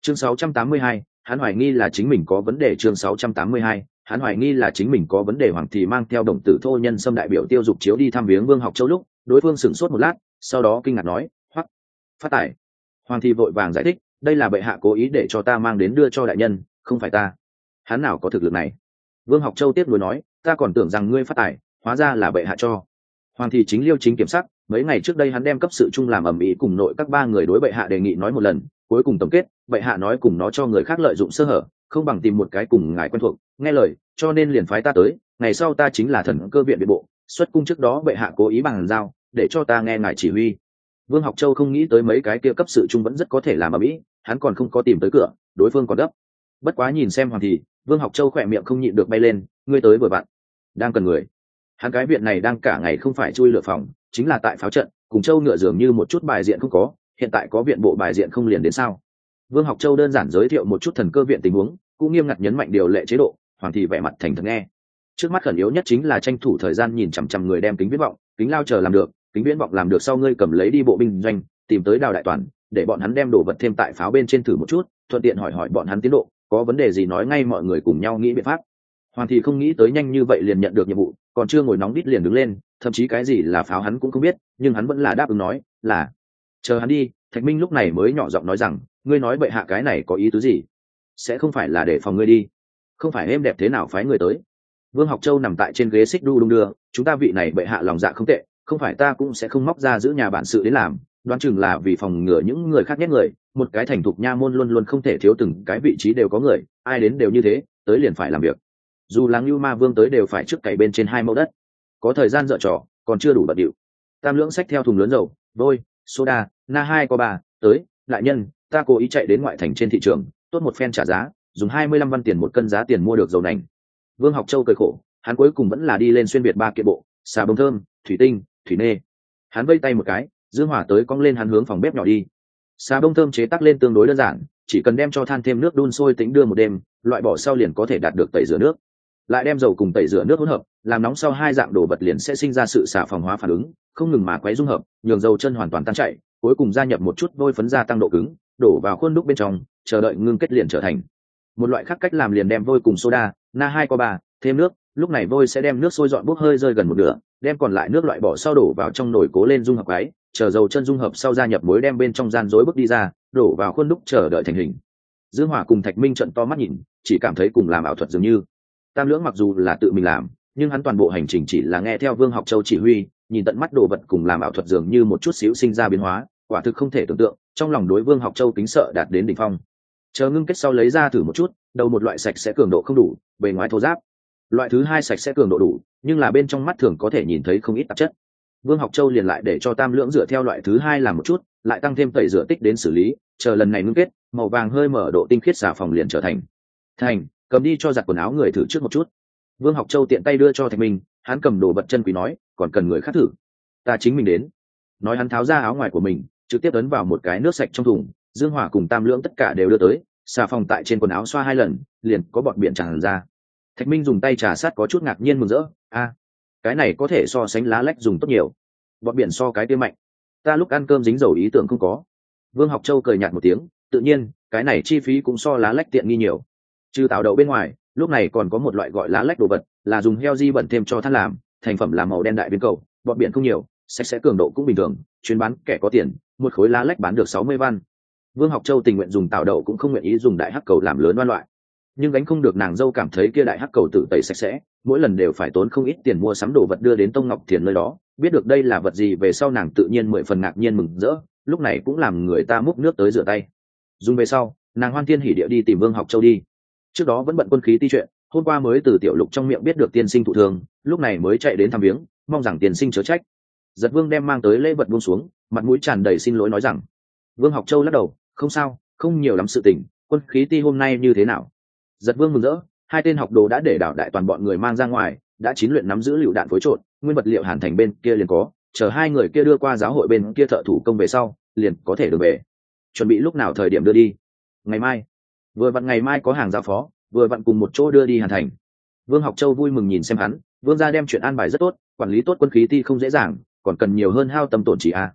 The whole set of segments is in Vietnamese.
Chương 682, hắn hoài nghi là chính mình có vấn đề. Chương 682, hắn hoài nghi là chính mình có vấn đề. Hoàng thì mang theo đồng tử thô nhân xâm đại biểu Tiêu Dục Chiếu đi thăm viếng Vương Học Châu lúc, đối phương sửng sốt một lát, sau đó kinh ngạc nói: "Hoắc, phát tài." Hoàng thì vội vàng giải thích: "Đây là bệ hạ cố ý để cho ta mang đến đưa cho đại nhân, không phải ta. Hắn nào có thực lực này?" Vương Học Châu tiếp nối nói: "Ta còn tưởng rằng ngươi phát tài, hóa ra là bệ hạ cho." Hoàng thì chính liêu chính kiểm sắc, mấy ngày trước đây hắn đem cấp sự trung làm ầm ĩ cùng nội các ba người đối bệ hạ đề nghị nói một lần, cuối cùng tổng kết, bệ hạ nói cùng nó cho người khác lợi dụng sơ hở, không bằng tìm một cái cùng ngài quen thuộc, nghe lời, cho nên liền phái ta tới. Ngày sau ta chính là thần cơ viện viện bộ, xuất cung trước đó bệ hạ cố ý bằng giao, để cho ta nghe ngài chỉ huy. Vương Học Châu không nghĩ tới mấy cái kia cấp sự trung vẫn rất có thể làm ầm ĩ, hắn còn không có tìm tới cửa, đối phương còn gấp. Bất quá nhìn xem Hoàng thì, Vương Học Châu khỏe miệng không nhịn được bay lên, ngươi tới vừa vặn, đang cần người. Hắn cái viện này đang cả ngày không phải chui lửa phòng, chính là tại pháo trận, cùng Châu ngựa dường như một chút bài diện không có, hiện tại có viện bộ bài diện không liền đến sao? Vương Học Châu đơn giản giới thiệu một chút thần cơ viện tình huống, cũng nghiêm ngặt nhấn mạnh điều lệ chế độ. Hoàng thì vẻ mặt thành thật nghe. Trước mắt khẩn yếu nhất chính là tranh thủ thời gian nhìn chằm chằm người đem kính viễn vọng, kính lao chờ làm được, kính viễn vọng làm được sau ngươi cầm lấy đi bộ binh doanh, tìm tới Đào đại toàn, để bọn hắn đem đồ vật thêm tại pháo bên trên thử một chút, thuận tiện hỏi hỏi bọn hắn tiến độ, có vấn đề gì nói ngay mọi người cùng nhau nghĩ biện pháp. Hoàng thì không nghĩ tới nhanh như vậy liền nhận được nhiệm vụ, còn chưa ngồi nóng đít liền đứng lên, thậm chí cái gì là pháo hắn cũng không biết, nhưng hắn vẫn là đáp ứng nói là chờ hắn đi. Thạch Minh lúc này mới nhỏ giọng nói rằng, ngươi nói bệ hạ cái này có ý tứ gì? Sẽ không phải là để phòng ngươi đi? Không phải êm đẹp thế nào phái người tới? Vương Học Châu nằm tại trên ghế xích đu đung đưa, chúng ta vị này bệ hạ lòng dạ không tệ, không phải ta cũng sẽ không móc ra giữ nhà bản sự đến làm, đoán chừng là vì phòng ngừa những người khác nhét người, một cái thành thục nha môn luôn luôn không thể thiếu từng cái vị trí đều có người, ai đến đều như thế, tới liền phải làm việc. Dù là Ngưu Ma Vương tới đều phải trước cày bên trên 2 mẫu đất, có thời gian dở trò, còn chưa đủ bận điệu. Tam Lưỡng xách theo thùng lớn dầu, vôi, soda, na 2 có 3, tới, đại nhân, ta cố ý chạy đến ngoại thành trên thị trường, tốt một phen trả giá, dùng 25 văn tiền một cân giá tiền mua được dầu nành. Vương Học Châu cười khổ, hắn cuối cùng vẫn là đi lên xuyên biệt 3 kiện bộ, xà bông thơm, thủy tinh, thủy nê. Hắn vây tay một cái, Dương Hỏa tới cong lên hắn hướng phòng bếp nhỏ đi. Xà bông thơm chế tác lên tương đối đơn giản, chỉ cần đem cho than thêm nước đun sôi tĩnh đưa một đêm, loại bỏ sau liền có thể đạt được tẩy rửa nước. Lại đem dầu cùng tẩy rửa nước hỗn hợp, làm nóng sau hai dạng đồ vật liền sẽ sinh ra sự xả phòng hóa phản ứng, không ngừng mà quấy dung hợp, nhường dầu chân hoàn toàn tan chảy, cuối cùng gia nhập một chút vôi phấn gia tăng độ cứng, đổ vào khuôn đúc bên trong, chờ đợi ngưng kết liền trở thành. Một loại khác cách làm liền đem vôi cùng soda, na 2 có 3, thêm nước, lúc này vôi sẽ đem nước sôi dọn bốc hơi rơi gần một nửa, đem còn lại nước loại bỏ sau đổ vào trong nồi cố lên dung hợp cái, chờ dầu chân dung hợp sau gia nhập muối đem bên trong gian rối bước đi ra, đổ vào khuôn đúc chờ đợi thành hình. Dương Hỏa cùng Thạch Minh trợn to mắt nhìn, chỉ cảm thấy cùng làm ảo thuật dường như. Tam Lưỡng mặc dù là tự mình làm, nhưng hắn toàn bộ hành trình chỉ là nghe theo Vương Học Châu chỉ huy, nhìn tận mắt đồ vật cùng làm ảo thuật dường như một chút xíu sinh ra biến hóa, quả thực không thể tưởng tượng, trong lòng đối Vương Học Châu kính sợ đạt đến đỉnh phong. Chờ ngưng kết sau lấy ra thử một chút, đầu một loại sạch sẽ cường độ không đủ, bề ngoài thô ráp. Loại thứ hai sạch sẽ cường độ đủ, nhưng là bên trong mắt thường có thể nhìn thấy không ít tạp chất. Vương Học Châu liền lại để cho Tam Lưỡng dựa theo loại thứ hai làm một chút, lại tăng thêm tẩy rửa tích đến xử lý, chờ lần này ngưng kết, màu vàng hơi mở độ tinh khiết xà phòng liền trở thành. Cầm đi cho giặt quần áo người thử trước một chút. Vương Học Châu tiện tay đưa cho Thạch Minh, hắn cầm đồ vật chân quý nói, còn cần người khác thử. Ta chính mình đến. Nói hắn tháo ra áo ngoài của mình, trực tiếp ấn vào một cái nước sạch trong thùng, Dương Hỏa cùng Tam Lưỡng tất cả đều đưa tới, xà phòng tại trên quần áo xoa 2 lần, liền có bọt biển tràn ra. Thạch Minh dùng tay trà sát có chút ngạc nhiên mừng rỡ, cái này có thể so sánh lá lách dùng tốt nhiều. Bọt biển so cái kia mạnh. Ta lúc ăn cơm dính dầu ý tưởng không có. Vương Học Châu cười nhạt một tiếng, tự nhiên, cái này chi phí cũng so lá lách tiện nghi nhiều. Trừ táo đậu bên ngoài, lúc này còn có một loại gọi lá lách đồ vật, là dùng heo di bẩn thêm cho than làm, thành phẩm là màu đen đại biến cầu, bọt biển không nhiều, sạch sẽ cường độ cũng bình thường, chuyên bán kẻ có tiền, một khối lá lách bán được 60 văn. Vương Học Châu tình nguyện dùng táo đậu cũng không nguyện ý dùng đại hắc cầu làm lớn đoan loại, nhưng gánh không được nàng dâu cảm thấy kia đại hắc cầu tự tẩy sạch sẽ, mỗi lần đều phải tốn không ít tiền mua sắm đồ vật đưa đến Tông Ngọc Thiền nơi đó, biết được đây là vật gì về sau nàng tự nhiên 10 phần ngạc nhiên mừng rỡ, lúc này cũng làm người ta múc nước tới rửa tay. Dùng về sau, nàng hoan thiên hỉ địa đi tìm Vương Học Châu đi. Trước đó vẫn bận quân khí ti chuyện, hôm qua mới từ Tiểu Lục trong miệng biết được tiên sinh thụ thương, lúc này mới chạy đến thăm viếng, mong rằng tiên sinh chớ trách. Giật Vương đem mang tới lễ vật buông xuống, mặt mũi tràn đầy xin lỗi nói rằng. Vương Học Châu lắc đầu, không sao, không nhiều lắm sự tình, quân khí ti hôm nay như thế nào? Giật Vương mừng rỡ, 2 tên học đồ đã để đảo đại toàn bọn người mang ra ngoài, đã chín luyện nắm giữ lựu đạn phối trộn, nguyên vật liệu Hàn Thành bên kia liền có, chờ 2 người kia đưa qua giáo hội bên kia thợ thủ công về sau, liền có thể được về. Chuẩn bị lúc nào thời điểm đưa đi? Ngày mai. Vừa vặn ngày mai có hàng giao phó, vừa vặn cùng một chỗ đưa đi Hàn Thành. Vương Học Châu vui mừng nhìn xem hắn, Vương gia đem chuyện an bài rất tốt, quản lý tốt quân khí ti không dễ dàng, còn cần nhiều hơn hao tâm tổn chỉ a.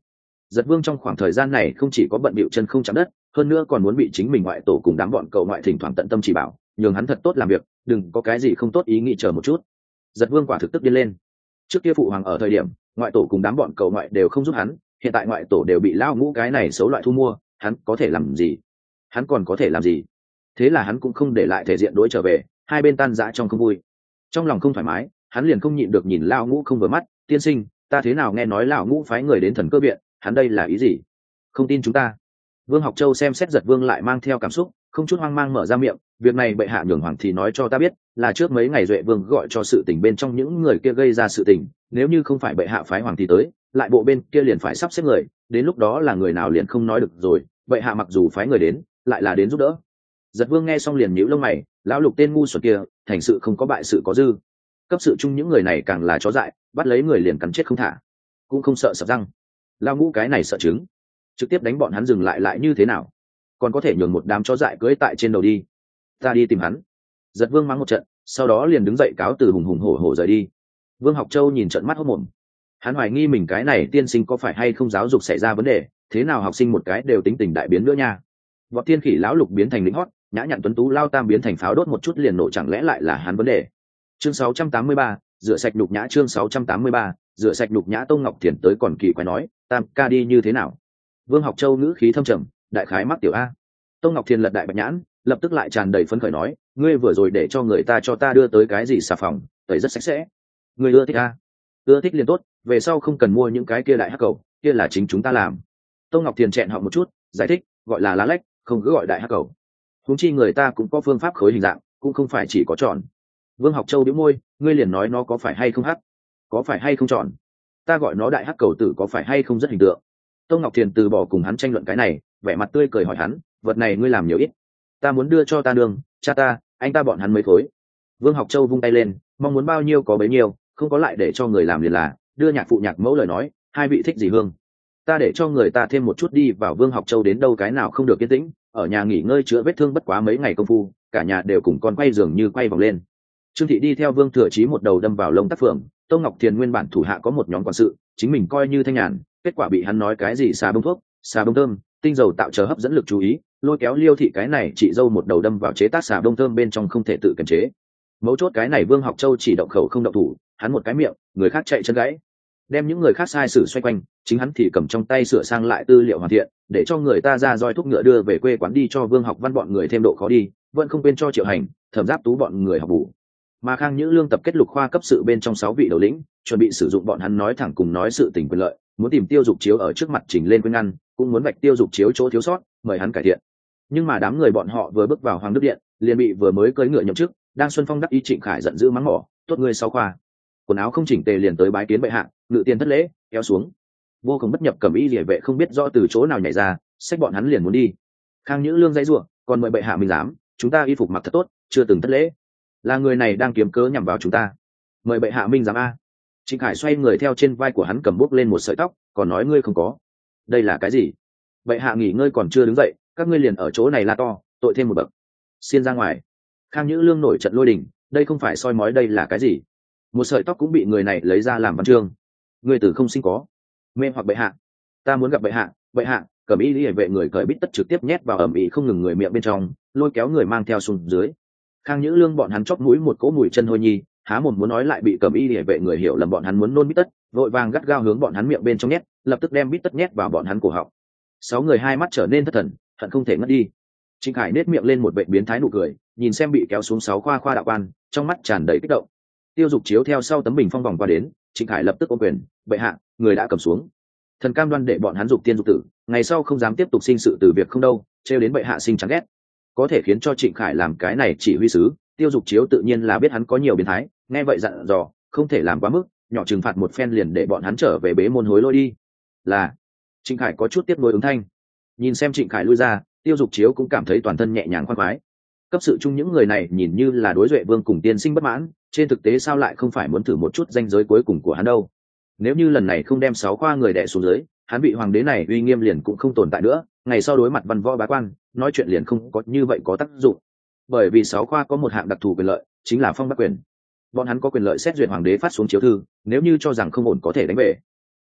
Giật Vương trong khoảng thời gian này không chỉ có bận bịu chân không chạm đất, hơn nữa còn muốn bị chính mình ngoại tổ cùng đám bọn cậu ngoại thỉnh thoảng tận tâm chỉ bảo, nhường hắn thật tốt làm việc, đừng có cái gì không tốt ý nghĩ chờ một chút. Giật Vương quả thực tức điên lên. Trước kia phụ hoàng ở thời điểm, ngoại tổ cùng đám bọn cậu ngoại đều không giúp hắn, hiện tại ngoại tổ đều bị lao ngũ cái này xấu loại thu mua, hắn có thể làm gì? Hắn còn có thể làm gì? Thế là hắn cũng không để lại thể diện đối trở về, hai bên tan rã trong không vui. Trong lòng không thoải mái, hắn liền không nhịn được nhìn lao ngũ không vừa mắt, tiên sinh, ta thế nào nghe nói lão ngũ phái người đến Thần Cơ viện, hắn đây là ý gì? Không tin chúng ta? Vương Học Châu xem xét Giật Vương lại mang theo cảm xúc, không chút hoang mang mở ra miệng, việc này bệ hạ nhường hoàng thì nói cho ta biết, là trước mấy ngày Duệ Vương gọi cho sự tình bên trong những người kia gây ra sự tình, nếu như không phải bệ hạ phái hoàng thì tới, lại bộ bên kia liền phải sắp xếp người, đến lúc đó là người nào liền không nói được rồi, bệ hạ mặc dù phái người đến, lại là đến giúp đỡ. Giật Vương nghe xong liền nhíu lông mày, lão lục tên ngu xuẩn kia, thành sự không có bại sự có dư. Cấp sự chung những người này càng là chó dại, bắt lấy người liền cắn chết không thả, cũng không sợ sập răng. Lao ngũ cái này sợ trứng, trực tiếp đánh bọn hắn dừng lại như thế nào? Còn có thể nhường một đám chó dại cưỡi tại trên đầu đi. Ta đi tìm hắn. Giật Vương mắng một trận, sau đó liền đứng dậy cáo từ hùng hùng hổ hổ rời đi. Vương Học Châu nhìn trận mắt hốt mồm. Hắn hoài nghi mình cái này tiên sinh có phải hay không giáo dục xảy ra vấn đề, thế nào học sinh một cái đều tính tình đại biến nữa nha. Vọt tiên khỉ lão lục biến thành lính hót, nhã nhặn tuấn tú lao tam biến thành pháo đốt một chút liền nổ, chẳng lẽ lại là hắn vấn đề? Chương 683, rửa sạch nhục nhã. Chương 683, rửa sạch nhục nhã. Tông Ngọc Thiền tới còn kỳ quái nói, tam ca đi như thế nào? Vương Học Châu ngữ khí thâm trầm, đại khái mắc tiểu a. Tông Ngọc Thiền lật đại bạch nhãn, lập tức lại tràn đầy phấn khởi nói, ngươi vừa rồi để cho người ta cho ta đưa tới cái gì xà phòng, tẩy rất sạch sẽ. Ngươi ưa thích a? Ưa thích liền tốt, về sau không cần mua những cái kia đại hắc cầu, kia là chính chúng ta làm. Tông Ngọc Thiền chẹn họng một chút, giải thích, gọi là lá lách, không cứ gọi đại hắc cầu. Huống chi người ta cũng có phương pháp khối hình dạng, cũng không phải chỉ có tròn. Vương Học Châu bĩu môi, ngươi liền nói nó có phải hay không hắc, có phải hay không tròn, ta gọi nó đại hắc cầu tử có phải hay không rất hình tượng. Tông Ngọc Thiền từ bỏ cùng hắn tranh luận cái này, vẻ mặt tươi cười hỏi hắn, vật này ngươi làm nhiều ít? Ta muốn đưa cho ta nương, cha ta, anh ta bọn hắn mấy khối. Vương Học Châu vung tay lên, mong muốn bao nhiêu có bấy nhiêu, không có lại để cho người làm liền là, đưa nhạc phụ nhạc mẫu lời nói, hai vị thích gì hương, ta để cho người ta thêm một chút đi vào. Vương Học Châu đến đâu cái nào không được yên tĩnh, ở nhà nghỉ ngơi chữa vết thương bất quá mấy ngày công phu, cả nhà đều cùng con quay giường như quay vòng lên. Trương Thị đi theo Vương Thừa Chí một đầu đâm vào lông tác phượng. Tông Ngọc Thiền nguyên bản thủ hạ có một nhóm quản sự, chính mình coi như thanh nhàn, kết quả bị hắn nói cái gì xà bông thuốc, xà bông thơm, tinh dầu tạo chờ hấp dẫn lực chú ý, lôi kéo Liêu Thị cái này chị dâu một đầu đâm vào chế tác xà bông thơm bên trong không thể tự kiềm chế. Mấu chốt cái này Vương Học Châu chỉ động khẩu không động thủ, hắn một cái miệng, người khác chạy chân gãy, đem những người khác sai sử xoay quanh, chính hắn thì cầm trong tay sửa sang lại tư liệu hoàn thiện, để cho người ta ra roi thuốc ngựa đưa về quê quán đi cho Vương Học Văn bọn người thêm độ khó đi, vẫn không quên cho Triệu Hành, Thẩm Giáp Tú bọn người học bù. Mà Khang Nhữ Lương tập kết lục khoa cấp sự bên trong 6 vị đầu lĩnh, chuẩn bị sử dụng bọn hắn nói thẳng cùng nói sự tình quyền lợi, muốn tìm Tiêu Dục Chiếu ở trước mặt chỉnh lên quên ngăn, cũng muốn vạch Tiêu Dục Chiếu chỗ thiếu sót, mời hắn cải thiện. Nhưng mà đám người bọn họ vừa bước vào Hoàng Đức Điện, liền bị vừa mới cưỡi ngựa nhậm chức, đang xuân phong đắc ý Trịnh Khải giận dữ mắng mỏ, tốt ngươi sáu khoa, quần áo không chỉnh tề liền tới bái kiến bệ hạ, ngự tiền thất lễ, kéo xuống. Vô cùng bất nhập cầm y liề vệ không biết rõ từ chỗ nào nhảy ra, xách bọn hắn liền muốn đi. Khang Nhữ Lương dãy rủa, còn mời bệ hạ minh giám, chúng ta y phục mặc thật tốt, chưa từng thất lễ, là người này đang kiếm cớ nhằm vào chúng ta, mời bệ hạ minh giám a. Trịnh Khải xoay người theo trên vai của hắn cầm bốc lên một sợi tóc, còn nói ngươi không có, đây là cái gì? Bệ hạ nghỉ ngơi còn chưa đứng dậy, các ngươi liền ở chỗ này la to, tội thêm một bậc, xiên ra ngoài. Khang Nhữ Lương nổi trận lôi đình, đây không phải soi mói, đây là cái gì? Một sợi tóc cũng bị người này lấy ra làm văn chương. Ngươi tử không sinh có, mê hoặc bệ hạ, ta muốn gặp bệ hạ. Bệ hạ, cầm y liề vệ người cởi bít tất trực tiếp nhét vào ẩm ĩ không ngừng người miệng bên trong, lôi kéo người mang theo xuống dưới. Khang Nhữ Lương bọn hắn chóp mũi một cỗ mùi chân hôi nhi, há mồm muốn nói lại bị cầm y liề vệ người hiểu lầm bọn hắn muốn nôn bít tất, vội vàng gắt gao hướng bọn hắn miệng bên trong nhét, lập tức đem bít tất nhét vào bọn hắn cổ họng. 6 người hai mắt trở nên thất thần, hận không thể ngất đi. Trịnh Khải nết miệng lên một vệ biến thái nụ cười, nhìn xem bị kéo xuống 6 khoa đạo quan, trong mắt tràn đầy kích động. Tiêu Dục Chiếu theo sau tấm bình phong vòng qua đến, Trịnh Khải lập tức ôm quyền, bệ hạ, người đã cầm xuống. Thần cam đoan để bọn hắn dục tiên dục tử, ngày sau không dám tiếp tục sinh sự từ việc không đâu, trêu đến bệ hạ sinh chán ghét. Có thể khiến cho Trịnh Khải làm cái này chỉ huy sứ, Tiêu Dục Chiếu tự nhiên là biết hắn có nhiều biến thái, nghe vậy dặn dò, không thể làm quá mức, nhỏ trừng phạt một phen liền để bọn hắn trở về bế môn hối lỗi đi. Là. Trịnh Khải có chút tiếp nối ứng thanh. Nhìn xem Trịnh Khải lui ra, Tiêu Dục Chiếu cũng cảm thấy toàn thân nhẹ nhàng khoan khoái. Cấp sự chung những người này nhìn như là đối Duệ Vương cùng tiên sinh bất mãn, trên thực tế sao lại không phải muốn thử một chút danh giới cuối cùng của hắn đâu. Nếu như lần này không đem 6 khoa người đè xuống dưới, hắn bị hoàng đế này uy nghiêm liền cũng không tồn tại nữa, ngày sau đối mặt văn võ bá quan, nói chuyện liền không có như vậy có tác dụng. Bởi vì 6 khoa có một hạng đặc thù quyền lợi, chính là phong bác quyền. Bọn hắn có quyền lợi xét duyệt hoàng đế phát xuống chiếu thư, nếu như cho rằng không ổn có thể đánh về.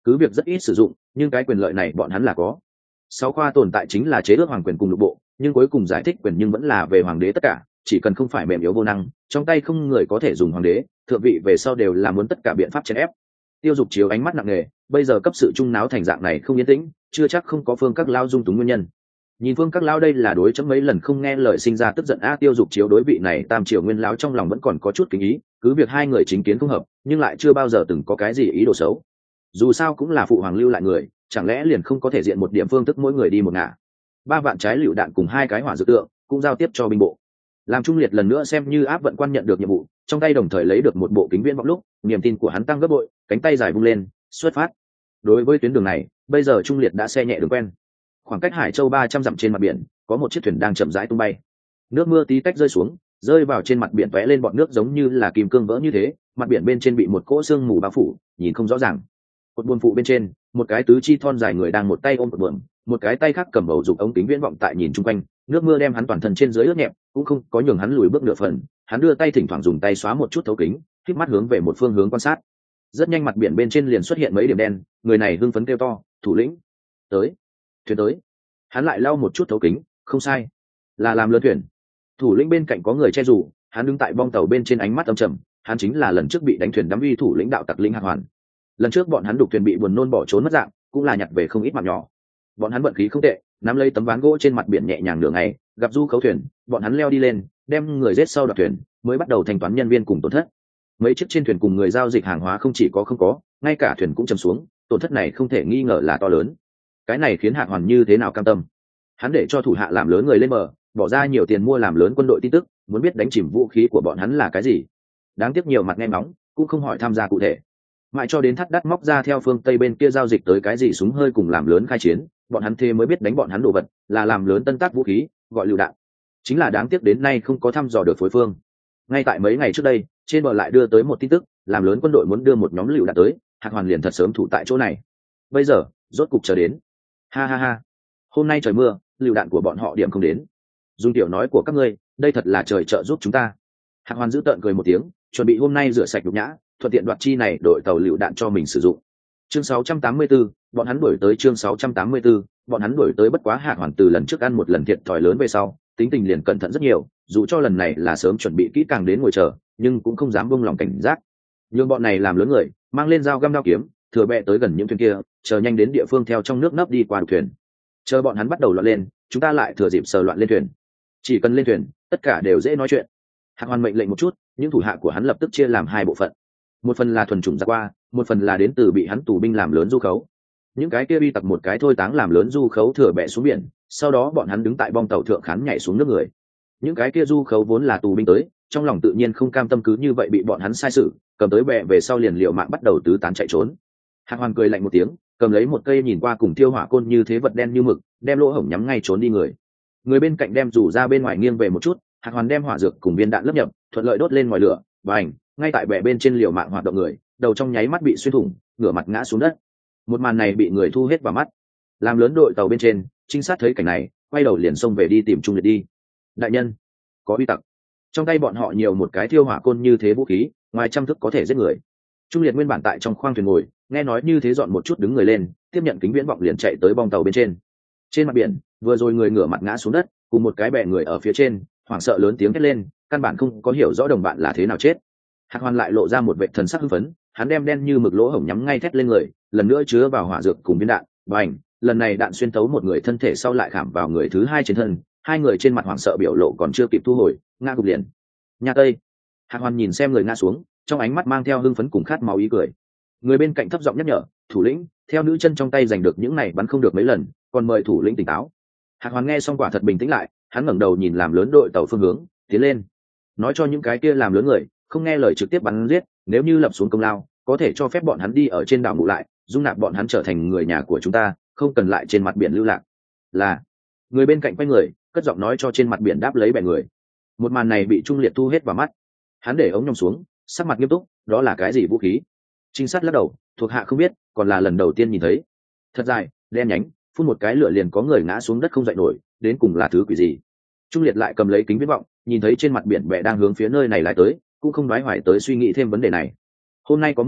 cứ việc rất ít sử dụng nhưng cái quyền lợi này bọn hắn là có. 6 khoa tồn tại chính là chế ước hoàng quyền cùng lục bộ, nhưng cuối cùng giải thích quyền nhưng vẫn là về hoàng đế tất cả, chỉ cần không phải mềm yếu vô năng, trong tay không người có thể dùng hoàng đế, thượng vị về sau đều là muốn tất cả biện pháp chèn ép. Tiêu Dục Chiếu ánh mắt nặng nề, bây giờ cấp sự trung náo thành dạng này không yên tĩnh, chưa chắc không có Phương Các Lao dung túng nguyên nhân. Nhìn Phương Các Lao đây là đối chấm mấy lần không nghe lời sinh ra tức giận Tiêu Dục Chiếu đối vị này Tam Triều Nguyên lão trong lòng vẫn còn có chút kính ý, cứ việc hai người chính kiến không hợp, nhưng lại chưa bao giờ từng có cái gì ý đồ xấu. Dù sao cũng là phụ hoàng lưu lại người, chẳng lẽ liền không có thể diện một điểm phương thức mỗi người đi một ngả. 3 vạn trái lựu đạn cùng 2 cái hỏa dược tượng cũng giao tiếp cho binh bộ. Làm Trung Liệt lần nữa xem như áp vận quan nhận được nhiệm vụ, trong tay đồng thời lấy được một bộ kính viễn vọng lúc niềm tin của hắn tăng gấp bội, cánh tay dài vung lên xuất phát. Đối với tuyến đường này bây giờ Trung Liệt đã xe nhẹ đường quen. Khoảng cách Hải Châu 300 dặm trên mặt biển có một chiếc thuyền đang chậm rãi tung bay, nước mưa tí tách rơi xuống, rơi vào trên mặt biển tóe lên bọt nước giống như là kim cương vỡ như thế, mặt biển bên trên bị một cỗ sương mù bao phủ, nhìn không rõ ràng. Cột buồm phụ bên trên một cái tứ chi thon dài người đang một tay ôm cột buồm, một cái tay khác cầm bầu dục ống kính viễn vọng tại nhìn chung quanh, nước mưa đem hắn toàn thân trên dưới ướt nhẹp, cũng không có nhường hắn lùi bước nửa phần. Hắn đưa tay thỉnh thoảng dùng tay xóa một chút thấu kính, khép mắt hướng về một phương hướng quan sát. Rất nhanh mặt biển bên trên liền xuất hiện mấy điểm đen, người này hưng phấn kêu to, thủ lĩnh tới, thuyền tới. Hắn lại lau một chút thấu kính, không sai, là làm lớn thuyền. Thủ lĩnh bên cạnh có người che dù, hắn đứng tại bong tàu bên trên ánh mắt âm trầm, hắn chính là lần trước bị đánh thuyền đắm uy thủ lĩnh đạo tặc lĩnh Hạc Hoàn. Lần trước bọn hắn đục thuyền bị buồn nôn bỏ trốn mất dạng, cũng là nhặt về không ít mạng nhỏ. Bọn hắn vận khí không tệ, nắm lấy tấm ván gỗ trên mặt biển nhẹ nhàng nửa ngày, gặp du khấu thuyền, bọn hắn leo đi lên, đem người giết sau đoạt thuyền, mới bắt đầu thanh toán nhân viên cùng tổn thất. Mấy chiếc trên thuyền cùng người giao dịch hàng hóa không chỉ có không có, ngay cả thuyền cũng chầm xuống, tổn thất này không thể nghi ngờ là to lớn. Cái này khiến Hạc Hoàn như thế nào cam tâm? Hắn để cho thủ hạ làm lớn người lên bờ, bỏ ra nhiều tiền mua làm lớn quân đội tin tức, muốn biết đánh chìm vũ khí của bọn hắn là cái gì. Đáng tiếc nhiều mặt nghe ngóng, cũng không hỏi tham gia cụ thể. Mãi cho đến Thắt Đắt móc ra theo phương Tây bên kia giao dịch tới cái gì súng hơi cùng làm lớn khai chiến, bọn hắn thế mới biết đánh bọn hắn đồ vật là làm lớn tân tác vũ khí, gọi lựu đạn. Chính là đáng tiếc đến nay không có thăm dò được phối phương. Ngay tại mấy ngày trước đây, trên bờ lại đưa tới một tin tức, làm lớn quân đội muốn đưa một nhóm lựu đạn tới, Hạc Hoàn liền thật sớm thủ tại chỗ này. Bây giờ, rốt cục chờ đến. Ha ha ha. Hôm nay trời mưa, lựu đạn của bọn họ điểm không đến. Dung tiểu nói của các ngươi, đây thật là trời trợ giúp chúng ta. Hạc Hoàn giữ tợn cười một tiếng, chuẩn bị hôm nay rửa sạch nhục nhã, thuận tiện đoạt chi này đội tàu lựu đạn cho mình sử dụng. Chương 684, bọn hắn đuổi tới chương 684, bọn hắn đuổi tới. Bất quá Hạc Hoàn từ lần trước ăn một lần thiệt thòi lớn về sau, tính tình liền cẩn thận rất nhiều, dù cho lần này là sớm chuẩn bị kỹ càng đến ngồi chờ, nhưng cũng không dám buông lòng cảnh giác. Nhưng bọn này làm lớn người, mang lên dao găm đao kiếm, thừa bẹ tới gần những thuyền kia, chờ nhanh đến địa phương theo trong nước nấp đi qua đục thuyền. Chờ bọn hắn bắt đầu loạn lên, chúng ta lại thừa dịp sờ loạn lên thuyền. Chỉ cần lên thuyền, tất cả đều dễ nói chuyện. Hạc Hoàn mệnh lệnh một chút, những thủ hạ của hắn lập tức chia làm 2 bộ phận. Một phần là thuần chủng giặc qua, một phần là đến từ bị hắn tù binh làm lớn du khấu. Những cái kia uy tặc một cái thôi táng làm lớn du khấu thừa bẹ xuống biển, sau đó bọn hắn đứng tại bong tàu thượng khán nhảy xuống nước người. Những cái kia du khấu vốn là tù binh tới, trong lòng tự nhiên không cam tâm cứ như vậy bị bọn hắn sai xử, cầm tới bẹ về sau liền liều mạng bắt đầu tứ tán chạy trốn. Hạc Hoàn cười lạnh một tiếng, cầm lấy một cây nhìn qua cùng thiêu hỏa côn như thế vật đen như mực, đem lỗ hổng nhắm ngay trốn đi người. Người bên cạnh đem rủ ra bên ngoài nghiêng về một chút, Hạc Hoàn đem hỏa dược cùng viên đạn lấp nhập, thuận lợi đốt lên ngoài lửa, bành, ngay tại bè bên trên liều mạng hoạt động người, đầu trong nháy mắt bị xuyên thủng, ngửa mặt ngã xuống đất. Một màn này bị người thu hết vào mắt. Làm lớn đội tàu bên trên, trinh sát thấy cảnh này, quay đầu liền xông về đi tìm Trung Liệt đi. Đại nhân, có uy tặc. Trong tay bọn họ nhiều một cái thiêu hỏa côn như thế vũ khí, ngoài trăm thức có thể giết người. Trung Liệt nguyên bản tại trong khoang thuyền ngồi, nghe nói như thế dọn một chút đứng người lên, tiếp nhận kính viễn vọng liền chạy tới bong tàu bên trên. Trên mặt biển, vừa rồi người ngửa mặt ngã xuống đất, cùng một cái bè người ở phía trên, hoảng sợ lớn tiếng hét lên, căn bản không có hiểu rõ đồng bạn là thế nào chết. Hạc Hoàn lại lộ ra một vệ thần sắc hưng phấn, hắn đem đen như mực lỗ hổng nhắm ngay thét lên người, lần nữa chứa vào hỏa dược cùng viên đạn, bành, lần này đạn xuyên thấu một người thân thể sau lại khảm vào người thứ 2 trên thân, 2 người trên mặt hoảng sợ biểu lộ còn chưa kịp thu hồi, ngã gục liền. Nhà Tây. Hạc Hoàn nhìn xem người ngã xuống, trong ánh mắt mang theo hưng phấn cùng khát máu ý cười. Người bên cạnh thấp giọng nhắc nhở, thủ lĩnh, theo nữ chân trong tay giành được những này bắn không được mấy lần, còn mời thủ lĩnh tỉnh táo. Hạc Hoàn nghe xong quả thật bình tĩnh lại, hắn ngẩng đầu nhìn làm lớn đội tàu phương hướng, tiến lên, nói cho những cái kia làm lớn người không nghe lời trực tiếp bắn giết, nếu như lập xuống công lao, có thể cho phép bọn hắn đi ở trên đảo ngủ lại, dung nạp bọn hắn trở thành người nhà của chúng ta, không cần lại trên mặt biển lưu lạc. Là. Người bên cạnh quay người, cất giọng nói cho trên mặt biển đáp lấy bè người. Một màn này bị Trung Liệt thu hết vào mắt. Hắn để ống nhòm xuống, sắc mặt nghiêm túc, đó là cái gì vũ khí? Trinh sát lắc đầu, thuộc hạ không biết, còn là lần đầu tiên nhìn thấy. Thật dài, đen nhánh, phun một cái lửa liền có người ngã xuống đất không dậy nổi, đến cùng là thứ quỷ gì? Trung Liệt lại cầm lấy kính viễn vọng, nhìn thấy trên mặt biển bè đang hướng phía nơi này lại tới, cũng không đoái hoài tới suy nghĩ thêm vấn đề này. Hôm nay có mưa,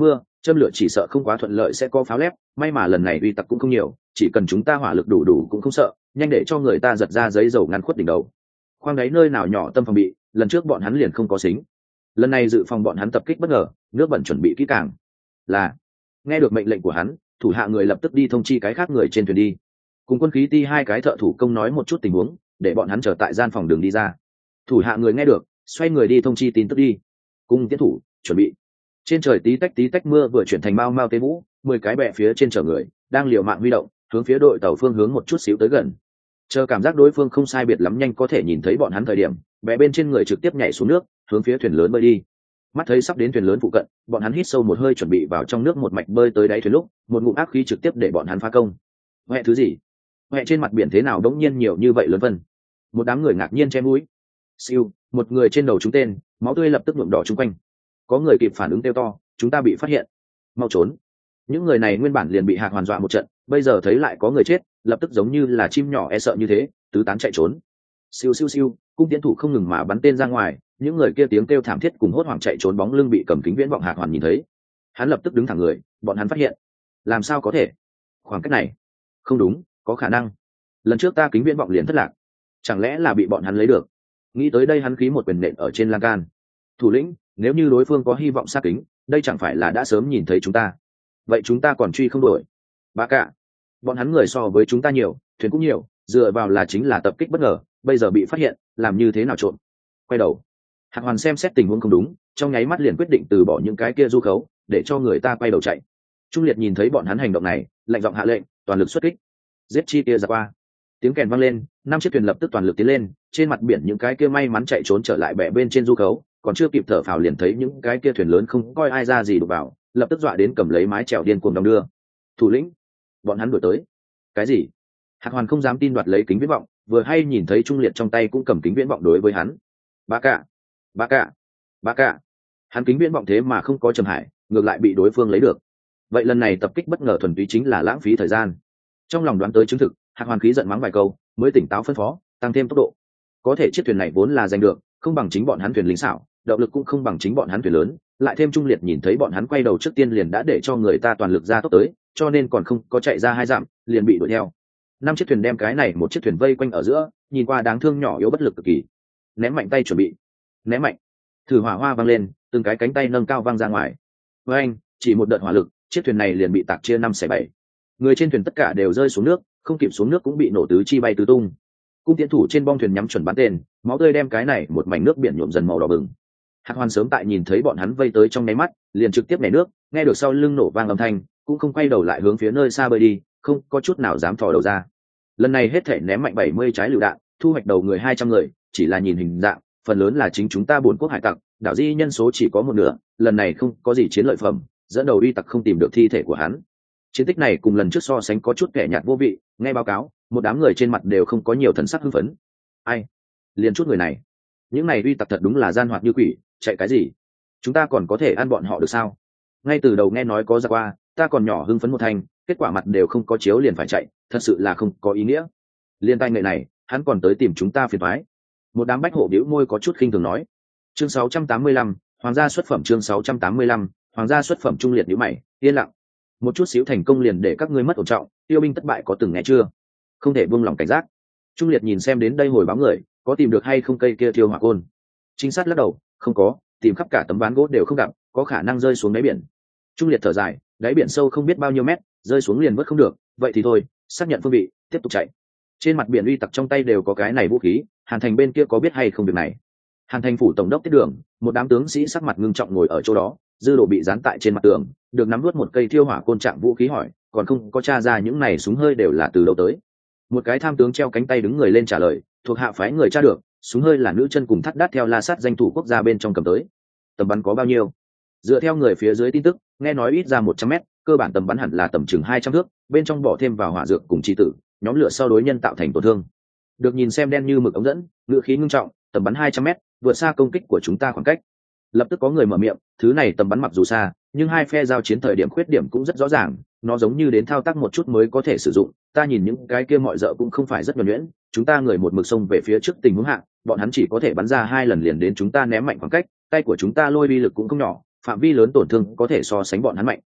châm lửa chỉ sợ không quá thuận lợi sẽ có pháo lép, may mà lần này uy tặc cũng không nhiều, chỉ cần chúng ta hỏa lực đủ đủ cũng không sợ, nhanh để cho người ta giật ra giấy dầu ngăn khuất đỉnh đầu. Khoang đáy nơi nào nhỏ tâm phòng bị, lần trước bọn hắn liền không có xính, lần này dự phòng bọn hắn tập kích bất ngờ, nước bẩn chuẩn bị kỹ càng. Là nghe được mệnh lệnh của hắn, thủ hạ người lập tức đi thông chi cái khác người trên thuyền đi, cùng quân khí ti hai cái thợ thủ công nói một chút tình huống, để bọn hắn chờ tại gian phòng đường đi ra. Thủ hạ người nghe được, xoay người đi thông chi tin tức đi. Cung tiến thủ chuẩn bị. Trên trời tí tách mưa vừa chuyển thành mau mau tế vũ, 10 cái bè phía trên chở người đang liều mạng huy động, hướng phía đội tàu phương hướng một chút xíu tới gần. Chờ cảm giác đối phương không sai biệt lắm nhanh có thể nhìn thấy bọn hắn thời điểm, bè bên trên người trực tiếp nhảy xuống nước, hướng phía thuyền lớn bơi đi. Mắt thấy sắp đến thuyền lớn phụ cận, bọn hắn hít sâu một hơi chuẩn bị vào trong nước một mạch bơi tới đáy thuyền lúc, một ngụm ác khí trực tiếp để bọn hắn phá công. Huệ thứ gì? Huệ trên mặt biển thế nào đống nhiên nhiều như vậy lớn vân? Một đám người ngạc nhiên che mũi. Siêu, một người trên đầu chúng tên, máu tươi lập tức nhuộm đỏ chung quanh. Có người kịp phản ứng kêu to, chúng ta bị phát hiện, mau trốn. Những người này nguyên bản liền bị Hạc Hoàn dọa một trận, bây giờ thấy lại có người chết, lập tức giống như là chim nhỏ e sợ như thế, tứ tán chạy trốn. Siêu siêu siêu, cung tiến thủ không ngừng mà bắn tên ra ngoài, những người kia tiếng kêu thảm thiết cùng hốt hoảng chạy trốn, bóng lưng bị cầm kính viễn vọng Hạc Hoàn nhìn thấy, hắn lập tức đứng thẳng người. Bọn hắn phát hiện, làm sao có thể? Khoảng cách này, không đúng, có khả năng. Lần trước ta kính viễn vọng liền thất lạc, chẳng lẽ là bị bọn hắn lấy được? Nghĩ tới đây hắn khí một quyền nện ở trên lan can. Thủ lĩnh, nếu như đối phương có hy vọng sát kính, đây chẳng phải là đã sớm nhìn thấy chúng ta? Vậy chúng ta còn truy không đuổi? Bà cả, bọn hắn người so với chúng ta nhiều, thuyền cũng nhiều, dựa vào là chính là tập kích bất ngờ, bây giờ bị phát hiện, làm như thế nào trộn? Quay đầu, Hạc Hoàn xem xét tình huống không đúng, trong nháy mắt liền quyết định từ bỏ những cái kia du khấu, để cho người ta quay đầu chạy. Trung Liệt nhìn thấy bọn hắn hành động này, lạnh giọng hạ lệnh, toàn lực xuất kích, giết chi kia ra qua. Tiếng kèn vang lên, 5 chiếc thuyền lập tức toàn lực tiến lên, trên mặt biển những cái kia may mắn chạy trốn trở lại bè bên trên du khấu, còn chưa kịp thở phào liền thấy những cái kia thuyền lớn không coi ai ra gì đụng vào, lập tức dọa đến cầm lấy mái chèo điên cuồng đong đưa. Thủ lĩnh, bọn hắn đuổi tới. Cái gì? Hạc Hoàn không dám tin, đoạt lấy kính viễn vọng, vừa hay nhìn thấy Trung Liệt trong tay cũng cầm kính viễn vọng đối với hắn. Ba cả, ba cả, ba cả. Hắn kính viễn vọng thế mà không có trầm hải, ngược lại bị đối phương lấy được. Vậy lần này tập kích bất ngờ thuần túy chính là lãng phí thời gian. Trong lòng đoán tới chứng thực, Hạc Hoàn khí giận mắng vài câu, mới tỉnh táo phân phó, tăng thêm tốc độ. Có thể chiếc thuyền này vốn là giành được, không bằng chính bọn hắn thuyền lính xảo, động lực cũng không bằng chính bọn hắn thuyền lớn, lại thêm Trung Liệt nhìn thấy bọn hắn quay đầu trước tiên liền đã để cho người ta toàn lực ra tốc tới, cho nên còn không có chạy ra 2 dặm, liền bị đuổi theo. 5 chiếc thuyền đem cái này một chiếc thuyền vây quanh ở giữa, nhìn qua đáng thương nhỏ yếu bất lực cực kỳ. Ném mạnh tay chuẩn bị, ném mạnh. Thử hỏa hoa vang lên, từng cái cánh tay nâng cao vang ra ngoài. Với anh, chỉ một đợt hỏa lực, chiếc thuyền này liền bị tạc chia 5/7. Người trên thuyền tất cả đều rơi xuống nước, không kịp xuống nước cũng bị nổ tứ chi bay tứ tung. Cung tiến thủ trên bong thuyền nhắm chuẩn bắn tên, máu tươi đem cái này một mảnh nước biển nhuộm dần màu đỏ bừng. Hạc Hoàn sớm tại nhìn thấy bọn hắn vây tới trong nháy mắt, liền trực tiếp nhảy nước, nghe được sau lưng nổ vang âm thanh, cũng không quay đầu lại hướng phía nơi xa bơi đi, không có chút nào dám thò đầu ra. Lần này hết thể ném mạnh 70 trái lựu đạn, thu hoạch đầu người 200 người, chỉ là nhìn hình dạng, phần lớn là chính chúng ta bốn quốc hải tặc, đảo di nhân số chỉ có một nửa, lần này không có gì chiến lợi phẩm, dẫn đầu uy tặc không tìm được thi thể của hắn. Chiến tích này cùng lần trước so sánh có chút kẻ nhạt vô vị, nghe báo cáo, một đám người trên mặt đều không có nhiều thần sắc hưng phấn. Ai? Liền chút người này. Những này uy tặc thật đúng là gian hoạt như quỷ, chạy cái gì? Chúng ta còn có thể ăn bọn họ được sao? Ngay từ đầu nghe nói có ra qua, ta còn nhỏ hưng phấn một thành, kết quả mặt đều không có chiếu liền phải chạy, thật sự là không có ý nghĩa. Liên tay người này, hắn còn tới tìm chúng ta phiền toái. Một đám bách hộ bĩu môi có chút khinh thường nói. Chương 685, Hoàng gia xuất phẩm. Chương 685, Hoàng gia xuất phẩm. Trung Liệt nhíu mày, yên lặng. Một chút xíu thành công liền để các ngươi mất ổn trọng, tiêu binh thất bại có từng nghe chưa? Không thể buông lòng cảnh giác. Trung Liệt nhìn xem đến đây hồi báo người, có tìm được hay không cây kia thiêu hỏa côn? Trinh sát lắc đầu, không có, tìm khắp cả tấm ván gỗ đều không gặp, có khả năng rơi xuống đáy biển. Trung Liệt thở dài, đáy biển sâu không biết bao nhiêu mét, rơi xuống liền vớt không được, vậy thì thôi, xác nhận phương vị, tiếp tục chạy. Trên mặt biển uy tặc trong tay đều có cái này vũ khí, Hàn Thành bên kia có biết hay không việc này? Hàn Thành phủ tổng đốc Tiết Đường, một đám tướng sĩ sắc mặt ngưng trọng ngồi ở chỗ đó, dư đồ bị dán tại trên mặt tường, được nắm nuốt một cây thiêu hỏa côn trạng vũ khí hỏi, còn không có tra ra những này súng hơi đều là từ đâu tới. Một cái tham tướng treo cánh tay đứng người lên trả lời, thuộc hạ phái người tra được, súng hơi là nữ chân cùng thắt đát theo la sát danh thủ quốc gia bên trong cầm tới. Tầm bắn có bao nhiêu? Dựa theo người phía dưới tin tức, nghe nói ít ra 100 mét, cơ bản tầm bắn hẳn là tầm chừng 200 thước, bên trong bỏ thêm vào hỏa dược cùng chi tử, nhóm lửa sau đối nhân tạo thành tổn thương. Được nhìn xem đen như mực ống dẫn, ngựa khí ngưng trọng, tầm bắn 200 mét, vượt xa công kích của chúng ta khoảng cách. Lập tức có người mở miệng, thứ này tầm bắn mặc dù xa, nhưng hai phe giao chiến thời điểm khuyết điểm cũng rất rõ ràng, nó giống như đến thao tác một chút mới có thể sử dụng. Ta nhìn những cái kia mọi dợ cũng không phải rất nhuần nhuyễn, chúng ta người một mực xông về phía trước tình huống hạng, bọn hắn chỉ có thể bắn ra 2 lần liền đến chúng ta ném mạnh khoảng cách, tay của chúng ta lôi vi lực cũng không nhỏ, phạm vi lớn tổn thương có thể so sánh bọn hắn mạnh,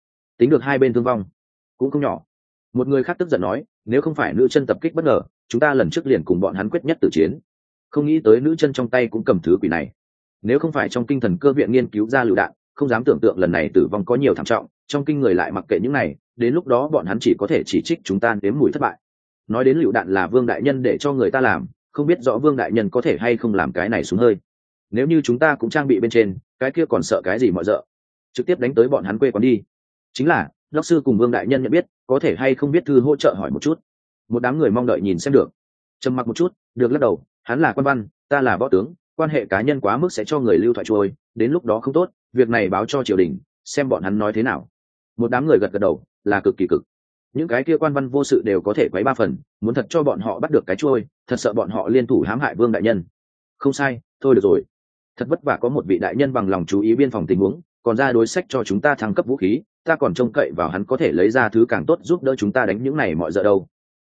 tính được hai bên thương vong cũng không nhỏ. Một người khác tức giận nói, nếu không phải nữ chân tập kích bất ngờ, chúng ta lần trước liền cùng bọn hắn quyết nhất tử chiến. Không nghĩ tới nữ chân trong tay cũng cầm thứ quỷ này. Nếu không phải trong kinh thần cơ viện nghiên cứu ra lựu đạn, không dám tưởng tượng lần này tử vong có nhiều thảm trọng. Trong kinh người lại mặc kệ những này, đến lúc đó bọn hắn chỉ có thể chỉ trích chúng ta nếm mùi thất bại. Nói đến lựu đạn là Vương đại nhân để cho người ta làm, không biết rõ Vương đại nhân có thể hay không làm cái này xuống hơi. Nếu như chúng ta cũng trang bị bên trên, cái kia còn sợ cái gì mọi dợ, trực tiếp đánh tới bọn hắn quê quán đi. Chính là giáo sư cùng Vương đại nhân nhận biết, có thể hay không biết thư hỗ trợ hỏi một chút. Một đám người mong đợi nhìn xem được. Trầm mặc một chút, được lắc đầu, hắn là quan văn, ta là võ tướng, quan hệ cá nhân quá mức sẽ cho người lưu thoại trôi, đến lúc đó không tốt, việc này báo cho triều đình, xem bọn hắn nói thế nào. Một đám người gật gật đầu, là cực kỳ cực. Những cái kia quan văn vô sự đều có thể quấy ba phần, muốn thật cho bọn họ bắt được cái trôi, thật sợ bọn họ liên thủ hãm hại Vương đại nhân. Không sai, thôi được rồi. Thật vất vả có một vị đại nhân bằng lòng chú ý biên phòng tình huống, còn ra đối sách cho chúng ta thăng cấp vũ khí, ta còn trông cậy vào hắn có thể lấy ra thứ càng tốt giúp đỡ chúng ta đánh những này mọi giờ đâu.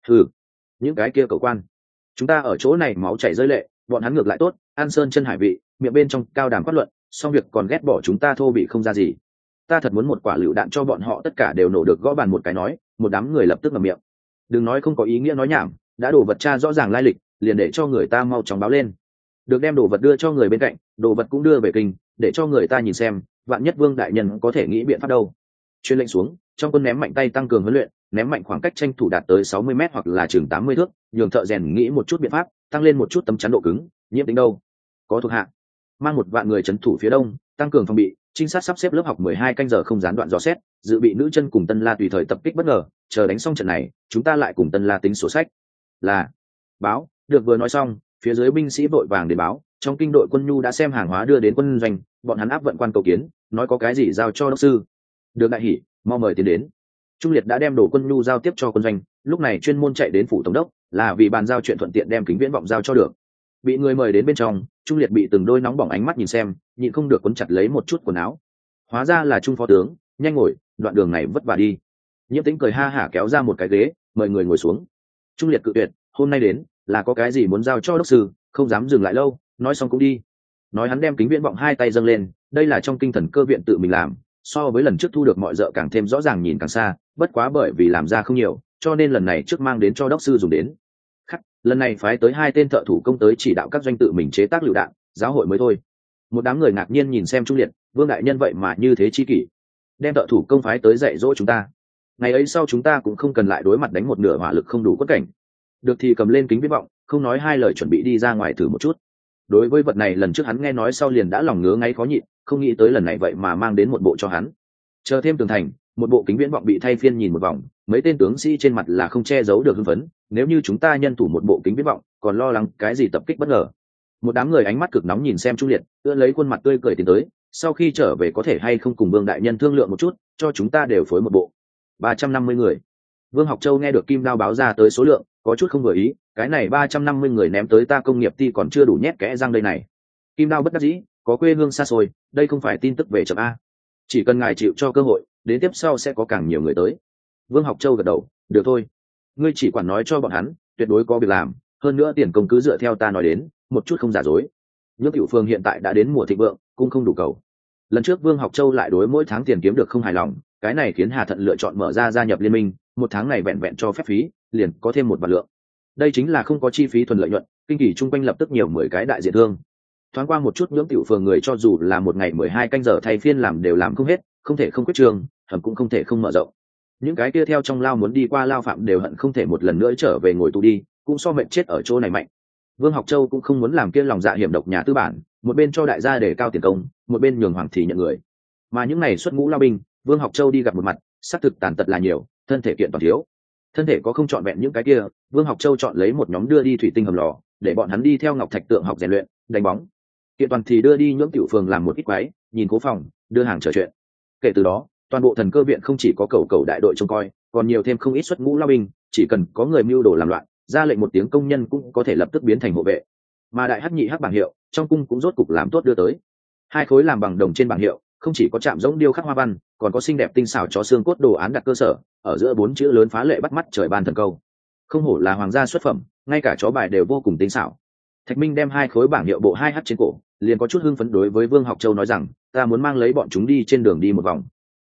Những cái kia cầu quan, chúng ta ở chỗ này máu chảy rơi lệ, bọn hắn ngược lại tốt, an sơn chân hải vị, miệng bên trong cao đàm phát luận, xong việc còn ghét bỏ chúng ta thô bị không ra gì. Ta thật muốn một quả lựu đạn cho bọn họ tất cả đều nổ được gõ bàn một cái nói. Một đám người lập tức ngậm miệng. Đừng nói không có ý nghĩa nói nhảm, đã đổ vật tra rõ ràng lai lịch, liền để cho người ta mau chóng báo lên. Được đem đồ vật đưa cho người bên cạnh, đồ vật cũng đưa về kinh, để cho người ta nhìn xem, vạn nhất Vương đại nhân có thể nghĩ biện pháp đâu. Truyền lệnh xuống, trong quân ném mạnh tay tăng cường huấn luyện, ném mạnh khoảng cách tranh thủ đạt tới 60 m hoặc là chừng 80 thước, nhường thợ rèn nghĩ một chút biện pháp, tăng lên một chút tấm chắn độ cứng. Nhiễm Tính đâu? Có thuộc hạ mang 1 vạn người trấn thủ phía đông, tăng cường phòng bị, trinh sát sắp xếp lớp học 12 canh giờ không gián đoạn dò xét, dự bị nữ chân cùng Tân La tùy thời tập kích bất ngờ, chờ đánh xong trận này, chúng ta lại cùng Tân La tính sổ sách. Là. Báo. Được vừa nói xong, phía dưới binh sĩ vội vàng đến báo, trong kinh đội quân nhu đã xem hàng hóa đưa đến quân doanh, bọn hắn áp vận quan cầu kiến, nói có cái gì giao cho đốc sư. Được đại hỉ, mau mời tiến đến. Trung Liệt đã đem đồ quân nhu giao tiếp cho quân doanh, lúc này chuyên môn chạy đến phủ tổng đốc, là vì bàn giao chuyện thuận tiện đem kính viễn vọng giao cho được. Bị người mời đến bên trong, Trung Liệt bị từng đôi nóng bỏng ánh mắt nhìn xem, nhịn không được quấn chặt lấy một chút quần áo. Hóa ra là Trung phó tướng, nhanh ngồi, đoạn đường này vất vả đi. Nhiễm Tính cười ha hả kéo ra một cái ghế, mời người ngồi xuống. Trung Liệt cự tuyệt, hôm nay đến là có cái gì muốn giao cho đốc sư, không dám dừng lại lâu, nói xong cũng đi. Nói hắn đem kính viễn vọng hai tay dâng lên, đây là trong kinh thần cơ viện tự mình làm, so với lần trước thu được mọi dợ càng thêm rõ ràng nhìn càng xa, bất quá bởi vì làm ra không nhiều, cho nên lần này trước mang đến cho đốc sư dùng đến. Khắc, lần này phái tới 2 tên thợ thủ công tới chỉ đạo các doanh tự mình chế tác lựu đạn, giáo hội mới thôi. Một đám người ngạc nhiên nhìn xem Trung Liệt, Vương đại nhân vậy mà như thế chi kỷ, đem thợ thủ công phái tới dạy dỗ chúng ta. Ngày ấy sau chúng ta cũng không cần lại đối mặt đánh một nửa hỏa lực không đủ quất cảnh. Được thì cầm lên kính viễn vọng, không nói hai lời chuẩn bị đi ra ngoài thử một chút. Đối với vật này lần trước hắn nghe nói sau liền đã lòng ngứa ngáy khó nhịn, không nghĩ tới lần này vậy mà mang đến một bộ cho hắn. Chờ thêm tường thành, một bộ kính viễn vọng bị thay phiên nhìn một vòng, mấy tên tướng sĩ trên mặt là không che giấu được hưng phấn. Nếu như chúng ta nhân thủ một bộ kính viễn vọng, còn lo lắng cái gì tập kích bất ngờ. Một đám người ánh mắt cực nóng nhìn xem Trung Liệt, ưỡn lấy khuôn mặt tươi cười tiến tới, sau khi trở về có thể hay không cùng Vương đại nhân thương lượng một chút, cho chúng ta đều phối một bộ. 350 người. Vương Học Châu nghe được Kim Đao báo ra tới số lượng, có chút không vừa ý, cái này 350 người ném tới ta công nghiệp ty còn chưa đủ nhét kẽ răng đây này. Kim Đao bất đắc dĩ, có quê hương xa xôi, đây không phải tin tức về chậm a. Chỉ cần ngài chịu cho cơ hội, đến tiếp sau sẽ có càng nhiều người tới. Vương Học Châu gật đầu, được thôi. Ngươi chỉ quản nói cho bọn hắn, tuyệt đối có việc làm, hơn nữa tiền công cứ dựa theo ta nói đến, một chút không giả dối. Nhược Cửu Phương hiện tại đã đến mùa thịnh vượng, cũng không đủ cầu. Lần trước Vương Học Châu lại đối mỗi tháng tiền kiếm được không hài lòng, cái này khiến Hà Thận lựa chọn mở ra gia nhập liên minh, một tháng này vẹn vẹn cho phép phí, liền có thêm 1 vạn lượng. Đây chính là không có chi phí thuần lợi nhuận, kinh kỳ chung quanh lập tức nhiều 10 cái đại diện thương. Thoáng qua một chút Nhưỡng Tiểu Phường người cho dù là một ngày 12 canh giờ thay phiên làm đều làm không hết, không thể không quyết trường, hầm cũng không thể không mở rộng. Những cái kia theo trong lao muốn đi qua lao phạm đều hận không thể một lần nữa trở về ngồi tù đi, cũng so mệnh chết ở chỗ này mạnh. Vương Học Châu cũng không muốn làm kia lòng dạ hiểm độc nhà tư bản, một bên cho đại gia để cao tiền công, một bên nhường hoàng thị nhận người. Mà những này xuất ngũ lao binh, Vương Học Châu đi gặp một mặt, xác thực tàn tật là nhiều, thân thể kiện toàn thiếu. Thân thể có không trọn vẹn những cái kia, Vương Học Châu chọn lấy một nhóm đưa đi thủy tinh hầm lò, để bọn hắn đi theo Ngọc Thạch Tượng học rèn luyện, đánh bóng. Kiện toàn thì đưa đi Nhưỡng Tiểu Phường làm một ít quái, nhìn cố phòng, đưa hàng trở chuyện. Kể từ đó, toàn bộ thần cơ viện không chỉ có cầu đại đội trông coi, còn nhiều thêm không ít xuất ngũ lao binh, chỉ cần có người mưu đồ làm loạn, ra lệnh một tiếng công nhân cũng có thể lập tức biến thành hộ vệ. Mà đại hắc nhị hắc bảng hiệu, trong cung cũng rốt cục làm tốt đưa tới. 2 khối làm bằng đồng trên bảng hiệu, không chỉ có chạm giống điêu khắc hoa văn, còn có xinh đẹp tinh xảo chó xương cốt đồ án đặt cơ sở, ở giữa 4 chữ lớn phá lệ bắt mắt trời ban thần câu. Không hổ là hoàng gia xuất phẩm, ngay cả chó bài đều vô cùng tinh xảo. Thạch Minh đem 2 khối bảng hiệu bộ 2h trên cổ, liền có chút hưng phấn đối với Vương Học Châu nói rằng, ta muốn mang lấy bọn chúng đi trên đường đi một vòng.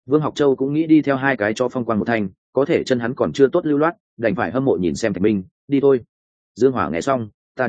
Vương Học Châu cũng nghĩ đi theo hai cái cho phong quang một thanh, có thể chân hắn còn chưa tốt lưu loát, đành phải hâm mộ nhìn xem Thạch Minh. Đi thôi. Dương Hỏa nghe xong, ta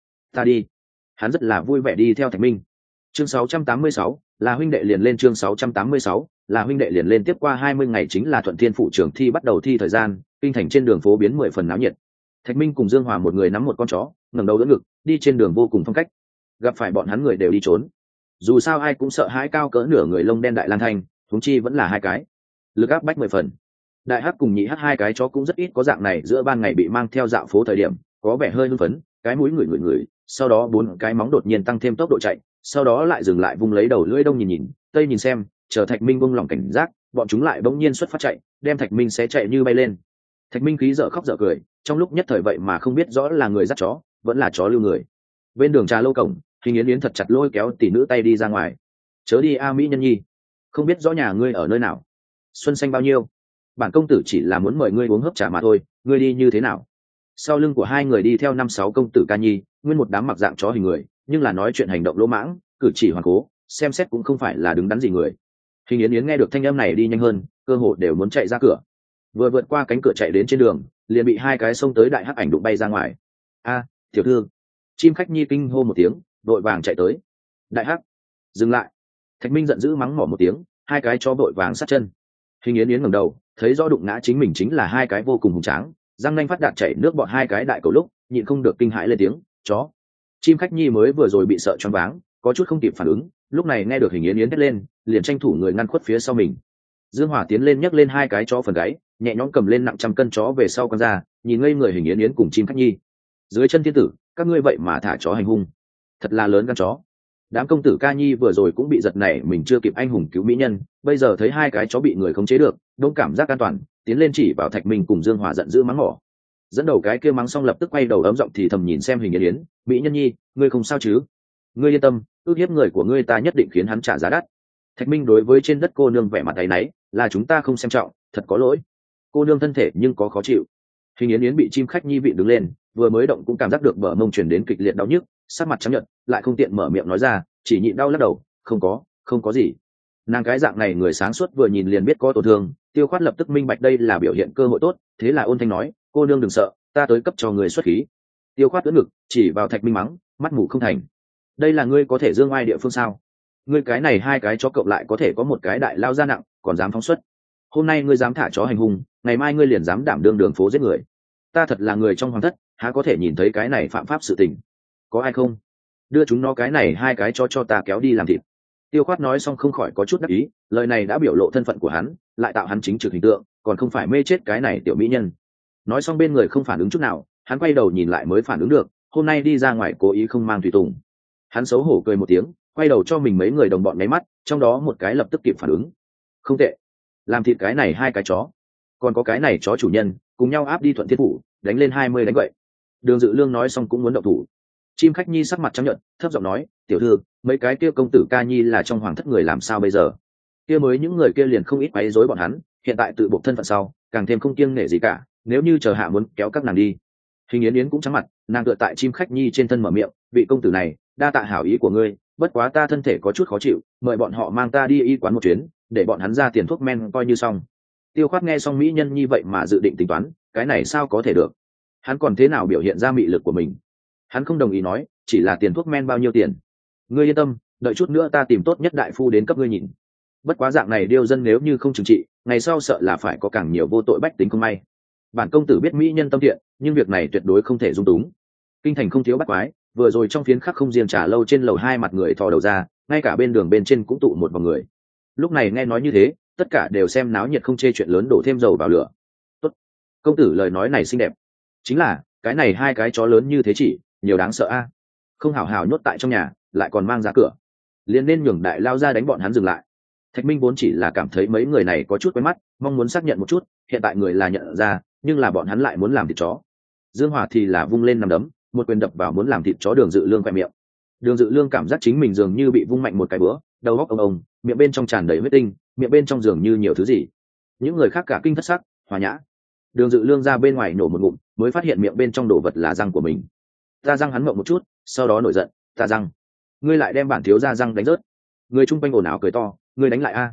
đi. Hắn rất là vui vẻ đi theo Thạch Minh. Chương 686, là huynh đệ liền lên. Chương 686, là huynh đệ liền lên. Tiếp qua 20 ngày chính là Thuận Thiên phụ trường thi bắt đầu thi thời gian, kinh thành trên đường phố biến 10 phần náo nhiệt. Thạch Minh cùng Dương Hòa một người nắm một con chó, ngẩng đầu đỡ ngực, đi trên đường vô cùng phong cách. Gặp phải bọn hắn người đều đi trốn. Dù sao ai cũng sợ hãi cao cỡ nửa người lông đen đại lang thanh, huống chi vẫn là hai cái. Lực áp bách 10 phần. Đại hắc cùng nhị hắc hai cái chó cũng rất ít có dạng này giữa ban ngày bị mang theo dạo phố thời điểm, có vẻ hơi hưng phấn, cái mũi ngửi, sau đó bốn cái móng đột nhiên tăng thêm tốc độ chạy, sau đó lại dừng lại vung lấy đầu lưỡi đông nhìn tây nhìn xem, chờ Thạch Minh buông lỏng cảnh giác, bọn chúng lại bỗng nhiên xuất phát chạy, đem Thạch Minh sẽ chạy như bay lên. Thạch Minh khí dở khóc dở cười, trong lúc nhất thời vậy mà không biết rõ là người dắt chó, vẫn là chó lưu người. Bên đường trà lâu cổng, Hình Yến Yến thật chặt lôi kéo tỷ nữ tay đi ra ngoài. Chớ đi a Mỹ Nhân Nhi, không biết rõ nhà ngươi ở nơi nào, xuân xanh bao nhiêu, bản công tử chỉ là muốn mời ngươi uống hớp trà mà thôi, ngươi đi như thế nào? Sau lưng của hai người đi theo 5-6 công tử ca nhi, nguyên một đám mặc dạng chó hình người, nhưng là nói chuyện hành động lỗ mãng, cử chỉ hoàn cố, xem xét cũng không phải là đứng đắn gì người. Hình Yến Yến nghe được thanh âm này đi nhanh hơn, cơ hồ đều muốn chạy ra cửa. Vừa vượt qua cánh cửa chạy đến trên đường, liền bị hai cái xông tới đại hắc ảnh đụng bay ra ngoài. A, tiểu thư! Chim khách nhi kinh hô một tiếng, vội vàng chạy tới. Đại hắc, dừng lại! Thạch Minh giận dữ mắng mỏ một tiếng, hai cái chó vội vàng sát chân. Hình Yến Yến ngẩng đầu, thấy rõ đụng ngã chính mình chính là hai cái vô cùng hùng tráng, răng nanh phát đạt chảy nước bọt hai cái đại cầu lúc, nhịn không được kinh hãi lên tiếng, chó. Chim khách nhi mới vừa rồi bị sợ choáng váng, có chút không kịp phản ứng, lúc này nghe được Hình Yến Yến hét lên, liền tranh thủ người ngăn khuất phía sau mình. Dương Hỏa tiến lên nhấc lên hai cái chó phần gáy, nhẹ nhõm cầm lên nặng trăm cân chó về sau con ra, nhìn ngây người Hình Yến Yến cùng chim khách nhi. Dưới chân thiên tử, các ngươi vậy mà thả chó hành hung, thật là lớn gan chó. Đám công tử ca nhi vừa rồi cũng bị giật nảy, mình chưa kịp anh hùng cứu mỹ nhân, bây giờ thấy hai cái chó bị người khống chế được, đông cảm giác an toàn, tiến lên chỉ vào Thạch Minh cùng Dương Hỏa giận dữ mắng mỏ. Dẫn đầu cái kia mắng xong lập tức quay đầu ấm giọng thì thầm nhìn xem Hình Yến Yến, mỹ nhân nhi, ngươi không sao chứ? Ngươi yên tâm, ước hiếp người của ngươi ta nhất định khiến hắn trả giá đắt. Thạch Minh đối với trên đất cô nương vẻ mặt áy náy, là chúng ta không xem trọng, thật có lỗi. Cô nương thân thể nhưng có khó chịu. Hình Yến Yến bị chim khách nhi vị đứng lên, vừa mới động cũng cảm giác được bờ mông truyền đến kịch liệt đau nhức, sắc mặt trắng nhợt, lại không tiện mở miệng nói ra, chỉ nhịn đau lắc đầu, không có gì. Nàng cái dạng này người sáng suốt vừa nhìn liền biết có tổn thương, Tiêu Khoát lập tức minh bạch đây là biểu hiện cơ hội tốt, thế là ôn thanh nói, cô nương đừng sợ, ta tới cấp cho người xuất khí. Tiêu Khoát ưỡn ngực, chỉ vào Thạch Minh mắng, mắt mù không thành. Đây là ngươi có thể dương oai địa phương sao? Ngươi cái này hai cái chó cộng lại có thể có một cái đại lao ra nặng, còn dám phóng xuất. Hôm nay ngươi dám thả chó hành hung, ngày mai ngươi liền dám đảm đương đường phố giết người. Ta thật là người trong hoàng thất, há có thể nhìn thấy cái này phạm pháp sự tình. Có ai không? Đưa chúng nó cái này hai cái cho ta kéo đi làm thịt. Tiêu Khoát nói xong không khỏi có chút đắc ý, lời này đã biểu lộ thân phận của hắn, lại tạo hắn chính trực hình tượng, còn không phải mê chết cái này tiểu mỹ nhân. Nói xong bên người không phản ứng chút nào, hắn quay đầu nhìn lại mới phản ứng được, hôm nay đi ra ngoài cố ý không mang tùy tùng. Hắn xấu hổ cười một tiếng, quay đầu cho mình mấy người đồng bọn nháy mắt, trong đó một cái lập tức kịp phản ứng. Không tệ, làm thịt cái này hai cái chó, còn có cái này chó chủ nhân, cùng nhau áp đi Thuận Thiên phủ, đánh lên 20 đánh vậy. Đường Dự Lương nói xong cũng muốn động thủ. Chim khách nhi sắc mặt trắng nhợt, thấp giọng nói, tiểu thư, mấy cái kia công tử ca nhi là trong hoàng thất người làm sao bây giờ? Kia mới những người kia liền không ít quấy rối bọn hắn, hiện tại tự buộc thân phận sau, càng thêm không kiêng nể gì cả, nếu như chờ hạ muốn kéo các nàng đi. Hình Yến Yến cũng trắng mặt, nàng tựa tại chim khách nhi trên thân mở miệng, vị công tử này, đa tạ hảo ý của ngươi, bất quá ta thân thể có chút khó chịu, mời bọn họ mang ta đi y quán một chuyến, để bọn hắn ra tiền thuốc men coi như xong. Tiêu Khoát nghe xong mỹ nhân như vậy mà dự định tính toán, cái này sao có thể được? Hắn còn thế nào biểu hiện ra mị lực của mình? Hắn không đồng ý nói, chỉ là tiền thuốc men bao nhiêu tiền? Ngươi yên tâm, đợi chút nữa ta tìm tốt nhất đại phu đến cấp ngươi nhìn. Bất quá dạng này điêu dân nếu như không trừng trị, ngày sau sợ là phải có càng nhiều vô tội bách tính không may. Bản công tử biết mỹ nhân tâm thiện, nhưng việc này tuyệt đối không thể dung túng. Kinh thành không thiếu bắt quái, vừa rồi trong phiến khắc không riêng trà lâu trên lầu hai mặt người thò đầu ra, ngay cả bên đường bên trên cũng tụ một vòng người. Lúc này nghe nói như thế, tất cả đều xem náo nhiệt không chê chuyện lớn đổ thêm dầu vào lửa. Tốt, công tử lời nói này xinh đẹp, chính là cái này hai cái chó lớn như thế chỉ nhiều đáng sợ a. Không hảo hảo nhốt tại trong nhà, lại còn mang ra cửa, liền nên nhường đại lao ra đánh bọn hắn dừng lại. Thạch Minh vốn chỉ là cảm thấy mấy người này có chút quen mắt, mong muốn xác nhận một chút, hiện tại người là nhận ra, nhưng là bọn hắn lại muốn làm thịt chó. Dương Hòa thì là vung lên nằm đấm, một quyền đập vào muốn làm thịt chó Đường Dự Lương quẹt miệng. Đường Dự Lương cảm giác chính mình dường như bị vung mạnh một cái bữa, đầu óc ông, miệng bên trong tràn đầy huyết tinh, miệng bên trong dường như nhiều thứ gì. Những người khác cả kinh thất sắc, Hòa Nhã. Đường Dự Lương ra bên ngoài nổ một ngụm, mới phát hiện miệng bên trong đồ vật là răng của mình. Ta răng hắn mộng một chút, sau đó nổi giận, ta răng, ngươi lại đem bản thiếu gia răng đánh rớt. Người chung quanh ồn ào cười to, ngươi đánh lại a.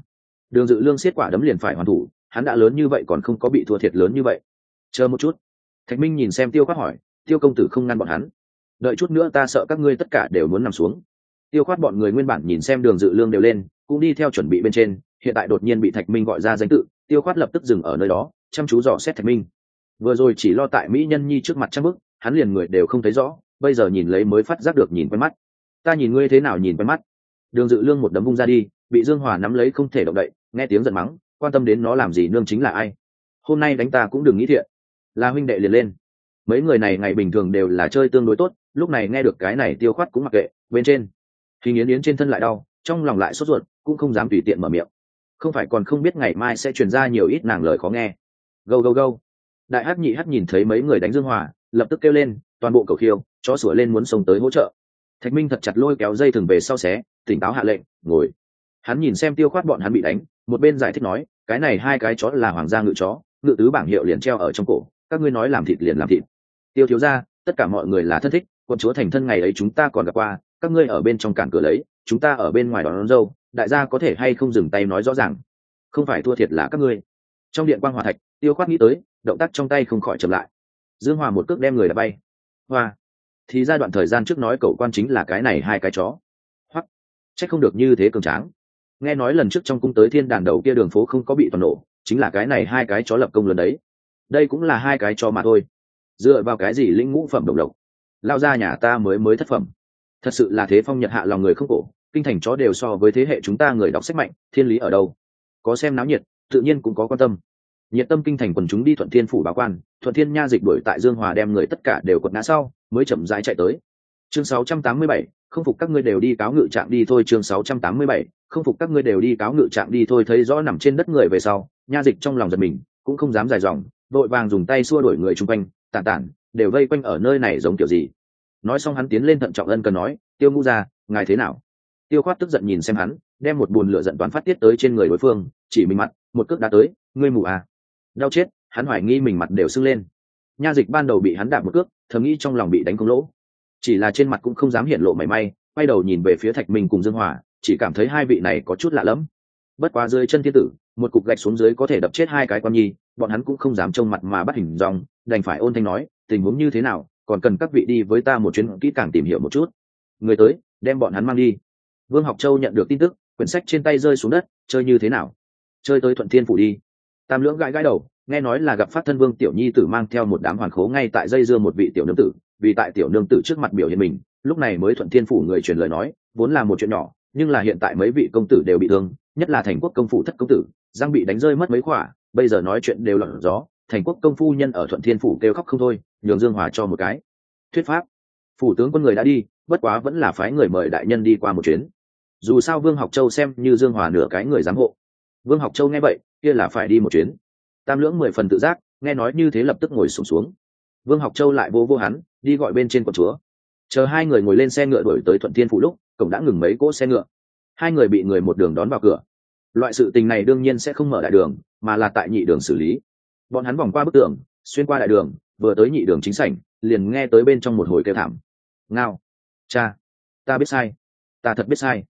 Đường Dự Lương siết quả đấm liền phải hoàn thủ, hắn đã lớn như vậy còn không có bị thua thiệt lớn như vậy. Chờ một chút. Thạch Minh nhìn xem Tiêu Khoát hỏi, Tiêu công tử không ngăn bọn hắn. Đợi chút nữa ta sợ các ngươi tất cả đều muốn nằm xuống. Tiêu Khoát bọn người nguyên bản nhìn xem Đường Dự Lương đều lên, cũng đi theo chuẩn bị bên trên, hiện tại đột nhiên bị Thạch Minh gọi ra danh tự, Tiêu Khoát lập tức dừng ở nơi đó, chăm chú dò xét Thạch Minh. Vừa rồi chỉ lo tại mỹ nhân nhi trước mặt trăm bức, hắn liền người đều không thấy rõ, bây giờ nhìn lấy mới phát giác được nhìn quen mắt. Ta nhìn ngươi thế nào nhìn quen mắt? Đường Dự Lương một đấm vung ra đi, bị Dương Hòa nắm lấy không thể động đậy, nghe tiếng giận mắng, quan tâm đến nó làm gì, nương chính là ai? Hôm nay đánh ta cũng đừng nghĩ thiện. Là huynh đệ liền lên. Mấy người này ngày bình thường đều là chơi tương đối tốt, lúc này nghe được cái này Tiêu Khoát cũng mặc kệ, bên trên. Hình Yến Yến trên thân lại đau, trong lòng lại sốt ruột, cũng không dám tùy tiện mở miệng. Không phải còn không biết ngày mai sẽ truyền ra nhiều ít nàng lời khó nghe. Gâu gâu gâu. Đại Hắc Nhị Hắc nhìn thấy mấy người đánh Dương Hòa, lập tức kêu lên, toàn bộ cầu khiêu, chó sủa lên muốn xông tới hỗ trợ. Thạch Minh thật chặt lôi kéo dây thừng về sau xé, tỉnh táo hạ lệnh, ngồi. Hắn nhìn xem Tiêu Khoát bọn hắn bị đánh, một bên giải thích nói, cái này hai cái chó là hoàng gia ngự chó, ngự tứ bảng hiệu liền treo ở trong cổ, các ngươi nói làm thịt liền làm thịt. Tiêu thiếu gia, tất cả mọi người là thân thích, quân chúa thành thân ngày ấy chúng ta còn gặp qua, các ngươi ở bên trong cản cửa lấy, chúng ta ở bên ngoài đón dâu, đại gia có thể hay không dừng tay nói rõ ràng, không phải thua thiệt là các ngươi. Trong điện quang hòa thạch, Tiêu Khoát nghĩ tới, động tác trong tay không khỏi chậm lại. Dương Hòa một cước đem người đã bay. Hoa, thì ra đoạn thời gian trước nói cậu quan chính là cái này hai cái chó. Hoặc, trách không được như thế cường tráng. Nghe nói lần trước trong cung tới thiên đàn đầu kia đường phố không có bị toàn nổ, chính là cái này hai cái chó lập công lớn đấy. Đây cũng là hai cái chó mà thôi. Dựa vào cái gì lĩnh ngũ phẩm đồng lộc, lao ra nhà ta mới thất phẩm. Thật sự là thế phong nhật hạ lòng người không cổ, kinh thành chó đều so với thế hệ chúng ta người đọc sách mạnh, thiên lý ở đâu? Có xem náo nhiệt, tự nhiên cũng có quan tâm. Nhiệt tâm kinh thành quần chúng đi Thuận Thiên phủ báo quan, Thuận Thiên nha dịch đuổi tại Dương Hòa đem người tất cả đều quật ngã sau, mới chậm rãi chạy tới. Chương 687, không phục các ngươi đều đi cáo ngự trạng đi thôi. Chương 687, không phục các ngươi đều đi cáo ngự trạng đi thôi. Thấy rõ nằm trên đất người về sau, nha dịch trong lòng giật mình, cũng không dám dài dòng, vội vàng dùng tay xua đuổi người chung quanh, tản đều vây quanh ở nơi này giống kiểu gì. Nói xong hắn tiến lên thận trọng ân cần nói, Tiêu ngũ gia, ngài thế nào? Tiêu Khoát tức giận nhìn xem hắn, đem một bùn lửa giận toán phát tiết tới trên người đối phương, chỉ mình mặt, một cước đá tới, ngươi mù à? Đau chết, hắn hoài nghi mình mặt đều sưng lên. Nha dịch ban đầu bị hắn đạp một cước, thầm nghĩ trong lòng bị đánh không lỗ, chỉ là trên mặt cũng không dám hiện lộ mảy may, quay đầu nhìn về phía Thạch Minh cùng Dương Hòa, chỉ cảm thấy hai vị này có chút lạ lẫm. Bất quá dưới chân thiên tử, một cục gạch xuống dưới có thể đập chết hai cái con nhi, bọn hắn cũng không dám trông mặt mà bắt hình dong, đành phải ôn thanh nói, tình huống như thế nào, còn cần các vị đi với ta một chuyến kỹ càng tìm hiểu một chút. Người tới, đem bọn hắn mang đi. Vương Học Châu nhận được tin tức, quyển sách trên tay rơi xuống đất, chơi như thế nào? Chơi tới Thuận Thiên phủ đi. Tam Lưỡng gãi đầu, nghe nói là gặp Phát Thân Vương tiểu nhi tử mang theo một đám hoàn khố ngay tại dây dưa một vị tiểu nương tử, vì tại tiểu nương tử trước mặt biểu hiện mình, lúc này mới Thuận Thiên phủ người truyền lời nói, vốn là một chuyện nhỏ, nhưng là hiện tại mấy vị công tử đều bị thương, nhất là Thành Quốc công phủ thất công tử, răng bị đánh rơi mất mấy khỏa, bây giờ nói chuyện đều lọt gió, Thành Quốc công phu nhân ở Thuận Thiên phủ kêu khóc không thôi, nhường Dương Hòa cho một cái thuyết pháp. Phủ tướng quân người đã đi, bất quá vẫn là phái người mời đại nhân đi qua một chuyến. Dù sao Vương Học Châu xem như Dương Hòa nửa cái người giám hộ. Vương Học Châu nghe vậy, kia là phải đi một chuyến. Tam Lưỡng 10 phần tự giác, nghe nói như thế lập tức ngồi xổm xuống. Vương Học Châu lại vô hắn, đi gọi bên trên quận chúa. Chờ hai người ngồi lên xe ngựa đuổi tới Thuận Thiên phủ lúc, cổng đã ngừng mấy cỗ xe ngựa. Hai người bị người một đường đón vào cửa. Loại sự tình này đương nhiên sẽ không mở đại đường, mà là tại nhị đường xử lý. Bọn hắn vòng qua bức tường, xuyên qua đại đường, vừa tới nhị đường chính sảnh, liền nghe tới bên trong một hồi kêu thảm. Ngao, cha, ta biết sai, ta thật biết sai.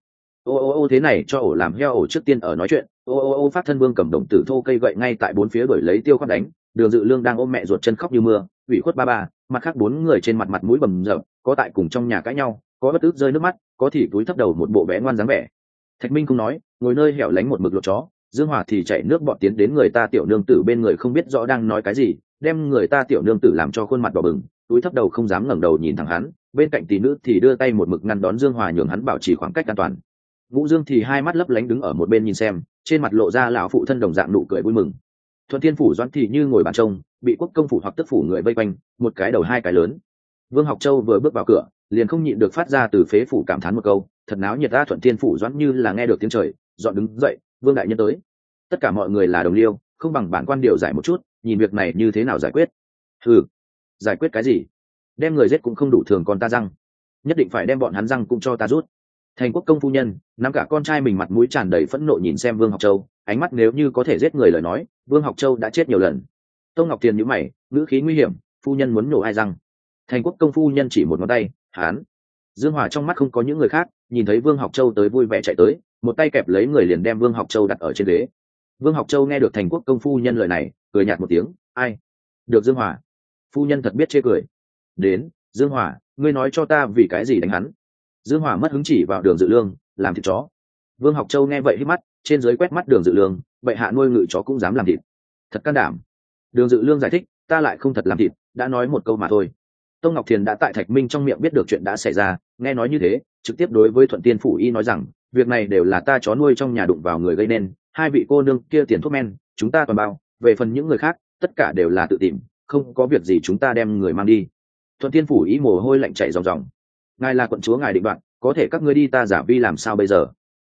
Ô thế này cho ổ làm heo ổ trước tiên ở nói chuyện. Ô Phát Thân Vương cầm đồng tử thô cây gậy ngay tại bốn phía đuổi lấy Tiêu Khoát đánh. Đường Dự Lương đang ôm mẹ ruột chân khóc như mưa, ủy khuất ba, mặt khác bốn người trên mặt mũi bầm dập, có tại cùng trong nhà cãi nhau, có bất ức rơi nước mắt, có thì túi thấp đầu một bộ bé ngoan dáng vẻ. Thạch Minh không nói, ngồi nơi hẻo lánh một mực lột chó. Dương Hòa thì chạy nước bọt tiến đến người ta tiểu nương tử bên người không biết rõ đang nói cái gì, đem người ta tiểu nương tử làm cho khuôn mặt đỏ bừng, túi thấp đầu không dám ngẩng đầu nhìn thẳng hắn. Bên cạnh tỷ nữ thì đưa tay một mực ngăn đón Dương Hòa nhường hắn bảo trì khoảng cách an toàn. Vũ Dương thì hai mắt lấp lánh đứng ở một bên nhìn xem, trên mặt lộ ra lão phụ thân đồng dạng nụ cười vui mừng. Thuận Thiên phủ Doãn thì như ngồi bàn trông, bị quốc công phủ hoặc tức phủ người vây quanh, một cái đầu hai cái lớn. Vương Học Châu vừa bước vào cửa, liền không nhịn được phát ra từ phế phủ cảm thán một câu, thật náo nhiệt ta. Thuận Thiên phủ Doãn như là nghe được tiếng trời, dọn đứng dậy, Vương đại nhân tới. Tất cả mọi người là đồng liêu, không bằng bản quan điều giải một chút, nhìn việc này như thế nào giải quyết. Giải quyết cái gì? Đem người giết cũng không đủ thường còn ta răng, nhất định phải đem bọn hắn răng cũng cho ta rút. Thành Quốc công phu nhân nắm cả con trai mình mặt mũi tràn đầy phẫn nộ nhìn xem Vương Học Châu, ánh mắt nếu như có thể giết người lời nói, Vương Học Châu đã chết nhiều lần. Tông Ngọc Tiền nhíu mày, ngữ khí nguy hiểm, phu nhân muốn nổ ai răng? Thành Quốc công phu nhân chỉ một ngón tay, hán. Dương Hòa trong mắt không có những người khác, nhìn thấy Vương Học Châu tới vui vẻ chạy tới, một tay kẹp lấy người liền đem Vương Học Châu đặt ở trên ghế. Vương Học Châu nghe được Thành Quốc công phu nhân lời này, cười nhạt một tiếng, ai? Được Dương Hòa. Phu nhân thật biết chê cười. Đến, Dương Hòa, ngươi nói cho ta vì cái gì đánh hắn? Dương Hòa mất hứng chỉ vào Đường Dự Lương, làm thịt chó. Vương Học Châu nghe vậy hít mắt, trên dưới quét mắt Đường Dự Lương, bệ hạ nuôi ngự chó cũng dám làm thịt, thật can đảm. Đường Dự Lương giải thích, ta lại không thật làm thịt, đã nói một câu mà thôi. Tông Ngọc Thiền đã tại Thạch Minh trong miệng biết được chuyện đã xảy ra, nghe nói như thế, trực tiếp đối với Thuận Tiên phủ y nói rằng, việc này đều là ta chó nuôi trong nhà đụng vào người gây nên, hai vị cô nương kia tiền thuốc men, chúng ta toàn bao, về phần những người khác, tất cả đều là tự tìm, không có việc gì chúng ta đem người mang đi. Thuận Tiên phủ y mồ hôi lạnh chảy ròng ròng. Ngài là quận chúa ngài định đoạt, có thể các ngươi đi ta giả vi làm sao bây giờ?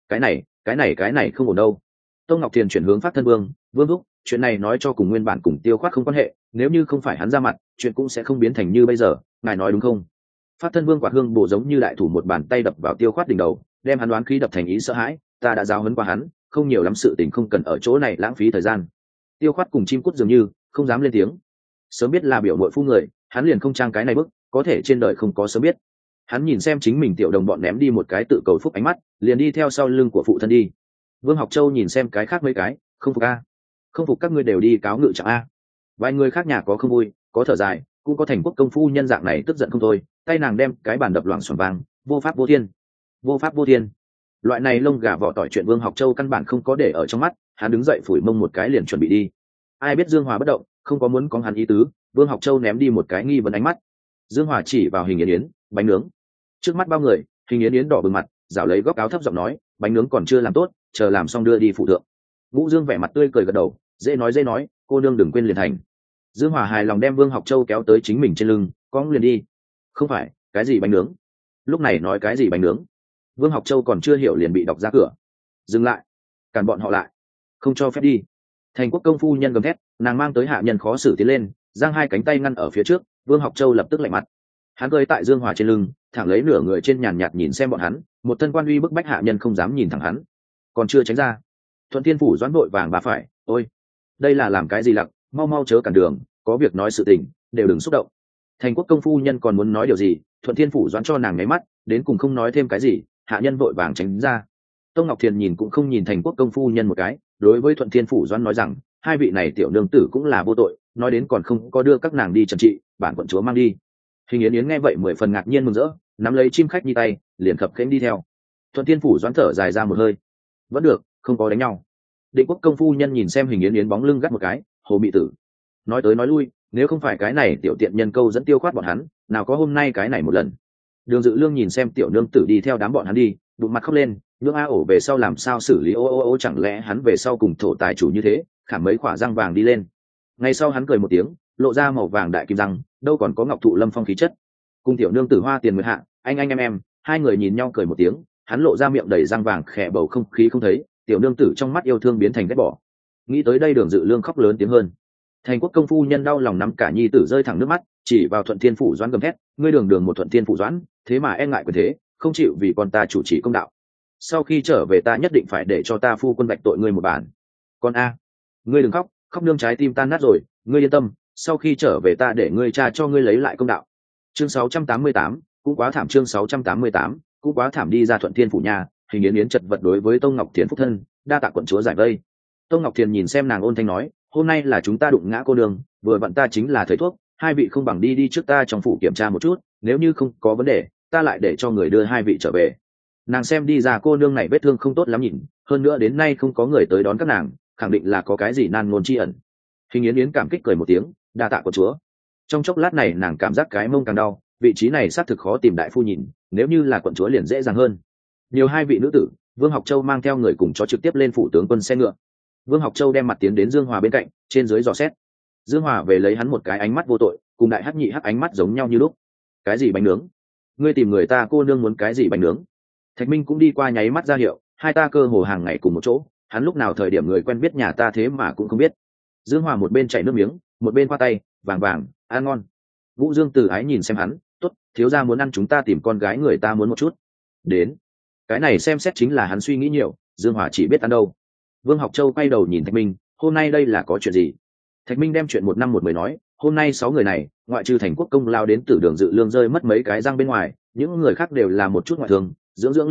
Cái này không ổn đâu. Tông Ngọc Thiền chuyển hướng Phát Thân Vương, Vương thúc, chuyện này nói cho cùng nguyên bản cùng Tiêu Khoát không quan hệ, nếu như không phải hắn ra mặt, chuyện cũng sẽ không biến thành như bây giờ, ngài nói đúng không? Phát Thân Vương quạt hương bộ giống như đại thủ một bàn tay đập vào Tiêu Khoát đỉnh đầu, đem hắn đoán khí đập thành ý sợ hãi, ta đã giáo huấn qua hắn, không nhiều lắm sự tình không cần ở chỗ này lãng phí thời gian. Tiêu Khoát cùng chim cút dường như không dám lên tiếng. Sớm biết là biểu muội phu người, hắn liền không trang cái này bức, có thể trên đời không có sớm biết. Hắn nhìn xem chính mình tiểu đồng bọn ném đi một cái tự cầu phúc ánh mắt, liền đi theo sau lưng của phụ thân đi. Vương Học Châu nhìn xem cái khác mấy cái, không phục a, không phục các ngươi đều đi cáo ngự trạng a. Vài người khác nhà có không vui, có thở dài, cũng có Thành Quốc công phu nhân dạng này tức giận không thôi, tay nàng đem cái bàn đập loảng xoảng vang, vô pháp vô thiên, vô pháp vô thiên. Loại này lông gà vỏ tỏi chuyện Vương Học Châu căn bản không có để ở trong mắt, hắn đứng dậy phủi mông một cái liền chuẩn bị đi. Ai biết Dương Hòa bất động, không có muốn có hắn ý tứ, Vương Học Châu ném đi một cái nghi vấn ánh mắt. Dương Hòa chỉ vào Hình Yến Yến, bánh nướng. Trước mắt bao người, Hình Yến Yến đỏ bừng mặt, rảo lấy góc áo thấp giọng nói, bánh nướng còn chưa làm tốt, chờ làm xong đưa đi phụ thượng. Vũ Dương vẻ mặt tươi cười gật đầu, dễ nói, cô nương đừng quên liền thành. Dương Hòa hài lòng đem Vương Học Châu kéo tới chính mình trên lưng, cong liền đi. Không phải, cái gì bánh nướng? Lúc này nói cái gì bánh nướng? Vương Học Châu còn chưa hiểu liền bị đọc ra cửa. Dừng lại, cản bọn họ lại, không cho phép đi. Thành Quốc công phu nhân gầm thét, nàng mang tới hạ nhân khó xử tiến lên, giang hai cánh tay ngăn ở phía trước. Vương Học Châu lập tức lạnh mặt. Hắn cười tại Dương Hòa trên lưng, thẳng lấy nửa người trên nhàn nhạt nhìn xem bọn hắn, một thân quan uy bức bách hạ nhân không dám nhìn thẳng hắn, còn chưa tránh ra. Thuận Thiên phủ Doãn vội vàng bà phải, ôi, đây là làm cái gì lặc, mau chớ cản đường, có việc nói sự tình, đều đừng xúc động. Thành Quốc công phu nhân còn muốn nói điều gì, Thuận Thiên phủ Doãn cho nàng nháy mắt, đến cùng không nói thêm cái gì, hạ nhân vội vàng tránh ra. Tông Ngọc Thiền nhìn cũng không nhìn Thành Quốc công phu nhân một cái, đối với Thuận Thiên phủ Doãn nói rằng, hai vị này tiểu nương tử cũng là vô tội, nói đến còn không có đưa các nàng đi trần trị, bản quận chúa mang đi. Hình Yến Yến nghe vậy 10 phần ngạc nhiên mừng rỡ, nắm lấy chim khách như tay, liền khập khênh đi theo. Thuận Thiên phủ Doãn thở dài ra một hơi, vẫn được, không có đánh nhau. Định Quốc công phu nhân nhìn xem Hình Yến Yến bóng lưng gắt một cái, hồ mị tử. Nói tới nói lui, nếu không phải cái này tiểu tiện nhân câu dẫn Tiêu Khoát bọn hắn, nào có hôm nay cái này một lần. Đường Dự Lương nhìn xem tiểu nương tử đi theo đám bọn hắn đi, bụng mặt khóc lên, nương a ổ về sau làm sao xử lý ô chẳng lẽ hắn về sau cùng thổ tài chủ như thế, khảm mấy khỏa răng vàng đi lên. Ngay sau hắn cười một tiếng, lộ ra màu vàng đại kim răng, đâu còn có ngọc thụ lâm phong khí chất. Cùng tiểu nương tử Hoa Tiền Nguyệt hạ, anh em, hai người nhìn nhau cười một tiếng, hắn lộ ra miệng đầy răng vàng khẽ bầu không khí không thấy, tiểu nương tử trong mắt yêu thương biến thành ghét bỏ. Nghĩ tới đây Đường Dự Lương khóc lớn tiếng hơn. Thành Quốc công phu nhân đau lòng nắm cả nhi tử rơi thẳng nước mắt, chỉ vào Thuận Thiên phủ Doãn gầm thét, ngươi đường một Thuận Thiên phủ Doãn, thế mà e ngại quyền thế, không chịu vì con ta chủ trì công đạo. Sau khi trở về ta nhất định phải để cho ta phu quân bạch tội ngươi một bản. Con a, ngươi đừng khóc, khóc nương trái tim tan nát rồi, ngươi yên tâm, sau khi trở về ta để ngươi cha cho ngươi lấy lại công đạo. Chương 688, cũng quá thảm. Chương 688, cũng quá thảm. Đi ra Thuận Thiên phủ nhà, Hình Yến Yến chật vật đối với Tông Ngọc Thiền phúc thân, đa tạ quận chúa giải vây. Tông Ngọc Thiền nhìn xem nàng ôn thanh nói, hôm nay là chúng ta đụng ngã cô đường, vừa vặn ta chính là thầy thuốc, hai vị không bằng đi trước ta trong phủ kiểm tra một chút, nếu như không có vấn đề, ta lại để cho người đưa hai vị trở về. Nàng xem đi ra cô nương này vết thương không tốt lắm nhìn, hơn nữa đến nay không có người tới đón các nàng, khẳng định là có cái gì nan ngôn chi ẩn. Hình Yến Yến cảm kích cười một tiếng, đa tạ quận chúa. Trong chốc lát này nàng cảm giác cái mông càng đau, vị trí này xác thực khó tìm đại phu nhìn, nếu như là quận chúa liền dễ dàng hơn. Nhiều hai vị nữ tử, Vương Học Châu mang theo người cùng chó trực tiếp lên phủ tướng quân xe ngựa. Vương Học Châu đem mặt tiến đến Dương Hòa bên cạnh, trên dưới dò xét. Dương Hòa về lấy hắn một cái ánh mắt vô tội, cùng đại hắc nhị hắc ánh mắt giống nhau như lúc. Cái gì bánh nướng? Ngươi tìm người ta cô nương muốn cái gì bánh nướng? Thạch Minh cũng đi qua nháy mắt ra hiệu, hai ta cơ hồ hàng ngày cùng một chỗ, hắn lúc nào thời điểm người quen biết nhà ta thế mà cũng không biết. Dương Hòa một bên chảy nước miếng, một bên khoa tay, vàng, ăn ngon. Vũ Dương từ ái nhìn xem hắn, tốt, thiếu gia muốn ăn chúng ta tìm con gái người ta muốn một chút. Đến, cái này xem xét chính là hắn suy nghĩ nhiều, Dương Hòa chỉ biết ăn đâu. Vương Học Châu quay đầu nhìn Thạch Minh, hôm nay đây là có chuyện gì? Thạch Minh đem chuyện một năm một mười nói, hôm nay 6 người này, ngoại trừ Thành Quốc công lao đến từ Đường Dự Lương rơi mất mấy cái răng bên ngoài, những người khác đều là một chút ngoại thương, dưỡng liền tốt,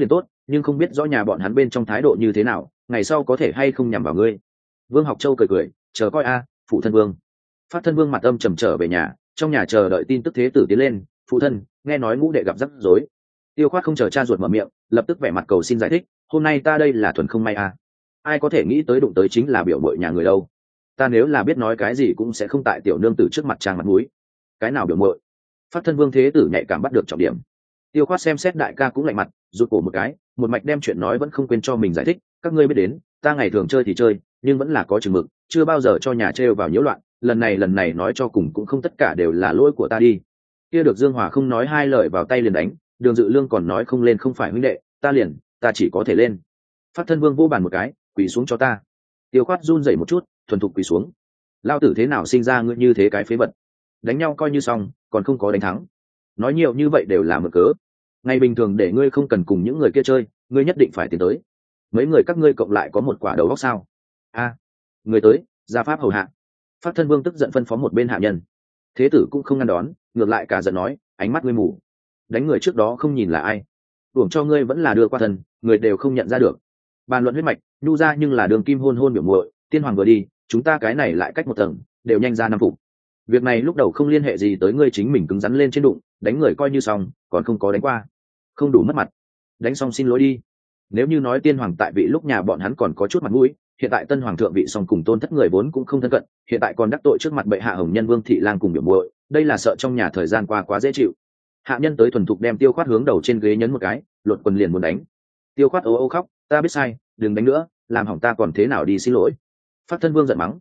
nhưng không biết rõ nhà bọn hắn bên trong thái độ như thế nào, ngày sau có thể hay không nhằm vào ngươi. Vương Học Châu cười cười, chờ coi a. Phụ thân Vương. Phát thân Vương mặt âm trầm trở về nhà, trong nhà chờ đợi tin tức thế tử tiến lên. Phụ thân, nghe nói ngũ đệ gặp rắc rối. Tiêu Khoát không chờ cha ruột mở miệng, lập tức vẻ mặt cầu xin giải thích, hôm nay ta đây là thuần không may a. Ai có thể nghĩ tới đụng tới chính là biểu bội nhà người đâu. Ta nếu là biết nói cái gì cũng sẽ không tại tiểu nương tử trước mặt trang mặt mũi. Cái nào biểu muội? Phát thân Vương thế tử nhạy cảm bắt được trọng điểm. Tiêu Khoát xem xét đại ca cũng lạnh mặt, rụt cổ một cái, một mạch đem chuyện nói vẫn không quên cho mình giải thích, các ngươi biết đến, ta ngày thường chơi thì chơi, nhưng vẫn là có chừng mực, chưa bao giờ cho nhà trêu vào nhiễu loạn, lần này nói cho cùng cũng không tất cả đều là lỗi của ta đi. Kia được Dương Hòa không nói hai lời vào tay liền đánh, Đường Dự Lương còn nói không lên không phải huynh đệ, ta chỉ có thể lên. Phát thân Vương vô bàn một cái, quỳ xuống cho ta. Tiêu Khoát run rẩy một chút, thuần thục quỳ xuống. Lao tử thế nào sinh ra ngươi như thế cái phế vật? Đánh nhau coi như xong, còn không có đánh thắng. Nói nhiều như vậy đều là mượn cớ. Ngày bình thường để ngươi không cần cùng những người kia chơi, ngươi nhất định phải tiến tới. Mấy người các ngươi cộng lại có một quả đầu óc sao? A, người tới, gia pháp hầu hạ. Phát thân Vương tức giận phân phó một bên hạ nhân. Thế tử cũng không ngăn đón, ngược lại cả giận nói, ánh mắt ngươi mù. Đánh người trước đó không nhìn là ai, uổng cho ngươi vẫn là đưa qua thân, người đều không nhận ra được. Bàn luận huyết mạch, nhu ra nhưng là đường kim hôn biểu muội, tiên hoàng vừa đi, chúng ta cái này lại cách một tầng, đều nhanh ra năm phục. Việc này lúc đầu không liên hệ gì tới ngươi chính mình cứng rắn lên trên đụng, đánh người coi như xong, còn không có đánh qua, không đủ mất mặt. Đánh xong xin lỗi đi. Nếu như nói tiên hoàng tại vị lúc nhà bọn hắn còn có chút mặt mũi, hiện tại tân hoàng thượng vị xong cùng tôn thất người vốn cũng không thân cận, hiện tại còn đắc tội trước mặt bệ hạ hồng nhân Vương thị lang cùng biểu muội, đây là sợ trong nhà thời gian qua quá dễ chịu. Hạ nhân tới thuần thục đem Tiêu Khoát hướng đầu trên ghế nhấn một cái, lột quần liền muốn đánh. Tiêu Khoát ô ô khóc, ta biết sai, đừng đánh nữa, làm hỏng ta còn thế nào đi xin lỗi. Phát thân Vương giận mắng,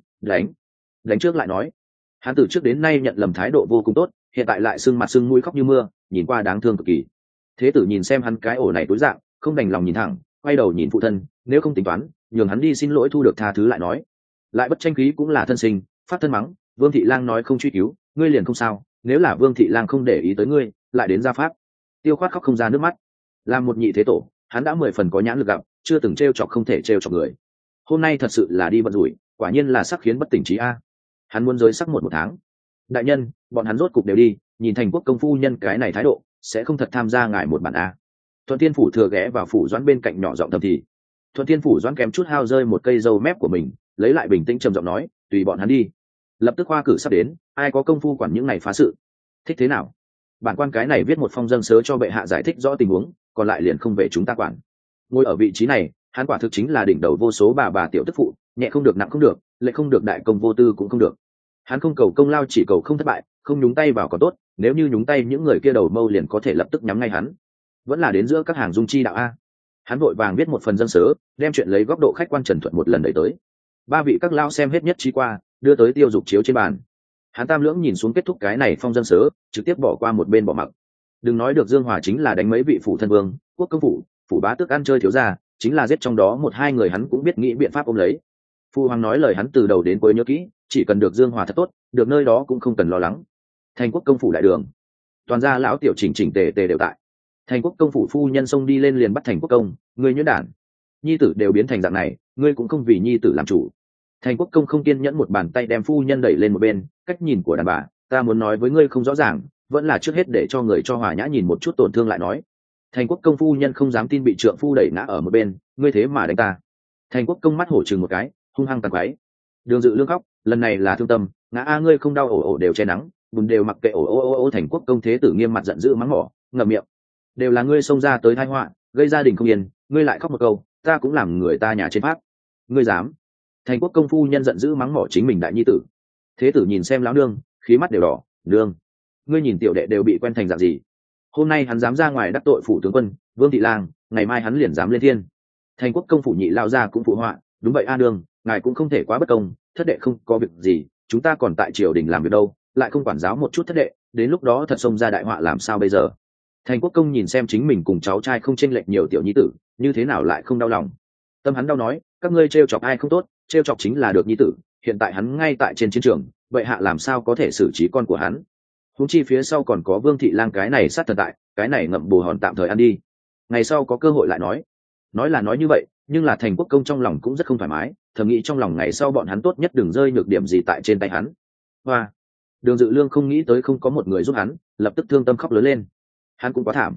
đánh trước lại nói. Hắn từ trước đến nay nhận lầm thái độ vô cùng tốt, hiện tại lại sưng mặt sưng mũi khóc như mưa, nhìn qua đáng thương cực kỳ. Thế tử nhìn xem hắn cái ổ này tối dạng, không đành lòng nhìn thẳng, quay đầu nhìn phụ thân, nếu không tính toán, nhường hắn đi xin lỗi thu được tha thứ lại nói. Lại bất tranh khí cũng là thân sinh, Phát thân mắng, Vương thị lang nói không truy cứu, ngươi liền không sao, nếu là Vương thị lang không để ý tới ngươi, lại đến gia pháp. Tiêu Khoát khóc không ra nước mắt. Làm một nhị thế tổ, hắn đã 10 phần có nhãn lực gặp, chưa từng trêu chọc không thể trêu chọc người. Hôm nay thật sự là đi vận rủi, quả nhiên là sắc khiến bất tỉnh trí a. Hắn muốn giới sắc một tháng. Đại nhân, bọn hắn rốt cục đều đi, nhìn Thành Quốc công phu nhân cái này thái độ, sẽ không thật tham gia ngài một bản a. Thuận Thiên phủ thừa ghé vào phủ Doãn bên cạnh nhỏ giọng thầm thì. Thuận Thiên phủ Doãn kém chút hao rơi một cây râu mép của mình, lấy lại bình tĩnh trầm giọng nói, tùy bọn hắn đi. Lập tức khoa cử sắp đến, ai có công phu quản những này phá sự. Thích thế nào? Bản quan cái này viết một phong dâng sớ cho bệ hạ giải thích rõ tình huống, còn lại liền không về chúng ta quản. Ngồi ở vị trí này, hắn quả thực chính là đỉnh đầu vô số bà tiểu tức phụ, nhẹ không được nặng không được, lệ không được đại công vô tư cũng không được. Hắn không cầu công lao, chỉ cầu không thất bại, không nhúng tay vào còn tốt, nếu như nhúng tay những người kia đầu mâu liền có thể lập tức nhắm ngay hắn. Vẫn là đến giữa các hàng dung chi đạo a. Hắn vội vàng viết một phần dâng sớ, đem chuyện lấy góc độ khách quan trần thuận một lần đẩy tới. Ba vị các lao xem hết nhất trí qua, đưa tới Tiêu Dục chiếu trên bàn. Hắn tam lưỡng nhìn xuống kết thúc cái này phong dâng sớ, trực tiếp bỏ qua một bên bỏ mặc. Đừng nói được Dương Hòa chính là đánh mấy vị phủ thân vương, quốc công phủ bá tước ăn chơi thiếu gia, chính là giết trong đó một hai người hắn cũng biết nghĩ biện pháp ôm lấy. Phu hoàng nói lời hắn từ đầu đến cuối nhớ kỹ, chỉ cần được Dương Hòa thật tốt, được nơi đó cũng không cần lo lắng. Thành Quốc công phủ đại đường, toàn gia lão tiểu chỉnh tề đều tại. Thành Quốc công phủ phu nhân xông đi lên liền bắt Thành Quốc công, ngươi nhuyễn đản, nhi tử đều biến thành dạng này, ngươi cũng không vì nhi tử làm chủ. Thành Quốc công không kiên nhẫn một bàn tay đem phu nhân đẩy lên một bên, cách nhìn của đàn bà, ta muốn nói với ngươi không rõ ràng, vẫn là trước hết để cho người cho Hòa Nhã nhìn một chút tổn thương lại nói. Thành Quốc công phu nhân không dám tin bị trượng phu đẩy ngã ở một bên, ngươi thế mà đánh ta. Thành Quốc công mắt hổ chừng một cái, hung hăng tàn quái. Đường Dự Lương khóc, lần này là thương tâm, ngã a ngươi không đau ổ đều che nắng, bùn đều mặc kệ ổ. Thành Quốc công thế tử nghiêm mặt giận dữ mắng mỏ, ngậm miệng. Đều là ngươi xông ra tới tai họa, gây gia đình không yên, ngươi lại khóc một câu, ta cũng làm người ta nhà trên pháp. Ngươi dám? Thành Quốc công phu nhân giận dữ mắng mỏ chính mình đại nhi tử. Thế tử nhìn xem lão nương, khí mắt đều đỏ, nương, ngươi nhìn tiểu đệ đều bị quen thành dạng gì, hôm nay hắn dám ra ngoài đắc tội phủ tướng quân Vương thị lang, ngày mai hắn liền dám lên thiên. Thành Quốc công phủ nhị lao ra cũng phụ họa, đúng vậy a nương, ngài cũng không thể quá bất công, thất đệ không có việc gì, chúng ta còn tại triều đình làm việc đâu, lại không quản giáo một chút thất đệ, đến lúc đó thật xông ra đại họa làm sao bây giờ. Thành Quốc công nhìn xem chính mình cùng cháu trai không chênh lệch nhiều tiểu nhi tử, như thế nào lại không đau lòng. Tâm hắn đau nói, các ngươi trêu chọc ai không tốt, trêu chọc chính là được nhi tử, hiện tại hắn ngay tại trên chiến trường, vậy hạ làm sao có thể xử trí con của hắn. Huống chi phía sau còn có Vương thị lang cái này sát thần tại, cái này ngậm bù hòn tạm thời ăn đi, ngày sau có cơ hội lại nói là nói như vậy, nhưng là Thành Quốc công trong lòng cũng rất không thoải mái, thầm nghĩ trong lòng ngày sau bọn hắn tốt nhất đừng rơi nhược điểm gì tại trên tay hắn. Hoa, Đường Dự Lương không nghĩ tới không có một người giúp hắn, lập tức thương tâm khóc lớn lên. Hắn cũng quá thảm.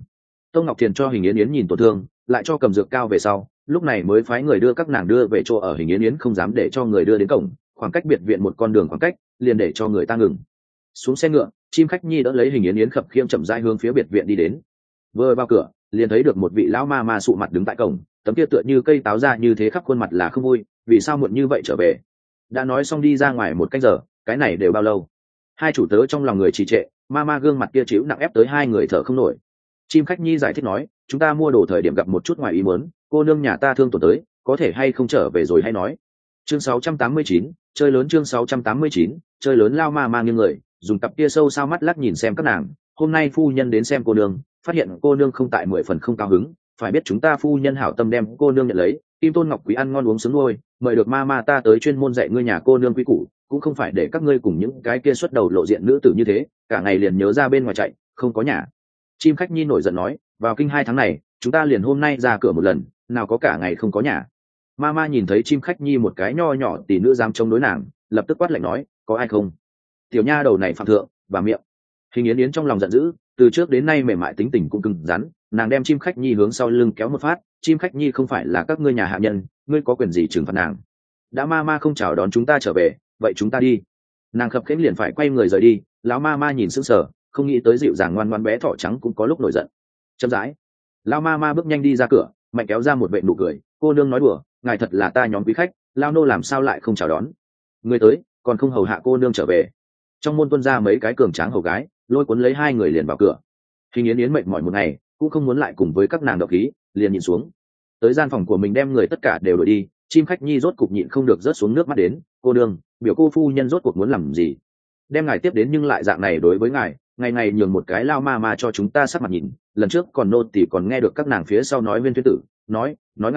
Tông Ngọc Thiền cho Hình Yến Yến nhìn tổn thương, lại cho cầm dược cao về sau, lúc này mới phái người đưa các nàng đưa về chỗ ở. Hình Yến Yến không dám để cho người đưa đến cổng, khoảng cách biệt viện một con đường khoảng cách, liền để cho người ta ngừng. Xuống xe ngựa, Chim Khách Nhi đỡ lấy Hình Yến Yến khập khiễng chậm rãi hướng phía biệt viện đi đến. Vừa vào cửa, liền thấy được một vị lão ma ma sụ mặt đứng tại cổng, tấm kia tựa như cây táo ra như thế khắp khuôn mặt là không vui, vì sao muộn như vậy trở về? Đã nói xong đi ra ngoài một canh giờ, cái này đều bao lâu? Hai chủ tớ trong lòng người trì trệ, ma ma gương mặt kia chịu nặng ép tới hai người thở không nổi. Chim Khách Nhi giải thích nói, chúng ta mua đồ thời điểm gặp một chút ngoài ý muốn, cô nương nhà ta thương tổn tới, có thể hay không trở về rồi hay nói. Chương 689, chơi lớn. Chương 689, chơi lớn. Lao ma ma nghiêng người, dùng cặp kia sâu sao mắt lắc nhìn xem các nàng. Hôm nay phu nhân đến xem cô nương, phát hiện cô nương không tại 10 phần không cao hứng, phải biết chúng ta phu nhân hảo tâm đem cô nương nhận lấy, Kim Tôn Ngọc Quý ăn ngon uống sướng nuôi, mời được ma ma ta tới chuyên môn dạy ngươi nhà cô nương quý củ, cũng không phải để các ngươi cùng những cái kia xuất đầu lộ diện nữ tử như thế, cả ngày liền nhớ ra bên ngoài chạy, không có nhà. Chim Khách Nhi nổi giận nói, vào kinh 2 tháng này, chúng ta liền hôm nay ra cửa một lần, nào có cả ngày không có nhà. Ma ma nhìn thấy Chim Khách Nhi một cái nho nhỏ tỷ nữ dám chống đối nàng, lập tức quát lạnh nói, có ai không? Tiểu nha đầu này phạm thượng, và miệng. Hình Yến Yến trong lòng giận dữ, từ trước đến nay mềm mại tính tình cũng cứng rắn, nàng đem Chim Khách Nhi hướng sau lưng kéo một phát. Chim Khách Nhi không phải là các ngươi nhà hạ nhân, ngươi có quyền gì trừng phạt nàng? Đã ma ma không chào đón chúng ta trở về, vậy chúng ta đi. Nàng khập khiễng liền phải quay người rời đi, lão ma ma nhìn sững sờ, không nghĩ tới dịu dàng ngoan ngoãn bé thỏ trắng cũng có lúc nổi giận. Chậm rãi, lão ma ma bước nhanh đi ra cửa, mạnh kéo ra một vệ nụ cười, cô nương nói đùa, ngài thật là ta nhóm quý khách, lao nô làm sao lại không chào đón? Người tới, còn không hầu hạ cô nương trở về. Trong môn tuân ra mấy cái cường tráng hầu gái, lôi cuốn lấy hai người liền vào cửa. Hình Yến Yến mệt mỏi một ngày, cũng không muốn lại cùng với các nàng độc khí, liền nhìn xuống. Tới gian phòng của mình đem người tất cả đều đuổi đi. Chim Khách Nhi rốt cục nhịn không được rớt xuống nước mắt đến, cô nương, biểu cô phu nhân rốt cuộc muốn làm gì? Đem ngài tiếp đến nhưng lại dạng này đối với ngài, ngày ngày nhường một cái lao ma ma cho chúng ta sắc mặt nhìn. Lần trước còn nô tỳ còn nghe được các nàng phía sau nói Viên Thuyết Tử, nói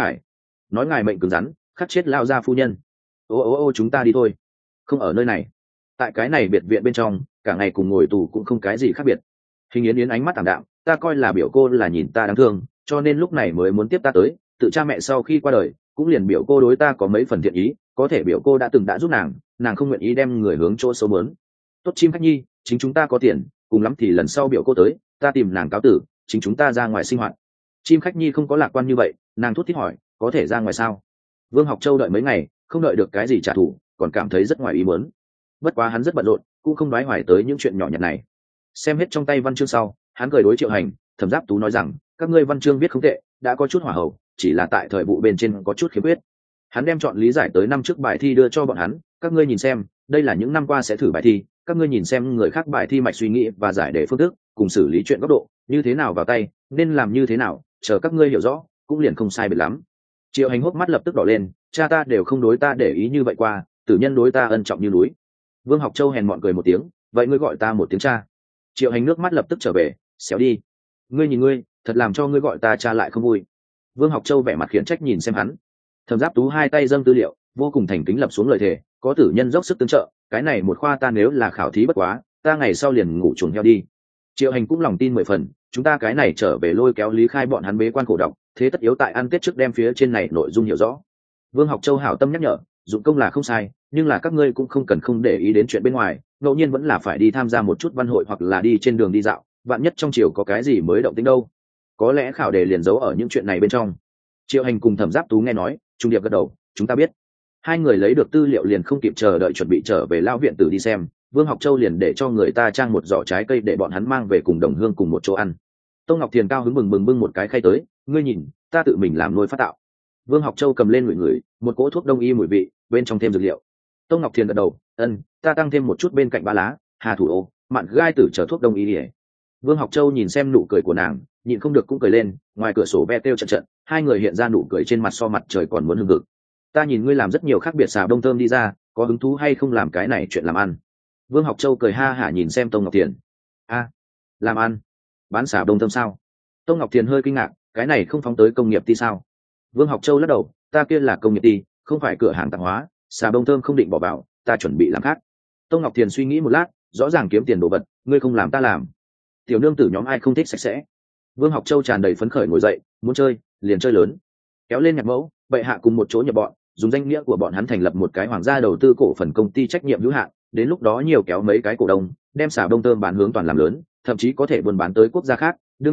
ngài mệnh cứng rắn, khắc chết lao gia phu nhân. Ô chúng ta đi thôi, không ở nơi này. Tại cái này biệt viện bên trong, cả ngày cùng ngồi tù cũng không cái gì khác biệt. Hình Yến Yến ánh mắt tạm đạm, ta coi là biểu cô là nhìn ta đáng thương, cho nên lúc này mới muốn tiếp ta tới. Tự cha mẹ sau khi qua đời, cũng liền biểu cô đối ta có mấy phần thiện ý, có thể biểu cô đã từng đã giúp nàng không nguyện ý đem người hướng chỗ xấu mớn. Tốt Chim Khách Nhi, chính chúng ta có tiền, cùng lắm thì lần sau biểu cô tới, ta tìm nàng cáo tử, chính chúng ta ra ngoài sinh hoạt. Chim Khách Nhi không có lạc quan như vậy, nàng thút thít hỏi, có thể ra ngoài sao? Vương Học Châu đợi mấy ngày, không đợi được cái gì trả thù, còn cảm thấy rất ngoài ý muốn. Bất quá hắn rất bận rộn, cũng không đoái hoài tới những chuyện nhỏ nhặt này. Xem hết trong tay văn chương sau, hắn cười đối Triệu Hành, Thẩm Giáp Tú nói rằng, các ngươi văn chương viết không tệ, đã có chút hỏa hậu, chỉ là tại thời vụ bên trên có chút khiếm khuyết. Hắn đem chọn lý giải tới năm trước bài thi đưa cho bọn hắn, các ngươi nhìn xem, đây là những năm qua sẽ thử bài thi, các ngươi nhìn xem người khác bài thi mạch suy nghĩ và giải đề phương thức, cùng xử lý chuyện góc độ, như thế nào vào tay, nên làm như thế nào, chờ các ngươi hiểu rõ, cũng liền không sai biệt lắm. Triệu Hành hốc mắt lập tức đỏ lên, cha ta đều không đối ta để ý như vậy qua, tử nhân đối ta ân trọng như núi. Vương Học Châu hèn mọn cười một tiếng, vậy ngươi gọi ta một tiếng cha. Triệu Hành nước mắt lập tức trở về, xéo đi. Ngươi nhìn ngươi, thật làm cho ngươi gọi ta cha lại không vui. Vương Học Châu vẻ mặt khiển trách nhìn xem hắn. Thẩm Giáp Tú hai tay dâng tư liệu, vô cùng thành kính lập xuống lời thề, có tử nhân dốc sức tương trợ, cái này một khoa ta nếu là khảo thí bất quá, ta ngày sau liền ngủ chuồng heo đi. Triệu Hành cũng lòng tin 10 phần, chúng ta cái này trở về lôi kéo Lý Khai bọn hắn bế quan khổ độc, thế tất yếu tại ăn Tết trước đem phía trên này nội dung hiểu rõ. Vương Học Châu hảo tâm nhắc nhở, dụng công là không sai, nhưng là các ngươi cũng không cần không để ý đến chuyện bên ngoài, ngẫu nhiên vẫn là phải đi tham gia một chút văn hội hoặc là đi trên đường đi dạo, vạn nhất trong chiều có cái gì mới động tĩnh đâu. Có lẽ khảo đề liền giấu ở những chuyện này bên trong. Triệu Hành cùng Thẩm Giáp Tú nghe nói, trung điệp gật đầu, chúng ta biết. Hai người lấy được tư liệu liền không kịp chờ đợi chuẩn bị trở về lao viện tử đi xem. Vương Học Châu liền để cho người ta trang một giỏ trái cây để bọn hắn mang về cùng đồng hương cùng một chỗ ăn. Tông Ngọc Thiền cao hứng bừng một cái khay tới, ngươi nhìn, ta tự mình làm nuôi phát tạo. Vương Học Châu cầm lên ngửi, một cỗ thuốc đông y mùi vị, bên trong thêm dược liệu. Tông Ngọc Thiền gật đầu, ta tăng thêm một chút bên cạnh ba lá, hà thủ ô, mặn gai tử chờ thuốc đông y. Vương Học Châu nhìn xem nụ cười của nàng, nhịn không được cũng cười lên, ngoài cửa sổ ve kêu trận, hai người hiện ra nụ cười trên mặt so mặt trời còn muốn hưng hực. Ta nhìn ngươi làm rất nhiều khác biệt xào đông thơm đi ra, có hứng thú hay không làm cái này chuyện làm ăn? Vương Học Châu cười ha hả nhìn xem Tông Ngọc Thiền. Làm ăn? Bán xào đông thơm sao? Tông Ngọc Thiền hơi kinh ngạc, cái này không phóng tới công nghiệp ti sao? Vương Học Châu lắc đầu, ta kia là công nghiệp ti, không phải cửa hàng tạp hóa, xào đông thơm không định bỏ vào, ta chuẩn bị làm khác. Tông Ngọc Thiền suy nghĩ một lát, rõ ràng kiếm tiền đồ vật, ngươi không làm ta làm. Tiểu nương tử nhóm ai không thích sạch sẽ. Vương Học Châu tràn đầy phấn khởi ngồi dậy, muốn chơi liền chơi lớn, kéo lên nhạc mẫu, bệ hạ cùng một chỗ nhập bọn, dùng danh nghĩa của bọn hắn thành lập một cái hoàng gia đầu tư cổ phần công ty trách nhiệm hữu hạn, đến lúc đó nhiều kéo mấy cái cổ đông, đem xào đông thơm bán hướng toàn làm lớn, thậm chí có thể buôn bán tới quốc gia khác. Đương nhiên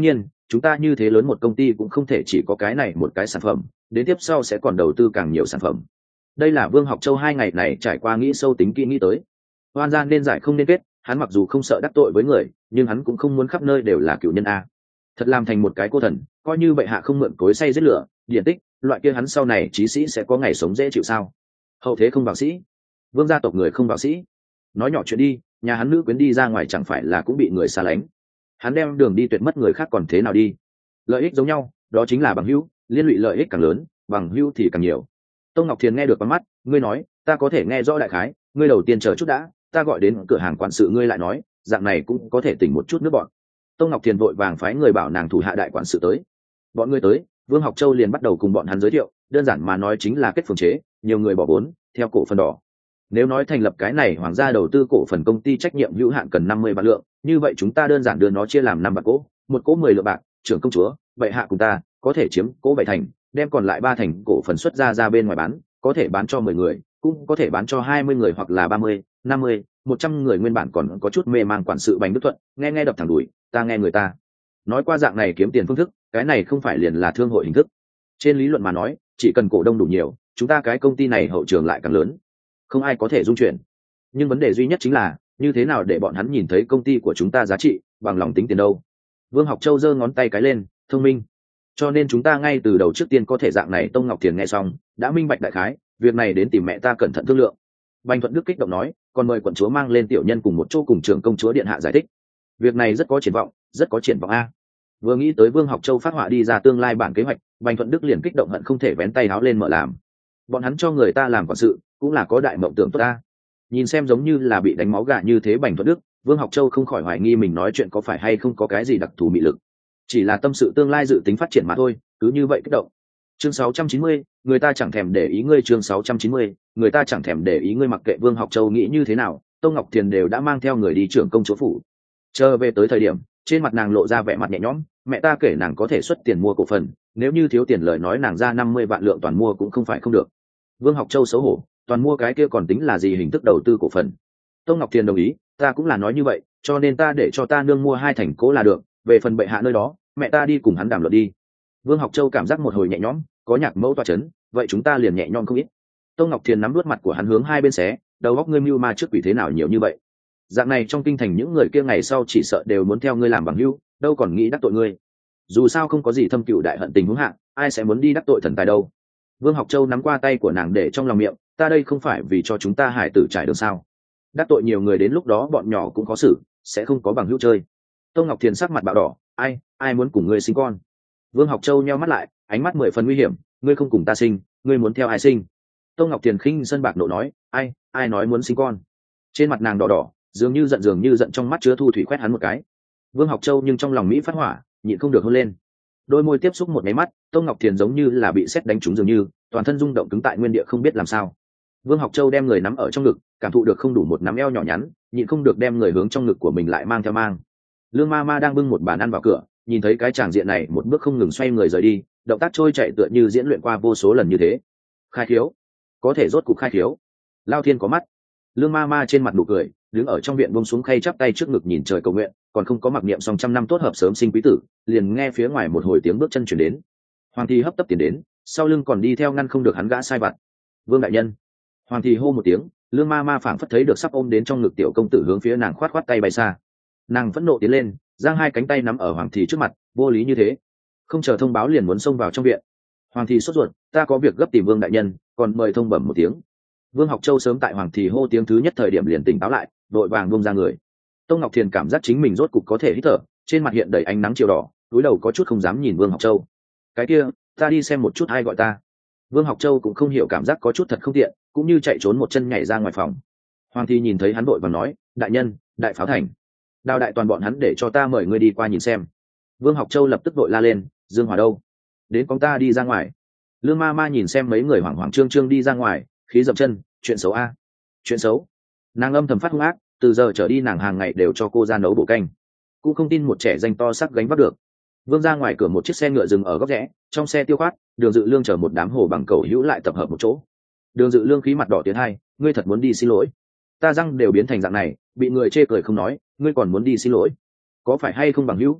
chúng ta như thế lớn một công ty cũng không thể chỉ có cái này một cái sản phẩm, đến tiếp sau sẽ còn đầu tư càng nhiều sản phẩm. Đây là Vương Học Châu 2 ngày này trải qua nghĩ sâu tính kỹ nghĩ tới. Oan gian nên giải không nên kết, hắn mặc dù không sợ đắc tội với người, nhưng hắn cũng không muốn khắp nơi đều là cựu nhân a. Thật làm thành một cái cô thần, coi như bệ hạ không mượn cối xay giết lửa, điển tích, loại kia hắn sau này chí sĩ sẽ có ngày sống dễ chịu sao? Hậu thế không vào sĩ, vương gia tộc người không vào sĩ. Nói nhỏ chuyện đi, nhà hắn nữ quyến đi ra ngoài chẳng phải là cũng bị người xa lánh. Hắn đem đường đi tuyệt mất người khác còn thế nào đi? Lợi ích giống nhau, đó chính là bằng hữu, liên lụy lợi ích càng lớn, bằng hữu thì càng nhiều. Tông Ngọc Thiền nghe được bằng mắt, ngươi nói, ta có thể nghe rõ đại khái, ngươi đầu tiên chờ chút đã, ta gọi đến cửa hàng quản sự ngươi lại nói, dạng này cũng có thể tỉnh một chút nước bọn. Tông Ngọc Thiền vội vàng phái người bảo nàng thủ hạ đại quản sự tới. Bọn ngươi tới, Vương Học Châu liền bắt đầu cùng bọn hắn giới thiệu, đơn giản mà nói chính là kết phường chế, nhiều người bỏ vốn, theo cổ phần đỏ. Nếu nói thành lập cái này hoàng gia đầu tư cổ phần công ty trách nhiệm hữu hạn cần 50 vạn lượng, như vậy chúng ta đơn giản đưa nó chia làm 5 bạc cỗ, một cỗ 10 lượng bạc, trưởng công chúa, bệ hạ cùng ta có thể chiếm cỗ 7 thành, đem còn lại 3 thành cổ phần xuất ra bên ngoài bán, có thể bán cho 10 người, cũng có thể bán cho 20 người hoặc là 30, 50, 100 người. Nguyên bản còn có chút mê mang quản sự Bành Đức Thuận, nghe đập thẳng đuổi, ta nghe người ta nói qua dạng này kiếm tiền phương thức, cái này không phải liền là thương hội hình thức. Trên lý luận mà nói, chỉ cần cổ đông đủ nhiều, chúng ta cái công ty này hậu trường lại càng lớn, không ai có thể dung chuyển. Nhưng vấn đề duy nhất chính là như thế nào để bọn hắn nhìn thấy công ty của chúng ta giá trị, bằng lòng tính tiền đâu. Vương Học Châu giơ ngón tay cái lên, thông minh. Cho nên chúng ta ngay từ đầu trước tiên có thể dạng này. Tông Ngọc Thiền nghe xong đã minh bạch đại khái, việc này đến tìm mẹ ta cẩn thận thương lượng. Bành Thuận Đức kích động nói, còn mời quận chúa mang lên tiểu nhân cùng một chỗ cùng trưởng công chúa điện hạ giải thích. Việc này rất có triển vọng, rất có triển vọng a. Vừa nghĩ tới Vương Học Châu phát họa đi ra tương lai bản kế hoạch, Bành Thuận Đức liền kích động hận không thể vén tay áo lên mở làm. Bọn hắn cho người ta làm quản sự cũng là có đại mộng tưởng tốt ta. Nhìn xem giống như là bị đánh máu gà như thế Bành Thuận Đức, Vương Học Châu không khỏi hoài nghi mình nói chuyện có phải hay không có cái gì đặc thù mị lực, chỉ là tâm sự tương lai dự tính phát triển mà thôi, cứ như vậy kích động. Chương 690, người ta chẳng thèm để ý ngươi. Chương 690, người ta chẳng thèm để ý ngươi. Mặc kệ Vương Học Châu nghĩ như thế nào, Tông Ngọc Thiền đều đã mang theo người đi trưởng công chúa phủ. Chờ về tới thời điểm, trên mặt nàng lộ ra vẻ mặt nhẹ nhõm, mẹ ta kể nàng có thể xuất tiền mua cổ phần, nếu như thiếu tiền lời nói nàng ra 50 vạn lượng toàn mua cũng không phải không được. Vương Học Châu xấu hổ, toàn mua cái kia còn tính là gì hình thức đầu tư cổ phần. Tông Ngọc Thiền đồng ý, ta cũng là nói như vậy, cho nên ta để cho ta nương mua 2 thành cố là được, về phần bệ hạ nơi đó, mẹ ta đi cùng hắn đàm luận đi. Vương Học Châu cảm giác một hồi nhẹ nhõm, có nhạc mẫu toa chấn, vậy chúng ta liền nhẹ nhõm không ít. Tông Ngọc Thiền nắm đuốt mặt của hắn hướng hai bên xé, đầu óc ngươi mưu ma trước quỷ thế nào nhiều như vậy. Dạng này trong kinh thành những người kia ngày sau chỉ sợ đều muốn theo ngươi làm bằng hữu, đâu còn nghĩ đắc tội ngươi. Dù sao không có gì thâm cựu đại hận tình huống hạ, ai sẽ muốn đi đắc tội thần tài đâu. Vương Học Châu nắm qua tay của nàng để trong lòng miệng, ta đây không phải vì cho chúng ta hải tử trải đường sao? Đắc tội nhiều người đến lúc đó bọn nhỏ cũng có xử, sẽ không có bằng hữu chơi. Tông Ngọc Thiền sắc mặt bạo đỏ, ai muốn cùng ngươi sinh con? Vương Học Châu nheo mắt lại, ánh mắt 10 phần nguy hiểm, ngươi không cùng ta sinh, ngươi muốn theo ai sinh? Tông Ngọc Thiền khinh sân bạc nộ nói, ai nói muốn sinh con? Trên mặt nàng đỏ đỏ, dường như giận, trong mắt chứa thu thủy quét hắn một cái. Vương Học Châu nhưng trong lòng mỹ phát hỏa, nhịn không được hôn lên. Đôi môi tiếp xúc một máy mắt, Tông Ngọc Thiền giống như là bị sét đánh trúng dường như, toàn thân rung động cứng tại nguyên địa không biết làm sao. Vương Học Châu đem người nắm ở trong ngực, cảm thụ được không đủ một nắm eo nhỏ nhắn, nhịn không được đem người hướng trong ngực của mình lại mang theo mang. Lương ma ma đang bưng một bàn ăn vào cửa, nhìn thấy cái tràng diện này một bước không ngừng xoay người rời đi, động tác trôi chạy tựa như diễn luyện qua vô số lần như thế. Khai khiếu, có thể rốt cục khai khiếu. Lao Thiên có mắt. Lương ma ma trên mặt nụ cười, đứng ở trong viện buông xuống khay chắp tay trước ngực nhìn trời cầu nguyện, còn không có mặc niệm xong 100 năm tốt hợp sớm sinh quý tử, liền nghe phía ngoài một hồi tiếng bước chân chuyển đến. Hoàng Thi hấp tấp tiến đến, sau lưng còn đi theo ngăn không được hắn gã sai vặt. Vương đại nhân. Hoàng Thi hô một tiếng, Lương ma ma phảng phất thấy được sắp ôm đến trong ngực tiểu công tử hướng phía nàng khoát tay bay xa. Nàng phẫn nộ tiến lên, giang hai cánh tay nắm ở Hoàng Thị trước mặt, vô lý như thế, không chờ thông báo liền muốn xông vào trong viện. Hoàng Thị sốt ruột, ta có việc gấp tìm Vương đại nhân, còn mời thông bẩm một tiếng. Vương Học Châu sớm tại Hoàng Thị hô tiếng thứ nhất thời điểm liền tỉnh táo lại, đội vàng buông ra người. Tông Ngọc Thiền cảm giác chính mình rốt cục có thể hít thở, trên mặt hiện đầy ánh nắng chiều đỏ, cúi đầu có chút không dám nhìn Vương Học Châu. Cái kia, ta đi xem một chút ai gọi ta. Vương Học Châu cũng không hiểu cảm giác có chút thật không tiện, cũng như chạy trốn một chân nhảy ra ngoài phòng. Hoàng Thị nhìn thấy hắn vội vàng nói, đại nhân, đại pháo thành. Đào đại toàn bọn hắn để cho ta mời ngươi đi qua nhìn xem. Vương Học Châu lập tức vội la lên, Dương Hòa đâu? Đến con ta đi ra ngoài. Lương ma ma nhìn xem mấy người hoảng hoảng trương trương đi ra ngoài, khí dậm chân, chuyện xấu a, chuyện xấu. Nàng âm thầm phát hung ác, từ giờ trở đi nàng hàng ngày đều cho cô ra nấu bổ canh, cũng không tin một trẻ danh to sắc gánh vác được. Vương ra ngoài cửa một chiếc xe ngựa dừng ở góc rẽ, trong xe Tiêu Khoát, Đường Dự Lương chở một đám hồ bằng cầu hữu lại tập hợp một chỗ. Đường Dự Lương khí mặt đỏ tiến hai, ngươi thật muốn đi xin lỗi? Ta răng đều biến thành dạng này, bị người chê cười không nói, ngươi còn muốn đi xin lỗi? Có phải hay không bằng hữu?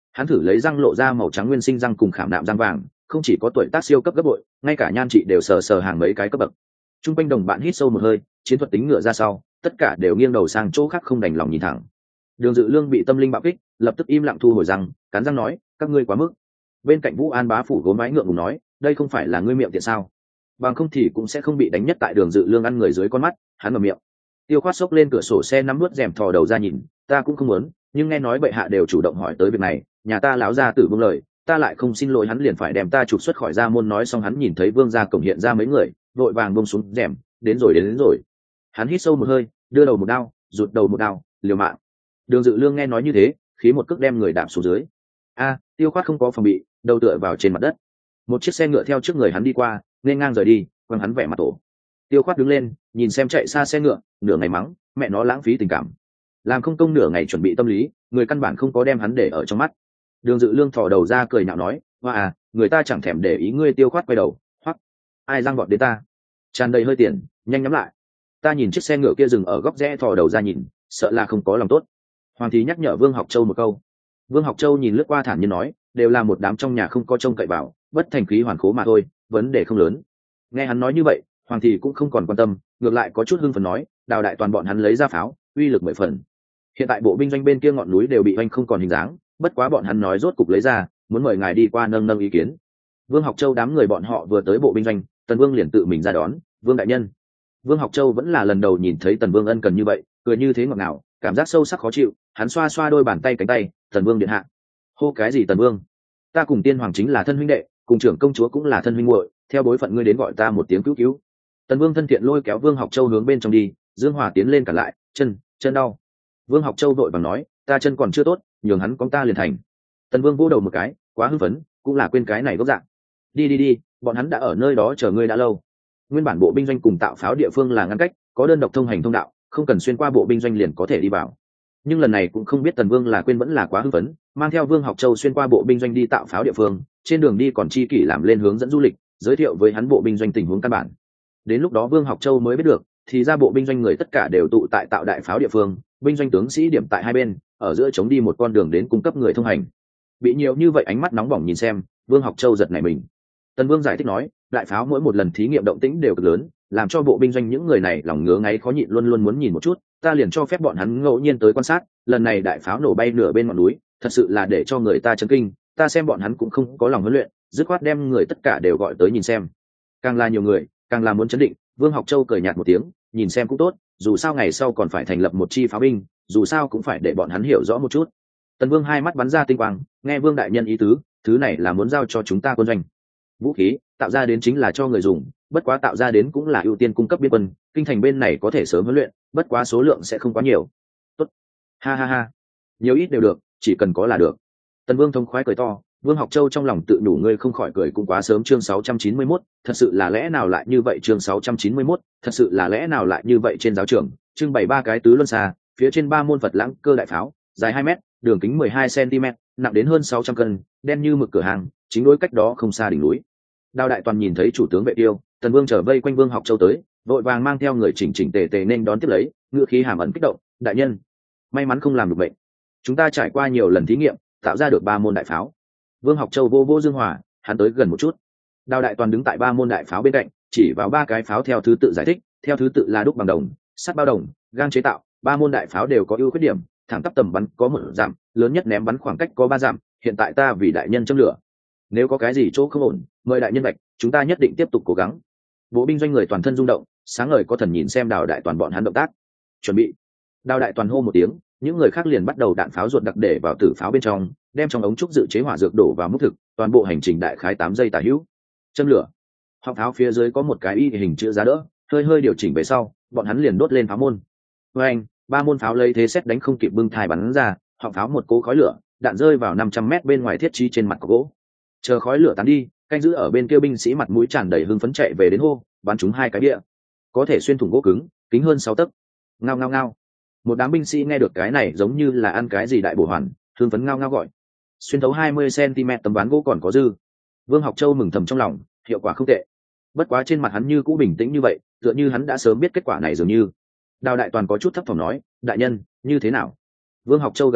Hắn thử lấy răng lộ ra màu trắng nguyên sinh răng cùng khảm nạm răng vàng, không chỉ có tuổi tác siêu cấp gấp bội, ngay cả nhan trị đều sờ sờ hàng mấy cái cấp bậc. Trung quanh đồng bạn hít sâu một hơi, chiến thuật tính ngựa ra sau, tất cả đều nghiêng đầu sang chỗ khác không đành lòng nhìn thẳng. Đường Dự Lương bị tâm linh bạo kích, lập tức im lặng thu hồi răng, cắn răng nói, các ngươi quá mức. Bên cạnh Vũ An bá phủ gốm mái ngượng ngùng nói, đây không phải là ngươi miệng tiện sao? Bằng không thì cũng sẽ không bị đánh nhất tại Đường Dự Lương ăn người dưới con mắt, hắn mở miệng. Tiêu Khoát xốc lên cửa sổ xe nắm nuốt rèm thò đầu ra nhìn, ta cũng không muốn, nhưng nghe nói bệ hạ đều chủ động hỏi tới việc này, nhà ta láo ra tử buông lời, ta lại không xin lỗi hắn liền phải đem ta trục xuất khỏi gia môn. Nói xong hắn nhìn thấy Vương gia cổng hiện ra mấy người, vội vàng buông xuống rèm, đến rồi. Hắn hít sâu một hơi, đưa đầu một đao, rụt đầu một đao, liều mạng. Đường Dự Lương nghe nói như thế, khí một cước đem người đạp xuống dưới. Tiêu Khoát không có phòng bị, đầu tựa vào trên mặt đất. Một chiếc xe ngựa theo trước người hắn đi qua, nên ngang rời đi, quăng hắn vẻ mặt tổ. Tiêu Khoát đứng lên, nhìn xem chạy xa xe ngựa, nửa ngày mắng, mẹ nó lãng phí tình cảm. Làm không công nửa ngày chuẩn bị tâm lý, người căn bản không có đem hắn để ở trong mắt. Đường Dự Lương thò đầu ra cười nhạo nói, hoa người ta chẳng thèm để ý ngươi. Tiêu Khoát quay đầu, hoắc, ai giang vọt đến ta? Tràn đầy hơi tiền, nhanh nhắm lại. Ta nhìn chiếc xe ngựa kia dừng ở góc rẽ, thò đầu ra nhìn, sợ là không có lòng tốt. Hoàng thí nhắc nhở Vương Học Châu một câu. Vương Học Châu nhìn lướt qua thản nhiên nói, đều là một đám trong nhà không có trông cậy vào, bất thành khí hoàn khố mà thôi, vấn đề không lớn. Nghe hắn nói như vậy, Hoàng thị cũng không còn quan tâm, ngược lại có chút hưng phấn nói, Đào đại toàn bọn hắn lấy ra pháo, uy lực 10 phần. Hiện tại bộ binh doanh bên kia ngọn núi đều bị oanh không còn hình dáng, bất quá bọn hắn nói rốt cục lấy ra, muốn mời ngài đi qua nâng nâng ý kiến. Vương Học Châu đám người bọn họ vừa tới bộ binh doanh, Tần Vương liền tự mình ra đón, Vương đại nhân. Vương Học Châu vẫn là lần đầu nhìn thấy Tần Vương ân cần như vậy, cười như thế ngọt ngào, cảm giác sâu sắc khó chịu. Hắn xoa xoa đôi bàn tay cánh tay, Tần Vương điện hạ. Hô cái gì Tần Vương? Ta cùng Tiên Hoàng chính là thân huynh đệ, cùng trưởng công chúa cũng là thân huynh muội, theo bối phận ngươi đến gọi ta một tiếng cứu cứu. Tần Vương thân thiện lôi kéo Vương Học Châu hướng bên trong đi, Dương Hòa tiến lên cả lại, chân đau. Vương Học Châu vội vàng nói, ta chân còn chưa tốt, nhường hắn con ta liền thành. Tần Vương vỗ đầu một cái, quá hưng phấn, cũng là quên cái này gốc dạng. Đi, bọn hắn đã ở nơi đó chờ ngươi đã lâu. Nguyên bản bộ binh doanh cùng tạo pháo địa phương là ngăn cách, có đơn độc thông hành thông đạo, không cần xuyên qua bộ binh doanh liền có thể đi vào. Nhưng lần này cũng không biết Tần Vương là quên vẫn là quá hưng phấn, mang theo Vương Học Châu xuyên qua bộ binh doanh đi tạo pháo địa phương, trên đường đi còn chi kỷ làm lên hướng dẫn du lịch, giới thiệu với hắn bộ binh doanh tình huống căn bản. Đến lúc đó Vương Học Châu mới biết được, thì ra bộ binh doanh người tất cả đều tụ tại tạo đại pháo địa phương, binh doanh tướng sĩ điểm tại hai bên, ở giữa chống đi một con đường đến cung cấp người thông hành. Bị nhiều như vậy ánh mắt nóng bỏng nhìn xem, Vương Học Châu giật nảy mình. Tần Vương giải thích nói, đại pháo mỗi một lần thí nghiệm động tĩnh đều cực lớn, làm cho bộ binh doanh những người này lòng ngứa ngáy khó nhịn, luôn luôn muốn nhìn một chút, ta liền cho phép bọn hắn ngẫu nhiên tới quan sát. Lần này đại pháo nổ bay nửa bên ngọn núi, thật sự là để cho người ta chấn kinh, ta xem bọn hắn cũng không có lòng huấn luyện, dứt khoát đem người tất cả đều gọi tới nhìn xem. Càng là nhiều người, càng là muốn chấn định. Vương Học Châu cười nhạt một tiếng, nhìn xem cũng tốt, dù sao ngày sau còn phải thành lập một chi pháo binh, dù sao cũng phải để bọn hắn hiểu rõ một chút. Tần Vương hai mắt bắn ra tinh quang, nghe Vương đại nhân ý tứ, thứ này là muốn giao cho chúng ta quân doanh. Vũ khí tạo ra đến chính là cho người dùng, bất quá tạo ra đến cũng là ưu tiên cung cấp biên quân, kinh thành bên này có thể sớm huấn luyện, bất quá số lượng sẽ không quá nhiều. Tốt, ha, nhiều ít đều được, chỉ cần có là được. Tần Vương thông khoái cười to. Vương Học Châu trong lòng tự nhủ, ngươi không khỏi cười cũng quá sớm. Chương 691, thật sự là lẽ nào lại như vậy? Chương 691, thật sự là lẽ nào lại như vậy? Trên giáo trường trưng bày 3 cái tứ luân xa, phía trên 3 môn Phật lãng cơ đại pháo, dài 2 mét, đường kính 12 cm, nặng đến hơn 600 cân, đen như mực cửa hàng, chính đối cách đó không xa đỉnh núi. Đào Đại Toàn nhìn thấy chủ tướng Vệ Tiêu, Tần Vương trở vây quanh Vương Học Châu tới, vội vàng mang theo người chỉnh chỉnh tề tề nên đón tiếp lấy, ngựa khí hàm ẩn kích động, đại nhân, may mắn không làm được bệnh. Chúng ta trải qua nhiều lần thí nghiệm, tạo ra được 3 môn đại pháo. Vương Học Châu vô Dương Hòa, hắn tới gần một chút. Đào Đại Toàn đứng tại 3 môn đại pháo bên cạnh, chỉ vào 3 cái pháo theo thứ tự giải thích, theo thứ tự là đúc bằng đồng, sắt bao đồng, gang chế tạo. 3 môn đại pháo đều có ưu khuyết điểm, thẳng tắp tầm bắn có 1 dặm, lớn nhất ném bắn khoảng cách có 3 dặm. Hiện tại ta vì đại nhân châm lửa, nếu có cái gì chỗ không ổn, mời đại nhân bạch, chúng ta nhất định tiếp tục cố gắng. Bộ binh doanh người toàn thân rung động, sáng ngời có thần nhìn xem Đào Đại Toàn bọn hắn động tác. Chuẩn bị. Đào Đại Toàn hô một tiếng, những người khác liền bắt đầu đạn pháo ruột đặc để vào tử pháo bên trong, đem trong ống trúc dự chế hỏa dược đổ vào mức thực, toàn bộ hành trình đại khái 8 giây tả hữu. Châm lửa. Họng pháo phía dưới có một cái y hình chữ giá đỡ, hơi điều chỉnh về sau, bọn hắn liền đốt lên pháo môn. Với anh, 3 môn pháo lấy thế xét đánh không kịp bưng thai bắn ra, họng pháo một cỗ khói lửa, đạn rơi vào 500 m bên ngoài thiết trí trên mặt gỗ. Chờ khói lửa tán đi, canh giữ ở bên kia binh sĩ mặt mũi tràn đầy hưng phấn chạy về đến hô, bắn trúng 2 cái bia, có thể xuyên thủng gỗ cứng, kính hơn 6 tấc. Ngao. Một đám binh sĩ nghe được cái này giống như là ăn cái gì đại bổ hoàn, hưng phấn ngao gọi. Xuyên thấu 20 cm tấm ván gỗ còn có dư. Vương Học Châu mừng thầm trong lòng, hiệu quả không tệ. Bất quá trên mặt hắn như cũ bình tĩnh như vậy, tựa như hắn đã sớm biết kết quả này dường như. Đào Đại Toàn có chút thấp thỏm nói, đại nhân, như thế nào? Vương Học Châu gật đầu,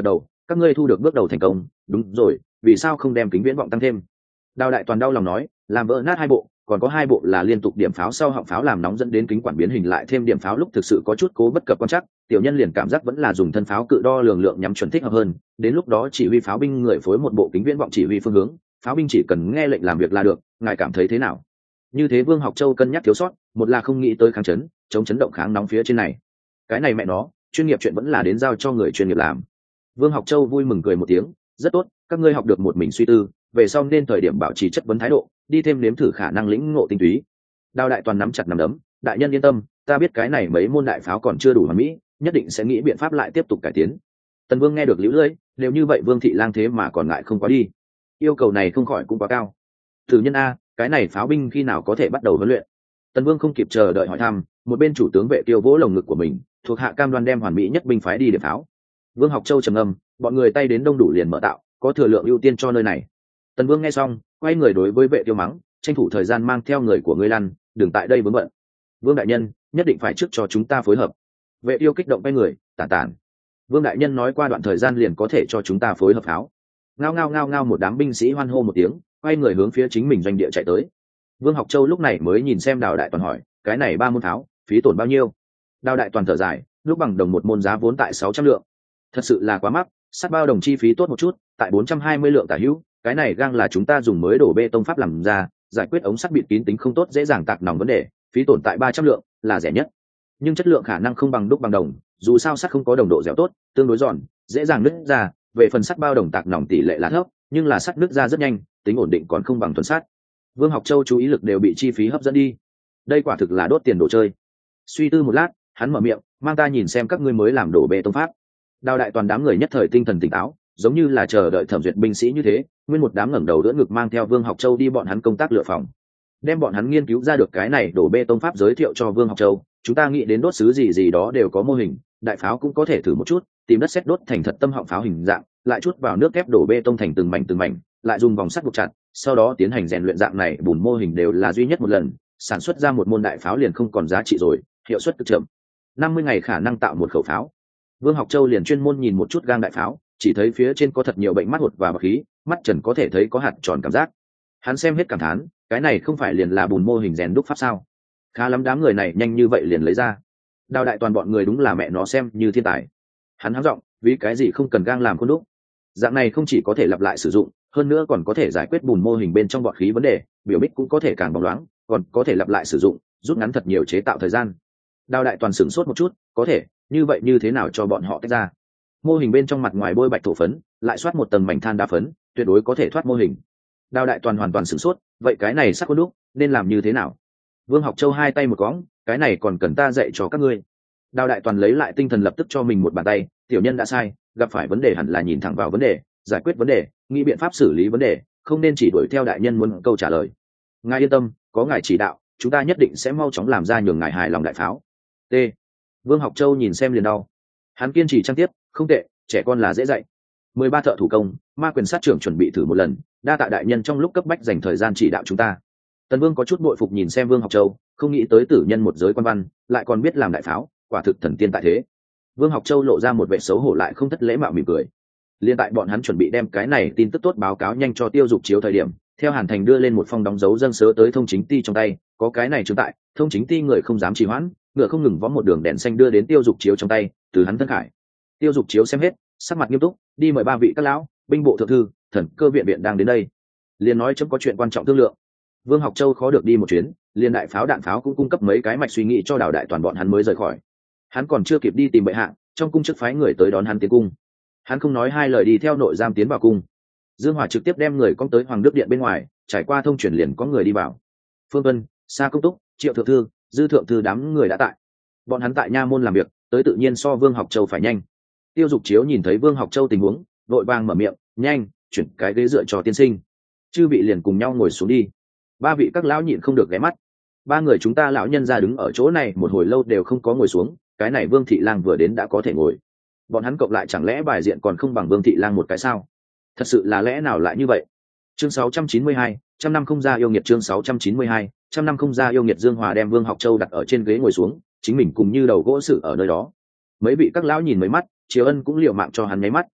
các ngươi thu được bước đầu thành công, đúng rồi, vì sao không đem kính viễn vọng tăng thêm? Đào đại toàn đau lòng nói, làm vỡ nát 2 bộ, còn có 2 bộ là liên tục điểm pháo sau họng pháo làm nóng dẫn đến kính quản biến hình lại thêm điểm pháo lúc thực sự có chút cố bất cập quan chắc, tiểu nhân liền cảm giác vẫn là dùng thân pháo cự đo lường lượng nhắm chuẩn thích hợp hơn, đến lúc đó chỉ huy pháo binh người phối một bộ kính viễn vọng chỉ huy phương hướng, pháo binh chỉ cần nghe lệnh làm việc là được, ngài cảm thấy thế nào? Như thế Vương Học Châu cân nhắc thiếu sót, một là không nghĩ tới kháng chấn, chống chấn động kháng nóng phía trên này. Cái này mẹ nó, chuyên nghiệp chuyện vẫn là đến giao cho người chuyên nghiệp làm. Vương Học Châu vui mừng cười một tiếng, rất tốt, các ngươi học được một mình suy tư, về sau nên thời điểm bảo trì chất vấn thái độ, đi thêm nếm thử khả năng lĩnh ngộ tinh túy. Đào đại toàn nắm chặt nắm đấm, đại nhân yên tâm, ta biết cái này mấy môn đại pháo còn chưa đủ hoàn mỹ, nhất định sẽ nghĩ biện pháp lại tiếp tục cải tiến. Tần Vương nghe được liễu lưỡi, đều như vậy Vương thị lang thế mà còn ngại không quá đi, yêu cầu này không khỏi cũng quá cao. Thử nhân a, cái này pháo binh khi nào có thể bắt đầu huấn luyện? Tần Vương không kịp chờ đợi hỏi thăm, một bên chủ tướng vệ tiêu vỗ lồng ngực của mình, thuộc hạ cam đoan đem hoàn mỹ nhất binh phái đi điểm pháo. Vương Học Châu trầm ngâm, bọn người tay đến đông đủ liền mở tạo, có thừa lượng ưu tiên cho nơi này. Tần Vương nghe xong, quay người đối với vệ tiêu mắng, tranh thủ thời gian mang theo người của ngươi lăn, đừng tại đây vướng bận. Vương đại nhân, nhất định phải trước cho chúng ta phối hợp. Vệ tiêu kích động quay người, tản tản. Vương đại nhân nói qua đoạn thời gian liền có thể cho chúng ta phối hợp pháo. Ngao ngao ngao ngao, một đám binh sĩ hoan hô một tiếng, quay người hướng phía chính mình doanh địa chạy tới. Vương Học Châu lúc này mới nhìn xem Đào đại toàn hỏi, cái này 3 môn pháo, phí tổn bao nhiêu? Đào đại toàn thở dài, lúc bằng đồng một môn giá vốn tại 600 lượng, thật sự là quá mắc, sắt bao đồng chi phí tốt một chút, tại 420 lượng tả hữu, cái này gang là chúng ta dùng mới đổ bê tông pháp làm ra, giải quyết ống sắt bịt kín tính không tốt dễ dàng tạc nòng vấn đề, phí tổn tại 300 lượng là rẻ nhất, nhưng chất lượng khả năng không bằng đúc bằng đồng, dù sao sắt không có đồng độ dẻo tốt, tương đối giòn, dễ dàng nứt ra, về phần sắt bao đồng tạc nòng tỷ lệ là thấp, nhưng là sắt nứt ra rất nhanh, tính ổn định còn không bằng thuần sắt. Vương Học Châu chú ý lực đều bị chi phí hấp dẫn đi, đây quả thực là đốt tiền đồ chơi. Suy tư một lát, hắn mở miệng, mang ta nhìn xem các ngươi mới làm đổ bê tông pháp. Đào đại toàn đám người nhất thời tinh thần tỉnh táo, giống như là chờ đợi thẩm duyệt binh sĩ như thế, nguyên một đám ngẩng đầu đỡ ngực mang theo Vương Học Châu đi bọn hắn công tác lựa phòng, đem bọn hắn nghiên cứu ra được cái này đổ bê tông pháp giới thiệu cho Vương Học Châu. Chúng ta nghĩ đến đốt xứ gì đó đều có mô hình, đại pháo cũng có thể thử một chút, tìm đất sét đốt thành thật tâm họng pháo hình dạng, lại chút vào nước ép đổ bê tông thành từng mảnh, lại dùng vòng sắt buộc chặt, sau đó tiến hành rèn luyện dạng này bùn mô hình đều là duy nhất một lần, sản xuất ra một môn đại pháo liền không còn giá trị rồi, hiệu suất cực chậm. 50 ngày khả năng tạo một khẩu pháo. Vương Học Châu liền chuyên môn nhìn một chút gang đại pháo, chỉ thấy phía trên có thật nhiều bệnh mắt hột và bạc khí, mắt trần có thể thấy có hạt tròn cảm giác. Hắn xem hết cảm thán, cái này không phải liền là bùn mô hình rèn đúc pháp sao? Khá lắm, đám người này nhanh như vậy liền lấy ra. Đào đại toàn bọn người đúng là mẹ nó xem như thiên tài. Hắn hắng giọng, vì cái gì không cần gang làm khuôn đúc? Dạng này không chỉ có thể lặp lại sử dụng, hơn nữa còn có thể giải quyết bùn mô hình bên trong bọt khí vấn đề, biểu bích cũng có thể càng bóng loáng, còn có thể lặp lại sử dụng, rút ngắn thật nhiều chế tạo thời gian. Đào đại toàn sửng sốt một chút, có thể, như vậy như thế nào cho bọn họ tách ra? Mô hình bên trong mặt ngoài bôi bạch thổ phấn, lại soát một tầng mảnh than đá phấn, tuyệt đối có thể thoát mô hình. Đào đại toàn hoàn toàn sửng sốt, vậy cái này sắc khuôn đúc nên làm như thế nào? Vương Học Châu hai tay một cõng, cái này còn cần ta dạy cho các ngươi. Đào đại toàn lấy lại tinh thần lập tức cho mình một bàn tay, tiểu nhân đã sai, gặp phải vấn đề hẳn là nhìn thẳng vào vấn đề, giải quyết vấn đề, nghĩ biện pháp xử lý vấn đề, không nên chỉ đuổi theo đại nhân muốn câu trả lời. Ngài yên tâm, có ngài chỉ đạo, chúng ta nhất định sẽ mau chóng làm ra nhường ngài hài lòng đại pháo. T. Vương Học Châu nhìn xem liền đau. Hắn kiên trì trang tiếp, không tệ, trẻ con là dễ dạy. 13 thợ thủ công, ma quyền sát trưởng chuẩn bị thử một lần, đa tạ đại nhân trong lúc cấp bách dành thời gian chỉ đạo chúng ta. Tần Vương có chút bội phục nhìn xem Vương Học Châu, không nghĩ tới tử nhân một giới quan văn, lại còn biết làm đại pháo, quả thực thần tiên tại thế. Vương Học Châu lộ ra một vẻ xấu hổ lại không thất lễ mạo mỉm cười. Liên tại bọn hắn chuẩn bị đem cái này tin tức tốt báo cáo nhanh cho Tiêu Dục Chiếu thời điểm, theo Hàn Thành đưa lên một phong đóng dấu dâng sớ tới thông chính ty trong tay, có cái này chứng tại, thông chính ty người không dám trì hoãn, ngựa không ngừng vó một đường đèn xanh đưa đến Tiêu Dục Chiếu trong tay, từ hắn thân khải. Tiêu Dục Chiếu xem hết, sắc mặt nghiêm túc, đi mời 3 vị các lão, binh bộ thượng thư, thần cơ viện viện đang đến đây. Liền nói chấm có chuyện quan trọng thương lượng. Vương Học Châu khó được đi một chuyến, liền đại pháo đạn pháo cũng cung cấp mấy cái mạch suy nghĩ cho Đào đại toàn bọn hắn mới rời khỏi. Hắn còn chưa kịp đi tìm bệ hạ, trong cung chức phái người tới đón hắn tiến cung. Hắn không nói hai lời đi theo nội giam tiến vào cung. Dương Hòa trực tiếp đem người cong tới Hoàng Đức Điện bên ngoài, trải qua thông truyền liền có người đi vào. Phương Vân, Sa Công Túc, Triệu thượng thư, Dư thượng thư đám người đã tại. Bọn hắn tại nha môn làm việc, tới tự nhiên so Vương Học Châu phải nhanh. Tiêu Dục Chiếu nhìn thấy Vương Học Châu tình huống, vội vàng mở miệng, nhanh, chuyển cái ghế dựa cho tiên sinh. Chư vị liền cùng nhau ngồi xuống đi. 3 vị các lão nhịn không được ghé mắt. 3 người chúng ta lão nhân ra đứng ở chỗ này một hồi lâu đều không có ngồi xuống, cái này Vương thị lang vừa đến đã có thể ngồi. Bọn hắn cộng lại chẳng lẽ bài diện còn không bằng Vương thị lang một cái sao? Thật sự là lẽ nào lại như vậy? Chương 692, trăm năm không ra yêu nghiệt. Chương 692, trăm năm không ra yêu nghiệt. Dương Hòa đem Vương Học Châu đặt ở trên ghế ngồi xuống, chính mình cùng như đầu gỗ sự ở nơi đó. Mấy vị các lão nhìn mấy mắt, Triều Ân cũng liều mạng cho hắn nháy mắt,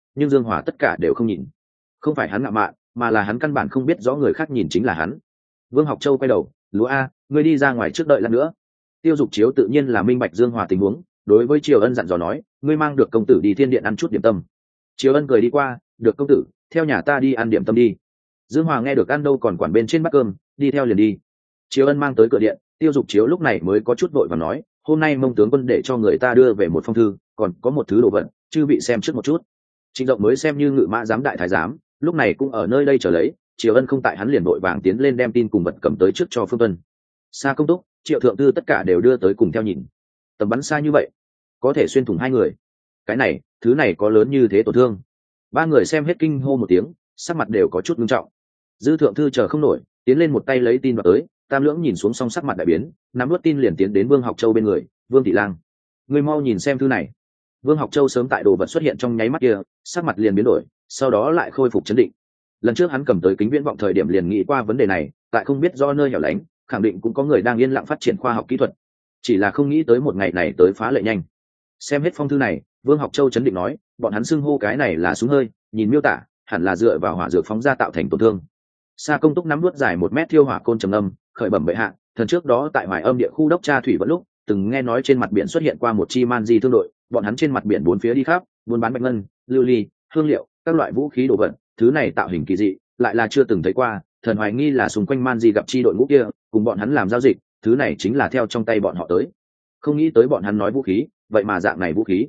nhưng Dương Hòa tất cả đều không nhìn. Không phải hắn ngạo mạn, mà là hắn căn bản không biết rõ người khác nhìn chính là hắn. Vương Học Châu quay đầu, lúa a, ngươi đi ra ngoài trước đợi lát nữa. Tiêu Dục Chiếu tự nhiên là minh bạch Dương Hòa tình huống, đối với Triều Ân dặn dò nói, ngươi mang được công tử đi thiên điện ăn chút điểm tâm. Triều Ân cười đi qua, được công tử, theo nhà ta đi ăn điểm tâm đi. Dương Hòa nghe được ăn đâu còn quản bên trên bát cơm, đi theo liền đi. Triều Ân mang tới cửa điện, Tiêu Dục Chiếu lúc này mới có chút vội và nói, hôm nay Mông tướng quân để cho người ta đưa về một phong thư, còn có một thứ đồ vật, chư vị xem trước một chút. Trịnh Rộng mới xem như ngự mã giám đại thái giám, lúc này cũng ở nơi đây chờ lấy. Triều Ân không tại, hắn liền vội vàng tiến lên đem tin cùng vật cầm tới trước cho Phương Tuân. Sa Công Túc, Triệu Thượng Thư tất cả đều đưa tới cùng theo nhìn. Tầm bắn xa như vậy, có thể xuyên thủng hai người. Cái này, thứ này có lớn như thế tổn thương. Ba người xem hết kinh hô một tiếng, sắc mặt đều có chút nghiêm trọng. Dư Thượng Thư chờ không nổi, tiến lên một tay lấy tin vào tới. Tam Lưỡng nhìn xuống xong sắc mặt đại biến, nắm nuốt tin liền tiến đến Vương Học Châu bên người. Vương Thị Lang, người mau nhìn xem thư này. Vương Học Châu sớm tại đồ vật xuất hiện trong nháy mắt kia, sắc mặt liền biến đổi, sau đó lại khôi phục chấn định. Lần trước hắn cầm tới kính viễn vọng thời điểm liền nghĩ qua vấn đề này, tại không biết do nơi hẻo lánh, khẳng định cũng có người đang yên lặng phát triển khoa học kỹ thuật, chỉ là không nghĩ tới một ngày này tới phá lệ nhanh. Xem hết phong thư này, Vương Học Châu chấn định nói, bọn hắn xưng hô cái này là súng hơi, nhìn miêu tả hẳn là dựa vào hỏa dược phóng ra tạo thành tổn thương. Sa Công Túc nắm nuốt dài 1 mét thiêu hỏa côn trầm âm, khởi bẩm bệ hạ, thần trước đó tại Hoài Âm địa khu đốc tra thủy vận lúc, từng nghe nói trên mặt biển xuất hiện qua một chi man di thương đội, bọn hắn trên mặt biển bốn phía đi khắp, buôn bán bạch ngân, lưu ly, hương liệu, các loại vũ khí đồ vật, thứ này tạo hình kỳ dị, lại là chưa từng thấy qua, thần hoài nghi là xung quanh man di gặp chi đội ngũ kia, cùng bọn hắn làm giao dịch, thứ này chính là theo trong tay bọn họ tới. Không nghĩ tới bọn hắn nói vũ khí, vậy mà dạng này vũ khí.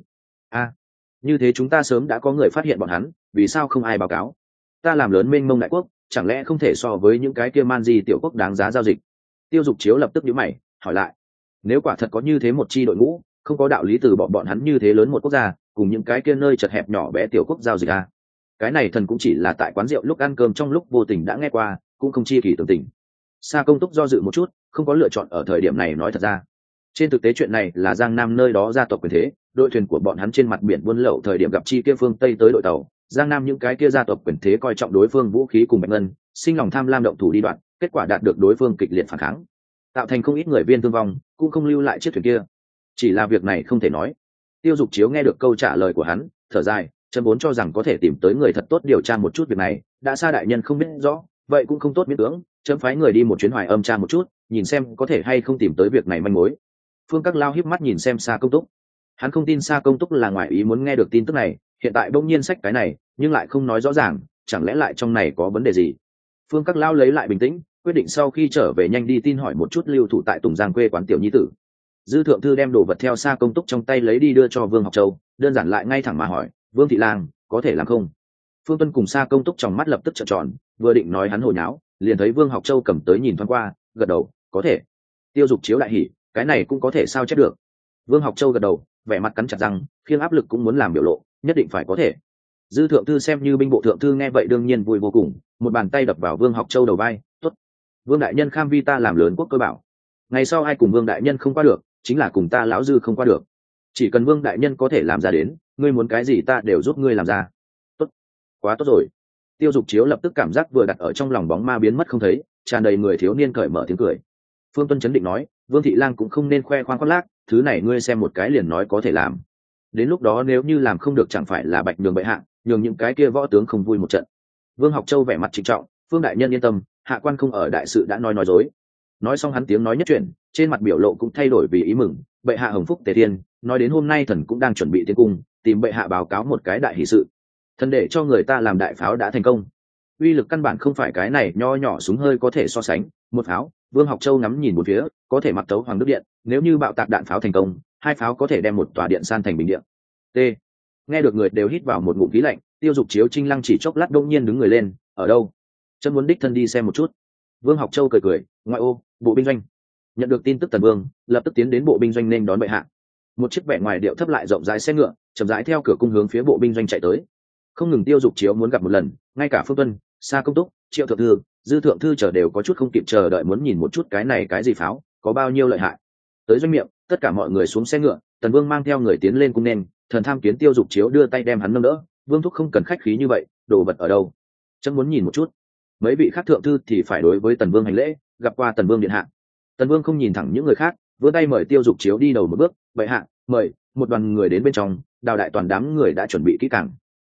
Như thế chúng ta sớm đã có người phát hiện bọn hắn, vì sao không ai báo cáo? Ta làm lớn mênh mông đại quốc, chẳng lẽ không thể so với những cái kia man di tiểu quốc đáng giá giao dịch? Tiêu Dục Chiếu lập tức nhíu mày, hỏi lại, nếu quả thật có như thế một chi đội ngũ, không có đạo lý từ bọn hắn như thế lớn một quốc gia cùng những cái kia nơi chật hẹp nhỏ bé tiểu quốc giao dịch à? Cái này thần cũng chỉ là tại quán rượu lúc ăn cơm trong lúc vô tình đã nghe qua, cũng không chi kỳ tưởng tình. Sa Công Túc do dự một chút, không có lựa chọn ở thời điểm này nói thật ra. Trên thực tế chuyện này là Giang Nam nơi đó gia tộc quyền thế, đội thuyền của bọn hắn trên mặt biển buôn lậu thời điểm gặp chi kia phương Tây tới đội tàu, Giang Nam những cái kia gia tộc quyền thế coi trọng đối phương vũ khí cùng bạch ngân, sinh lòng tham lam động thủ đi đoạn, kết quả đạt được đối phương kịch liệt phản kháng, tạo thành không ít người viên thương vong, cũng không lưu lại chiếc thuyền kia. Chỉ là việc này không thể nói. Tiêu Dục Chiếu nghe được câu trả lời của hắn, thở dài, chấm vốn cho rằng có thể tìm tới người thật tốt điều tra một chút việc này, đã Sa đại nhân không biết rõ, vậy cũng không tốt miễn cưỡng, chấm phái người đi một chuyến Hoài Âm tra một chút, nhìn xem có thể hay không tìm tới việc này manh mối. Phương Các Lao híp mắt nhìn xem Sa Công Túc. Hắn không tin Sa Công Túc là ngoại ý muốn nghe được tin tức này, hiện tại bỗng nhiên sách cái này, nhưng lại không nói rõ ràng, chẳng lẽ lại trong này có vấn đề gì? Phương Các Lao lấy lại bình tĩnh, quyết định sau khi trở về nhanh đi tin hỏi một chút lưu thủ tại Tùng Giang quê quán tiểu nhi tử. Dư Thượng Thư đem đồ vật theo Sa Công Túc trong tay lấy đi đưa cho Vương Học Châu, đơn giản lại ngay thẳng mà hỏi, Vương Thị Lang, có thể làm không? Phương Tuân cùng Sa Công Túc trong mắt lập tức trợn tròn, vừa định nói hắn hồi nháo, liền thấy Vương Học Châu cầm tới nhìn thoáng qua, gật đầu, có thể. Tiêu Dục Chiếu đại hỉ, cái này cũng có thể sao chép được? Vương Học Châu gật đầu, vẻ mặt cắn chặt răng, khiêng áp lực cũng muốn làm biểu lộ, nhất định phải có thể. Dư Thượng Thư xem như binh bộ thượng thư nghe vậy đương nhiên vui vô cùng, một bàn tay đập vào Vương Học Châu đầu vai, tốt. Vương đại nhân kham vi ta làm lớn quốc cơ bảo, ngày sau ai cùng Vương đại nhân không qua được, chính là cùng ta lão Dư không qua được. Chỉ cần Vương đại nhân có thể làm ra đến, ngươi muốn cái gì ta đều giúp ngươi làm ra. Tốt, quá tốt rồi. Tiêu Dục Chiếu lập tức cảm giác vừa đặt ở trong lòng bóng ma biến mất không thấy, tràn đầy người thiếu niên cởi mở tiếng cười. Phương Tuân chấn định nói, Vương Thị Lang cũng không nên khoe khoang khoác lác, thứ này ngươi xem một cái liền nói có thể làm. Đến lúc đó nếu như làm không được chẳng phải là bạch nhường bệ hạ, nhường những cái kia võ tướng không vui một trận. Vương Học Châu vẻ mặt trịnh trọng, Phương đại nhân yên tâm, hạ quan không ở đại sự đã nói dối. Nói xong hắn tiếng nói nhất chuyển, trên mặt biểu lộ cũng thay đổi vì ý mừng, bệ hạ hồng phúc tề thiên, nói đến hôm nay thần cũng đang chuẩn bị tiến cung, tìm bệ hạ báo cáo một cái đại hỷ sự. Thần để cho người ta làm đại pháo đã thành công. Uy lực căn bản không phải cái này nho nhỏ súng hơi có thể so sánh, một pháo, Vương Học Châu ngắm nhìn một phía, có thể mặc tấu Hoàng Đức Điện, nếu như bạo tạc đạn pháo thành công, 2 pháo có thể đem một tòa điện san thành bình điện. T. Nghe được người đều hít vào một ngụm khí lạnh, Tiêu Dục Chiếu Trinh Lăng chỉ chốc lát đông nhiên đứng người lên, ở đâu? Chân muốn đích thân đi xem một chút. Vương Học Châu cười cười, ngoại ô, bộ binh doanh. Nhận được tin tức Tần Vương lập tức tiến đến bộ binh doanh nên đón bệ hạ. Một chiếc vẻ ngoài điệu thấp lại rộng rãi xe ngựa chậm rãi theo cửa cung hướng phía bộ binh doanh chạy tới. Không ngừng Tiêu Dục Chiếu muốn gặp một lần, ngay cả Phương Tuân, Sa Công Túc, Triệu Thượng Thư, Dư Thượng Thư chờ đều có chút không kịp chờ đợi muốn nhìn một chút cái này cái gì pháo, có bao nhiêu lợi hại. Tới doanh miệng, tất cả mọi người xuống xe ngựa, Tần Vương mang theo người tiến lên cung nên, thần tham kiến Tiêu Dục Chiếu đưa tay đem hắn nâng đỡ. Vương thúc không cần khách khí như vậy, đồ vật ở đâu? Chấm muốn nhìn một chút. Mấy vị khác thượng thư thì phải đối với Tần Vương hành lễ, gặp qua Tần Vương điện hạ. Tần Vương không nhìn thẳng những người khác, vươn tay mời Tiêu Dục Chiếu đi đầu một bước, bệ hạ, mời. Một đoàn người đến bên trong, Đào đại toàn đám người đã chuẩn bị kỹ càng.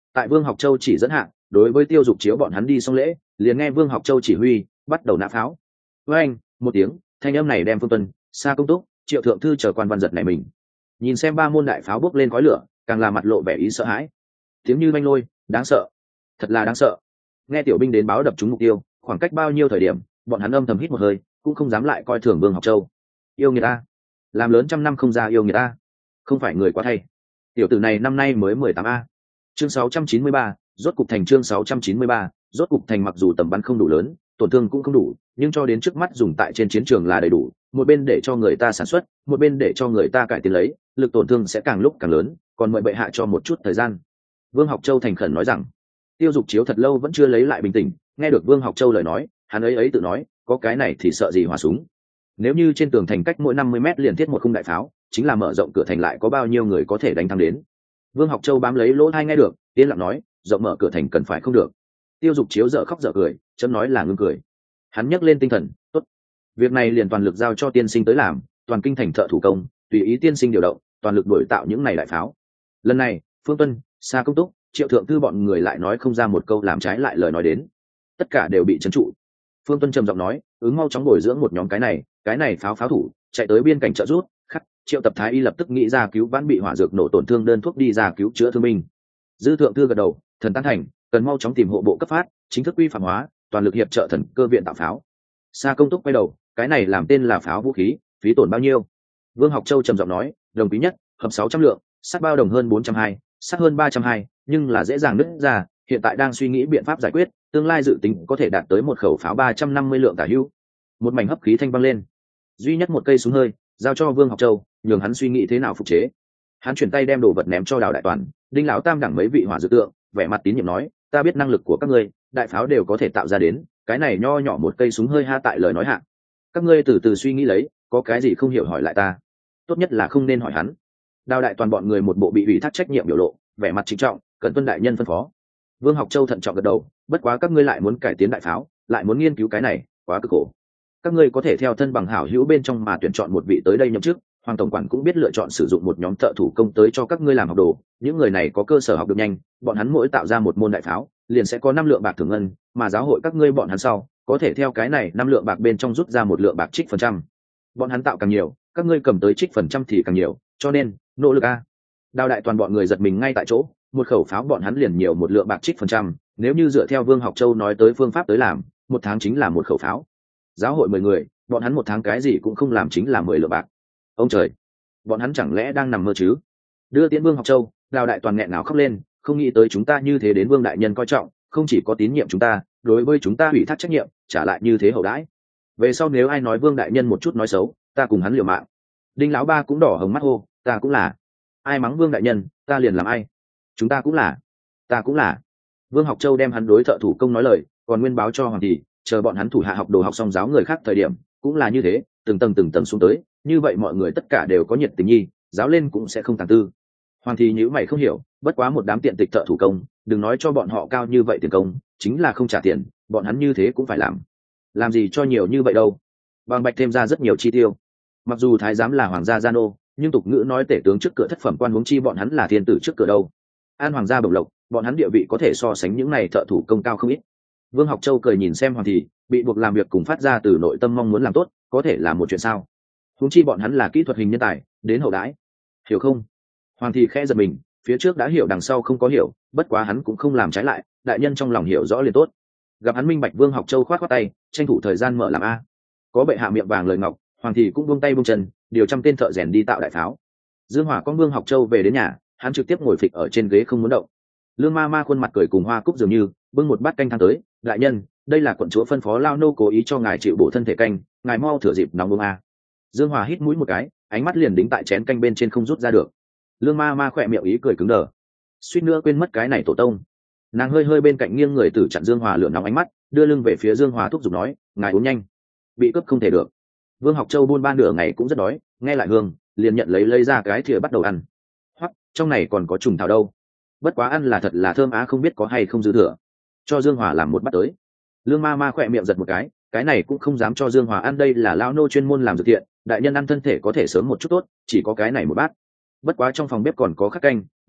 tại Vương Học Châu chỉ dẫn hạ, đối với Tiêu Dục Chiếu bọn hắn đi xong lễ, liền nghe Vương Học Châu chỉ huy, bắt đầu nã pháo. Với anh, một tiếng, thanh âm này đem Phương Tuân, Sa Công Túc, Triệu Thượng Thư chờ quan văn giật này mình. Nhìn xem 3 môn đại pháo bốc lên khói lửa, càng là mặt lộ vẻ ý sợ hãi. Tiếng như manh lôi, đáng sợ, thật là đáng sợ. Nghe tiểu binh đến báo đập trúng mục tiêu, khoảng cách bao nhiêu thời điểm, bọn hắn âm thầm hít một hơi, cũng không dám lại coi thường Vương Học Châu. Yêu người ta, làm lớn trăm năm không ra yêu người ta, không phải người quá thay. Tiểu tử này năm nay mới 18 a. Chương 693, rốt cục thành chương 693, rốt cục thành mặc dù tầm bắn không đủ lớn, tổn thương cũng không đủ, nhưng cho đến trước mắt dùng tại trên chiến trường là đầy đủ, một bên để cho người ta sản xuất, một bên để cho người ta cải tiến lấy, lực tổn thương sẽ càng lúc càng lớn, còn mời bệ hạ cho một chút thời gian. Vương Học Châu thành khẩn nói rằng. Tiêu Dục Chiếu thật lâu vẫn chưa lấy lại bình tĩnh, nghe được Vương Học Châu lời nói, hắn ấy tự nói, có cái này thì sợ gì hỏa súng. Nếu như trên tường thành cách mỗi 50 mét liền thiết một khung đại pháo, chính là mở rộng cửa thành lại có bao nhiêu người có thể đánh thắng đến. Vương Học Châu bám lấy lỗ tai nghe được, yên lặng nói, rộng mở cửa thành cần phải không được. Tiêu Dục Chiếu dở khóc dở cười, chấm nói là ngưng cười. Hắn nhấc lên tinh thần, tốt, việc này liền toàn lực giao cho tiên sinh tới làm, toàn kinh thành thợ thủ công, tùy ý tiên sinh điều động, toàn lực đuổi tạo những này đại pháo. Lần này, Phương Tuân, Sa Công Túc, Triệu Thượng Thư bọn người lại nói không ra một câu làm trái lại lời nói đến, tất cả đều bị trấn trụ. Phương Tuân trầm giọng nói, ứng mau chóng bồi dưỡng một nhóm cái này pháo thủ, chạy tới biên cảnh trợ rút. Khắc, Triệu Tập Thái y lập tức nghĩ ra cứu vãn bị hỏa dược nổ tổn thương đơn thuốc đi ra cứu chữa thương binh. Dư Thượng Thư gật đầu, thần tán thành, cần mau chóng tìm hộ bộ cấp phát, chính thức quy phạm hóa, toàn lực hiệp trợ thần cơ viện tạo pháo. Sa Công Túc quay đầu, cái này làm tên là pháo vũ khí, phí tổn bao nhiêu? Vương Học Châu trầm giọng nói, đồng quý nhất, hợp 600 lượng, sắt bao đồng hơn 420, sắt hơn 320, nhưng là dễ dàng nứt ra, hiện tại đang suy nghĩ biện pháp giải quyết, tương lai dự tính có thể đạt tới một khẩu pháo 350 lượng tả hữu. Một mảnh hấp khí thanh vang lên, duy nhất một cây súng hơi, giao cho Vương Học Châu, nhường hắn suy nghĩ thế nào phục chế. Hắn chuyển tay đem đồ vật ném cho Đào Đại Toàn, Đinh lão tam đẳng mấy vị hỏa dược tượng, vẻ mặt tín nhiệm nói, ta biết năng lực của các ngươi, đại pháo đều có thể tạo ra đến, cái này nho nhỏ một cây súng hơi ha tại lời nói hạ. Các ngươi từ từ suy nghĩ lấy, có cái gì không hiểu hỏi lại ta, tốt nhất là không nên hỏi hắn. Đào Đại Toàn bọn người một bộ bị ủy thác trách nhiệm biểu lộ, vẻ mặt trịnh trọng, cần tuân đại nhân phân phó. Vương Học Châu thận trọng gật đầu, bất quá các ngươi lại muốn cải tiến đại pháo, lại muốn nghiên cứu cái này, quá cực khổ. Các ngươi có thể theo thân bằng hảo hữu bên trong mà tuyển chọn một vị tới đây nhậm chức. Hoàng tổng quản cũng biết lựa chọn sử dụng một nhóm thợ thủ công tới cho các ngươi làm học đồ, những người này có cơ sở học được nhanh, bọn hắn mỗi tạo ra một môn đại pháo, liền sẽ có 5 lượng bạc thưởng ngân, mà giáo hội các ngươi bọn hắn sau, có thể theo cái này 5 lượng bạc bên trong rút ra 1 lượng bạc trích phần trăm. Bọn hắn tạo càng nhiều, các ngươi cầm tới trích phần trăm thì càng nhiều, cho nên, nỗ lực a. Đào Đại Toàn bọn người giật mình ngay tại chỗ, một khẩu pháo bọn hắn liền nhiều 1 lượng bạc trích phần trăm, nếu như dựa theo Vương Học Châu nói tới phương pháp tới làm, một tháng chính là một khẩu pháo. Giáo hội 10 người, bọn hắn một tháng cái gì cũng không làm chính là 10 lượng bạc. Ông trời, bọn hắn chẳng lẽ đang nằm mơ chứ? Đưa tiễn Vương Học Châu, Đào Đại Toàn nghẹn ngào khóc lên, không nghĩ tới chúng ta như thế đến Vương đại nhân coi trọng, không chỉ có tín nhiệm chúng ta, đối với chúng ta ủy thác trách nhiệm, trả lại như thế hậu đãi. Về sau nếu ai nói Vương đại nhân một chút nói xấu, ta cùng hắn liều mạng. Đinh lão ba cũng đỏ hồng mắt hô, ta cũng là. Ai mắng Vương đại nhân, ta liền làm ai. Chúng ta cũng là. Ta cũng là. Vương Học Châu đem hắn đối thợ thủ công nói lời, còn nguyên báo cho Hoàng thị, chờ bọn hắn thủ hạ học đồ học xong giáo người khác thời điểm, cũng là như thế, từng tầng xuống tới, như vậy mọi người tất cả đều có nhiệt tình nhi, giáo lên cũng sẽ không tàng tư. Hoàng thị nhíu mày không hiểu, bất quá một đám tiện tịch thợ thủ công, đừng nói cho bọn họ cao như vậy tiền công, chính là không trả tiền, bọn hắn như thế cũng phải làm gì cho nhiều như vậy đâu. Bằng bạch thêm ra rất nhiều chi tiêu. Mặc dù thái giám là hoàng gia gia nô, nhưng tục ngữ nói tể tướng trước cửa thất phẩm quan huống chi bọn hắn là thiên tử trước cửa đâu. An hoàng gia bổng lộc, bọn hắn địa vị có thể so sánh những này thợ thủ công cao không ít. Vương Học Châu cười nhìn xem Hoàng thị, bị buộc làm việc cùng phát ra từ nội tâm mong muốn làm tốt, có thể là một chuyện sao? Huống chi bọn hắn là kỹ thuật hình nhân tài, đến hậu đãi, hiểu không? Hoàng thị khẽ giật mình, phía trước đã hiểu đằng sau không có hiểu, bất quá hắn cũng không làm trái lại, đại nhân trong lòng hiểu rõ liền tốt. Gặp hắn minh bạch, Vương Học Châu khoát khoát tay, tranh thủ thời gian mở làm a. Có bệ hạ miệng vàng lời ngọc, Hoàng thị cũng buông tay buông chân, điều 100 tên thợ rèn đi tạo đại pháo. Dương Hỏa con Vương Học Châu về đến nhà, hắn trực tiếp ngồi phịch ở trên ghế không muốn động. Lương ma ma khuôn mặt cười cùng hoa cúc dường như, bưng một bát canh thang tới, đại nhân, đây là quận chúa phân phó lao nô cố ý cho ngài chịu bổ thân thể canh, ngài mau thừa dịp nóng uống a. Dương Hòa hít mũi một cái, ánh mắt liền đính tại chén canh bên trên không rút ra được. Lương ma ma khỏe miệng ý cười cứng đờ, suýt nữa quên mất cái này tổ tông. Nàng hơi bên cạnh nghiêng người tử chặn Dương Hòa lửa nóng ánh mắt, đưa lưng về phía Dương Hòa thúc giục nói, ngài uống nhanh, bị cướp không thể được. Vương Học Châu buôn ba nửa ngày cũng rất đói, nghe lại hương, liền nhận lấy ra cái thìa bắt đầu ăn. Hoắc, trong này còn có trùng thảo đâu. Bất quá ăn là thật là thơm á, không biết có hay không dư thừa. Cho Dương Hòa làm một bát tới. Lương ma ma khỏe miệng giật một cái này cũng không dám cho Dương Hòa ăn, đây là lão nô chuyên môn làm dược thiện, đại nhân ăn thân thể có thể sớm một chút tốt, chỉ có cái này một bát. Bất quá trong phòng bếp còn có khắc canh,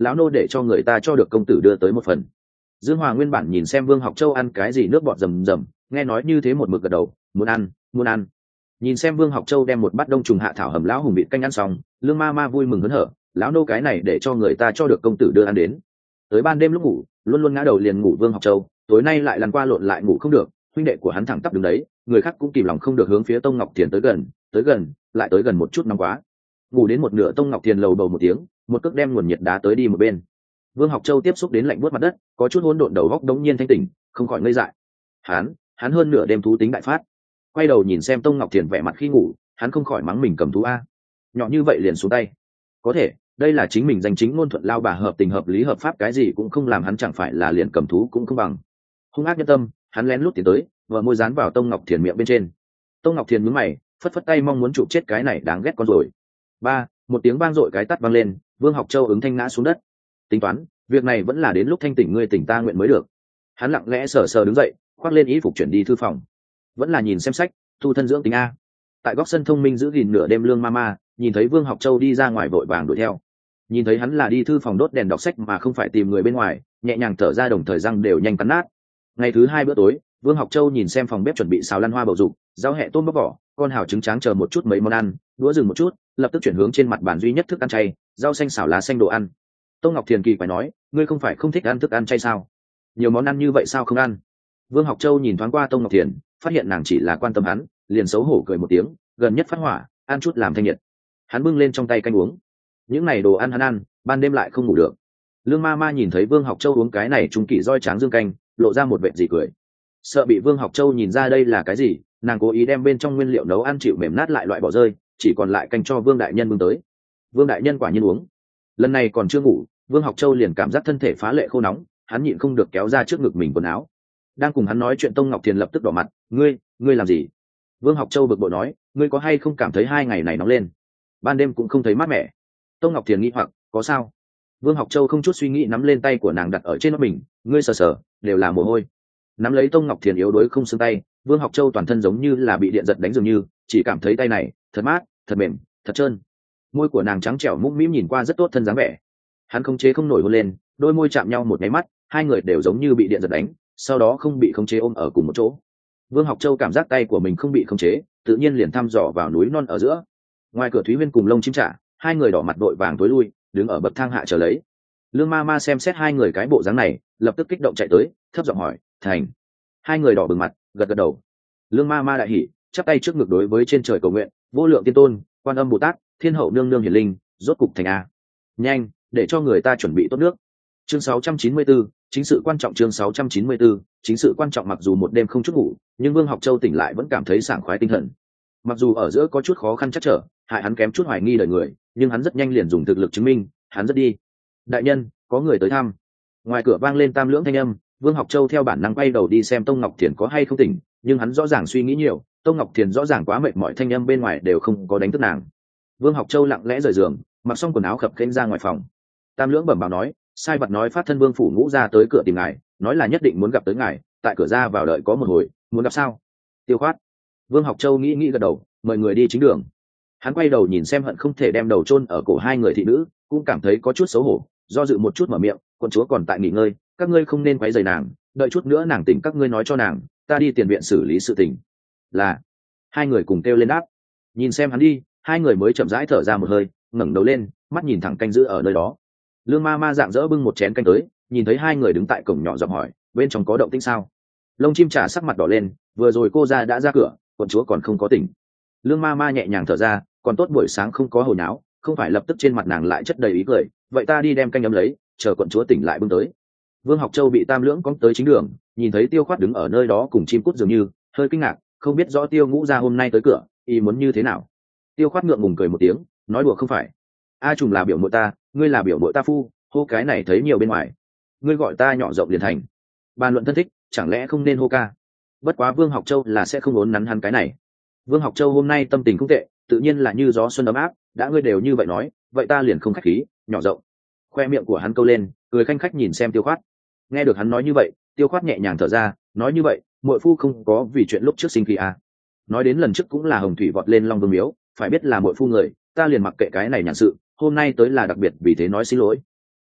lão nô để cho người ta cho được công tử đưa tới một phần. Dương Hòa nguyên bản nhìn xem Vương Học Châu ăn cái gì nước bọt rầm rầm, nghe nói như thế một mực gật đầu, muốn ăn, muốn ăn. Nhìn xem Vương Học Châu đem một bát đông trùng hạ thảo hầm lão hùng vịt canh ăn xong, Lương ma ma vui mừng hớn hở, lão nô cái này để cho người ta cho được công tử đưa ăn đến. Tới ban đêm lúc ngủ, luôn luôn ngã đầu liền ngủ Vương Học Châu, tối nay lại lăn qua lộn lại ngủ không được, huynh đệ của hắn thẳng tắp đứng đấy, người khác cũng kìm lòng không được hướng phía Tông Ngọc Thiền tới gần, lại tới gần một chút nóng quá. Ngủ đến một nửa Tông Ngọc Thiền lầu bầu một tiếng, một cước đem nguồn nhiệt đá tới đi một bên. Vương Học Châu tiếp xúc đến lạnh buốt mặt đất, có chút hỗn độn đầu góc đống nhiên thanh tỉnh, không khỏi ngây dại. Hắn hơn nửa đêm thú tính đại phát. Quay đầu nhìn xem Tông Ngọc Thiền vẻ mặt khi ngủ, hắn không khỏi mắng mình cầm thú a. Nhỏ như vậy liền xuống tay. Có thể, đây là chính mình danh chính ngôn thuận lao bà hợp tình hợp lý hợp pháp cái gì cũng không làm, hắn chẳng phải là liền cầm thú cũng không bằng. Hung ác nhân tâm, hắn lén lút tiến tới, vợ môi dán vào Tông Ngọc Thiền miệng bên trên. Tông Ngọc Thiền nhướng mày, phất phất tay mong muốn chụp chết cái này đáng ghét con rồi. Một tiếng vang dội cái tát vang lên, Vương Học Châu ứng thanh ngã xuống đất. Tính toán, việc này vẫn là đến lúc thanh tỉnh ngươi tỉnh ta nguyện mới được. Hắn lặng lẽ sờ sờ đứng dậy, khoác lên y phục chuyển đi thư phòng. Vẫn là nhìn xem sách, thu thân dưỡng tính a. Tại góc sân thông minh giữ gìn nửa đêm Lương Mama nhìn thấy Vương Học Châu đi ra ngoài vội vàng đuổi theo. Nhìn thấy hắn là đi thư phòng đốt đèn đọc sách mà không phải tìm người bên ngoài, nhẹ nhàng thở ra, đồng thời răng đều nhanh cắn nát. Ngày thứ 2 bữa tối, Vương Học Châu nhìn xem phòng bếp chuẩn bị xào lăn hoa bầu dục, rau hẹ tôm bóc vỏ, con hào trứng tráng chờ một chút mấy món ăn, đũa dừng một chút, lập tức chuyển hướng trên mặt bàn duy nhất thức ăn chay, rau xanh xào lá xanh đồ ăn. Tông Ngọc Thiền kỳ phải nói, ngươi không phải không thích ăn thức ăn chay sao? Nhiều món ăn như vậy sao không ăn? Vương Học Châu nhìn thoáng qua Tông Ngọc Thiền, phát hiện nàng chỉ là quan tâm hắn, liền xấu hổ cười một tiếng, gần nhất phát hỏa, ăn chút làm thanh nhiệt. Hắn bưng lên trong tay canh uống. Những này đồ ăn hắn ăn, ban đêm lại không ngủ được. Lương ma nhìn thấy Vương Học Châu uống cái này trung kỳ roi tráng dương canh, lộ ra một vệt gì cười. Sợ bị Vương Học Châu nhìn ra đây là cái gì, nàng cố ý đem bên trong nguyên liệu nấu ăn chịu mềm nát lại loại bỏ rơi, chỉ còn lại canh cho Vương đại nhân bưng tới. Vương đại nhân quả nhiên uống. Lần này còn chưa ngủ, Vương Học Châu liền cảm giác thân thể phá lệ khô nóng, hắn nhịn không được kéo ra trước ngực mình quần áo. Đang cùng hắn nói chuyện Tông Ngọc Thiền lập tức đỏ mặt, ngươi làm gì? Vương Học Châu bực bội nói, ngươi có hay không cảm thấy 2 ngày này nóng lên, ban đêm cũng không thấy mát mẻ? Tông Ngọc Thiền nghĩ hoặc, có sao? Vương Học Châu không chút suy nghĩ nắm lên tay của nàng đặt ở trên mặt mình, ngươi sờ sờ, đều là mồ hôi. Nắm lấy Tông Ngọc Thiền yếu đuối không xương tay, Vương Học Châu toàn thân giống như là bị điện giật đánh dường như, chỉ cảm thấy tay này thật mát, thật mềm, thật trơn. Môi của nàng trắng trẻo mũm mĩm nhìn qua rất tốt thân dáng vẻ. Hắn không chế không nổi hôn lên, đôi môi chạm nhau một cái mắt, hai người đều giống như bị điện giật đánh, sau đó không bị khống chế ôm ở cùng một chỗ. Vương Học Châu cảm giác tay của mình không bị khống chế, tự nhiên liền thăm dò vào núi non ở giữa. Ngoài cửa Thúy Huyên cùng Lông Chim Trả, hai người đỏ mặt đội vàng tối lui, đứng ở bậc thang hạ chờ lấy. Lương ma xem xét hai người cái bộ dáng này, lập tức kích động chạy tới, thấp giọng hỏi, thành. Hai người đỏ bừng mặt, gật gật đầu. Lương ma đại hỉ, chắp tay trước ngực đối với trên trời cầu nguyện, vô lượng tiên tôn, Quan Âm Bồ Tát, Thiên Hậu nương nương hiển linh, rốt cục thành a. Nhanh, để cho người ta chuẩn bị tốt nước. Chương 694, chính sự quan trọng. Chương 694, chính sự quan trọng. Mặc dù một đêm không chút ngủ, nhưng Vương Học Châu tỉnh lại vẫn cảm thấy sảng khoái tinh thần. Mặc dù ở giữa có chút khó khăn chắc trở, hại hắn kém chút hoài nghi đời người, nhưng hắn rất nhanh liền dùng thực lực chứng minh, hắn rất đi. Đại nhân, có người tới thăm. Ngoài cửa vang lên tam lưỡng thanh âm, Vương Học Châu theo bản năng quay đầu đi xem Tông Ngọc Thiền có hay không tỉnh, nhưng hắn rõ ràng suy nghĩ nhiều, Tông Ngọc Thiền rõ ràng quá mệt mỏi, thanh âm bên ngoài đều không có đánh thức nàng. Vương Học Châu lặng lẽ rời giường, mặc xong quần áo khập khiễng ra ngoài phòng. Tam lưỡng bẩm báo nói, sai vật nói phát thân Vương phủ Ngũ ra tới cửa tìm ngài, nói là nhất định muốn gặp tới ngài, tại cửa ra vào đợi có một hồi, muốn gặp sao? Tiêu Khoát. Vương Học Châu nghĩ gật đầu, mời người đi chính đường. Hắn quay đầu nhìn xem hận không thể đem đầu chôn ở cổ hai người thị nữ, cũng cảm thấy có chút xấu hổ, do dự một chút mở miệng, quân chúa còn tại nghỉ ngơi, các ngươi không nên quấy rầy nàng, đợi chút nữa nàng tỉnh các ngươi nói cho nàng, ta đi tiền viện xử lý sự tình. Là. Hai người cùng kêu lên đáp. Nhìn xem hắn đi, hai người mới chậm rãi thở ra một hơi, ngẩng đầu lên, mắt nhìn thẳng canh giữ ở nơi đó. Lương ma dạng dỡ bưng một chén canh tới, nhìn thấy hai người đứng tại cổng nhỏ giọng hỏi, bên trong có động tĩnh sao? Lông Chim Trả sắc mặt đỏ lên, vừa rồi cô ra đã ra cửa, quận chúa còn không có tỉnh. Lương ma nhẹ nhàng thở ra, còn tốt buổi sáng không có hồi náo, không phải lập tức trên mặt nàng lại chất đầy ý cười, vậy ta đi đem canh ấm lấy, chờ quận chúa tỉnh lại bưng tới. Vương Học Châu bị tam lưỡng cóng tới chính đường, nhìn thấy Tiêu Khoát đứng ở nơi đó cùng chim cút dường như, hơi kinh ngạc, không biết rõ Tiêu Ngũ ra hôm nay tới cửa, ý muốn như thế nào. Tiêu Khoát ngượng ngùng cười một tiếng, nói đùa không phải. A Trùng là biểu muội ta, ngươi là biểu muội ta phu, hô cái này thấy nhiều bên ngoài. Ngươi gọi ta nhỏ rộng liền thành. Bàn luận thân thích, chẳng lẽ không nên hô ca? Bất quá Vương Học Châu là sẽ không ốn nắn hắn cái này. Vương Học Châu hôm nay tâm tình không tệ, tự nhiên là như gió xuân ấm áp, đã ngươi đều như vậy nói, vậy ta liền không khách khí, nhỏ rộng. Khoe miệng của hắn câu lên, cười khanh khách nhìn xem Tiêu Khoát. Nghe được hắn nói như vậy, Tiêu Khoát nhẹ nhàng thở ra, nói như vậy, muội phu không có vì chuyện lúc trước sinh khí à? Nói đến lần trước cũng là Hồng Thủy vọt lên Long Vương miếu, phải biết là muội phu người, ta liền mặc kệ cái này nhàn sự, hôm nay tới là đặc biệt vì thế nói xin lỗi.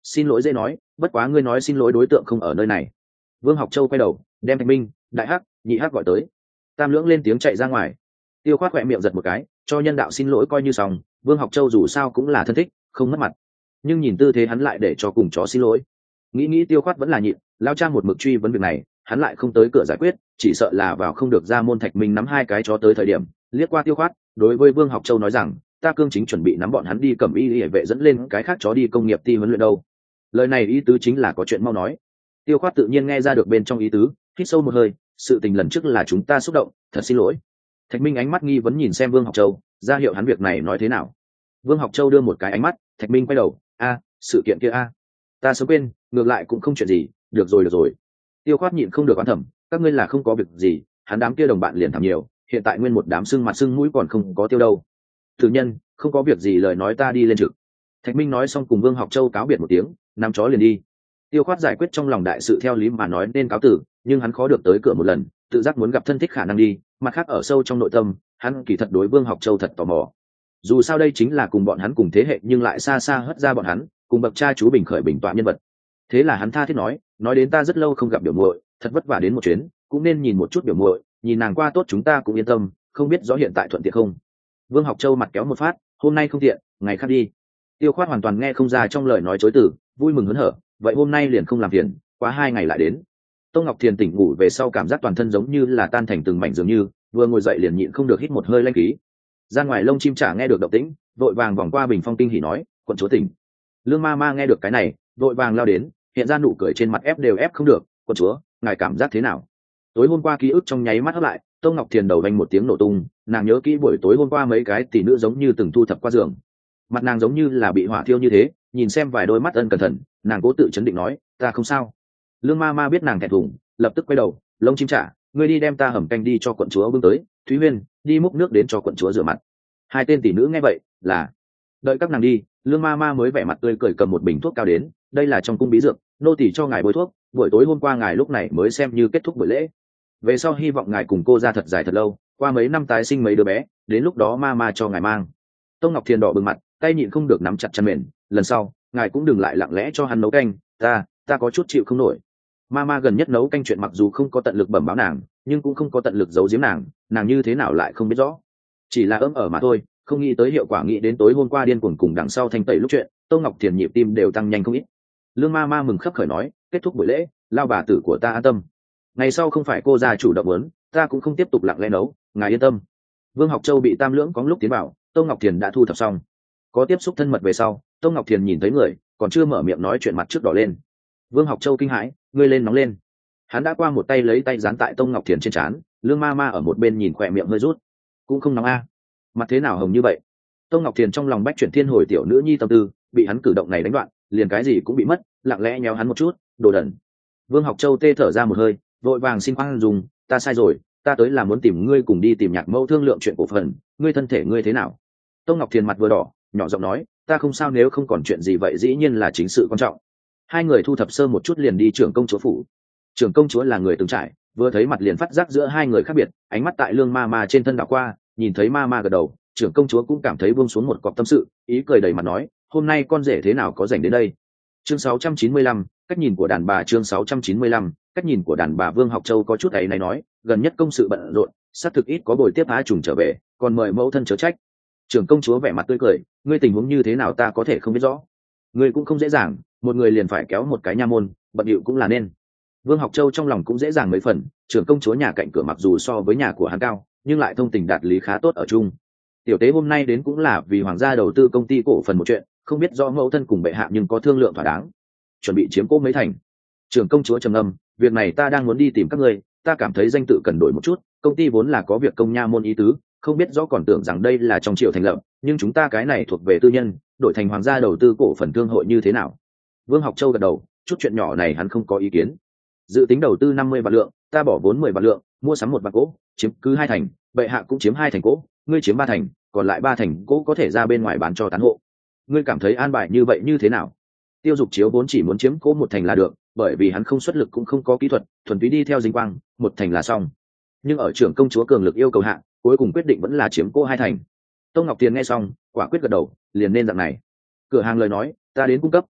Xin lỗi dễ nói, bất quá ngươi nói xin lỗi đối tượng không ở nơi này. Vương Học Châu quay đầu đem Thạch Minh, Đại Hắc, Nhị Hắc gọi tới. Tam Lưỡng lên tiếng chạy ra ngoài. Tiêu Khoát khỏe miệng giật một cái, cho nhân đạo xin lỗi coi như xong. Vương Học Châu dù sao cũng là thân thích, không mất mặt, nhưng nhìn tư thế hắn lại để cho cùng chó xin lỗi. Nghĩ Tiêu Khoát vẫn là nhịn, lao cha một mực truy vấn việc này, hắn lại không tới cửa giải quyết, chỉ sợ là vào không được ra môn. Thạch Minh nắm hai cái chó tới thời điểm liếc qua Tiêu Khoát, đối với Vương Học Châu nói rằng, ta cương chính chuẩn bị nắm bọn hắn đi cầm y hệ vệ dẫn lên cái khác chó đi công nghiệp ti huấn luyện đâu. Lời này ý tứ chính là có chuyện mau nói. Tiêu Khoát tự nhiên nghe ra được bên trong ý tứ, hít sâu một hơi, sự tình lần trước là chúng ta xúc động, thật xin lỗi. Thạch Minh ánh mắt nghi vấn nhìn xem Vương Học Châu, ra hiệu hắn việc này nói thế nào. Vương Học Châu đưa một cái ánh mắt, Thạch Minh quay đầu, sự kiện kia ta sớm quên, ngược lại cũng không chuyện gì, được rồi. Tiêu Khoát nhịn không được oán thầm, các ngươi là không có việc gì, hắn đám kia đồng bạn liền thảm nhiều, hiện tại nguyên một đám sưng mặt sưng mũi còn không có tiêu đâu. Thử nhân, không có việc gì lời nói ta đi lên trực. Thạch Minh nói xong cùng Vương Học Châu cáo biệt một tiếng, nắm chó liền đi. Tiêu Khoát giải quyết trong lòng đại sự theo lý mà nói nên cáo tử, nhưng hắn khó được tới cửa một lần, tự giác muốn gặp thân thích khả năng đi, mặt khác ở sâu trong nội tâm, hắn kỳ thật đối Vương Học Châu thật tò mò. Dù sao đây chính là cùng bọn hắn cùng thế hệ nhưng lại xa xa hất ra bọn hắn, cùng bậc cha chú bình khởi bình tọa nhân vật. Thế là hắn tha thiết nói đến ta rất lâu không gặp biểu muội, thật vất vả đến một chuyến, cũng nên nhìn một chút biểu muội, nhìn nàng qua tốt chúng ta cũng yên tâm, không biết rõ hiện tại thuận tiện không. Vương Học Châu mặt kéo một phát, hôm nay không tiện, ngày khác đi. Tiêu Khoát hoàn toàn nghe không ra trong lời nói chối từ, vui mừng hớn hở, vậy hôm nay liền không làm phiền, quá 2 ngày lại đến. Tô Ngọc Thiền tỉnh ngủ về sau cảm giác toàn thân giống như là tan thành từng mảnh dường như, vừa ngồi dậy liền nhịn không được hít một hơi lanh khí. Ra ngoài lông chim chả nghe được động tĩnh, vội vàng vòng qua bình phong kinh hỉ nói, quận chúa tỉnh. Lương ma ma nghe được cái này, vội vàng lao đến, hiện ra nụ cười trên mặt ép đều ép không được, quận chúa, ngài cảm giác thế nào? Tối hôm qua ký ức trong nháy mắt hấp lại, Tô Ngọc Thiền đầu vang một tiếng nổ tung, nàng nhớ kỹ buổi tối hôm qua mấy cái tỷ nữ giống như từng thu thập qua giường, mặt nàng giống như là bị hỏa thiêu như thế, nhìn xem vài đôi mắt ân cẩn thận, nàng cố tự chấn định nói, ta không sao. Lương ma ma biết nàng thẹn thùng, lập tức quay đầu, lông chim trả, ngươi đi đem ta hầm canh đi cho quận chúa bưng tới, Thúy Huyên đi múc nước đến cho quận chúa rửa mặt. Hai tên tỷ nữ nghe vậy là đợi các nàng đi, Lương ma ma mới vẻ mặt tươi cười cầm một bình thuốc cao đến, đây là trong cung bí dược, nô tỳ cho ngài bôi thuốc, buổi tối hôm qua ngài lúc này mới xem như kết thúc buổi lễ, về sau hy vọng ngài cùng cô ra thật dài thật lâu, qua mấy năm tái sinh mấy đứa bé, đến lúc đó ma ma cho ngài mang. Tô Ngọc Thiền đỏ bừng mặt, tay nhịn không được nắm chặt chăn mền, lần sau ngài cũng đừng lại lặng lẽ cho hắn nấu canh, ta có chút chịu không nổi. Ma gần nhất nấu canh chuyện mặc dù không có tận lực bẩm báo nàng, nhưng cũng không có tận lực giấu giếm nàng như thế nào lại không biết rõ, chỉ là ấm ở mà thôi, không nghĩ tới hiệu quả. Nghĩ đến tối hôm qua điên cuồng cùng đằng sau thanh tẩy lúc chuyện, Tô Ngọc Thiền nhịp tim đều tăng nhanh không ít. Lương ma mừng khấp khởi nói, kết thúc buổi lễ, lao bà tử của ta an tâm, ngày sau không phải cô gia chủ động muốn, ta cũng không tiếp tục lặng lẽ nấu, ngài yên tâm. Vương Học Châu bị Tam Lưỡng có lúc tiến vào, Tô Ngọc Thiền đã thu thập xong, có tiếp xúc thân mật về sau, Tô Ngọc Thiền nhìn thấy người, còn chưa mở miệng nói chuyện mặt trước đỏ lên. Vương Học Châu kinh hãi, ngươi lên nóng lên. Hắn đã qua một tay lấy tay dán tại Tô Ngọc Thiền trên trán, Lương ma ở một bên nhìn khỏe miệng hơi rút, cũng không nóng mặt thế nào hồng như vậy. Tô Ngọc Thiền trong lòng bách chuyển thiên hồi tiểu nữ nhi tâm tư, bị hắn cử động này đánh đoạn, liền cái gì cũng bị mất, lặng lẽ nhéo hắn một chút, đồ đần. Vương Học Châu tê thở ra một hơi, vội vàng xin khoan dung, ta sai rồi, ta tới là muốn tìm ngươi cùng đi tìm Nhạc Mẫu thương lượng chuyện cổ phần, ngươi thân thể ngươi thế nào? Tô Ngọc Thiền mặt vừa đỏ, nhỏ giọng nói, ta không sao, nếu không còn chuyện gì vậy dĩ nhiên là chính sự quan trọng. Hai người thu thập sơ một chút liền đi trưởng công chúa phủ. Trưởng công chúa là người từng trải, vừa thấy mặt liền phát giác giữa hai người khác biệt, ánh mắt tại Lương ma trên thân đảo qua, nhìn thấy ma gật đầu, trưởng công chúa cũng cảm thấy buông xuống một cọp tâm sự, ý cười đầy mặt nói, hôm nay con rể thế nào có rảnh đến đây. Chương 695, cách nhìn của đàn bà. Chương 695, cách nhìn của đàn bà. Vương Học Châu có chút ấy này nói, gần nhất công sự bận rộn, xác thực ít có buổi tiếp Á Trùng trở về, còn mời mẫu thân chớ trách. Trưởng công chúa vẻ mặt tươi cười, ngươi tình huống như thế nào ta có thể không biết rõ, ngươi cũng không dễ dàng, một người liền phải kéo một cái nha môn, bận điệu cũng là nên. Vương Học Châu trong lòng cũng dễ dàng mấy phần, trưởng công chúa nhà cạnh cửa mặc dù so với nhà của hắn cao, nhưng lại thông tình đạt lý khá tốt ở chung. Tiểu tế hôm nay đến cũng là vì hoàng gia đầu tư công ty cổ phần một chuyện, không biết rõ mẫu thân cùng bệ hạ nhưng có thương lượng thỏa đáng, chuẩn bị chiếm cố mấy thành. Trưởng công chúa trầm ngâm, việc này ta đang muốn đi tìm các ngươi, ta cảm thấy danh tự cần đổi một chút, công ty vốn là có việc công nha môn ý tứ, không biết rõ còn tưởng rằng đây là trong triều thành lập, nhưng chúng ta cái này thuộc về tư nhân, đổi thành hoàng gia đầu tư cổ phần thương hội như thế nào? Vương Học Châu gật đầu, chút chuyện nhỏ này hắn không có ý kiến. Dự tính đầu tư 50 vạn lượng, ta bỏ vốn 10 vạn lượng, mua sắm một vạn cỗ, chiếm cứ 2 thành, bệ hạ cũng chiếm 2 thành cỗ, ngươi chiếm 3 thành, còn lại 3 thành cỗ có thể ra bên ngoài bán cho tán hộ. Ngươi cảm thấy an bài như vậy như thế nào? Tiêu Dục Chiếu vốn chỉ muốn chiếm cỗ 1 thành là được, bởi vì hắn không xuất lực cũng không có kỹ thuật, thuần túy đi theo dính quang, 1 thành là xong. Nhưng ở trưởng công chúa cường lực yêu cầu hạ, cuối cùng quyết định vẫn là chiếm cỗ 2 thành. Tô Ngọc Tiền nghe xong, quả quyết gật đầu, liền nên dạng này. Cửa hàng lời nói, ta đến cung cấp,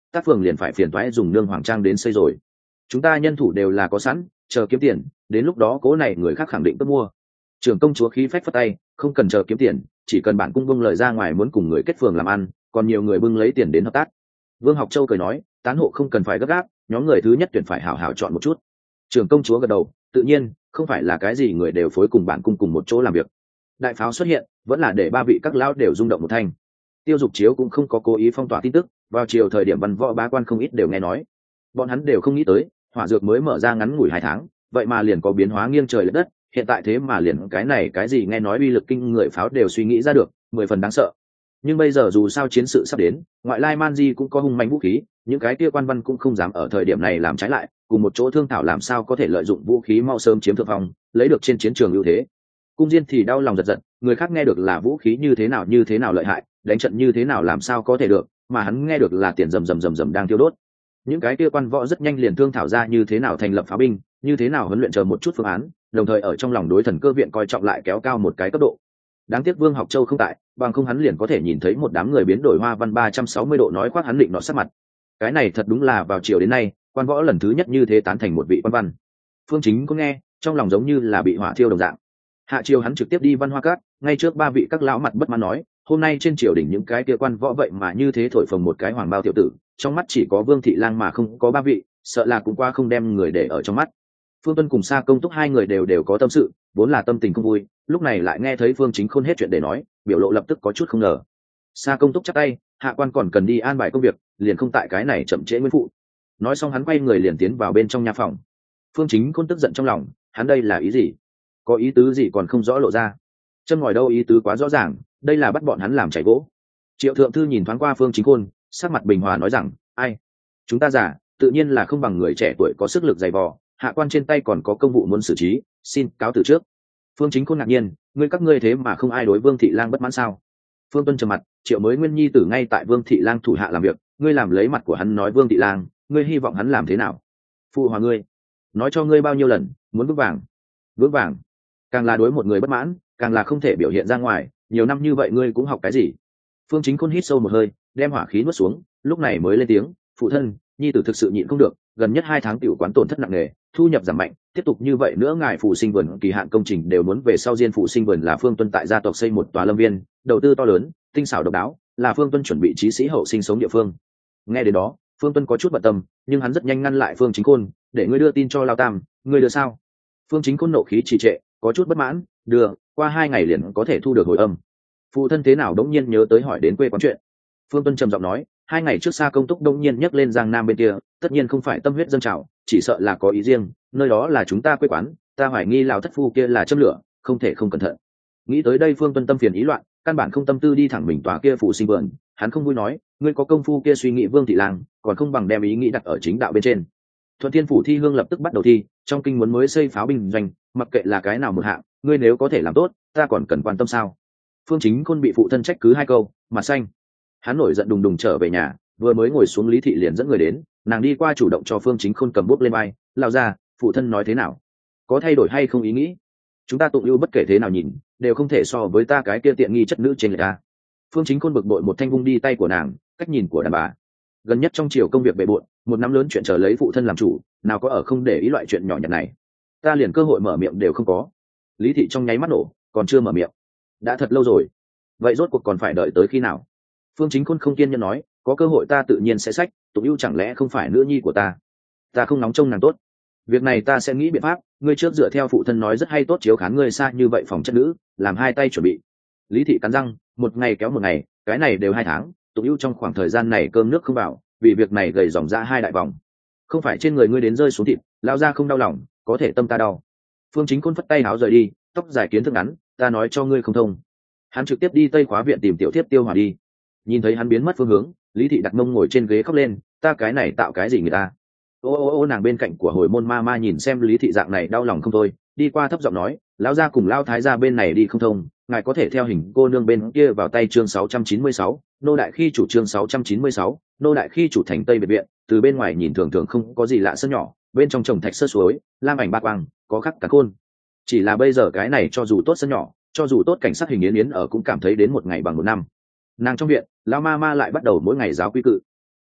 tác phường liền phải phiền toái dùng nương hoàng trang đến xây rồi. Chúng ta nhân thủ đều là có sẵn, chờ kiếm tiền, đến lúc đó cố này người khác khẳng định tốt mua. Trưởng công chúa khí phách phất tay, không cần chờ kiếm tiền, chỉ cần bản cung bưng lời ra ngoài muốn cùng người kết phường làm ăn, còn nhiều người bưng lấy tiền đến hợp tác. Vương Học Châu cười nói, tán hộ không cần phải gấp gáp, nhóm người thứ nhất tuyển phải hảo hảo chọn một chút. Trưởng công chúa gật đầu, tự nhiên, không phải là cái gì người đều phối cùng bản cung cùng một chỗ làm việc. Đại pháo xuất hiện, vẫn là để ba vị các lão đều rung động một thanh. Tiêu Dục Chiếu cũng không có cố ý phong tỏa tin tức, vào chiều thời điểm văn võ bá quan không ít đều nghe nói. Bọn hắn đều không nghĩ tới, hỏa dược mới mở ra ngắn ngủi 2 tháng, vậy mà liền có biến hóa nghiêng trời lệch đất, hiện tại thế mà liền cái này cái gì nghe nói uy lực kinh người pháo đều suy nghĩ ra được, 10 phần đáng sợ. Nhưng bây giờ dù sao chiến sự sắp đến, ngoại lai man di cũng có hung mãnh vũ khí, những cái kia quan văn cũng không dám ở thời điểm này làm trái lại, cùng một chỗ thương thảo làm sao có thể lợi dụng vũ khí mau sớm chiếm thượng phong, lấy được trên chiến trường ưu thế. Cung Diên thì đau lòng giật giật, người khác nghe được là vũ khí như thế nào lợi hại, đánh trận như thế nào làm sao có thể được, mà hắn nghe được là tiền rầm đang tiêu đốt. Những cái kia quan võ rất nhanh liền thương thảo ra như thế nào thành lập pháo binh, như thế nào huấn luyện chờ một chút phương án, đồng thời ở trong lòng đối Thần Cơ viện coi trọng lại kéo cao một cái cấp độ. Đáng tiếc Vương Học Châu không tại, bằng không hắn liền có thể nhìn thấy một đám người biến đổi hoa văn 360 độ nói khoác hắn định nọ sát mặt. Cái này thật đúng là vào chiều đến nay, quan võ lần thứ nhất như thế tán thành một vị quan văn. Phương Chính có nghe, trong lòng giống như là bị hỏa thiêu đồng dạng. Hạ triều hắn trực tiếp đi Văn Hoa Cát, ngay trước ba vị các lão mặt bất mãn nói, hôm nay trên triều đình những cái kia quan võ vậy mà như thế thổi phồng một cái hoàng bao tiểu tử, trong mắt chỉ có Vương Thị Lang mà không có ba vị, sợ là cũng qua không đem người để ở trong mắt. Phương Tuân cùng Sa Công Túc hai người đều có tâm sự, vốn là tâm tình không vui, lúc này lại nghe thấy Phương Chính Khôn hết chuyện để nói, biểu lộ lập tức có chút không ngờ. Sa Công Túc chắp tay, hạ quan còn cần đi an bài công việc, liền không tại cái này chậm trễ nguyên phụ. Nói xong hắn quay người liền tiến vào bên trong nhà phòng. Phương Chính Khôn tức giận trong lòng, hắn đây là ý gì? Có ý tứ gì còn không rõ lộ ra? Châm ngòi đâu ý tứ quá rõ ràng, đây là bắt bọn hắn làm chảy gỗ. Triệu thượng thư nhìn thoáng qua Phương Chính Khôn, sắc mặt bình hòa nói rằng, ai? Chúng ta già, tự nhiên là không bằng người trẻ tuổi có sức lực dày vò, hạ quan trên tay còn có công vụ muốn xử trí, xin cáo từ trước. Phương Chính Khôn ngạc nhiên, các ngươi thế mà không ai đối Vương Thị Lang bất mãn sao? Phương Tuân trầm mặt, Triệu mới nguyên nhi tử ngay tại Vương Thị Lang thủ hạ làm việc, ngươi làm lấy mặt của hắn nói Vương Thị Lang, ngươi hy vọng hắn làm thế nào? Phụ hòa ngươi, nói cho ngươi bao nhiêu lần, muốn vững vàng, càng là đối một người bất mãn, càng là không thể biểu hiện ra ngoài, nhiều năm như vậy ngươi cũng học cái gì? Phương Chính Khôn hít sâu một hơi, đem hỏa khí nuốt xuống, lúc này mới lên tiếng, phụ thân, nhi tử thực sự nhịn không được, gần nhất 2 tháng tiểu quán tổn thất nặng nề, thu nhập giảm mạnh, tiếp tục như vậy nữa ngài phụ sinh vườn kỳ hạn công trình đều muốn về sau Diên phụ sinh vườn là Phương Tuân tại gia tộc xây một tòa lâm viên, đầu tư to lớn, tinh xảo độc đáo, là Phương Tuân chuẩn bị trí sĩ hậu sinh sống địa phương. Nghe đến đó, Phương Tuân có chút bận tâm, nhưng hắn rất nhanh ngăn lại Phương Chính Khôn, để ngươi đưa tin cho Lao Tam, ngươi đưa sao? Phương Chính Khôn nộ khí trì trệ, có chút bất mãn, đưa, qua 2 ngày liền có thể thu được hồi âm. Phụ thân thế nào đống nhiên nhớ tới hỏi đến quê quán chuyện. Phương Tuân trầm giọng nói, 2 ngày trước Sa Công Túc đống nhiên nhắc lên Giang Nam bên kia, tất nhiên không phải tâm huyết dâng trào, chỉ sợ là có ý riêng, nơi đó là chúng ta quê quán, ta hoài nghi lão thất phu kia là châm lửa, không thể không cẩn thận. Nghĩ tới đây Phương Tuân tâm phiền ý loạn, căn bản không tâm tư đi thẳng mình tòa kia phụ sinh vườn, hắn không vui nói, ngươi có công phu kia suy nghĩ Vương Thị Lang, còn không bằng đem ý nghĩ đặt ở chính đạo bên trên. Thuận Thiên phủ thi hương lập tức bắt đầu thi, trong kinh muốn mới xây pháo binh doanh, mặc kệ là cái nào một hạng, ngươi nếu có thể làm tốt, ta còn cần quan tâm sao? Phương Chính Khôn bị phụ thân trách cứ 2 câu, mặt xanh. Hắn nổi giận đùng đùng trở về nhà, vừa mới ngồi xuống Lý Thị liền dẫn người đến, nàng đi qua chủ động cho Phương Chính Khôn cầm bút lên vai, lao ra, phụ thân nói thế nào? Có thay đổi hay không ý nghĩ? Chúng ta tụng ưu bất kể thế nào nhìn, đều không thể so với ta cái kia tiện nghi chất nữ trên người ta. Phương Chính Khôn bực bội một thanh vung đi tay của nàng, cách nhìn của đàn bà. Gần nhất trong chiều công việc bề bộn, một năm lớn chuyện chờ lấy phụ thân làm chủ, nào có ở không để ý loại chuyện nhỏ nhặt này. Ta liền cơ hội mở miệng đều không có. Lý Thị trong nháy mắt nổ, còn chưa mở miệng. Đã thật lâu rồi. Vậy rốt cuộc còn phải đợi tới khi nào? Phương Chính Khôn không kiên nhẫn nói, có cơ hội ta tự nhiên sẽ sách, tụng ưu chẳng lẽ không phải nữ nhi của ta? Ta không nóng trông nàng tốt. Việc này ta sẽ nghĩ biện pháp, ngươi trước dựa theo phụ thân nói rất hay tốt chiếu khán ngươi xa như vậy phòng chất nữ, làm 2 tay chuẩn bị. Lý Thị cắn răng, một ngày kéo một ngày, cái này đều 2 tháng, tụng ưu trong khoảng thời gian này cơm nước không vào, vì việc này gầy dòng ra 2 đại vòng. Không phải trên người ngươi đến rơi xuống thịt, lao ra không đau lòng, có thể tâm ta đau. Phương Chính Khôn phất tay áo rời đi, tóc dài kiến thức ngắn, ta nói cho ngươi không thông. Hắn trực tiếp đi Tây Khóa viện tìm tiểu thiếp Tiêu Hòa đi. Nhìn thấy hắn biến mất phương hướng, Lý Thị đặt mông ngồi trên ghế khóc lên, ta cái này tạo cái gì người ta? Ô nàng bên cạnh của hồi môn ma ma nhìn xem Lý Thị dạng này đau lòng không thôi, đi qua thấp giọng nói, lão gia cùng lão thái gia bên này đi không thông, ngài có thể theo hình cô nương bên kia vào tay chương 696, nô đại khi chủ chương 696, nô đại khi chủ thành Tây biệt viện, từ bên ngoài nhìn thường thường không có gì lạ sân nhỏ, bên trong trồng thạch sơ suối, lam ảnh bạc quang, có khắc cả khôn. Chỉ là bây giờ cái này cho dù tốt sân nhỏ, cho dù tốt cảnh sát hình yến yến ở cũng cảm thấy đến một ngày bằng một năm. Nàng trong viện, lão ma ma lại bắt đầu mỗi ngày giáo quy cự.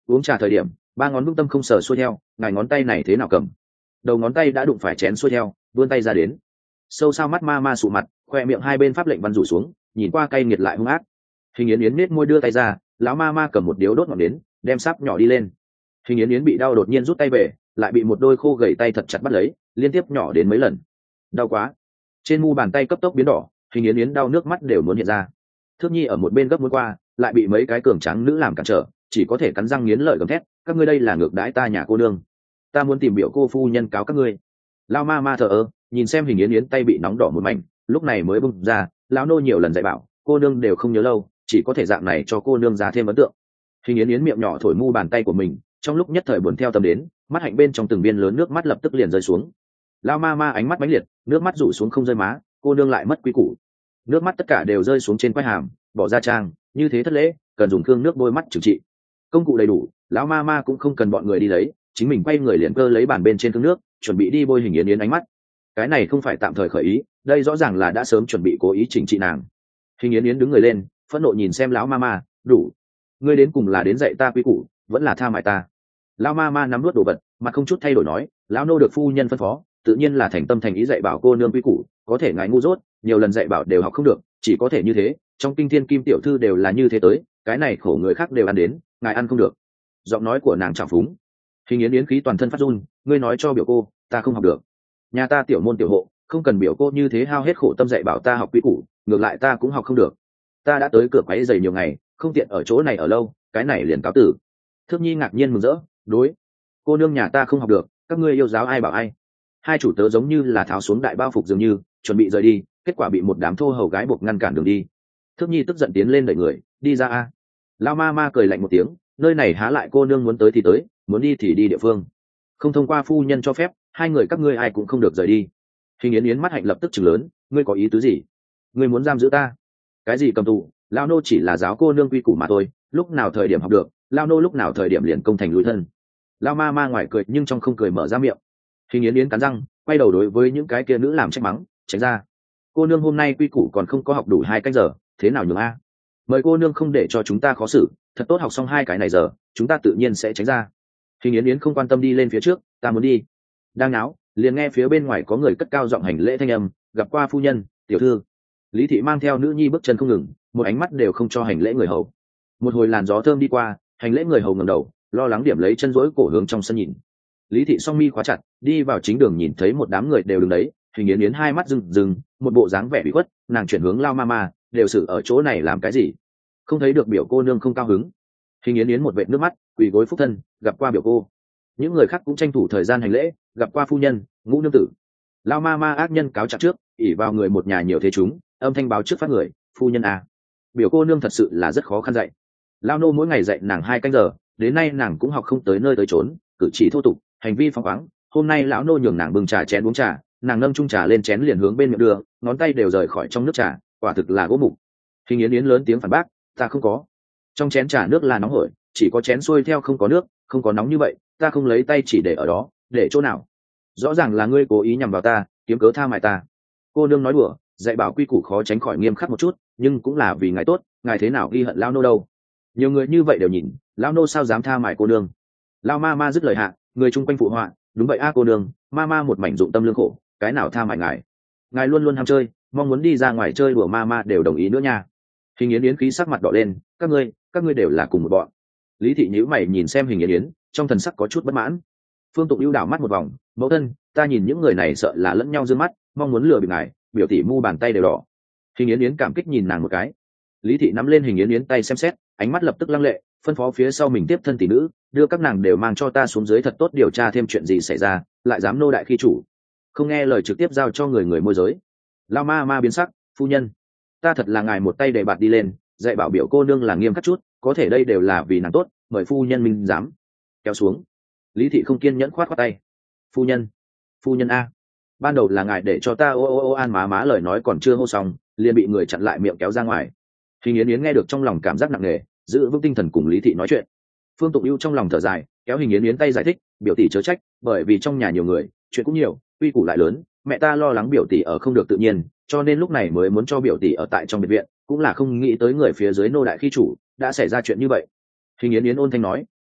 uống trà thời điểm ba ngón vững tâm không sờ xuôi theo, ngài ngón tay này thế nào cầm? Đầu ngón tay đã đụng phải chén xuôi theo, vươn tay ra đến. Sâu sao mắt ma ma sụ mặt, khoe miệng hai bên pháp lệnh văn rủ xuống, nhìn qua cay nghiệt lại hung ác. Hình Yến Yến nết môi đưa tay ra, lão ma ma cầm một điếu đốt ngọn đến, đem sáp nhỏ đi lên. Hình Yến Yến bị đau đột nhiên rút tay về, lại bị một đôi khô gầy tay thật chặt bắt lấy, liên tiếp nhỏ đến mấy lần. Đau quá. Trên mu bàn tay cấp tốc biến đỏ, Hình Yến Yến đau nước mắt đều muốn hiện ra. Thước Nhi ở một bên gấp muốn qua, lại bị mấy cái cường tráng nữ làm cản trở, chỉ có thể cắn răng nghiến lợi gầm thét, các ngươi đây là ngược đãi ta nhà cô nương, ta muốn tìm biểu cô phu nhân cáo các ngươi. Lao ma ma thờ ơ, nhìn xem Hình Yến Yến tay bị nóng đỏ một mảnh, lúc này mới bung ra, lão nô nhiều lần dạy bảo, cô nương đều không nhớ lâu, chỉ có thể dạng này cho cô nương ra thêm ấn tượng. Hình Yến Yến miệng nhỏ thổi mu bàn tay của mình, trong lúc nhất thời buồn theo tâm đến, mắt hạnh bên trong từng viên lớn nước mắt lập tức liền rơi xuống. Lao ma ma ánh mắt mãnh liệt, nước mắt rủ xuống không rơi má, cô nương lại mất quý củ. Nước mắt tất cả đều rơi xuống trên quai hàm, bỏ ra trang, như thế thất lễ, cần dùng khương nước bôi mắt trừng trị. Công cụ đầy đủ, lão ma ma cũng không cần bọn người đi lấy, chính mình quay người liền cơ lấy bàn bên trên thương nước, chuẩn bị đi bôi Hình Yến Yến ánh mắt. Cái này không phải tạm thời khởi ý, đây rõ ràng là đã sớm chuẩn bị cố ý chỉnh trị nàng. Hình Yến Yến đứng người lên, phẫn nộ nhìn xem lão ma ma, đủ, ngươi đến cùng là đến dạy ta quy củ, vẫn là tha mại ta? Lão ma ma nắm nuốt đồ vật, mặt không chút thay đổi nói, lão nô được phu nhân phân phó, tự nhiên là thành tâm thành ý dạy bảo cô nương quy củ, có thể ngài ngu dốt, nhiều lần dạy bảo đều học không được, chỉ có thể như thế, trong kinh thiên kim tiểu thư đều là như thế tới, cái này khổ người khác đều ăn đến, ngài ăn không được. Giọng nói của nàng trào phúng. Hình Yến Yến khí toàn thân phát run, ngươi nói cho biểu cô, ta không học được. Nhà ta tiểu môn tiểu hộ, không cần biểu cô như thế hao hết khổ tâm dạy bảo ta học quy củ, ngược lại ta cũng học không được. Ta đã tới cửa quấy giày nhiều ngày, không tiện ở chỗ này ở lâu, cái này liền cáo tử. Thước Nhi ngạc nhiên mừng rỡ, đối, cô nương nhà ta không học được, các ngươi yêu giáo ai bảo ai. Hai chủ tớ giống như là tháo xuống đại bao phục dường như, chuẩn bị rời đi, kết quả bị một đám thô hầu gái buộc ngăn cản đường đi. Thước Nhi tức giận tiến lên đẩy người, đi ra a. Lao ma ma cười lạnh một tiếng, nơi này há lại cô nương muốn tới thì tới, muốn đi thì đi địa phương, không thông qua phu nhân cho phép, hai người các ngươi ai cũng không được rời đi. Hình Yến Yến mắt hạnh lập tức chừng lớn, ngươi có ý tứ gì? Ngươi muốn giam giữ ta? Cái gì cầm tù? Lao nô chỉ là giáo cô nương quy củ mà thôi, lúc nào thời điểm học được, Lao nô lúc nào thời điểm liền công thành lùi thân. Lao ma ma ngoài cười nhưng trong không cười mở ra miệng. Hình Yến Yến cắn răng, quay đầu đối với những cái kia nữ làm trách mắng, tránh ra. Cô nương hôm nay quy củ còn không có học đủ 2 canh giờ, thế nào nhường a? Mời cô nương không để cho chúng ta khó xử, thật tốt học xong 2 cái này giờ, chúng ta tự nhiên sẽ tránh ra. Hình Yến Yến không quan tâm đi lên phía trước, ta muốn đi. Đang náo, liền nghe phía bên ngoài có người cất cao giọng hành lễ thanh âm, gặp qua phu nhân, tiểu thư. Lý thị mang theo nữ nhi bước chân không ngừng, một ánh mắt đều không cho hành lễ người hầu. Một hồi làn gió thơm đi qua, hành lễ người hầu ngẩng đầu, lo lắng điểm lấy chân rỗi cổ hướng trong sân nhìn. Lý thị song mi khóa chặt, đi vào chính đường nhìn thấy một đám người đều đứng đấy, Hình Yến Yến hai mắt rừng rừng, một bộ dáng vẻ bị khuất, nàng chuyển hướng Lao Mama, đều xử ở chỗ này làm cái gì? Không thấy được biểu cô nương không cao hứng. Hình Yến Yến một vệt nước mắt, quỳ gối phúc thân, gặp qua biểu cô. Những người khác cũng tranh thủ thời gian hành lễ, gặp qua phu nhân, ngũ nương tử. Lao Mama ác nhân cáo trạng trước, ỷ vào người một nhà nhiều thế chúng, âm thanh báo trước phát người, phu nhân à, biểu cô nương thật sự là rất khó khăn dạy. Lao nô mỗi ngày dạy nàng 2 canh giờ, đến nay nàng cũng học không tới nơi tới chốn, cử chỉ thô tục, hành vi phóng khoáng. Hôm nay lão nô nhường nàng bưng trà chén uống trà, nàng nâng chung trà lên chén liền hướng bên miệng đưa, ngón tay đều rời khỏi trong nước trà, quả thực là gỗ mục. Hình Yến Yến lớn tiếng phản bác, ta không có. Trong chén trà nước là nóng hổi, chỉ có chén xuôi theo không có nước, không có nóng như vậy, ta không lấy tay chỉ để ở đó, để chỗ nào? Rõ ràng là ngươi cố ý nhằm vào ta, kiếm cớ tha mại ta. Cô nương nói đùa, dạy bảo quy củ khó tránh khỏi nghiêm khắc một chút, nhưng cũng là vì ngài tốt, ngài thế nào ghi hận lao nô đâu? Nhiều người như vậy đều nhìn, lao nô sao dám tha mại cô nương? Lao ma ma dứt lời hạ, người chung quanh phụ họa, đúng vậy a cô nương, ma ma một mảnh dụng tâm lương khổ, cái nào tha mại ngài? Ngài luôn luôn ham chơi, mong muốn đi ra ngoài chơi đùa ma ma đều đồng ý nữa nha. Hình Yến Yến khí sắc mặt đỏ lên, các ngươi đều là cùng một bọn. Lý thị nhíu mày nhìn xem Hình Yến Yến, trong thần sắc có chút bất mãn. Phương Tụng ưu đảo mắt một vòng, mẫu thân, ta nhìn những người này sợ là lẫn nhau dương mắt, mong muốn lừa bịp ngài, biểu tỷ mu bàn tay đều đỏ. Hình Yến Yến cảm kích nhìn nàng một cái. Lý thị nắm lên Hình Yến Yến tay xem xét, ánh mắt lập tức lăng lệ, phân phó phía sau mình tiếp thân tỷ nữ, đưa các nàng đều mang cho ta xuống dưới thật tốt điều tra thêm chuyện gì xảy ra, lại dám nô đại khi chủ, không nghe lời trực tiếp giao cho người môi giới. Lao ma ma biến sắc, phu nhân, ta thật là ngài một tay đề bạt đi lên, dạy bảo biểu cô nương là nghiêm khắc chút, có thể đây đều là vì nàng tốt, mời phu nhân minh dám kéo xuống. Lý thị không kiên nhẫn khoát khoát tay, phu nhân a, ban đầu là ngài để cho ta ô an má lời nói còn chưa hô xong, liền bị người chặn lại miệng kéo ra ngoài. Hình Yến Yến nghe được trong lòng cảm giác nặng nề, giữ vững tinh thần cùng Lý thị nói chuyện. Phương Tụng ưu trong lòng thở dài, kéo Hình Yến Yến tay giải thích, biểu tỷ chớ trách, bởi vì trong nhà nhiều người, chuyện cũng nhiều, quy củ lại lớn, mẹ ta lo lắng biểu tỷ ở không được tự nhiên, cho nên lúc này mới muốn cho biểu tỷ ở tại trong biệt viện, cũng là không nghĩ tới người phía dưới nô đại khi chủ đã xảy ra chuyện như vậy. Hình Yến Yến ôn thanh nói,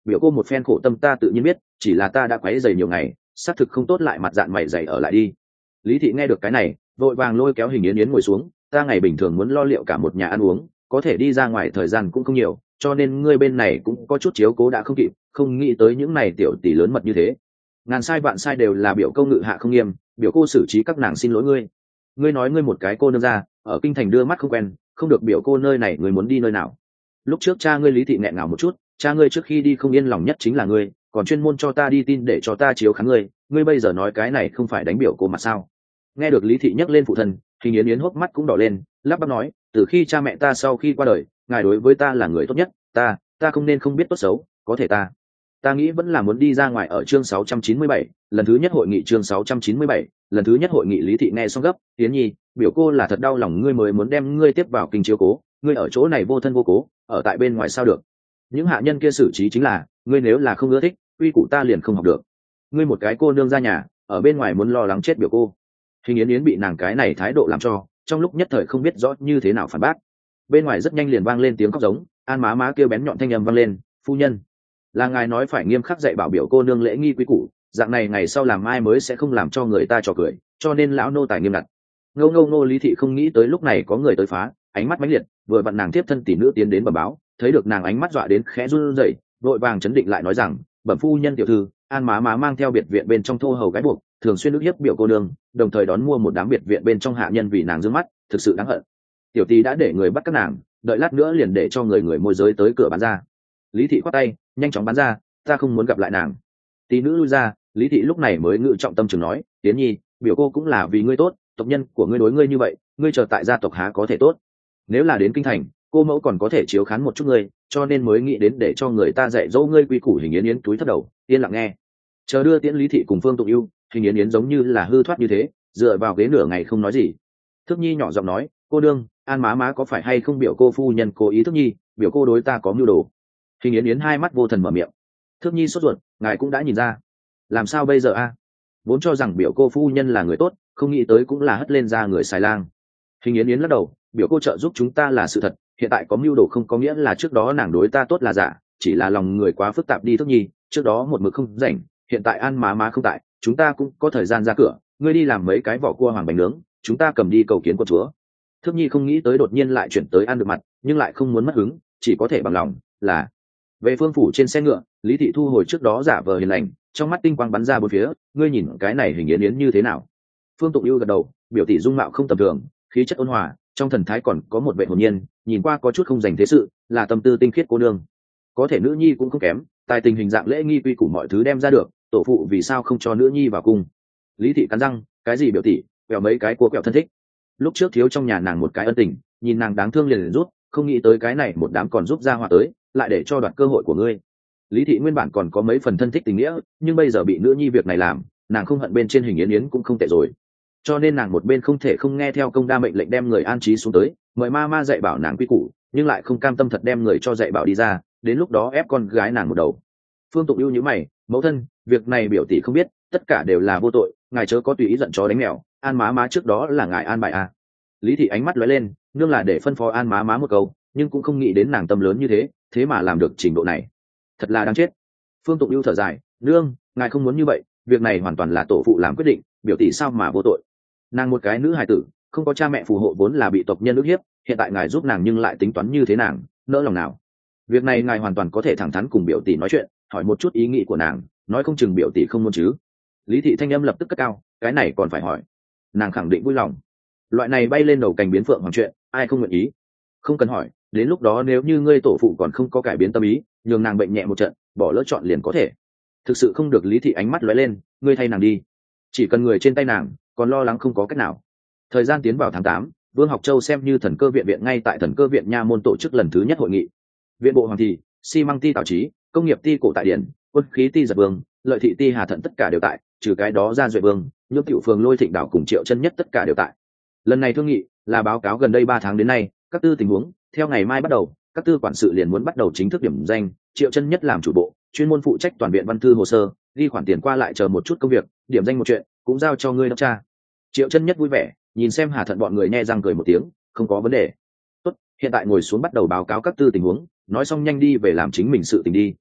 biểu cô một phen khổ tâm ta tự nhiên biết, chỉ là ta đã quấy rầy nhiều ngày, xác thực không tốt lại mặt dạn mày dày ở lại đi. Lý thị nghe được cái này vội vàng lôi kéo Hình Yến Yến ngồi xuống, ta ngày bình thường muốn lo liệu cả một nhà ăn uống, có thể đi ra ngoài thời gian cũng không nhiều, cho nên ngươi bên này cũng có chút chiếu cố đã không kịp, không nghĩ tới những này tiểu tỷ lớn mật như thế. Ngàn sai vạn sai đều là biểu câu ngự hạ không nghiêm, biểu cô xử trí các nàng xin lỗi ngươi. Ngươi nói ngươi một cái cô nương ra ở kinh thành đưa mắt không quen, không được biểu cô nơi này ngươi muốn đi nơi nào. Lúc trước cha ngươi Lý thị nghẹn ngào một chút, cha ngươi trước khi đi không yên lòng nhất chính là ngươi, còn chuyên môn cho ta đi tin để cho ta chiếu kháng ngươi, ngươi bây giờ nói cái này không phải đánh biểu cô mà sao? Nghe được Lý thị nhắc lên phụ thân, Hình Yến Yến hốc mắt cũng đỏ lên, lắp bắp nói, từ khi cha mẹ ta sau khi qua đời, ngài đối với ta là người tốt nhất, ta không nên không biết tốt xấu, có thể ta nghĩ vẫn là muốn đi ra ngoài. Ở chương 697, lần thứ nhất hội nghị chương 697, lần thứ nhất hội nghị. Lý thị nghe xong gấp, Yến Nhi, biểu cô là thật đau lòng ngươi mới muốn đem ngươi tiếp vào kinh chiếu cố, ngươi ở chỗ này vô thân vô cố, ở tại bên ngoài sao được? Những hạ nhân kia xử trí chính là, ngươi nếu là không ưa thích, uy củ ta liền không học được. Ngươi một cái cô nương ra nhà, ở bên ngoài muốn lo lắng chết biểu cô. Hình Yến Yến bị nàng cái này thái độ làm cho, trong lúc nhất thời không biết rõ như thế nào phản bác. Bên ngoài rất nhanh liền vang lên tiếng khóc giống, An má má kêu bén nhọn thanh âm vang lên, phu nhân, là ngài nói phải nghiêm khắc dạy bảo biểu cô nương lễ nghi quý củ, dạng này ngày sau làm ai mới sẽ không làm cho người ta trò cười, cho nên lão nô tài nghiêm ngặt. Ngô Lý thị không nghĩ tới lúc này có người tới phá, ánh mắt mãnh liệt, vừa vặn nàng tiếp thân tỷ nữ tiến đến bẩm báo, thấy được nàng ánh mắt dọa đến khẽ run rẩy, vội vàng chấn định lại nói rằng, bẩm phu nhân tiểu thư, An má má mang theo biệt viện bên trong thô hầu gái buộc, thường xuyên ức hiếp biểu cô nương, đồng thời đón mua một đám biệt viện bên trong hạ nhân vì nàng dương mắt, thực sự đáng hận. Tiểu tỷ đã để người bắt các nàng, đợi lát nữa liền để cho người môi giới tới cửa bán ra. Lý thị khoát tay, nhanh chóng bán ra, ta không muốn gặp lại nàng. Tỷ nữ lui ra, Lý thị lúc này mới ngự trọng tâm trường nói, Tiến Nhi, biểu cô cũng là vì ngươi tốt, tộc nhân của ngươi đối ngươi như vậy, ngươi chờ tại gia tộc há có thể tốt. Nếu là đến kinh thành, cô mẫu còn có thể chiếu khán một chút ngươi, cho nên mới nghĩ đến để cho người ta dạy dỗ ngươi quy củ. Hình Yến Yến túi thấp đầu, yên lặng nghe. Chờ đưa tiễn Lý thị cùng Phương Tụng Ưu, Hình Yến Yến giống như là hư thoát như thế, dựa vào ghế nửa ngày không nói gì. Thức Nhi nhỏ giọng nói, cô đương, An má má có phải hay không biểu cô phu nhân cố ý. Thức Nhi, biểu cô đối ta có mưu đồ. Hình Yến Yến hai mắt vô thần mở miệng. Thức Nhi sốt ruột, ngài cũng đã nhìn ra, làm sao bây giờ a? Vốn cho rằng biểu cô phu nhân là người tốt, không nghĩ tới cũng là hất lên ra người xài lang. Hình Yến Yến lắc đầu, biểu cô trợ giúp chúng ta là sự thật, hiện tại có mưu đồ không có nghĩa là trước đó nàng đối ta tốt là giả, chỉ là lòng người quá phức tạp đi. Thức Nhi, trước đó một mực không rảnh, hiện tại An má má không tại, chúng ta cũng có thời gian ra cửa, ngươi đi làm mấy cái vỏ cua hoàng bánh nướng, chúng ta cầm đi cầu kiến quân chúa. Thức Nhi không nghĩ tới đột nhiên lại chuyển tới ăn được mặt, nhưng lại không muốn mất hứng, chỉ có thể bằng lòng là. Về phương phủ trên xe ngựa, Lý thị thu hồi trước đó giả vờ hiền lành, trong mắt tinh quang bắn ra bốn phía, ngươi nhìn cái này Hình Yến Yến như thế nào? Phương Tụng Ưu gật đầu, biểu tỷ dung mạo không tầm thường, khí chất ôn hòa, trong thần thái còn có một vẻ hồn nhiên, nhìn qua có chút không dành thế sự, là tâm tư tinh khiết cô nương. Có thể nữ nhi cũng không kém, tài tình hình dạng lễ nghi quy củ mọi thứ đem ra được, tổ phụ vì sao không cho nữ nhi vào cung? Lý thị cắn răng, cái gì biểu tỷ, quẹo mấy cái cua quẹo thân thích. Lúc trước thiếu trong nhà nàng một cái ân tình, nhìn nàng đáng thương liền rút, không nghĩ tới cái này một đám còn giúp ra họa tới, lại để cho đoạt cơ hội của ngươi. Lý thị nguyên bản còn có mấy phần thân thích tình nghĩa, nhưng bây giờ bị nữ nhi việc này làm, nàng không hận bên trên Hình Yến Yến cũng không tệ rồi, cho nên nàng một bên không thể không nghe theo công đa mệnh lệnh đem người an trí xuống tới, mời ma ma dạy bảo nàng quy củ, nhưng lại không cam tâm thật đem người cho dạy bảo đi ra, đến lúc đó ép con gái nàng một đầu. Phương Tụng Ưu nhíu mày, mẫu thân, việc này biểu tỷ không biết, tất cả đều là vô tội, ngài chớ có tùy ý giận chó đánh mèo, An má má trước đó là ngài an bài à? Lý thị ánh mắt lóe lên, nương là để phân phó An má má một câu, nhưng cũng không nghĩ đến nàng tâm lớn như thế, thế mà làm được trình độ này, thật là đáng chết. Phương Tụng Ưu thở dài, nương, ngài không muốn như vậy, việc này hoàn toàn là tổ phụ làm quyết định, biểu tỷ sao mà vô tội? Nàng một cái nữ hài tử, không có cha mẹ phù hộ vốn là bị tộc nhân ức hiếp, hiện tại ngài giúp nàng nhưng lại tính toán như thế nàng, nỡ lòng nào? Việc này ngài hoàn toàn có thể thẳng thắn cùng biểu tỷ nói chuyện, hỏi một chút ý nghĩ của nàng, nói không chừng biểu tỷ không muốn chứ. Lý thị thanh âm lập tức cất cao, cái này còn phải hỏi? Nàng khẳng định vui lòng. Loại này bay lên đầu cành biến phượng hoàng chuyện, ai không nguyện ý? Không cần hỏi, đến lúc đó nếu như ngươi tổ phụ còn không có cải biến tâm ý, nhường nàng bệnh nhẹ một trận, bỏ lỡ chọn liền có thể. Thực sự không được. Lý thị ánh mắt lóe lên, ngươi thay nàng đi, chỉ cần người trên tay nàng, còn lo lắng không có cách nào. Thời gian tiến vào tháng 8, Vương Học Châu xem như thần cơ viện viện ngay tại thần cơ viện nha môn tổ chức lần thứ nhất hội nghị. Viện bộ hoàng thị, xi măng ti Tào Chí, công nghiệp ti Cổ Tại Điển, quân khí ti Giật Vương, lợi thị ti Hà Thận tất cả đều tại, trừ cái đó ra Duệ Vương, Nhược Cựu Phường Lôi Thịnh Đảo cùng Triệu Chân Nhất tất cả đều tại. Lần này thương nghị là báo cáo gần đây 3 tháng đến nay các tư tình huống, theo ngày mai bắt đầu, các tư quản sự liền muốn bắt đầu chính thức điểm danh, Triệu Chân Nhất làm chủ bộ, chuyên môn phụ trách toàn viện văn thư hồ sơ, ghi khoản tiền qua lại chờ một chút công việc, điểm danh một chuyện cũng giao cho ngươi đốc tra. Triệu Chân Nhất vui vẻ, nhìn xem Hà Thận bọn người nhe răng cười một tiếng, không có vấn đề. Tốt, hiện tại ngồi xuống bắt đầu báo cáo các tư tình huống, nói xong nhanh đi về làm chính mình sự tình đi.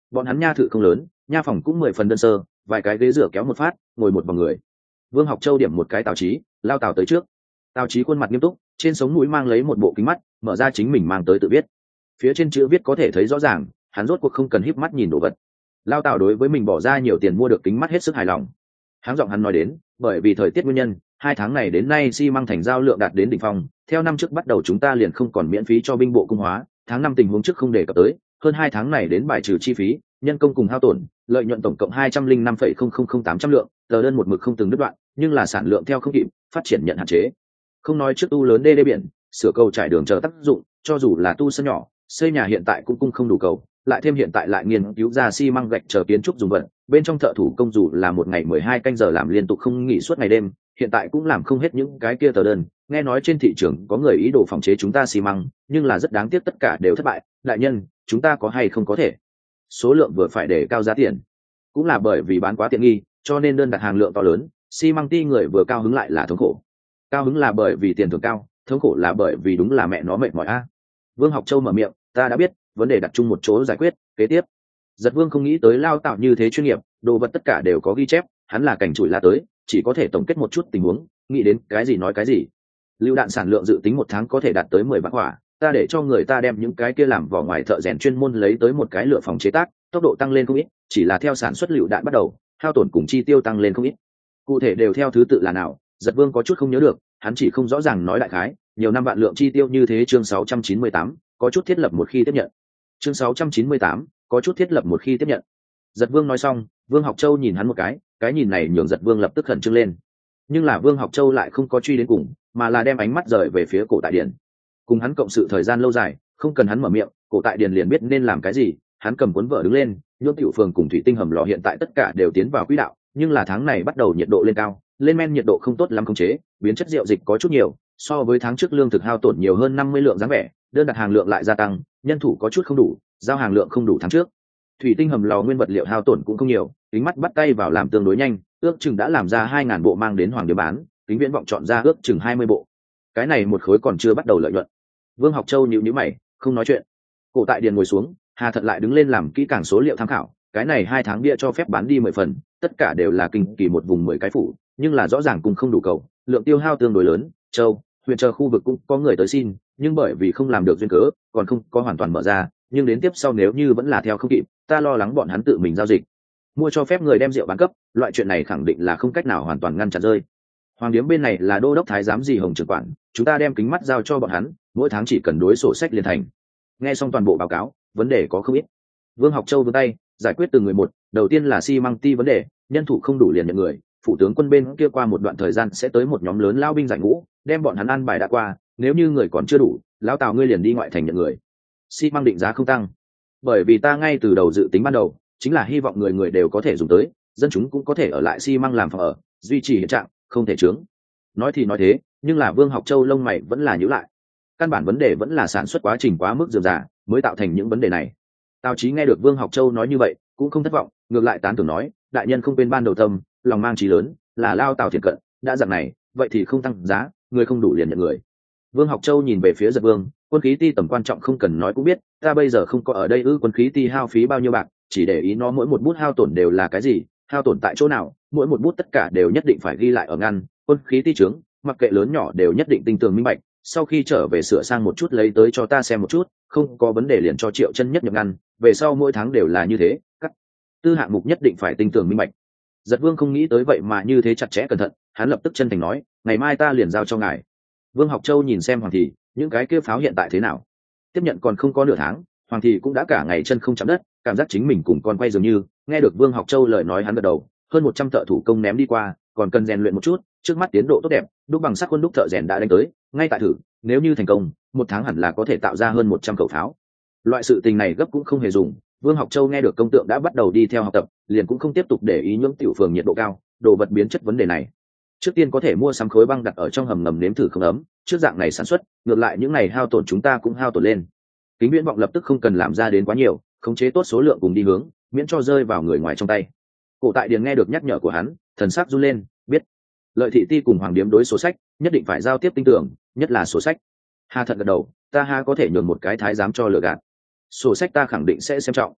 bọn hắn nha thự không lớn, nha phòng cũng 10 phần đơn sơ, vài cái ghế rửa kéo một phát, ngồi một vòng người. Vương Học Châu điểm một cái Tào Chí, lao Tào tới trước. Tào Chí khuôn mặt nghiêm túc, trên sống mũi mang lấy một bộ kính mắt, mở ra chính mình mang tới tự viết. Phía trên chữ viết có thể thấy rõ ràng, hắn rốt cuộc không cần híp mắt nhìn đồ vật. Lao Tào đối với mình bỏ ra nhiều tiền mua được kính mắt hết sức hài lòng. Háng giọng hắn nói đến, bởi vì thời tiết nguyên nhân, 2 tháng này đến nay xi măng thành giao lượng đạt đến đỉnh phong, theo năm trước bắt đầu chúng ta liền không còn miễn phí cho binh bộ cung hóa, tháng 5 tình huống trước không đề cập tới, hơn 2 tháng này đến bài trừ chi phí, nhân công cùng hao tổn, lợi nhuận tổng cộng 205,000800 lượng, tờ đơn một mực không từng đứt đoạn, nhưng là sản lượng theo không kịp, phát triển nhận hạn chế. Không nói trước tu lớn đê biển, sửa cầu trải đường chờ tác dụng, cho dù là tu sân nhỏ, xây nhà hiện tại cũng cung không đủ cầu, lại thêm hiện tại lại nghiên cứu ra xi măng gạch chờ kiến trúc dùng vận, bên trong thợ thủ công dù là một ngày 12 canh giờ làm liên tục không nghỉ suốt ngày đêm, hiện tại cũng làm không hết những cái kia tờ đơn. Nghe nói trên thị trường có người ý đồ phòng chế chúng ta xi măng, nhưng là rất đáng tiếc tất cả đều thất bại. Đại nhân, chúng ta có hay không có thể số lượng vừa phải để cao giá tiền, cũng là bởi vì bán quá tiện nghi, cho nên đơn đặt hàng lượng to lớn, xi măng ti người vừa cao hứng lại là thống khổ. Cao hứng là bởi vì tiền thưởng cao, thống khổ là bởi vì đúng là mẹ nó mệt mỏi a. Vương Học Châu mở miệng, ta đã biết, vấn đề đặt chung một chỗ giải quyết. Kế tiếp, Giật Vương không nghĩ tới Lao Tạo như thế chuyên nghiệp, đồ vật tất cả đều có ghi chép, hắn là cảnh chủi la tới, chỉ có thể tổng kết một chút tình huống, nghĩ đến cái gì nói cái gì. Lưu đạn sản lượng dự tính 1 tháng có thể đạt tới 10 vạn quả, ta để cho người ta đem những cái kia làm vỏ ngoài thợ rèn chuyên môn lấy tới một cái lửa phòng chế tác, tốc độ tăng lên không ít, chỉ là theo sản xuất lựu đạn bắt đầu, hao tổn cùng chi tiêu tăng lên không ít. Cụ thể đều theo thứ tự là nào, Giật Vương có chút không nhớ được, hắn chỉ không rõ ràng nói đại khái, nhiều năm vạn lượng chi tiêu như thế. Chương 698, có chút thiết lập một khi tiếp nhận. Chương 698, có chút thiết lập một khi tiếp nhận. Giật Vương nói xong, Vương Học Châu nhìn hắn một cái nhìn này nhường Giật Vương lập tức khẩn trương lên. Nhưng là Vương Học Châu lại không có truy đến cùng, mà là đem ánh mắt rời về phía Cổ Tại Điền. Cùng hắn cộng sự thời gian lâu dài, không cần hắn mở miệng, Cổ Tại Điền liền biết nên làm cái gì. Hắn cầm cuốn vở đứng lên, Nhôm Tiểu Phường cùng thủy tinh hầm lò hiện tại tất cả đều tiến vào quỹ đạo, nhưng là tháng này bắt đầu nhiệt độ lên cao, lên men nhiệt độ không tốt lắm khống chế, biến chất rượu dịch có chút nhiều, so với tháng trước lương thực hao tổn nhiều hơn 50 lượng dáng vẻ, đơn đặt hàng lượng lại gia tăng, nhân thủ có chút không đủ, giao hàng lượng không đủ tháng trước. Thủy tinh hầm lò nguyên vật liệu hao tổn cũng không nhiều, kính mắt bắt tay vào làm tương đối nhanh, ước chừng đã làm ra 2000 bộ mang đến Hoàng Điếm bán, kính viễn vọng chọn ra ước chừng 20 bộ. Cái này một khối còn chưa bắt đầu lợi nhuận. Vương Học Châu nhíu mày, không nói chuyện. Cổ Tại Điền ngồi xuống, Hà Thận lại đứng lên làm kỹ càng số liệu tham khảo, cái này 2 tháng bia cho phép bán đi 10 phần, tất cả đều là kinh kỳ một vùng 10 cái phủ, nhưng là rõ ràng cùng không đủ cầu, lượng tiêu hao tương đối lớn, châu, huyện chờ khu vực cũng có người tới xin, nhưng bởi vì không làm được duyên cớ, còn không có hoàn toàn mở ra, nhưng đến tiếp sau nếu như vẫn là theo không kịp, ta lo lắng bọn hắn tự mình giao dịch, mua cho phép người đem rượu bán cấp, loại chuyện này khẳng định là không cách nào hoàn toàn ngăn chặn rơi. Hoàng Điếm bên này là đô đốc thái giám gì Hồng trưởng quản, chúng ta đem kính mắt giao cho bọn hắn, mỗi tháng chỉ cần đối sổ sách liền thành. Nghe xong toàn bộ báo cáo, vấn đề có không ít. Vương Học Châu vươn tay giải quyết từng người một, đầu tiên là xi măng ti vấn đề, nhân thủ không đủ liền nhận người, phủ tướng quân bên kia qua một đoạn thời gian sẽ tới một nhóm lớn lao binh giải ngũ, đem bọn hắn ăn bài đã qua, nếu như người còn chưa đủ, lão Tào ngươi liền đi ngoại thành nhận người. Xi măng định giá không tăng, bởi vì ta ngay từ đầu dự tính ban đầu chính là hy vọng người người đều có thể dùng tới, dân chúng cũng có thể ở lại xi măng làm phòng ở, duy trì hiện trạng, không thể trướng. Nói thì nói thế, nhưng là Vương Học Châu lông mày vẫn là nhíu lại. Căn bản vấn đề vẫn là sản xuất quá trình quá mức rườm rà, mới tạo thành những vấn đề này. Tào Chí nghe được Vương Học Châu nói như vậy, cũng không thất vọng, ngược lại tán thưởng nói, đại nhân không quên ban đầu tâm, lòng mang chí lớn, là lao Tào thiện cận, đã dạng này, vậy thì không tăng giá, người không đủ liền nhận người. Vương Học Châu nhìn về phía Giật Vương, quân khí ti tầm quan trọng không cần nói cũng biết, ta bây giờ không có ở đây quân khí ti hao phí bao nhiêu bạc, chỉ để ý nó mỗi một bút hao tổn đều là cái gì, hao tổn tại chỗ nào, mỗi một bút tất cả đều nhất định phải ghi lại ở ngăn, quân khí ti trướng, mặc kệ lớn nhỏ đều nhất định tinh tường minh bạch, sau khi trở về sửa sang một chút lấy tới cho ta xem một chút, không có vấn đề liền cho Triệu Chân Nhất nhập ngăn, về sau mỗi tháng đều là như thế, các tư hạng mục nhất định phải tinh tường minh bạch. Giật Vương không nghĩ tới vậy mà như thế chặt chẽ cẩn thận, hắn lập tức chân thành nói, ngày mai ta liền giao cho ngài. Vương Học Châu nhìn xem Hoàng thị, những cái kia pháo hiện tại thế nào? Tiếp nhận còn không có nửa tháng, Hoàng thị cũng đã cả ngày chân không chạm đất, cảm giác chính mình cùng con quay dường như. Nghe được Vương Học Châu lời nói hắn gật đầu, hơn 100 thợ thủ công ném đi qua, còn cần rèn luyện một chút, trước mắt tiến độ tốt đẹp, đúc bằng sắt khuôn đúc thợ rèn đã đánh tới, ngay tại thử, nếu như thành công, 1 tháng hẳn là có thể tạo ra hơn 100 khẩu pháo. Loại sự tình này gấp cũng không hề dùng, Vương Học Châu nghe được công tượng đã bắt đầu đi theo học tập, liền cũng không tiếp tục để ý những tiểu phường nhiệt độ cao, đồ vật biến chất vấn đề này. Trước tiên có thể mua sắm khối băng đặt ở trong hầm ngầm nếm thử không ấm, trước dạng này sản xuất, ngược lại những này hao tổn chúng ta cũng hao tổn lên. Kính viễn vọng lập tức không cần làm ra đến quá nhiều, khống chế tốt số lượng cùng đi hướng, miễn cho rơi vào người ngoài trong tay. Cổ Tại Điền nghe được nhắc nhở của hắn, thần sắc run lên, biết. Lợi thị ti cùng Hoàng Điếm đối sổ sách, nhất định phải giao tiếp tinh tưởng, nhất là sổ sách. Hà Thận gật đầu, ta ha có thể nhường một cái thái giám cho lừa gạt. Sổ sách ta khẳng định sẽ xem trọng.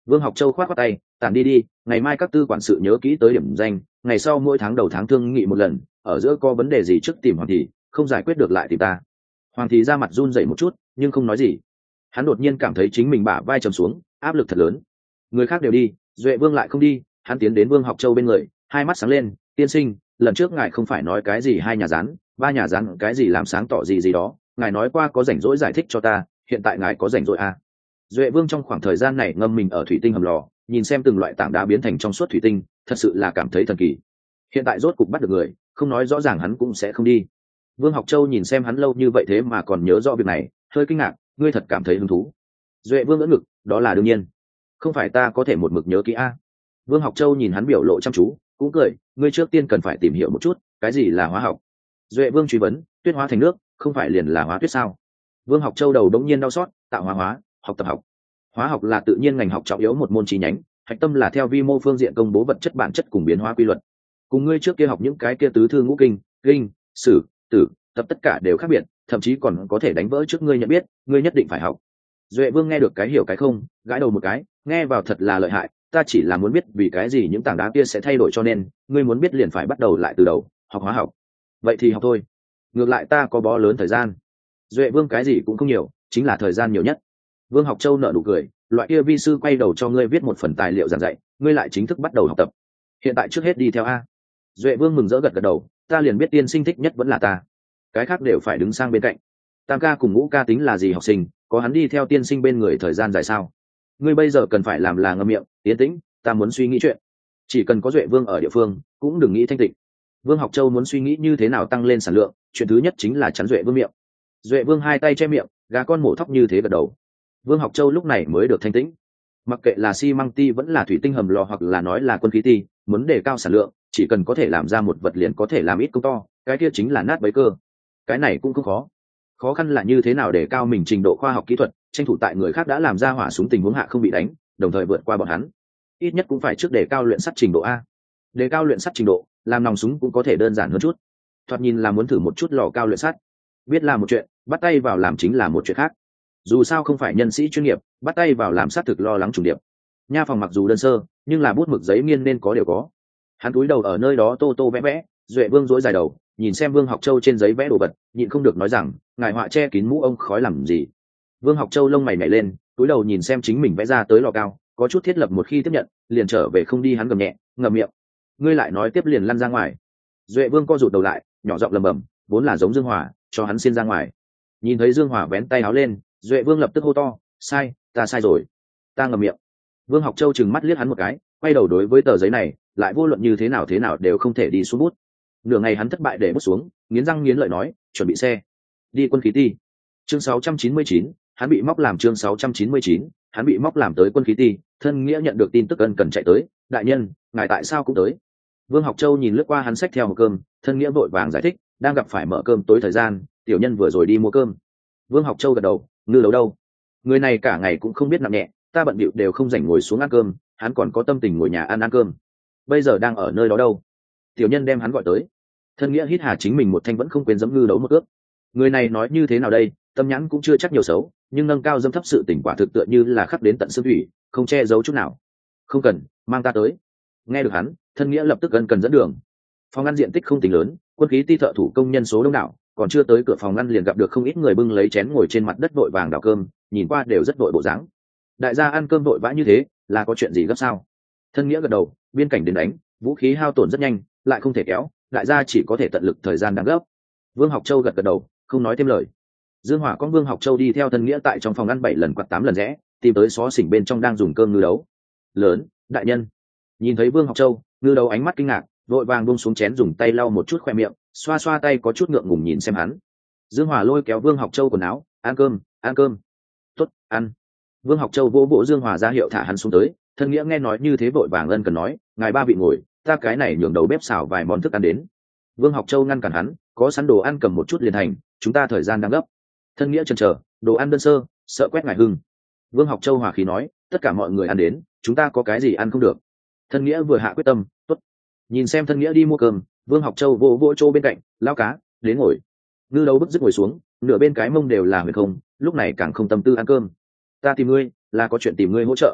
Vương Học Châu khoát khoát tay, tản đi đi, ngày mai các tư quản sự nhớ kỹ tới điểm danh, ngày sau mỗi tháng đầu tháng thương nghị một lần, ở giữa có vấn đề gì trước tìm Hoàng thị, không giải quyết được lại tìm ta. Hoàng thị ra mặt run rẩy một chút, nhưng không nói gì. Hắn đột nhiên cảm thấy chính mình bả vai trầm xuống, áp lực thật lớn. Người khác đều đi, Duệ Vương lại không đi, hắn tiến đến Vương Học Châu bên người, hai mắt sáng lên, tiên sinh, lần trước ngài không phải nói cái gì hai nhà rán, ba nhà rán cái gì làm sáng tỏ gì gì đó, ngài nói qua có rảnh rỗi giải thích cho ta, hiện tại ngài có rảnh rỗi à? Duệ Vương trong khoảng thời gian này ngâm mình ở thủy tinh hầm lò, nhìn xem từng loại tảng đá biến thành trong suốt thủy tinh, thật sự là cảm thấy thần kỳ. Hiện tại rốt cục bắt được người, không nói rõ ràng hắn cũng sẽ không đi. Vương Học Châu nhìn xem hắn lâu như vậy thế mà còn nhớ rõ việc này, hơi kinh ngạc, ngươi thật cảm thấy hứng thú. Duệ Vương ngỡ ngực, đó là đương nhiên, không phải ta có thể một mực nhớ kỹ a. Vương Học Châu nhìn hắn biểu lộ chăm chú, cũng cười, ngươi trước tiên cần phải tìm hiểu một chút, cái gì là hóa học. Duệ Vương truy vấn, tuyết hóa thành nước, không phải liền là hóa tuyết sao? Vương Học Châu đầu đống nhiên đau xót, tạo hóa, học tập học. Hóa học là tự nhiên ngành học trọng yếu một môn chi nhánh, hạch tâm là theo vi mô phương diện công bố vật chất bản chất cùng biến hóa quy luật. Cùng ngươi trước kia học những cái kia tứ thư ngũ kinh, kinh, sử, tử, tập tất cả đều khác biệt, thậm chí còn có thể đánh vỡ trước ngươi nhận biết, ngươi nhất định phải học. Duệ Vương nghe được cái hiểu cái không, gãi đầu một cái, nghe vào thật là lợi hại, ta chỉ là muốn biết vì cái gì những tảng đá kia sẽ thay đổi cho nên, ngươi muốn biết liền phải bắt đầu lại từ đầu, học hóa học. Vậy thì học thôi. Ngược lại ta có bó lớn thời gian. Duệ Vương cái gì cũng không nhiều, chính là thời gian nhiều nhất. Vương Học Châu nở nụ cười, loại kia vi sư quay đầu cho ngươi viết một phần tài liệu giảng dạy, ngươi lại chính thức bắt đầu học tập. Hiện tại trước hết đi theo a. Duệ Vương mừng rỡ gật gật đầu, ta liền biết tiên sinh thích nhất vẫn là ta, cái khác đều phải đứng sang bên cạnh. Tam ca cùng Ngũ ca tính là gì học sinh, có hắn đi theo tiên sinh bên người thời gian dài sao? Ngươi bây giờ cần phải làm là ngậm miệng, yên tĩnh, ta muốn suy nghĩ chuyện. Chỉ cần có Duệ Vương ở địa phương, cũng đừng nghĩ thanh tịnh. Vương Học Châu muốn suy nghĩ như thế nào tăng lên sản lượng, chuyện thứ nhất chính là chắn Duệ Vương miệng. Duệ Vương hai tay che miệng, gà con mổ thóc như thế gật đầu. Vương Học Châu lúc này mới được thanh tĩnh. Mặc kệ là xi măng ti vẫn là thủy tinh hầm lò hoặc là nói là quân khí ti, muốn đề cao sản lượng, chỉ cần có thể làm ra một vật liền có thể làm ít công to, cái kia chính là nát bấy cơ. Cái này cũng không khó. Khó khăn là như thế nào để cao mình trình độ khoa học kỹ thuật, tranh thủ tại người khác đã làm ra hỏa súng tình huống hạ không bị đánh, đồng thời vượt qua bọn hắn. Ít nhất cũng phải trước đề cao luyện sắt trình độ a. Đề cao luyện sắt trình độ, làm nòng súng cũng có thể đơn giản hơn chút. Thoạt nhìn là muốn thử một chút lò cao luyện sắt. Biết là một chuyện, bắt tay vào làm chính là một chuyện khác. Dù sao không phải nhân sĩ chuyên nghiệp, bắt tay vào làm xác thực lo lắng trùng điệp. Nha phòng mặc dù đơn sơ, nhưng là bút mực giấy nghiên nên có đều có. Hắn cúi đầu ở nơi đó tô tô vẽ vẽ, Duệ Vương duỗi dài đầu, nhìn xem Vương Học Châu trên giấy vẽ đồ vật, nhịn không được nói rằng, ngài họa che kín mũ ông khói làm gì? Vương Học Châu lông mày nhảy lên, cúi đầu nhìn xem chính mình vẽ ra tới lò cao, có chút thiết lập một khi tiếp nhận, liền trở về không đi hắn gầm nhẹ, ngậm miệng. Ngươi lại nói tiếp liền lăn ra ngoài. Duệ Vương co rụt đầu lại, nhỏ giọng lẩm bẩm, vốn là giống Dương Hòa, cho hắn xin ra ngoài. Nhìn thấy Dương Hòa vén tay áo lên, Duệ Vương lập tức hô to, sai, ta sai rồi, ta ngậm miệng. Vương Học Châu trừng mắt liếc hắn một cái, quay đầu đối với tờ giấy này, lại vô luận như thế nào đều không thể đi xuống bút. Nửa ngày hắn thất bại để bút xuống, nghiến răng nghiến lợi nói, chuẩn bị xe, đi quân khí ti. Chương 699, hắn bị móc làm chương 699, hắn bị móc làm tới quân khí ti. Thân Nghĩa nhận được tin tức ân cần chạy tới, đại nhân, ngài tại sao cũng tới? Vương Học Châu nhìn lướt qua hắn xách theo hộp cơm, Thân Nghĩa vội vàng giải thích, đang gặp phải mở cơm tối thời gian, tiểu nhân vừa rồi đi mua cơm. Vương Học Châu gật đầu, Ngư Lấu đâu? Người này cả ngày cũng không biết nặng nhẹ, ta bận bịu đều không rảnh ngồi xuống ăn cơm, hắn còn có tâm tình ngồi nhà ăn cơm. Bây giờ đang ở nơi đó đâu? Tiểu nhân đem hắn gọi tới. Thân Nghĩa hít hà chính mình một thanh vẫn không quên giẫm Ngư Lấu một ước. Người này nói như thế nào đây, tâm nhãn cũng chưa chắc nhiều xấu, nhưng nâng cao dâm thấp sự tình quả thực tựa như là khắc đến tận xương thủy, không che giấu chút nào. Không cần, mang ta tới. Nghe được hắn, Thân Nghĩa lập tức ân cần dẫn đường. Phòng ăn diện tích không tính lớn, quân khí ti thợ thủ công nhân số đông đảo, còn chưa tới cửa phòng ăn liền gặp được không ít người bưng lấy chén ngồi trên mặt đất vội vàng đào cơm, nhìn qua đều rất vội bộ dáng. Đại gia ăn cơm vội vã như thế, là có chuyện gì gấp sao? Thân Nghĩa gật đầu, biên cảnh đến đánh, vũ khí hao tổn rất nhanh, lại không thể kéo, đại gia chỉ có thể tận lực thời gian đang gấp. Vương Học Châu gật gật đầu, không nói thêm lời. Dương Hỏa con Vương Học Châu đi theo Thân Nghĩa tại trong phòng ăn 7 lần quạt 8 lần rẽ, tìm tới xó xỉnh bên trong đang dùng cơm Ngư Đấu. Lớn, đại nhân. Nhìn thấy Vương Học Châu, Ngư Đấu ánh mắt kinh ngạc, vội vàng buông xuống chén dùng tay lau một chút khoe miệng, xoa xoa tay có chút ngượng ngùng nhìn xem hắn. Dương Hỏa lôi kéo Vương Học Châu quần áo, ăn cơm, ăn cơm. Tốt, ăn. Vương Học Châu vỗ vỗ Dương Hỏa ra hiệu thả hắn xuống tới. Thân Nghĩa nghe nói như thế vội vàng ân cần nói, ngài ba vị ngồi, ta cái này nhường đầu bếp xào vài món thức ăn đến. Vương Học Châu ngăn cản hắn, có sẵn đồ ăn cầm một chút liền thành, chúng ta thời gian đang gấp. Thân Nghĩa chần chờ, đồ ăn đơn sơ, sợ quét ngài hưng. Vương Học Châu hòa khí nói, tất cả mọi người ăn đến, chúng ta có cái gì ăn không được. Thân Nghĩa vừa hạ quyết tâm, tốt. Nhìn xem Thân Nghĩa đi mua cơm, Vương Học Châu vỗ vỗ chỗ bên cạnh, lao cá, đến ngồi. Ngư Đấu bức dứt ngồi xuống, nửa bên cái mông đều là huyền không, lúc này càng không tâm tư ăn cơm. Ta tìm ngươi, là có chuyện tìm ngươi hỗ trợ.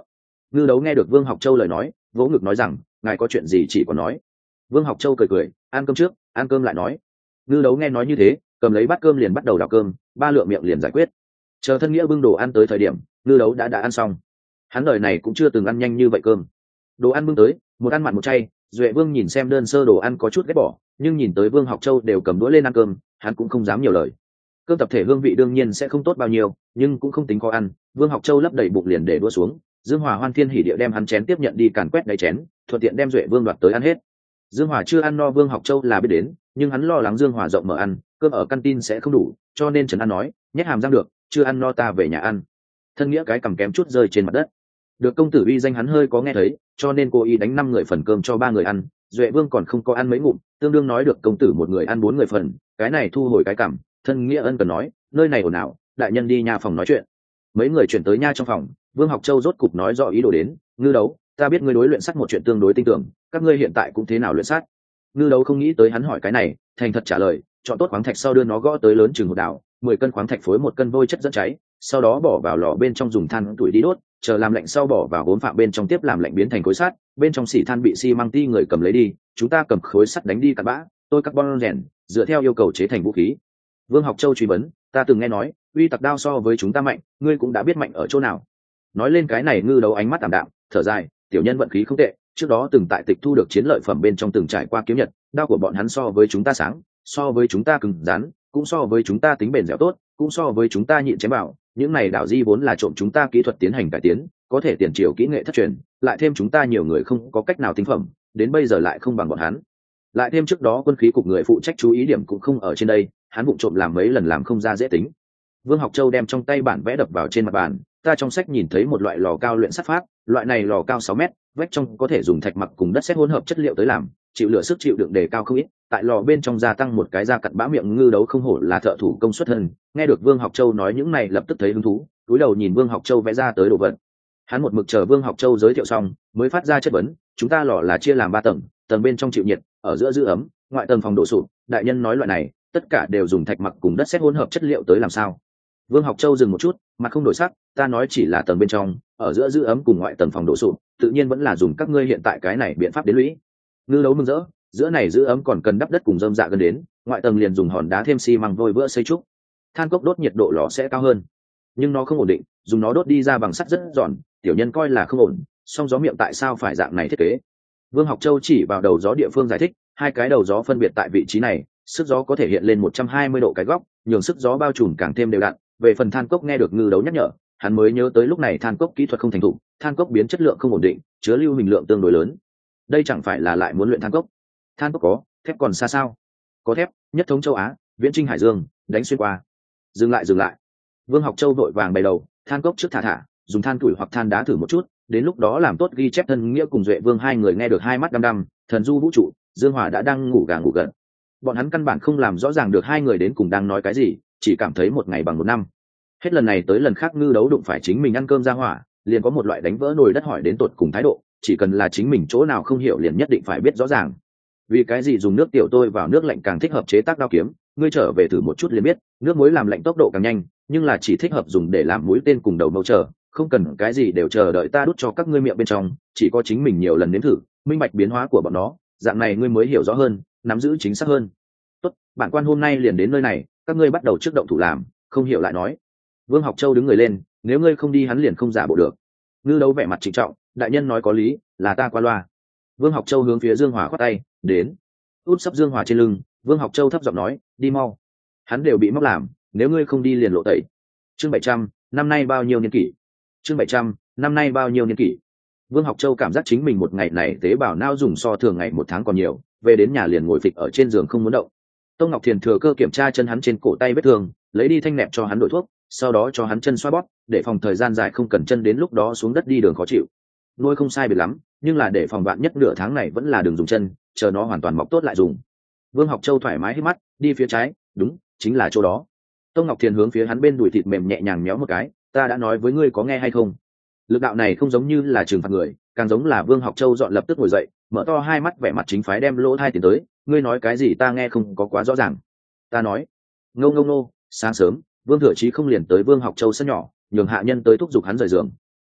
Ngư Đấu nghe được Vương Học Châu lời nói, vỗ ngực nói rằng, ngài có chuyện gì chỉ còn nói. Vương Học Châu cười cười, ăn cơm trước, ăn cơm lại nói. Ngư Đấu nghe nói như thế, cầm lấy bát cơm liền bắt đầu đảo cơm, ba lượng miệng liền giải quyết. Chờ thân nghĩa bưng đồ ăn tới thời điểm, Ngư Đấu đã ăn xong. Hắn đời này cũng chưa từng ăn nhanh như vậy cơm. Đồ ăn bưng tới, một ăn mặn một chay, Duệ Vương nhìn xem đơn sơ đồ ăn có chút ghét bỏ, nhưng nhìn tới Vương Học Châu đều cầm đũa lên ăn cơm, hắn cũng không dám nhiều lời. Cơm tập thể hương vị đương nhiên sẽ không tốt bao nhiêu, nhưng cũng không tính khó ăn. Vương Học Châu lấp đầy bụng liền để đũa xuống, Dương Hòa hoan thiên hỉ địa đem hắn chén tiếp nhận đi càn quét đáy chén, thuận tiện đem Duệ Vương đoạt tới ăn hết. Dương Hòa chưa ăn no Vương Học Châu là biết đến, nhưng hắn lo lắng Dương Hòa rộng mở ăn, cơm ở căn tin sẽ không đủ, cho nên Trần An nói, nhét hàm răng được, chưa ăn no ta về nhà ăn. Thân nghĩa cái cầm kém chút rơi trên mặt đất. Được công tử uy danh hắn hơi có nghe thấy, cho nên cô ý đánh 5 người phần cơm cho 3 người ăn. Duệ Vương còn không có ăn mấy ngụm, tương đương nói được công tử một người ăn 4 người phần, cái này thu hồi cái cảm. Thân nghĩa ân cần nói, nơi này ồn ào, đại nhân đi nha phòng nói chuyện. Mấy người chuyển tới nha trong phòng, Vương Học Châu rốt cục nói rõ ý đồ đến. Ngư Đấu, ta biết ngươi đối luyện sắt một chuyện tương đối tin tưởng, các ngươi hiện tại cũng thế nào luyện sắt? Ngư Đấu không nghĩ tới hắn hỏi cái này, thành thật trả lời, chọn tốt khoáng thạch sau đưa nó gõ tới lớn chừng một đảo, 10 cân khoáng thạch phối 1 cân vôi chất dẫn cháy, sau đó bỏ vào lò bên trong dùng than tuổi đi đốt, chờ làm lạnh sau bỏ vào gốm phạm bên trong tiếp làm lạnh biến thành khối sắt, bên trong xỉ than bị xi măng ti người cầm lấy đi, chúng ta cầm khối sắt đánh đi cặn bã, tôi carbon rèn, dựa theo yêu cầu chế thành vũ khí. Vương Học Châu truy vấn, ta từng nghe nói, uy tặc đao so với chúng ta mạnh, ngươi cũng đã biết mạnh ở chỗ nào? Nói lên cái này Ngư Đấu ánh mắt tạm đạm, thở dài, tiểu nhân vận khí không tệ, trước đó từng tại tịch thu được chiến lợi phẩm bên trong từng trải qua kiếm nhật, đao của bọn hắn so với chúng ta sáng, so với chúng ta cứng rắn, cũng so với chúng ta tính bền dẻo tốt, cũng so với chúng ta nhịn chém bảo, những này đạo di vốn là trộm chúng ta kỹ thuật tiến hành cải tiến, có thể tiền triều kỹ nghệ thất truyền, lại thêm chúng ta nhiều người không có cách nào tính phẩm, đến bây giờ lại không bằng bọn hắn. Lại thêm trước đó quân khí cục người phụ trách chú ý điểm cũng không ở trên đây, hắn vụng trộm làm mấy lần làm không ra dễ tính. Vương Học Châu đem trong tay bản vẽ đập vào trên mặt bàn, ta trong sách nhìn thấy một loại lò cao luyện sắt pháp, loại này lò cao 6 mét, vách trong có thể dùng thạch mặc cùng đất sét hỗn hợp chất liệu tới làm, chịu lửa sức chịu đựng đề cao không ít, tại lò bên trong gia tăng một cái da cặn bã miệng. Ngư Đấu không hổ là thợ thủ công xuất thân, nghe được Vương Học Châu nói những này lập tức thấy hứng thú, cúi đầu nhìn Vương Học Châu vẽ ra tới đồ vật. Hắn một mực chờ Vương Học Châu giới thiệu xong, mới phát ra chất vấn, chúng ta lò là chia làm 3 tầng, tầng bên trong chịu nhiệt, ở giữa giữ ấm, ngoại tầng phòng độ sụp, đại nhân nói loại này, tất cả đều dùng thạch mặc cùng đất sét hỗn hợp chất liệu tới làm sao? Vương Học Châu dừng một chút, mặt không đổi sắc, ta nói chỉ là tầng bên trong, ở giữa giữ ấm cùng ngoại tầng phòng độ sụp, tự nhiên vẫn là dùng các ngươi hiện tại cái này biện pháp đến lũy. Ngư Đấu mừng rỡ, giữa này giữ ấm còn cần đắp đất cùng rơm dạ gần đến, ngoại tầng liền dùng hòn đá thêm xi măng vôi vữa xây trúc. Than cốc đốt nhiệt độ lò sẽ cao hơn, nhưng nó không ổn định, dùng nó đốt đi ra bằng sắt rất giòn, tiểu nhân coi là không ổn, song gió miệng tại sao phải dạng này thiết kế? Vương Học Châu chỉ vào đầu gió địa phương giải thích, 2 cái đầu gió phân biệt tại vị trí này, sức gió có thể hiện lên 120 độ cái góc, nhường sức gió bao trùm càng thêm đều đặn. Về phần than cốc nghe được Ngư Đấu nhắc nhở, hắn mới nhớ tới lúc này than cốc kỹ thuật không thành thục, than cốc biến chất lượng không ổn định, chứa lưu huỳnh lượng tương đối lớn. Đây chẳng phải là lại muốn luyện than cốc? Than cốc có, thép còn xa sao? Có thép, nhất thống châu Á, viễn chinh hải dương, đánh xuyên qua. Dừng lại. Vương Học Châu vội vàng bày đầu, than cốc trước thả, dùng than tuổi hoặc than đá thử một chút, đến lúc đó làm tốt ghi chép. Thân nghĩa cùng Duệ Vương hai người nghe được hai mắt đăm đăm, thần du vũ trụ, Dương Hòa đã đang ngủ gà ngủ gật. Bọn hắn căn bản không làm rõ ràng được hai người đến cùng đang nói cái gì, chỉ cảm thấy một ngày bằng 1 năm. Hết lần này tới lần khác Ngư Đấu đụng phải chính mình ăn cơm ra hỏa, liền có một loại đánh vỡ nồi đất hỏi đến tột cùng thái độ, chỉ cần là chính mình chỗ nào không hiểu liền nhất định phải biết rõ ràng. Vì cái gì dùng nước tiểu tôi vào nước lạnh càng thích hợp chế tác đao kiếm, ngươi trở về thử một chút liền biết, nước muối làm lạnh tốc độ càng nhanh, nhưng là chỉ thích hợp dùng để làm mũi tên cùng đầu mâu chờ, không cần cái gì đều chờ đợi ta đút cho các ngươi miệng bên trong, chỉ có chính mình nhiều lần nếm thử, minh bạch biến hóa của bọn nó, dạng này ngươi mới hiểu rõ hơn, nắm giữ chính xác hơn. Tốt, bản quan hôm nay liền đến nơi này, các ngươi bắt đầu trước động thủ làm, không hiểu lại nói. Vương Học Châu đứng người lên, nếu ngươi không đi hắn liền không giả bộ được. Ngư Đấu vẻ mặt trịnh trọng, đại nhân nói có lý, là ta qua loa. Vương Học Châu hướng phía Dương Hòa khoát tay, đến. Út sấp Dương Hòa trên lưng, Vương Học Châu thấp giọng nói, đi mau. Hắn đều bị móc làm, nếu ngươi không đi liền lộ tẩy. Chương 700, năm nay bao nhiêu niên kỷ? Chương 700, năm nay bao nhiêu niên kỷ? Vương Học Châu cảm giác chính mình một ngày này tế bào não dùng so thường ngày 1 tháng còn nhiều, về đến nhà liền ngồi phịch ở trên giường không muốn động. Tông Ngọc Thiền thừa cơ kiểm tra chân hắn trên cổ tay vết thương, lấy đi thanh nẹp cho hắn đổi thuốc, sau đó cho hắn chân xoa bóp, để phòng thời gian dài không cần chân đến lúc đó xuống đất đi đường khó chịu. Nuôi không sai biệt lắm, nhưng là để phòng bạn nhất nửa tháng này vẫn là đường dùng chân, chờ nó hoàn toàn mọc tốt lại dùng. Vương Học Châu thoải mái hít mắt, đi phía trái, đúng, chính là chỗ đó. Tông Ngọc Thiền hướng phía hắn bên đùi thịt mềm nhẹ nhàng méo một cái, ta đã nói với ngươi có nghe hay không? Lực đạo này không giống như là trừng phạt người, càng giống là Vương Học Châu dọn lập tức ngồi dậy, mở to hai mắt vẻ mặt chính phái đem lỗ thai tiến tới, ngươi nói cái gì ta nghe không có quá rõ ràng. Ta nói, ngô, sáng sớm, Vương Thừa Chí không liền tới Vương Học Châu sân nhỏ, nhường hạ nhân tới thúc giục hắn rời giường.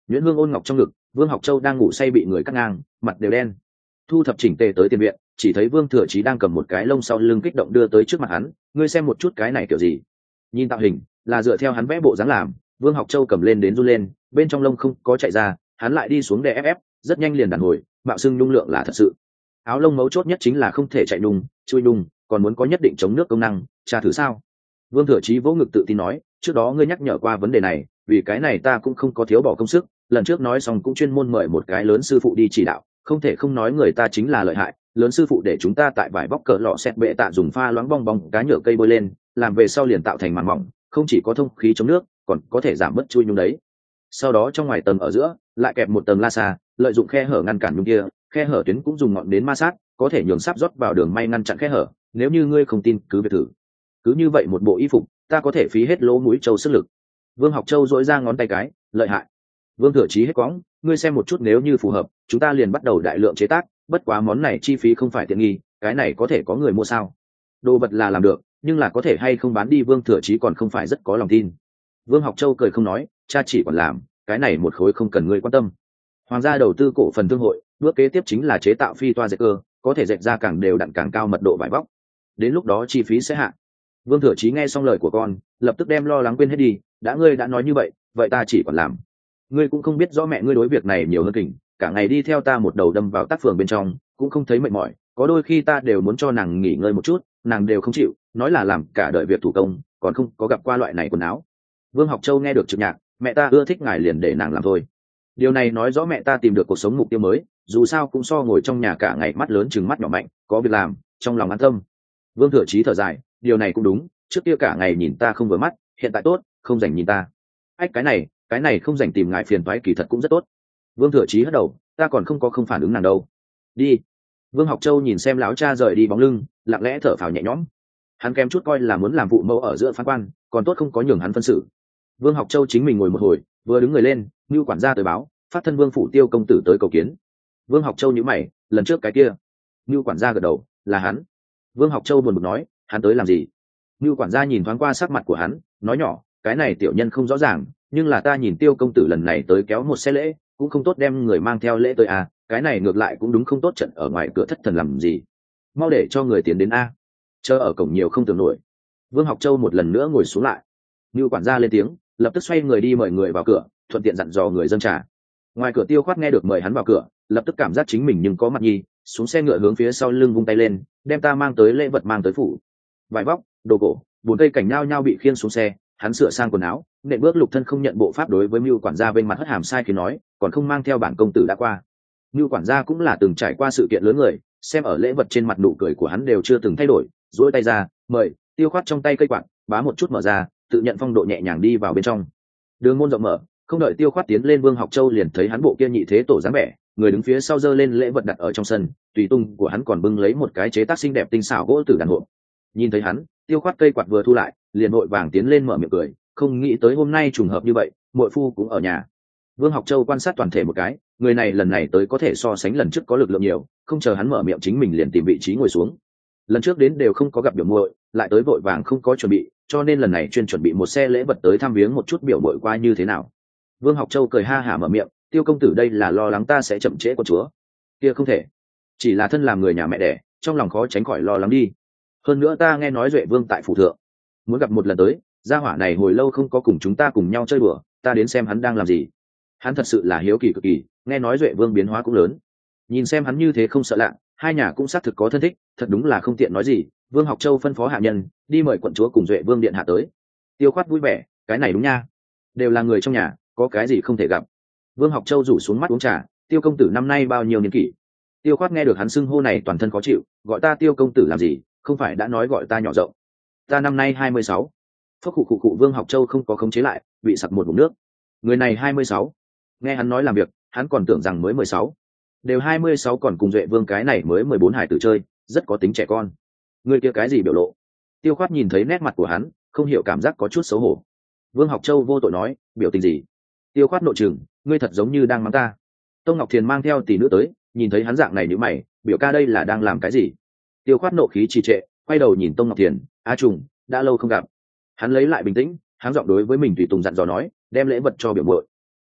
Nhuyễn Hương ôn ngọc trong ngực, Vương Học Châu đang ngủ say bị người cắt ngang, mặt đều đen. Thu thập chỉnh tề tới tiền viện, chỉ thấy Vương Thừa Chí đang cầm một cái lông sau lưng kích động đưa tới trước mặt hắn, ngươi xem một chút cái này kiểu gì. Nhìn tạo hình, là dựa theo hắn vẽ bộ dáng làm. Vương Học Châu cầm lên đến run lên, bên trong lông không có chạy ra, hắn lại đi xuống để ép, rất nhanh liền đàn hồi, mạo xưng nhung lượng là thật sự. Áo lông mấu chốt nhất chính là không thể chạy nung, chui nung, còn muốn có nhất định chống nước công năng, tra thử sao? Vương Thừa Chí vỗ ngực tự tin nói, trước đó ngươi nhắc nhở qua vấn đề này, vì cái này ta cũng không có thiếu bỏ công sức, lần trước nói xong cũng chuyên môn mời một cái lớn sư phụ đi chỉ đạo, không thể không nói người ta chính là lợi hại, lớn sư phụ để chúng ta tại vải bóc cỡ lọ xét bệ tạ dùng pha loãng bong bong cá nhựa cây bôi lên, làm về sau liền tạo thành màng mỏng, không chỉ có thông khí chống nước, còn có thể giảm bớt chui nhung đấy. Sau đó trong ngoài tầng ở giữa lại kẹp một tầng la sa, lợi dụng khe hở ngăn cản nhung kia, khe hở tuyến cũng dùng ngọn đến ma sát, có thể nhường sáp rót vào đường may ngăn chặn khe hở, nếu như ngươi không tin cứ việc thử. Cứ như vậy một bộ y phục, ta có thể phí hết lỗ mũi châu sức lực. Vương Học Châu dỗi ra ngón tay cái, lợi hại. Vương Thừa Chí hết quõng, ngươi xem một chút, nếu như phù hợp, chúng ta liền bắt đầu đại lượng chế tác, bất quá món này chi phí không phải tiện nghi, cái này có thể có người mua sao? Đồ vật là làm được, nhưng là có thể hay không bán đi Vương Thừa Chí còn không phải rất có lòng tin. Vương Học Châu cười không nói, cha chỉ còn làm, cái này một khối không cần ngươi quan tâm. Hoàng gia đầu tư cổ phần thương hội, bước kế tiếp chính là chế tạo phi toa dệt cơ, có thể dệt ra càng đều đặn càng cao mật độ vải vóc. Đến lúc đó chi phí sẽ hạ. Vương Thừa Chí nghe xong lời của con, lập tức đem lo lắng quên hết đi, ngươi đã nói như vậy, vậy ta chỉ còn làm. Ngươi cũng không biết rõ mẹ ngươi đối việc này nhiều hơn kình, cả ngày đi theo ta một đầu đâm vào tác phường bên trong, cũng không thấy mệt mỏi, có đôi khi ta đều muốn cho nàng nghỉ ngơi một chút, nàng đều không chịu, nói là làm cả đời việc thủ công, còn không có gặp qua loại này quần áo. Vương Học Châu nghe được trực nhạc, mẹ ta ưa thích ngài liền để nàng làm thôi. Điều này nói rõ mẹ ta tìm được cuộc sống mục tiêu mới, dù sao cũng so ngồi trong nhà cả ngày mắt lớn chừng mắt nhỏ mạnh, có việc làm, trong lòng an tâm. Vương Thừa Chí thở dài, điều này cũng đúng, trước kia cả ngày nhìn ta không vừa mắt, hiện tại tốt, không rảnh nhìn ta. Ách, cái này không rảnh tìm ngài phiền toái kỳ thật cũng rất tốt. Vương Thừa Chí hất đầu, ta còn không phản ứng nàng đâu. Đi. Vương Học Châu nhìn xem lão cha rời đi bóng lưng, lặng lẽ thở phào nhẹ nhõm. Hắn kém chút coi là muốn làm vụ mẫu ở giữa phán quan, còn tốt không có nhường hắn phân xử. Vương Học Châu chính mình ngồi một hồi, vừa đứng người lên, Nưu quản gia tới báo, phát thân Vương phủ Tiêu công tử tới cầu kiến. Vương Học Châu nhíu mày, lần trước cái kia. Nưu quản gia gật đầu, là hắn. Vương Học Châu buồn bực nói, hắn tới làm gì? Nưu quản gia nhìn thoáng qua sắc mặt của hắn, nói nhỏ, cái này tiểu nhân không rõ ràng, nhưng là ta nhìn Tiêu công tử lần này tới kéo một xe lễ, cũng không tốt đem người mang theo lễ tới à, cái này ngược lại cũng đúng, không tốt trận ở ngoài cửa thất thần làm gì. Mau để cho người tiến đến a. Chờ ở cổng nhiều không tưởng nổi. Vương Học Châu một lần nữa ngồi xuống lại. Nưu quản gia lên tiếng, lập tức xoay người đi mời người vào cửa, thuận tiện dặn dò người dâng trà. Ngoài cửa Tiêu Khoát nghe được mời hắn vào cửa, lập tức cảm giác chính mình nhưng có mặt nhi, xuống xe ngựa hướng phía sau lưng vung tay lên, đem ta mang tới lễ vật mang tới phủ. Vải vóc, đồ cổ, 4 cây cảnh nhao nhao bị khiêng xuống xe, hắn sửa sang quần áo, nện bước lục thân không nhận bộ pháp đối với Mưu quản gia bên mặt hất hàm sai khi nói, còn không mang theo bản công tử đã qua. Mưu quản gia cũng là từng trải qua sự kiện lớn người, xem ở lễ vật trên mặt nụ cười của hắn đều chưa từng thay đổi, duỗi tay ra, mời. Tiêu Khoát trong tay cây quạt, bá một chút mở ra, tự nhận phong độ nhẹ nhàng đi vào bên trong. Đường môn rộng mở, không đợi Tiêu Khoát tiến lên, Vương Học Châu liền thấy hắn bộ kia nhị thế tổ dáng vẻ, người đứng phía sau giơ lên lễ vật đặt ở trong sân, tùy tung của hắn còn bưng lấy một cái chế tác xinh đẹp tinh xảo gỗ tử đàn hộp. Nhìn thấy hắn, Tiêu Khoát cây quạt vừa thu lại, liền vội vàng tiến lên mở miệng cười, không nghĩ tới hôm nay trùng hợp như vậy, muội phu cũng ở nhà. Vương Học Châu quan sát toàn thể một cái, người này lần này tới có thể so sánh lần trước có lực lượng nhiều, không chờ hắn mở miệng chính mình liền tìm vị trí ngồi xuống. Lần trước đến đều không có gặp biểu muội, lại tới vội vàng không có chuẩn bị, cho nên lần này chuyên chuẩn bị một xe lễ vật tới thăm viếng một chút biểu muội qua như thế nào. Vương Học Châu cười ha hả mở miệng, Tiêu công tử đây là lo lắng ta sẽ chậm trễ con chúa. Kia không thể, chỉ là thân làm người nhà mẹ đẻ, trong lòng khó tránh khỏi lo lắng đi. Hơn nữa ta nghe nói Duệ Vương tại phủ thượng, muốn gặp một lần tới, gia hỏa này hồi lâu không có cùng chúng ta cùng nhau chơi đùa, ta đến xem hắn đang làm gì. Hắn thật sự là hiếu kỳ cực kỳ, nghe nói Duệ Vương biến hóa cũng lớn, nhìn xem hắn như thế không sợ lạ, hai nhà cũng xác thực có thân thích, thật đúng là không tiện nói gì. Vương Học Châu phân phó hạ nhân đi mời quận chúa cùng Duệ Vương điện hạ tới. Tiêu Khoát vui vẻ, cái này đúng nha, đều là người trong nhà, có cái gì không thể gặp. Vương Học Châu rủ xuống mắt uống trà, Tiêu công tử năm nay bao nhiêu niên kỷ? Tiêu Khoát nghe được hắn xưng hô này toàn thân khó chịu, gọi ta Tiêu công tử làm gì, không phải đã nói gọi ta nhỏ rộng. Ta năm nay 26. Phốc khụ khụ khụ. Vương Học Châu không có khống chế lại, bị sặc một ngụm nước. Người này 26. Nghe hắn nói làm việc, hắn còn tưởng rằng mới 16. Đều 26 còn cùng Duệ Vương cái này mới 14 hải tử chơi, rất có tính trẻ con. Người kia cái gì biểu lộ? Tiêu Khoát nhìn thấy nét mặt của hắn, không hiểu cảm giác có chút xấu hổ. Vương Học Châu vô tội nói, biểu tình gì? Tiêu Khoát nội trừng, ngươi thật giống như đang mắng ta. Tông Ngọc Thiền mang theo tỷ nữ tới, nhìn thấy hắn dạng này nhíu mày, biểu ca đây là đang làm cái gì? Tiêu Khoát nộ khí trì trệ, quay đầu nhìn Tông Ngọc Thiền, a trùng, đã lâu không gặp. Hắn lấy lại bình tĩnh, hắn giọng đối với mình tùy tùng dặn dò nói, đem lễ vật cho biểu muội.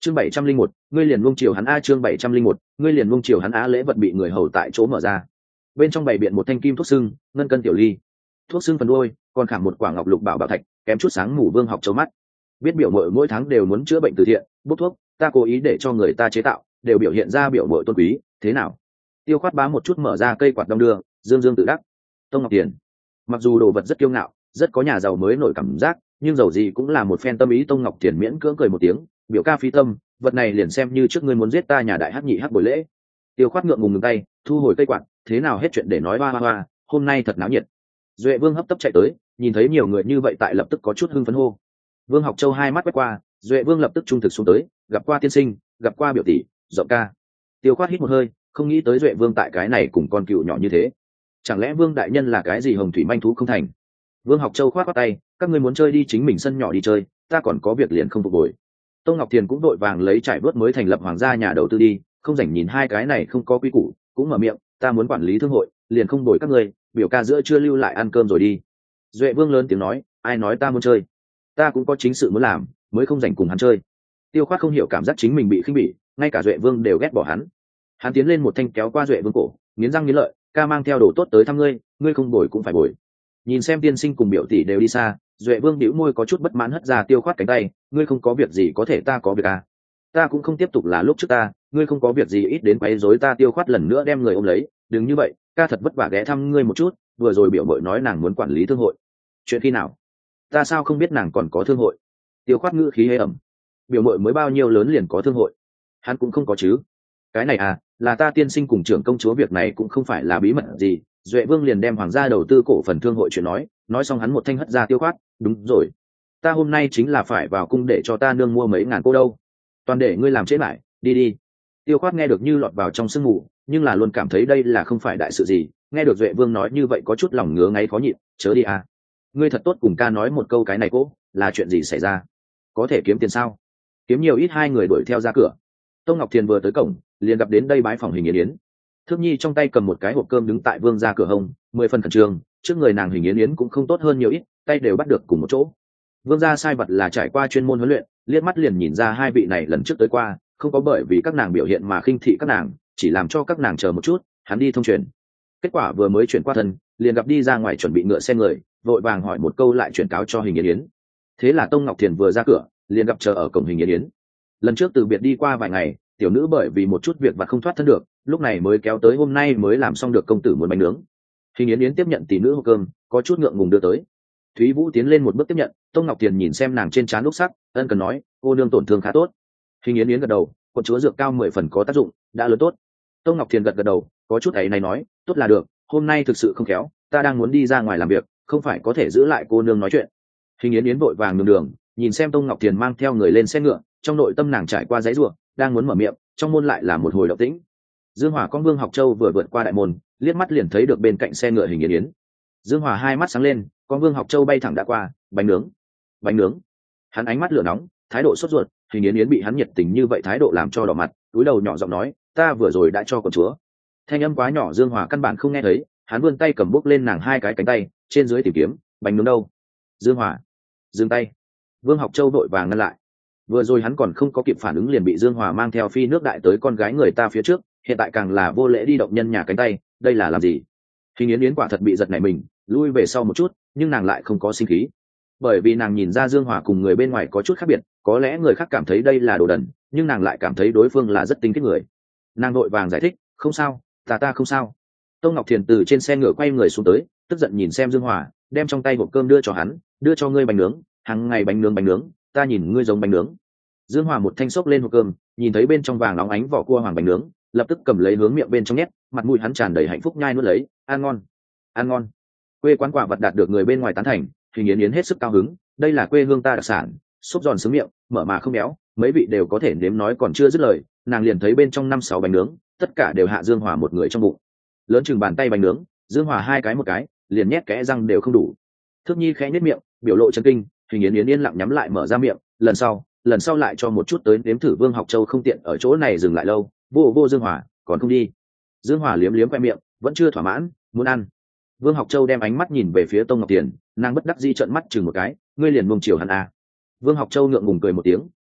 chương 701, ngươi liền luông chiều hắn a. Chương 701, ngươi liền luông chiều hắn á. Lễ vật bị người hầu tại chỗ mở ra, bên trong bày biện một thanh kim thuốc sưng ngân cân tiểu ly, thuốc sưng phần đuôi còn khảm một quả ngọc lục bảo bảo thạch, kém chút sáng mù Vương Học Châu mắt. Biết biểu mội mỗi tháng đều muốn chữa bệnh từ thiện, bút thuốc ta cố ý để cho người ta chế tạo, đều biểu hiện ra biểu mội tôn quý, thế nào? Tiêu Khoát bá một chút mở ra cây quạt đong đưa, dương dương tự đắc. Tông Ngọc Tiền mặc dù đồ vật rất kiêu ngạo, rất có nhà giàu mới nổi cảm giác, nhưng dầu gì cũng là một phen tâm ý. Tông Ngọc Tiền miễn cưỡng cười một tiếng, biểu ca phí tâm, vật này liền xem như trước ngươi muốn giết ta nhà đại hắc nhị hắc buổi lễ. Tiêu Khoát ngượng ngùng ngừng tay, thu hồi cây quạt, thế nào hết chuyện để nói hoa hoa hoa, hôm nay thật náo nhiệt. Duệ Vương hấp tấp chạy tới, nhìn thấy nhiều người như vậy tại lập tức có chút hưng phấn hô. Vương Học Châu hai mắt quét qua, Duệ Vương lập tức trung thực xuống tới, gặp qua tiên sinh, gặp qua biểu tỷ, giọng ca. Tiêu Khoát hít một hơi, không nghĩ tới Duệ Vương tại cái này cùng con cựu nhỏ như thế, chẳng lẽ Vương đại nhân là cái gì hồng thủy manh thú không thành? Vương Học Châu khoát tay, các ngươi muốn chơi đi chính mình sân nhỏ đi chơi, ta còn có việc liền không phục hồi. Tông Ngọc Thiền cũng đội vàng lấy trải bớt mới thành lập hoàng gia nhà đầu tư đi, không rảnh nhìn hai cái này không có quy củ, cũng mở miệng, ta muốn quản lý thương hội, liền không đổi các ngươi, biểu ca giữa chưa lưu lại ăn cơm rồi đi. Duệ Vương lớn tiếng nói, ai nói ta muốn chơi, ta cũng có chính sự muốn làm, mới không rảnh cùng hắn chơi. Tiêu Khoát không hiểu cảm giác chính mình bị khinh bỉ, ngay cả Duệ Vương đều ghét bỏ hắn. Hắn tiến lên một thanh kéo qua Duệ Vương cổ, nghiến răng nghiến lợi, ca mang theo đồ tốt tới thăm ngươi, ngươi không bồi cũng phải bồi. Nhìn xem tiên sinh cùng biểu tỷ đều đi xa, Duệ Vương bĩu môi có chút bất mãn hất ra Tiêu Khoát cánh tay, ngươi không có việc gì có thể ta có việc à? Ta cũng không tiếp tục là lúc trước ta, ngươi không có việc gì ít đến quấy rối ta. Tiêu Khoát lần nữa đem người ôm lấy, đừng như vậy, ca thật vất vả ghé thăm ngươi một chút, vừa rồi biểu mội nói nàng muốn quản lý thương hội. Chuyện khi nào? Ta sao không biết nàng còn có thương hội? Tiêu Khoát ngữ khí hế ẩm. Biểu mội mới bao nhiêu lớn liền có thương hội? Hắn cũng không có chứ. Cái này à, là ta tiên sinh cùng trưởng công chúa, việc này cũng không phải là bí mật gì. Duệ Vương liền đem hoàng gia đầu tư cổ phần thương hội chuyện nói xong hắn một thanh hất ra Tiêu Khoát, đúng rồi, ta hôm nay chính là phải vào cung để cho ta nương mua mấy ngàn cô đâu, toàn để ngươi làm chết lại, đi đi. Tiêu Khoát nghe được như lọt vào trong sương mù, nhưng là luôn cảm thấy đây là không phải đại sự gì, nghe được Duệ Vương nói như vậy có chút lòng ngứa ngáy khó nhịn, chớ đi à. Ngươi thật tốt cùng ca nói một câu, cái này cô là chuyện gì xảy ra, có thể kiếm tiền sao? Kiếm nhiều ít hai người đuổi theo ra cửa. Tông Ngọc Thiền vừa tới cổng liền gặp đến đây bái phòng Hình Yến Yến. Thước Nhi trong tay cầm một cái hộp cơm đứng tại Vương ra cửa hông, 10 phần khẩn trương, trước người nàng Hình Yến Yến cũng không tốt hơn nhiều ít, tay đều bắt được cùng một chỗ. Vương gia sai vật là trải qua chuyên môn huấn luyện, liếc mắt liền nhìn ra hai vị này lần trước tới qua, không có bởi vì các nàng biểu hiện mà khinh thị các nàng, chỉ làm cho các nàng chờ một chút, hắn đi thông truyền. Kết quả vừa mới chuyển qua thân, liền gặp đi ra ngoài chuẩn bị ngựa xe người, vội vàng hỏi một câu lại chuyển cáo cho Hình Yến Yến. Thế là Tông Ngọc Thiền vừa ra cửa, liền gặp chờ ở cổng Hình Yến Yến. Lần trước từ biệt đi qua vài ngày, tiểu nữ bởi vì một chút việc vặt không thoát thân được, lúc này mới kéo tới hôm nay mới làm xong được công tử muốn bánh nướng. Hình Yến Yến tiếp nhận tỷ nữ hộp cơm, có chút ngượng ngùng đưa tới. Thúy Vũ tiến lên một bước tiếp nhận, Tông Ngọc Thiền nhìn xem nàng trên trán lúc sắc, ân cần nói, cô nương tổn thương khá tốt. Hình Yến Yến gật đầu, quận chúa dược cao 10 phần có tác dụng, đã lớn tốt. Tông Ngọc Thiền gật đầu, có chút ấy này nói, tốt là được, hôm nay thực sự không khéo, ta đang muốn đi ra ngoài làm việc, không phải có thể giữ lại cô nương nói chuyện. Hình Yến Yến vội vàng nhường đường, nhìn xem Tông Ngọc Thiền mang theo người lên xe ngựa, trong nội tâm nàng trải qua dãy rủa, đang muốn mở miệng, trong môn lại là một hồi động tĩnh. Dương Hòa con Vương Học Châu vừa vượt qua đại môn, liếc mắt liền thấy được bên cạnh xe ngựa Hình Yến Yến. Dương Hòa hai mắt sáng lên, con Vương Học Châu bay thẳng đã qua, bánh nướng, bánh nướng. Hắn ánh mắt lửa nóng, thái độ sốt ruột. Hình Yến Yến bị hắn nhiệt tình như vậy thái độ làm cho đỏ mặt, cúi đầu nhỏ giọng nói, ta vừa rồi đã cho con chúa. Thanh âm quá nhỏ Dương Hòa căn bản không nghe thấy, hắn vươn tay cầm bốc lên nàng hai cái cánh tay, trên dưới tìm kiếm, bánh nướng đâu? Dương Hòa, dừng tay. Vương Học Châu vội vàng ngăn lại. Vừa rồi hắn còn không có kịp phản ứng liền bị Dương Hòa mang theo phi nước đại tới con gái người ta phía trước, hiện tại càng là vô lễ đi động nhân nhà cánh tay, đây là làm gì? Hình Yến Yến quả thật bị giật nảy mình, lui về sau một chút, nhưng nàng lại không có sinh khí, bởi vì nàng nhìn ra Dương Hòa cùng người bên ngoài có chút khác biệt, có lẽ người khác cảm thấy đây là đồ đần, nhưng nàng lại cảm thấy đối phương là rất tinh kết người. Nàng vội vàng giải thích, không sao, ta không sao. Tông Ngọc Thiền từ trên xe ngựa quay người xuống tới, tức giận nhìn xem Dương Hòa, đem trong tay hộp cơm đưa cho hắn, đưa cho ngươi bánh nướng, hàng ngày bánh nướng, ta nhìn ngươi giống bánh nướng. Dương Hòa một thanh xốc lên hộp cơm, nhìn thấy bên trong vàng óng ánh vỏ cua hoàng bánh nướng, lập tức cầm lấy hướng miệng bên trong nhét, mặt mũi hắn tràn đầy hạnh phúc nhai nuốt lấy, ăn ngon, ăn ngon. Quê quán quả vật đạt được người bên ngoài tán thành, Hình Yến Yến hết sức cao hứng, đây là quê hương ta đặc sản, xốp giòn sướng miệng, mở mà không béo, mấy vị đều có thể nếm, nói còn chưa dứt lời, nàng liền thấy bên trong 5-6 bánh nướng, tất cả đều hạ Dương Hòa một người trong bụng. Lớn chừng bàn tay bánh nướng, Dương Hòa hai cái một cái, liền nhét kẽ răng đều không đủ. Thước Nhi khẽ nhếch miệng, biểu lộ chấn kinh, Hình Yến Yến yên lặng nhắm lại mở ra miệng, lần sau lại cho một chút tới nếm thử. Vương Học Châu không tiện ở chỗ này dừng lại lâu, vô Dương Hòa, còn không đi. Dương Hòa liếm liếm khoe miệng, vẫn chưa thỏa mãn, muốn ăn. Vương Học Châu đem ánh mắt nhìn về phía Tông Ngọc Tiền, nàng bất đắc dĩ trợn mắt chừng một cái, ngươi liền buông chiều hắn à. Vương Học Châu ngượng ngùng cười một tiếng,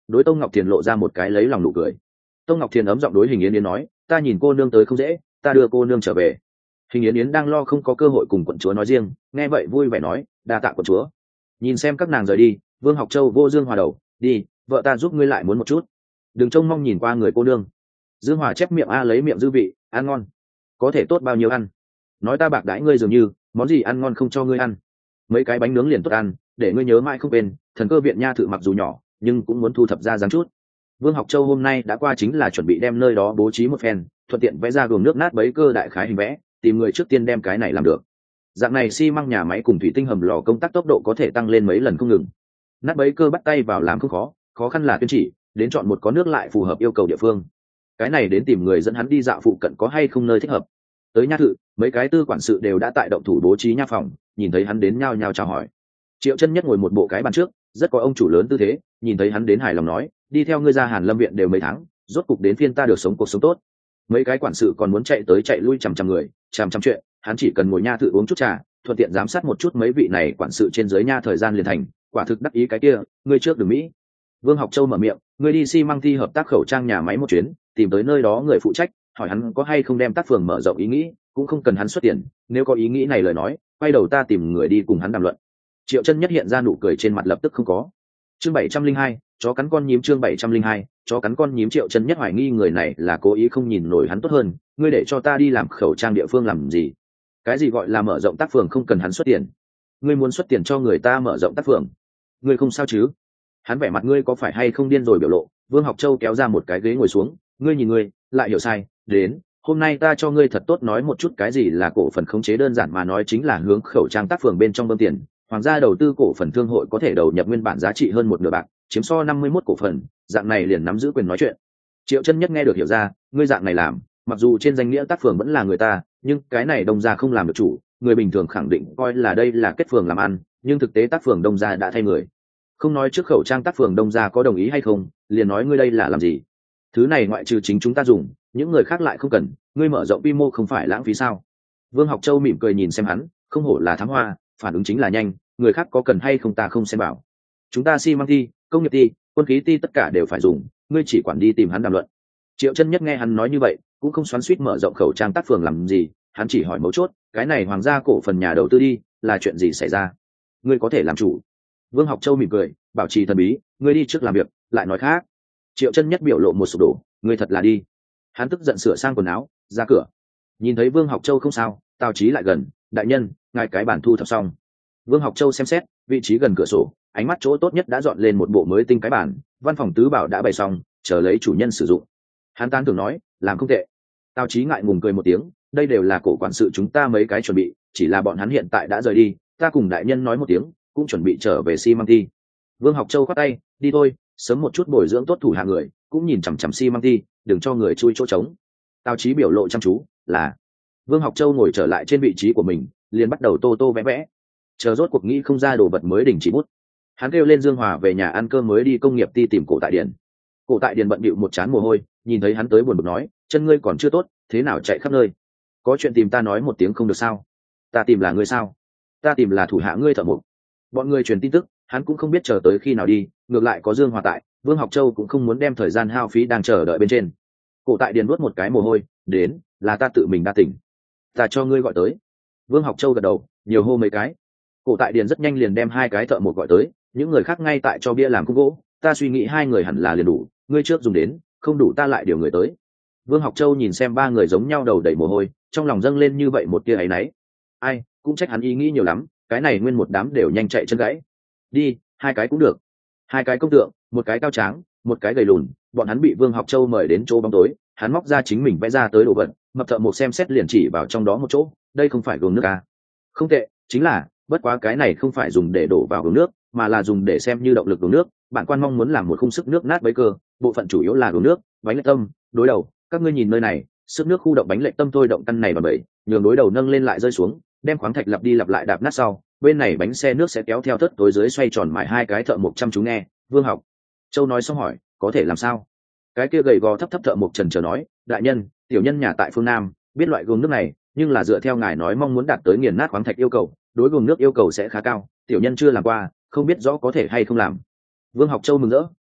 đối Tông Ngọc Thiền lộ ra một cái lấy lòng nụ cười. Tông Ngọc Thiền ấm giọng đối Hình Yến Yến nói, ta nhìn cô nương tới không dễ, ta đưa cô nương trở về. Hình Yến Yến đang lo không có cơ hội cùng quận chúa nói riêng, nghe vậy vui vẻ nói, đa tạ quận chúa. Nhìn xem các nàng rời đi, Vương Học Châu vô Dương Hòa đầu, đi, vợ ta giúp ngươi lại muốn một chút, đừng trông mong nhìn qua người cô nương. Dương Hòa chép miệng lấy miệng dư vị, ăn ngon, có thể tốt bao nhiêu ăn. Nói ta bạc đãi ngươi dường như, món gì ăn ngon không cho ngươi ăn. Mấy cái bánh nướng liền tốt ăn, để ngươi nhớ mãi không quên. Thần Cơ viện nha thự mặc dù nhỏ, nhưng cũng muốn thu thập ra dáng chút. Vương Học Châu hôm nay đã qua chính là chuẩn bị đem nơi đó bố trí một phen, thuận tiện vẽ ra gồm nước nát bấy cơ đại khái hình vẽ, tìm người trước tiên đem cái này làm được. Dạng này xi măng nhà máy cùng thủy tinh hầm lò công tác tốc độ có thể tăng lên mấy lần không ngừng. Nát bấy cơ bắt tay vào làm không khó, khó khăn là tuyên chỉ, đến chọn một có nước lại phù hợp yêu cầu địa phương. Cái này đến tìm người dẫn hắn đi dạo phụ cận có hay không nơi thích hợp. Tới nha thự, mấy cái tư quản sự đều đã tại động thủ bố trí nha phòng, nhìn thấy hắn đến nhao nhao chào hỏi. Triệu Chân Nhất ngồi một bộ cái bàn trước, rất có ông chủ lớn tư thế, nhìn thấy hắn đến hài lòng nói, đi theo ngươi ra Hàn Lâm viện đều mấy tháng, rốt cục đến phiên ta được sống cuộc sống tốt. Mấy cái quản sự còn muốn chạy tới chạy lui chằm chằm người, chằm chằm chuyện, hắn chỉ cần ngồi nha thự uống chút trà, thuận tiện giám sát một chút mấy vị này quản sự trên dưới nha thời gian liền thành, quả thực đắc ý cái kia, ngươi trước đừng mỹ. Vương Học Châu mở miệng, ngươi đi xi măng thi hợp tác khẩu trang nhà máy một chuyến, tìm tới nơi đó người phụ trách, hỏi hắn có hay không đem tác phường mở rộng ý nghĩ, cũng không cần hắn xuất tiền, nếu có ý nghĩ này lời nói, quay đầu ta tìm người đi cùng hắn đàm luận. Triệu Chân Nhất hiện ra nụ cười trên mặt lập tức không có. Chương 702, chó cắn con nhím. Chương 702, chó cắn con nhím. Triệu Chân Nhất hoài nghi người này là cố ý không nhìn nổi hắn tốt hơn, ngươi để cho ta đi làm khẩu trang địa phương làm gì? Cái gì gọi là mở rộng tác phường không cần hắn xuất tiền? Ngươi muốn xuất tiền cho người ta mở rộng tác phường? Ngươi không sao chứ? Hắn vẻ mặt ngươi có phải hay không điên rồi biểu lộ. Vương Học Châu kéo ra một cái ghế ngồi xuống, ngươi nhìn ngươi, lại hiểu sai, đến, hôm nay ta cho ngươi thật tốt nói một chút cái gì là cổ phần khống chế, đơn giản mà nói chính là hướng khẩu trang tác phường bên trong bơm tiền. Hoàng gia đầu tư cổ phần thương hội có thể đầu nhập nguyên bản giá trị hơn một nửa bạc, chiếm so 51 cổ phần, dạng này liền nắm giữ quyền nói chuyện. Triệu Chân Nhất nghe được hiểu ra, ngươi dạng này làm, mặc dù trên danh nghĩa tác phường vẫn là người ta, nhưng cái này Đông gia không làm được chủ, người bình thường khẳng định coi là đây là kết phường làm ăn, nhưng thực tế tác phường Đông gia đã thay người. Không nói trước khẩu trang tác phường Đông gia có đồng ý hay không, liền nói ngươi đây là làm gì? Thứ này ngoại trừ chính chúng ta dùng, những người khác lại không cần, ngươi mở rộng quy mô không phải lãng phí sao? Vương Học Châu mỉm cười nhìn xem hắn, không hổ là thám hoa, phản ứng chính là nhanh, người khác có cần hay không ta không xem bảo. Chúng ta xi măng thi, công nghiệp thi, quân khí thi tất cả đều phải dùng, ngươi chỉ quản đi tìm hắn đàm luận. Triệu Chân Nhất nghe hắn nói như vậy, cũng không xoắn xuýt mở rộng khẩu trang tác phường làm gì, hắn chỉ hỏi mấu chốt, cái này Hoàng gia cổ phần nhà đầu tư đi, là chuyện gì xảy ra? Ngươi có thể làm chủ. Vương Học Châu mỉm cười, bảo trì thần bí, ngươi đi trước làm việc, lại nói khác. Triệu Chân Nhất biểu lộ một sụp đổ, ngươi thật là đi. Hắn tức giận sửa sang quần áo, ra cửa. Nhìn thấy Vương Học Châu không sao, Tào Chí lại gần, đại nhân, ngài cái bản thu thập xong. Vương Học Châu xem xét, vị trí gần cửa sổ, ánh mắt chỗ tốt nhất đã dọn lên một bộ mới tinh cái bản, văn phòng tứ bảo đã bày xong, chờ lấy chủ nhân sử dụng. Hắn tán thưởng nói, làm không tệ. Tào Chí ngại ngùng cười một tiếng, đây đều là cổ quản sự chúng ta mấy cái chuẩn bị, chỉ là bọn hắn hiện tại đã rời đi, ta cùng đại nhân nói một tiếng, cũng chuẩn bị trở về xi măng thi. Vương Học Châu khoát tay, đi thôi, sớm một chút bồi dưỡng tốt thủ hạ người, cũng nhìn chằm chằm xi măng thi, đừng cho người chui chỗ trống. Tào Chí biểu lộ chăm chú, là. Vương Học Châu ngồi trở lại trên vị trí của mình, liền bắt đầu tô tô vẽ vẽ. Chờ rốt cuộc nghĩ không ra đồ vật mới đình chỉ bút. Hắn kêu lên Dương Hòa về nhà ăn cơm mới đi công nghiệp ty tìm Cổ Tại Điền. Cổ Tại Điền bận bịu một trán mồ hôi, nhìn thấy hắn tới buồn bực nói, chân ngươi còn chưa tốt, thế nào chạy khắp nơi? Có chuyện tìm ta nói một tiếng không được sao? Ta tìm là ngươi sao? Ta tìm là thủ hạ ngươi thợ mộc. Bọn người truyền tin tức, hắn cũng không biết chờ tới khi nào đi, ngược lại có Dương Hòa tại, Vương Học Châu cũng không muốn đem thời gian hao phí đang chờ đợi bên trên. Cổ Tại Điền nuốt một cái mồ hôi, đến, là ta tự mình đa tỉnh. Ta cho ngươi gọi tới. Vương Học Châu gật đầu, nhiều hô mấy cái. Cổ Tại Điền rất nhanh liền đem hai cái thợ mộc gọi tới, những người khác ngay tại cho bia làm khung gỗ, ta suy nghĩ hai người hẳn là liền đủ, ngươi trước dùng đến, không đủ ta lại điều người tới. Vương Học Châu nhìn xem ba người giống nhau đầu đầy mồ hôi, trong lòng dâng lên như vậy một tia áy náy. Ai, cũng trách hắn ý nghĩ nhiều lắm, cái này nguyên một đám đều nhanh chạy chân gãy. Đi, hai cái cũng được. Hai cái công tượng, một cái cao tráng, một cái gầy lùn, bọn hắn bị Vương Học Châu mời đến chỗ bóng tối, hắn móc ra chính mình vẽ ra tới đồ vật, mập thợ một xem xét liền chỉ vào trong đó một chỗ, đây không phải gồm nước à? Không tệ, chính là, bất quá cái này không phải dùng để đổ vào gồm nước, mà là dùng để xem như động lực gồm nước. Bản quan mong muốn làm một khung sức nước nát bấy cơ, bộ phận chủ yếu là gồm nước, bánh lệch tâm, đối đầu, các ngươi nhìn nơi này, sức nước khu động bánh lệch tâm thôi động căn này và bẩy, nhường đối đầu nâng lên lại rơi xuống, đem khoáng thạch lặp đi lặp lại đạp nát sau, bên này bánh xe nước sẽ kéo theo thớt tối dưới xoay tròn mãi hai cái thợ mộc chăm chú nghe. Vương Học Châu nói xong hỏi, có thể làm sao? Cái kia gầy gò thấp thấp thợ mộc trần chờ nói, đại nhân, tiểu nhân nhà tại phương Nam, biết loại gồm nước này, nhưng là dựa theo ngài nói mong muốn đạt tới nghiền nát khoáng thạch yêu cầu, đối gồm nước yêu cầu sẽ khá cao, tiểu nhân chưa làm qua, không biết rõ có thể hay không làm. Vương Học Châu mừng rỡ,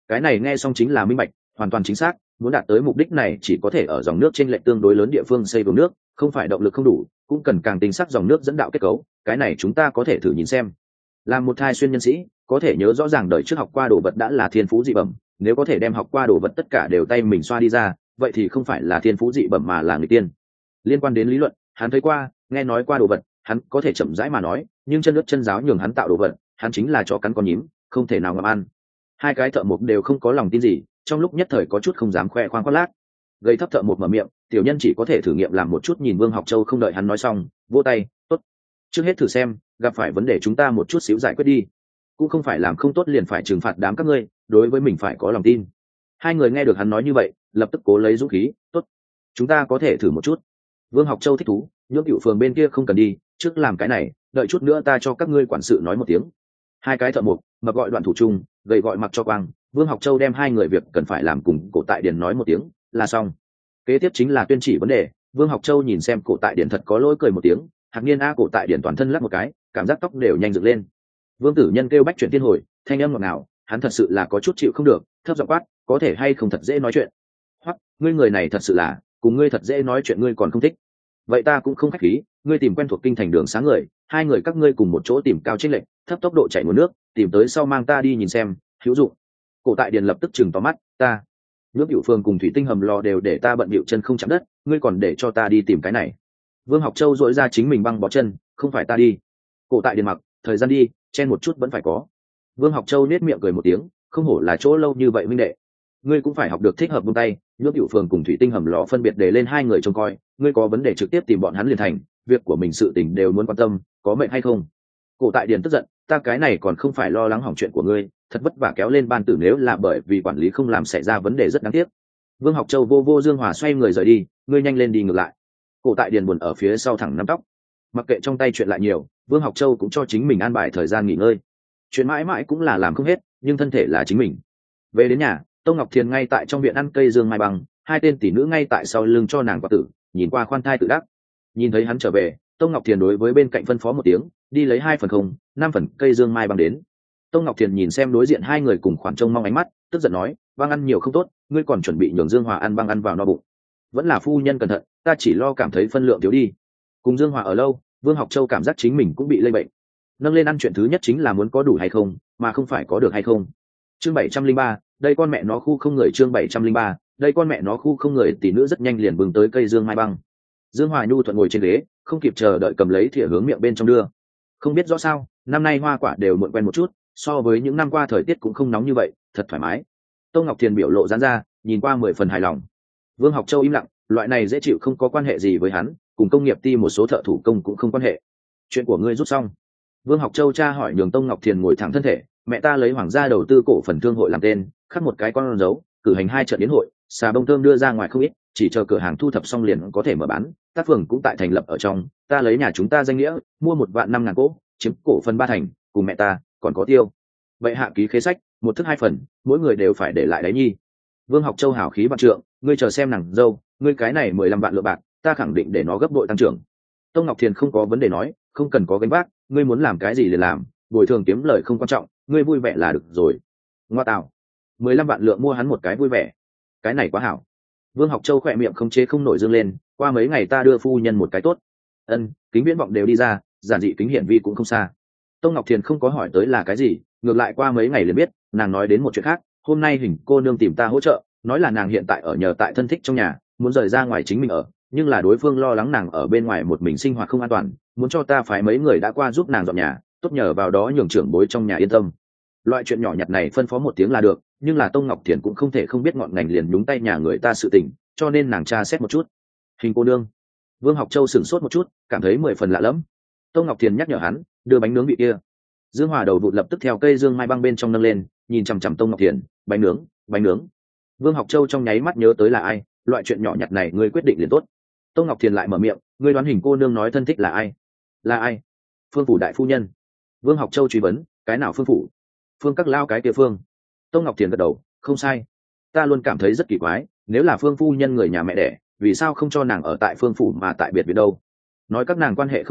cái này nghe xong chính là minh bạch, hoàn toàn chính xác. Muốn đạt tới mục đích này chỉ có thể ở dòng nước trên lệch tương đối lớn địa phương xây vùng nước, không phải động lực không đủ, cũng cần càng tinh sắc dòng nước dẫn đạo kết cấu. Cái này chúng ta có thể thử nhìn xem. Làm một thai xuyên nhân sĩ, có thể nhớ rõ ràng đời trước học qua đồ vật đã là thiên phú dị bẩm, nếu có thể đem học qua đồ vật tất cả đều tay mình xoa đi ra, vậy thì không phải là thiên phú dị bẩm mà là người tiên. Liên quan đến lý luận, hắn thấy qua, nghe nói qua đồ vật, hắn có thể chậm rãi mà nói, nhưng chân nước chân giáo nhường hắn tạo đồ vật, hắn chính là chó cắn con nhím, không thể nào ngậm ăn. Hai cái thợ mộc đều không có lòng tin gì, trong lúc nhất thời có chút không dám khoe khoang khoác lác. Gây thấp thợ mộc mở miệng, tiểu nhân chỉ có thể thử nghiệm làm một chút. Nhìn Vương Học Châu không đợi hắn nói xong, vỗ tay, tốt, trước hết thử xem, gặp phải vấn đề chúng ta một chút xíu giải quyết đi, cũng không phải làm không tốt liền phải trừng phạt đám các ngươi, đối với mình phải có lòng tin. Hai người nghe được hắn nói như vậy, lập tức cố lấy dũng khí, tốt, chúng ta có thể thử một chút. Vương Học Châu thích thú, nhưỡng cựu phường bên kia không cần đi, trước làm cái này, đợi chút nữa ta cho các ngươi quản sự nói một tiếng. Hai cái thợ mộc mập gọi Đoạn Thủ Trung, gầy gọi Mặc Cho Quang. Vương Học Châu đem hai người việc cần phải làm cùng Cổ Tại Điền nói một tiếng là xong. Kế tiếp chính là tuyên chỉ vấn đề. Vương Học Châu nhìn xem Cổ Tại Điền thật có lỗi cười một tiếng. Hạc nhiên a. Cổ Tại Điền toàn thân lắc một cái, cảm giác tóc đều nhanh dựng lên. Vương Tử Nhân kêu bách chuyển tiên hồi, thanh âm ngọt ngào, hắn thật sự là có chút chịu không được, thấp giọng quát, có thể hay không thật dễ nói chuyện. Hoặc ngươi người này thật sự là, cùng ngươi thật dễ nói chuyện ngươi còn không thích, vậy ta cũng không khách khí, ngươi tìm quen thuộc kinh thành đường sáng người, hai người các ngươi cùng một chỗ tìm cao chênh lệch, thấp tốc độ chạy nguồn nước, tìm tới sau mang ta đi nhìn xem, hữu dụng. Cổ Tại Điền lập tức chừng to mắt, ta nước Hữu Phương cùng thủy tinh hầm lò đều để ta bận bịu chân không chạm đất, ngươi còn để cho ta đi tìm cái này. Vương Học Châu dội ra chính mình băng bó chân, không phải ta đi. Cổ Tại Điền mặc, thời gian đi, chen một chút vẫn phải có. Vương Học Châu nết miệng cười một tiếng, không hổ là chỗ lâu như vậy minh đệ, ngươi cũng phải học được thích hợp buông tay. Nước Hữu Phường cùng thủy tinh hầm lò phân biệt để lên hai người trông coi, ngươi có vấn đề trực tiếp tìm bọn hắn liền thành, việc của mình sự tình đều muốn quan tâm, có mệnh hay không. Cổ Tại Điền tức giận, ta cái này còn không phải lo lắng hỏng chuyện của ngươi, thật vất vả kéo lên ban tử, nếu là bởi vì quản lý không làm xảy ra vấn đề rất đáng tiếc. Vương Học Châu vô Dương Hòa xoay người rời đi, ngươi nhanh lên đi ngược lại. Cổ Tại Điền buồn ở phía sau thẳng nắm tóc, mặc kệ trong tay chuyện lại nhiều, Vương Học Châu cũng cho chính mình an bài thời gian nghỉ ngơi. Chuyện mãi mãi cũng là làm không hết, nhưng thân thể là chính mình. Về đến nhà, Tô Ngọc Thiền ngay tại trong viện ăn cây dương mai bằng, hai tên tỷ nữ ngay tại sau lưng cho nàng quả tử, nhìn qua khoan thai tự đắc. Nhìn thấy hắn trở về, Tô Ngọc Thiền đối với bên cạnh phân phó một tiếng, đi lấy 2 phần cây dương mai bằng đến. Tô Ngọc Thiền nhìn xem đối diện hai người cùng khoản trông mong ánh mắt, tức giận nói, băng ăn nhiều không tốt, ngươi còn chuẩn bị nhường Dương Hòa ăn băng ăn vào no bụng. Vẫn là phu nhân cẩn thận, ta chỉ lo cảm thấy phân lượng thiếu đi. Cùng Dương Hòa ở lâu, Vương Học Châu cảm giác chính mình cũng bị lây bệnh. Nâng lên ăn chuyện thứ nhất chính là muốn có đủ hay không, mà không phải có được hay không. Chương 703, đây con mẹ nó khu không người. Chương 703, đây con mẹ nó khu không người. Tỷ nữ rất nhanh liền bừng tới cây dương mai băng. Dương Hòa Nhu thuận ngồi trên ghế, không kịp chờ đợi cầm lấy thìa hướng miệng bên trong đưa. Không biết rõ sao, năm nay hoa quả đều muộn quen một chút, so với những năm qua thời tiết cũng không nóng như vậy, thật thoải mái. Tô Ngọc Thiền biểu lộ giãn ra, nhìn qua 10 phần hài lòng. Vương Học Châu im lặng, loại này dễ chịu không có quan hệ gì với hắn, cùng công nghiệp ty một số thợ thủ công cũng không quan hệ. Chuyện của ngươi rút xong. Vương Học Châu tra hỏi, nhường Tô Ngọc Thiền ngồi thẳng thân thể, mẹ ta lấy Hoàng gia đầu tư cổ phần thương hội làm tên, khắc một cái con dấu, cử hành 2 trận yến hội, xà bông thơm đưa ra ngoài không ít, chỉ chờ cửa hàng thu thập xong liền có thể mở bán. Tác phường cũng tại thành lập ở trong, ta lấy nhà chúng ta danh nghĩa mua 1.500.000 cỗ, chiếm cổ phần 3 thành, cùng mẹ ta còn có Tiêu vậy hạ ký khế sách, 1 thức 2 phần, mỗi người đều phải để lại đấy nhi. Vương Học Châu hào khí vạn trượng, ngươi chờ xem nàng dâu, ngươi cái này 15 vạn lượng bạc, ta khẳng định để nó gấp bội tăng trưởng. Tô Ngọc Thiền không có vấn đề nói, không cần có gánh vác, ngươi muốn làm cái gì liền làm, bồi thường kiếm lời không quan trọng, ngươi vui vẻ là được rồi. Ngoa tạo, 15 vạn lượng mua hắn một cái vui vẻ, cái này quá hảo. Vương Học Châu khỏe miệng không chế không nổi dương lên, qua mấy ngày ta đưa phu nhân một cái tốt. Kính viễn vọng đều đi ra, giản dị kính hiển vi cũng không xa. Tô Ngọc Thiền không có hỏi tới là cái gì, ngược lại qua mấy ngày liền biết, nàng nói đến một chuyện khác. Hôm nay Hình cô nương tìm ta hỗ trợ, nói là nàng hiện tại ở nhờ tại thân thích trong nhà, muốn rời ra ngoài chính mình ở, nhưng là đối phương lo lắng nàng ở bên ngoài một mình sinh hoạt không an toàn, muốn cho ta phái mấy người đã qua giúp nàng dọn nhà, tốt nhờ vào đó nhường trưởng bối trong nhà yên tâm. Loại chuyện nhỏ nhặt này phân phó một tiếng là được, nhưng là Tô Ngọc Thiền cũng không thể không biết ngọn ngành liền nhúng tay nhà người ta sự tình, cho nên nàng tra xét một chút. Hình cô nương. Vương Học Châu sửng sốt một chút, cảm thấy 10 phần lạ lẫm. Tô Ngọc Thiền nhắc nhở hắn, đưa bánh nướng vị kia. Dương Hòa đầu vụt lập tức theo cây dương mai băng bên trong nâng lên, nhìn chằm chằm Tô Ngọc Thiền, bánh nướng, bánh nướng. Vương Học Châu trong nháy mắt nhớ tới là ai, loại chuyện nhỏ nhặt này ngươi quyết định liền tốt. Tô Ngọc Thiền lại mở miệng, ngươi đoán Hình cô nương nói thân thích là ai? Là ai? Phương phủ đại phu nhân. Vương Học Châu truy vấn, cái nào Phương phủ? Phương các lao cái kia Phương. Tô Ngọc Thiền gật đầu, không sai. Ta luôn cảm thấy rất kỳ quái, nếu là Phương phu nhân người nhà mẹ đẻ, vì sao không cho nàng ở tại Phương phủ mà tại biệt viện đâu? Nói các nàng quan hệ không tốt,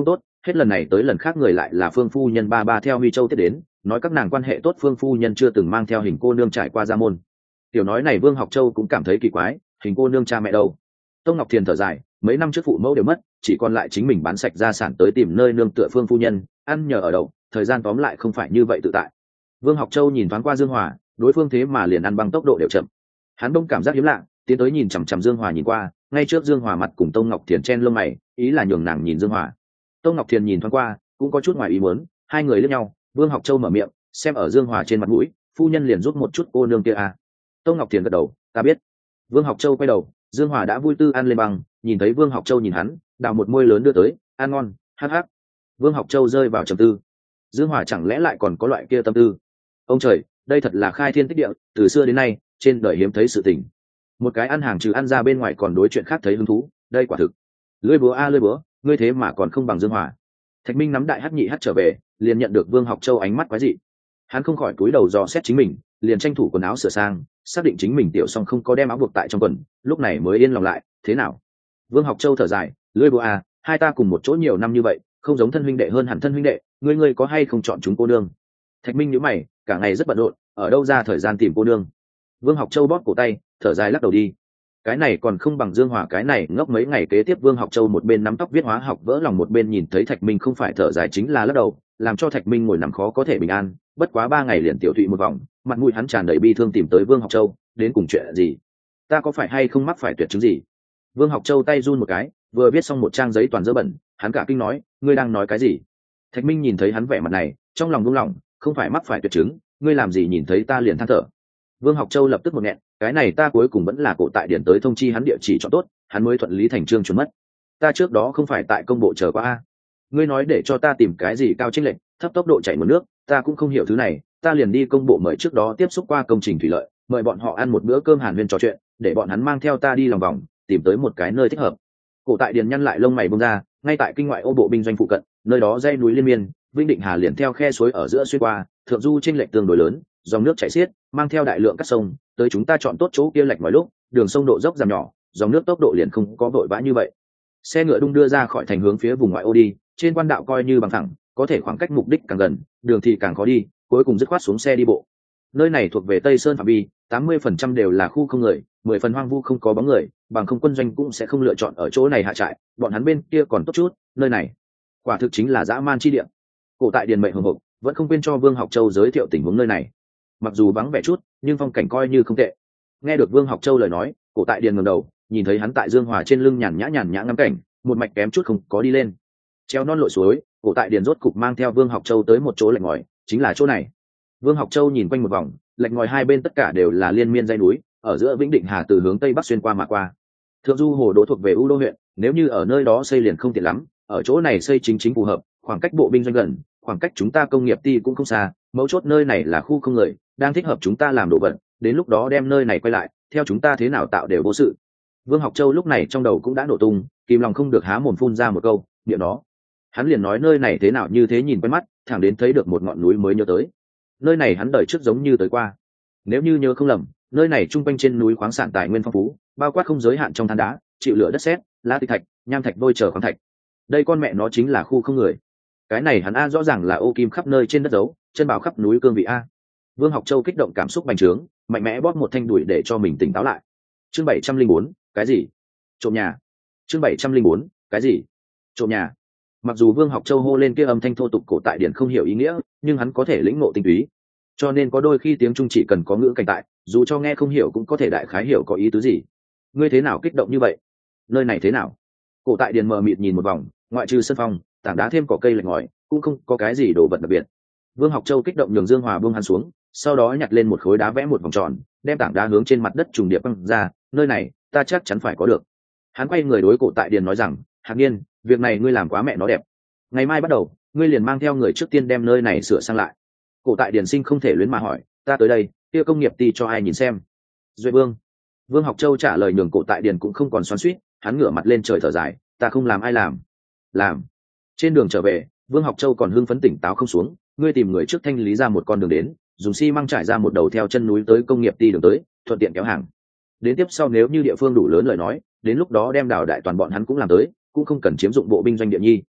hết lần này tới lần khác người lại là Phương phu nhân ba ba theo Huy Châu tiếp đến, nói các nàng quan hệ tốt, Phương phu nhân chưa từng mang theo hình cô nương trải qua gia môn. Tiểu nói này Vương Học Châu cũng cảm thấy kỳ quái, hình cô nương cha mẹ đâu? Tông Ngọc Thiền thở dài, mấy năm trước phụ mẫu đều mất, chỉ còn lại chính mình bán sạch gia sản tới tìm nơi nương tựa Phương phu nhân, ăn nhờ ở đậu, thời gian tóm lại không phải như vậy tự tại. Vương Học Châu nhìn thoáng qua Dương Hòa, đối phương thế mà liền ăn bằng tốc độ đều chậm. Hắn bỗng cảm giác hiếm lạ, tiến tới nhìn chằm chằm Dương Hòa nhìn qua, ngay trước Dương Hòa mặt cùng Tông Ngọc Thiền chen lông mày, ý là nhường nàng nhìn Dương Hòa. Tông Ngọc Thiền nhìn thoáng qua, cũng có chút ngoài ý muốn, hai người liếc nhau, Vương Học Châu mở miệng, xem ở Dương Hòa trên mặt mũi, phu nhân liền giúp một chút cô nương kia à. Tông Ngọc Thiền gật đầu, ta biết. Vương Học Châu quay đầu, Dương Hòa đã vui tư ăn lên bằng, nhìn thấy Vương Học Châu nhìn hắn, đào một môi lớn đưa tới, ăn ngon, hắc hắc. Vương Học Châu rơi vào trầm tư. Dương Hòa chẳng lẽ lại còn có loại kia tâm tư? Ông trời, đây thật là khai thiên tích địa, từ xưa đến nay, trên đời hiếm thấy sự tình. Một cái ăn hàng trừ ăn ra bên ngoài còn đối chuyện khác thấy hứng thú, đây quả thực. Lưỡi búa a lưỡi búa, ngươi thế mà còn không bằng Dương Hòa. Thạch Minh nắm đại hắc nhị hắc trở về, liền nhận được Vương Học Châu ánh mắt quái dị. Hắn không khỏi cúi đầu dò xét chính mình, liền tranh thủ quần áo sửa sang, xác định chính mình tiểu xong không có đem áo buộc tại trong quần, lúc này mới yên lòng lại. Thế nào? Vương Học Châu thở dài, lưỡi búa a, hai ta cùng một chỗ nhiều năm như vậy, không giống thân huynh đệ hơn hẳn thân huynh đệ, ngươi có hay không chọn chúng cô nương? Thạch Minh nhíu mày, cả ngày rất bận rộn, ở đâu ra thời gian tìm cô nương? Vương Học Châu bóp cổ tay, thở dài lắc đầu đi. Cái này còn không bằng Dương Hòa cái này ngốc mấy ngày kế tiếp. Vương Học Châu một bên nắm tóc viết hóa học vỡ lòng, một bên nhìn thấy Thạch Minh không phải thở dài chính là lắc đầu, làm cho Thạch Minh ngồi nằm khó có thể bình an. Bất quá 3 ngày liền tiểu thụy một vòng, mặt mũi hắn tràn đầy bi thương tìm tới Vương Học Châu, đến cùng chuyện gì? Ta có phải hay không mắc phải tuyệt chứng gì? Vương Học Châu tay run một cái, vừa viết xong một trang giấy toàn dơ bẩn, hắn cả kinh nói, ngươi đang nói cái gì? Thạch Minh nhìn thấy hắn vẻ mặt này, trong lòng rung lòng, không phải mắc phải tuyệt chứng, ngươi làm gì nhìn thấy ta liền than thở? Vương Học Châu lập tức một nghẹn, cái này ta cuối cùng vẫn là Cổ Tại Điển tới thông chi hắn địa chỉ chọn tốt, hắn mới thuận lý thành trương trốn mất. Ta trước đó không phải tại công bộ chờ qua a? Ngươi nói để cho ta tìm cái gì cao chênh lệch, thấp tốc độ chạy một nước, ta cũng không hiểu thứ này, ta liền đi công bộ mời trước đó tiếp xúc qua công trình thủy lợi, mời bọn họ ăn một bữa cơm hàn huyên trò chuyện, để bọn hắn mang theo ta đi lòng vòng, tìm tới một cái nơi thích hợp. Cổ Tại Điển nhăn lại lông mày bông ra, ngay tại kinh ngoại ô bộ binh doanh phụ cận, nơi đó dãy núi liên miên, Vinh Định Hà liền theo khe suối ở giữa xuyên qua, thượng du chênh lệch tương đối lớn, dòng nước chảy xiết, mang theo đại lượng cát sông, tới chúng ta chọn tốt chỗ kia lệch mọi lúc, đường sông độ dốc giảm nhỏ, dòng nước tốc độ liền không có vội vã như vậy. Xe ngựa đung đưa ra khỏi thành hướng phía vùng ngoại ô đi, trên quan đạo coi như bằng thẳng, có thể khoảng cách mục đích càng gần, đường thì càng khó đi, cuối cùng dứt khoát xuống xe đi bộ. Nơi này thuộc về Tây Sơn phạm vi, 80% đều là khu không người, 10 phần hoang vu không có bóng người, bằng không quân doanh cũng sẽ không lựa chọn ở chỗ này hạ trại, bọn hắn bên kia còn tốt chút, nơi này quả thực chính là dã man chi địa. Cổ Tại Điền mệnh hùng hục, vẫn không quên cho Vương Học Châu giới thiệu tình huống nơi này. Mặc dù vắng vẻ chút, nhưng phong cảnh coi như không tệ. Nghe được Vương Học Châu lời nói, Cổ Tại Điền ngẩng đầu, nhìn thấy hắn tại Dương Hòa trên lưng nhàn nhã ngắm cảnh, một mạch kém chút không có đi lên. Treo non lội suối, Cổ Tại Điền rốt cục mang theo Vương Học Châu tới một chỗ lạch ngòi, chính là chỗ này. Vương Học Châu nhìn quanh một vòng, lạch ngòi hai bên tất cả đều là liên miên dãy núi, ở giữa Vĩnh Định Hà từ hướng tây bắc xuyên qua mà qua. Thượng du hồ đỗ thuộc về U Đô huyện, nếu như ở nơi đó xây liền không tiện lắm, ở chỗ này xây chính phù hợp, khoảng cách bộ binh doanh gần, khoảng cách chúng ta công nghiệp ty cũng không xa, mấu chốt nơi này là khu không người, đang thích hợp chúng ta làm đồ vật, đến lúc đó đem nơi này quay lại, theo chúng ta thế nào tạo đều vô sự. Vương Học Châu lúc này trong đầu cũng đã nổ tung, kìm lòng không được há mồm phun ra một câu, niệm đó. Hắn liền nói nơi này thế nào như thế nhìn quen mắt, thẳng đến thấy được một ngọn núi mới nhớ tới. Nơi này hắn đời trước giống như tới qua. Nếu như nhớ không lầm, nơi này trung quanh trên núi khoáng sản tài nguyên phong phú, bao quát không giới hạn trong than đá, chịu lửa đất sét, lá tịch thạch, nham thạch vôi chờ khoáng thạch. Đây con mẹ nó chính là khu không người. Cái này hắn a rõ ràng là ô kim khắp nơi trên đất dấu, chân bảo khắp núi cương vị a. Vương Học Châu kích động cảm xúc bành trướng, mạnh mẽ bóp một thanh đùi để cho mình tỉnh táo lại. Chương 704, cái gì? Trộm nhà. Chương 704, cái gì? Trộm nhà. Mặc dù Vương Học Châu hô lên kia âm thanh thô tục Cổ Tại Điển không hiểu ý nghĩa, nhưng hắn có thể lĩnh ngộ tinh túy. Cho nên có đôi khi tiếng Trung chỉ cần có ngữ cảnh tại, dù cho nghe không hiểu cũng có thể đại khái hiểu có ý tứ gì. Ngươi thế nào kích động như vậy? Nơi này thế nào? Cổ Tại Điển mờ mịt nhìn một vòng, ngoại trừ sân phong, tảng đá thêm cỏ cây lạch ngòi, cũng không có cái gì đồ vật đặc biệt. Vương Học Châu kích động nhường Dương Hòa buông hắn xuống, sau đó nhặt lên một khối đá vẽ một vòng tròn, đem tảng đá hướng trên mặt đất trùng điệp băng ra, nơi này, ta chắc chắn phải có được. Hắn quay người đối Cổ Tại Điền nói rằng, Hạc Nhiên, việc này ngươi làm quá mẹ nó đẹp. Ngày mai bắt đầu, ngươi liền mang theo người trước tiên đem nơi này sửa sang lại. Cổ Tại Điền sinh không thể luyến mà hỏi, ta tới đây, kia công nghiệp ty cho ai nhìn xem? Duệ Vương. Vương Học Châu trả lời nhường Cổ Tại Điền cũng không còn xoắn xuýt, hắn ngửa mặt lên trời thở dài, ta không làm ai làm. Làm. Trên đường trở về, Vương Học Châu còn hưng phấn tỉnh táo không xuống, ngươi tìm người trước thanh lý ra một con đường đến, dùng xi măng trải ra một đầu theo chân núi tới công nghiệp ty đường tới, thuận tiện kéo hàng. Đến tiếp sau nếu như địa phương đủ lớn lời nói, đến lúc đó đem đào đại toàn bọn hắn cũng làm tới, cũng không cần chiếm dụng bộ binh doanh địa nhi.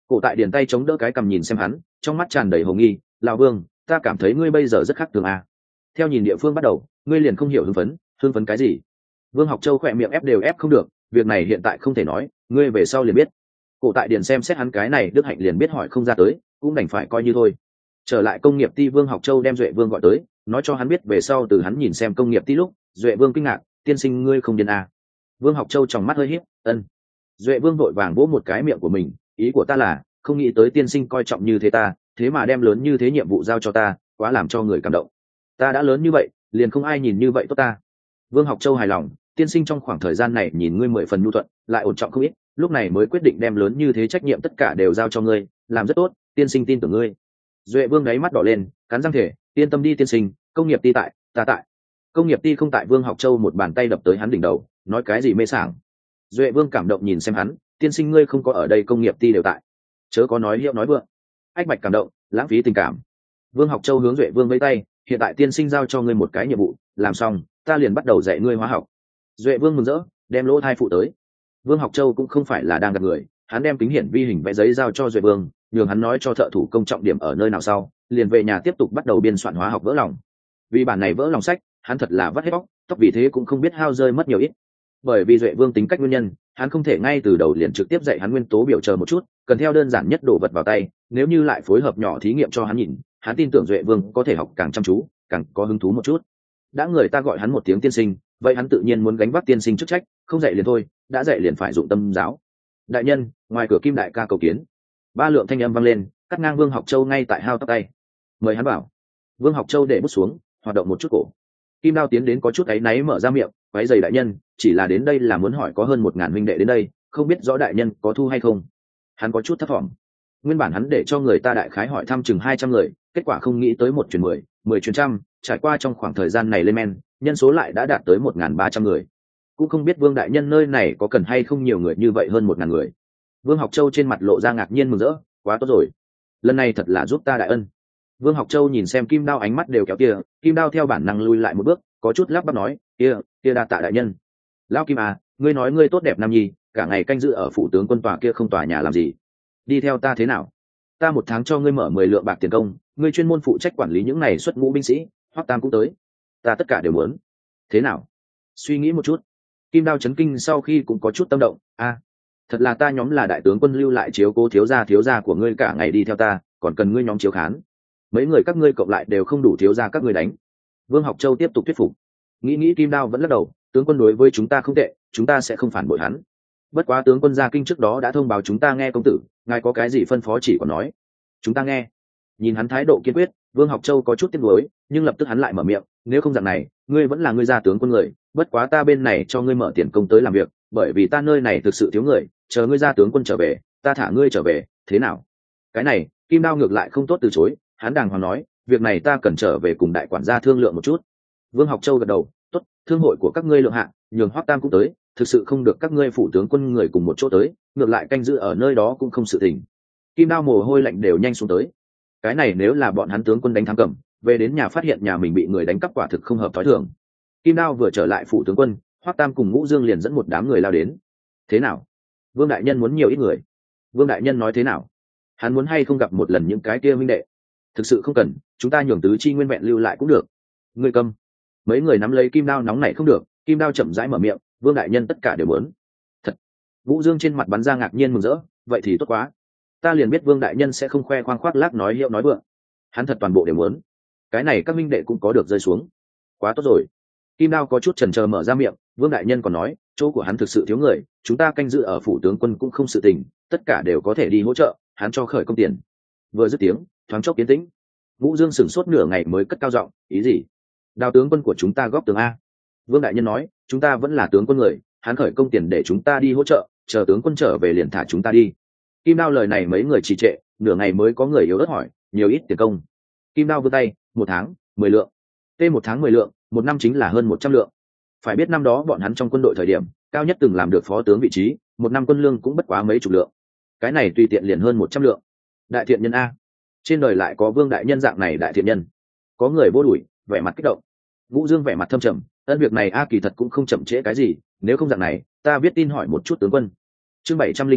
Cổ Tại Điền tay chống đỡ cái cằm nhìn xem hắn, trong mắt tràn đầy hồ nghi. Lão Vương, ta cảm thấy ngươi bây giờ rất khác thường à. Theo nhìn địa phương bắt đầu, ngươi liền không hiểu hưng phấn cái gì? Vương Học Châu khỏe miệng ép đều ép không được, việc này hiện tại không thể nói, ngươi về sau liền biết. Cổ Tại Điền xem xét hắn cái này đức hạnh liền biết hỏi không ra tới, cũng đành phải coi như thôi. Trở lại công nghiệp ty, Vương Học Châu đem Duệ Vương gọi tới, nói cho hắn biết về sau từ hắn nhìn xem công nghiệp ty lúc. Duệ Vương kinh ngạc, tiên sinh ngươi không điên à. Vương Học Châu trong mắt hơi híp, ân. Duệ Vương vội vàng vỗ một cái miệng của mình, ý của ta là không nghĩ tới tiên sinh coi trọng như thế ta, thế mà đem lớn như thế nhiệm vụ giao cho ta, quá làm cho người cảm động. Ta đã lớn như vậy, liền không ai nhìn như vậy tốt ta. Vương Học Châu hài lòng, tiên sinh trong khoảng thời gian này nhìn ngươi 10 phần nhu thuận, lại ổn trọng không ít, lúc này mới quyết định đem lớn như thế trách nhiệm tất cả đều giao cho ngươi, làm rất tốt, tiên sinh tin tưởng ngươi. Duệ Vương đáy mắt đỏ lên, cắn răng thể, yên tâm đi tiên sinh, công nghiệp ty tại, ta tại. Công nghiệp ty không tại. Vương Học Châu một bàn tay đập tới hắn đỉnh đầu, nói cái gì mê sảng. Duệ Vương cảm động nhìn xem hắn, tiên sinh ngươi không có ở đây, công nghiệp ty đều tại, chớ có nói hiệu nói vượng. Ách Bạch cảm động, lãng phí tình cảm. Vương Học Châu hướng Duệ Vương vẫy tay, hiện tại tiên sinh giao cho ngươi một cái nhiệm vụ, làm xong ta liền bắt đầu dạy ngươi hóa học. Duệ Vương mừng rỡ, đem lỗ thai phụ tới. Vương Học Châu cũng không phải là đang gạt người, hắn đem kính hiển vi hình vẽ giấy giao cho Duệ Vương, nhường hắn nói cho thợ thủ công trọng điểm ở nơi nào sau, liền về nhà tiếp tục bắt đầu biên soạn hóa học vỡ lòng. Vì bản này vỡ lòng sách, hắn thật là vắt hết bóc, tóc vì thế cũng không biết hao rơi mất nhiều ít. Bởi vì Duệ Vương tính cách nguyên nhân, hắn không thể ngay từ đầu liền trực tiếp dạy hắn nguyên tố biểu chờ một chút, cần theo đơn giản nhất đồ vật vào tay, nếu như lại phối hợp nhỏ thí nghiệm cho hắn nhìn, hắn tin tưởng Duệ Vương có thể học càng chăm chú, càng có hứng thú một chút. Đã người ta gọi hắn một tiếng tiên sinh, vậy hắn tự nhiên muốn gánh vác tiên sinh chức trách, không dạy liền thôi, đã dạy liền phải dụng tâm giáo. Đại nhân, ngoài cửa Kim đại ca cầu kiến. Ba lượng thanh âm vang lên, cắt ngang Vương Học Châu ngay tại hao tóc tay. Mời hắn bảo. Vương Học Châu để bút xuống, hoạt động một chút cổ. Kim Đao tiến đến có chút áy náy mở ra miệng, quấy giày đại nhân, chỉ là đến đây là muốn hỏi có hơn 1000 huynh đệ đến đây, không biết rõ đại nhân có thu hay không. Hắn có chút thất vọng. Nguyên bản hắn để cho người ta đại khái hỏi thăm chừng 200 người, kết quả không nghĩ tới 1 truyền 10, 10 truyền trăm, trải qua trong khoảng thời gian này lên men, nhân số lại đã đạt tới 1300 người. Cũng không biết Vương đại nhân nơi này có cần hay không nhiều người như vậy, hơn 1000 người. Vương Học Châu trên mặt lộ ra ngạc nhiên mừng rỡ, quá tốt rồi, lần này thật là giúp ta đại ân. Vương Học Châu nhìn xem Kim Đao ánh mắt đều kéo kia, Kim Đao theo bản năng lui lại một bước, có chút lắp bắp nói, kia đa tạ đại nhân. Lão Kim à, ngươi nói ngươi tốt đẹp nam nhi, cả ngày canh giữ ở phủ tướng quân tòa kia không tòa nhà làm gì? Đi theo ta thế nào? Ta 1 tháng cho ngươi mở 10 lượng bạc tiền công, ngươi chuyên môn phụ trách quản lý những này xuất ngũ binh sĩ, Hoắc Tam cũng tới, ta tất cả đều muốn. Thế nào? Suy nghĩ một chút. Kim Đao chấn kinh sau khi cũng có chút tâm động, thật là ta nhóm là đại tướng quân lưu lại chiếu cố thiếu gia của ngươi cả ngày đi theo ta, còn cần ngươi nhóm chiếu khán. Mấy người các ngươi cộng lại đều không đủ thiếu gia các ngươi đánh. Vương Học Châu tiếp tục thuyết phục. Nghĩ Kim Đao vẫn lắc đầu, tướng quân đối với chúng ta không tệ, chúng ta sẽ không phản bội hắn. Bất quá tướng quân ra kinh trước đó đã thông báo chúng ta, nghe công tử, ngài có cái gì phân phó chỉ còn nói. Chúng ta nghe. Nhìn hắn thái độ kiên quyết, Vương Học Châu có chút tiếc nuối, nhưng lập tức hắn lại mở miệng, nếu không dạng này, ngươi vẫn là ngươi gia tướng quân người, bất quá ta bên này cho ngươi mở tiền công tới làm việc, bởi vì ta nơi này thực sự thiếu người, chờ ngươi gia tướng quân trở về, ta thả ngươi trở về, thế nào? Cái này, Kim Đao ngược lại không tốt từ chối, hắn đàng hoàng nói, việc này ta cần trở về cùng đại quản gia thương lượng một chút. Vương Học Châu gật đầu, tốt, thương hội của các ngươi lượng hạ, nhường Hoắc Tam cũng tới, thực sự không được các ngươi phủ tướng quân người cùng một chỗ tới, ngược lại canh giữ ở nơi đó cũng không sự tình. Kim Đao mồ hôi lạnh đều nhanh xuống tới. Cái này nếu là bọn hắn tướng quân đánh thắng cầm, về đến nhà phát hiện nhà mình bị người đánh cắp, quả thực không hợp thói thường. Kim Đao vừa trở lại phủ tướng quân, Hoắc Tam cùng Ngũ Dương liền dẫn một đám người lao đến. Thế nào? Vương đại nhân muốn nhiều ít người? Vương đại nhân nói thế nào? Hắn muốn hay không gặp một lần những cái kia huynh đệ? Thực sự không cần, chúng ta nhường tứ chi nguyên vẹn lưu lại cũng được. Ngươi câm. Mấy người nắm lấy Kim Đao nóng này không được, Kim Đao chậm rãi mở miệng, Vương đại nhân tất cả đều muốn. Thật. Vũ Dương trên mặt bắn ra ngạc nhiên mừng rỡ, vậy thì tốt quá. Ta liền biết Vương đại nhân sẽ không khoe khoang khoác lác nói hiệu nói vượng. Hắn thật toàn bộ đều muốn. Cái này các minh đệ cũng có được rơi xuống. Quá tốt rồi. Kim Đao có chút chần chờ mở ra miệng, Vương đại nhân còn nói, chỗ của hắn thực sự thiếu người, chúng ta canh giữ ở phủ tướng quân cũng không sự tình, tất cả đều có thể đi hỗ trợ, hắn cho khởi công tiền. Vừa dứt tiếng, thoáng chốc yên tĩnh. Vũ Dương sửng sốt nửa ngày mới cất cao giọng, ý gì? Đào tướng quân của chúng ta góp tường a. Vương đại nhân nói, chúng ta vẫn là tướng quân người, hắn khởi công tiền để chúng ta đi hỗ trợ, chờ tướng quân trở về liền thả chúng ta đi. Kim Đao lời này mấy người trì trệ, nửa ngày mới có người yếu ớt hỏi, nhiều ít tiền công? Kim Đao vươn tay, 1 tháng 10 lượng. 1 tháng 10 lượng, 1 năm chính là hơn 100 lượng. Phải biết năm đó bọn hắn trong quân đội thời điểm, cao nhất từng làm được phó tướng vị trí, 1 năm quân lương cũng bất quá mấy chục lượng. Cái này tùy tiện liền hơn 100 lượng. Đại thiện nhân a. Trên đời lại có Vương đại nhân dạng này đại thiện nhân. Có người vô đuổi, vẻ mặt kích động. Vũ Dương vẻ mặt thâm trầm, ân việc này kỳ thật cũng không chậm trễ cái gì, nếu không dạng này, ta viết tin hỏi một chút tướng quân. Chương 705,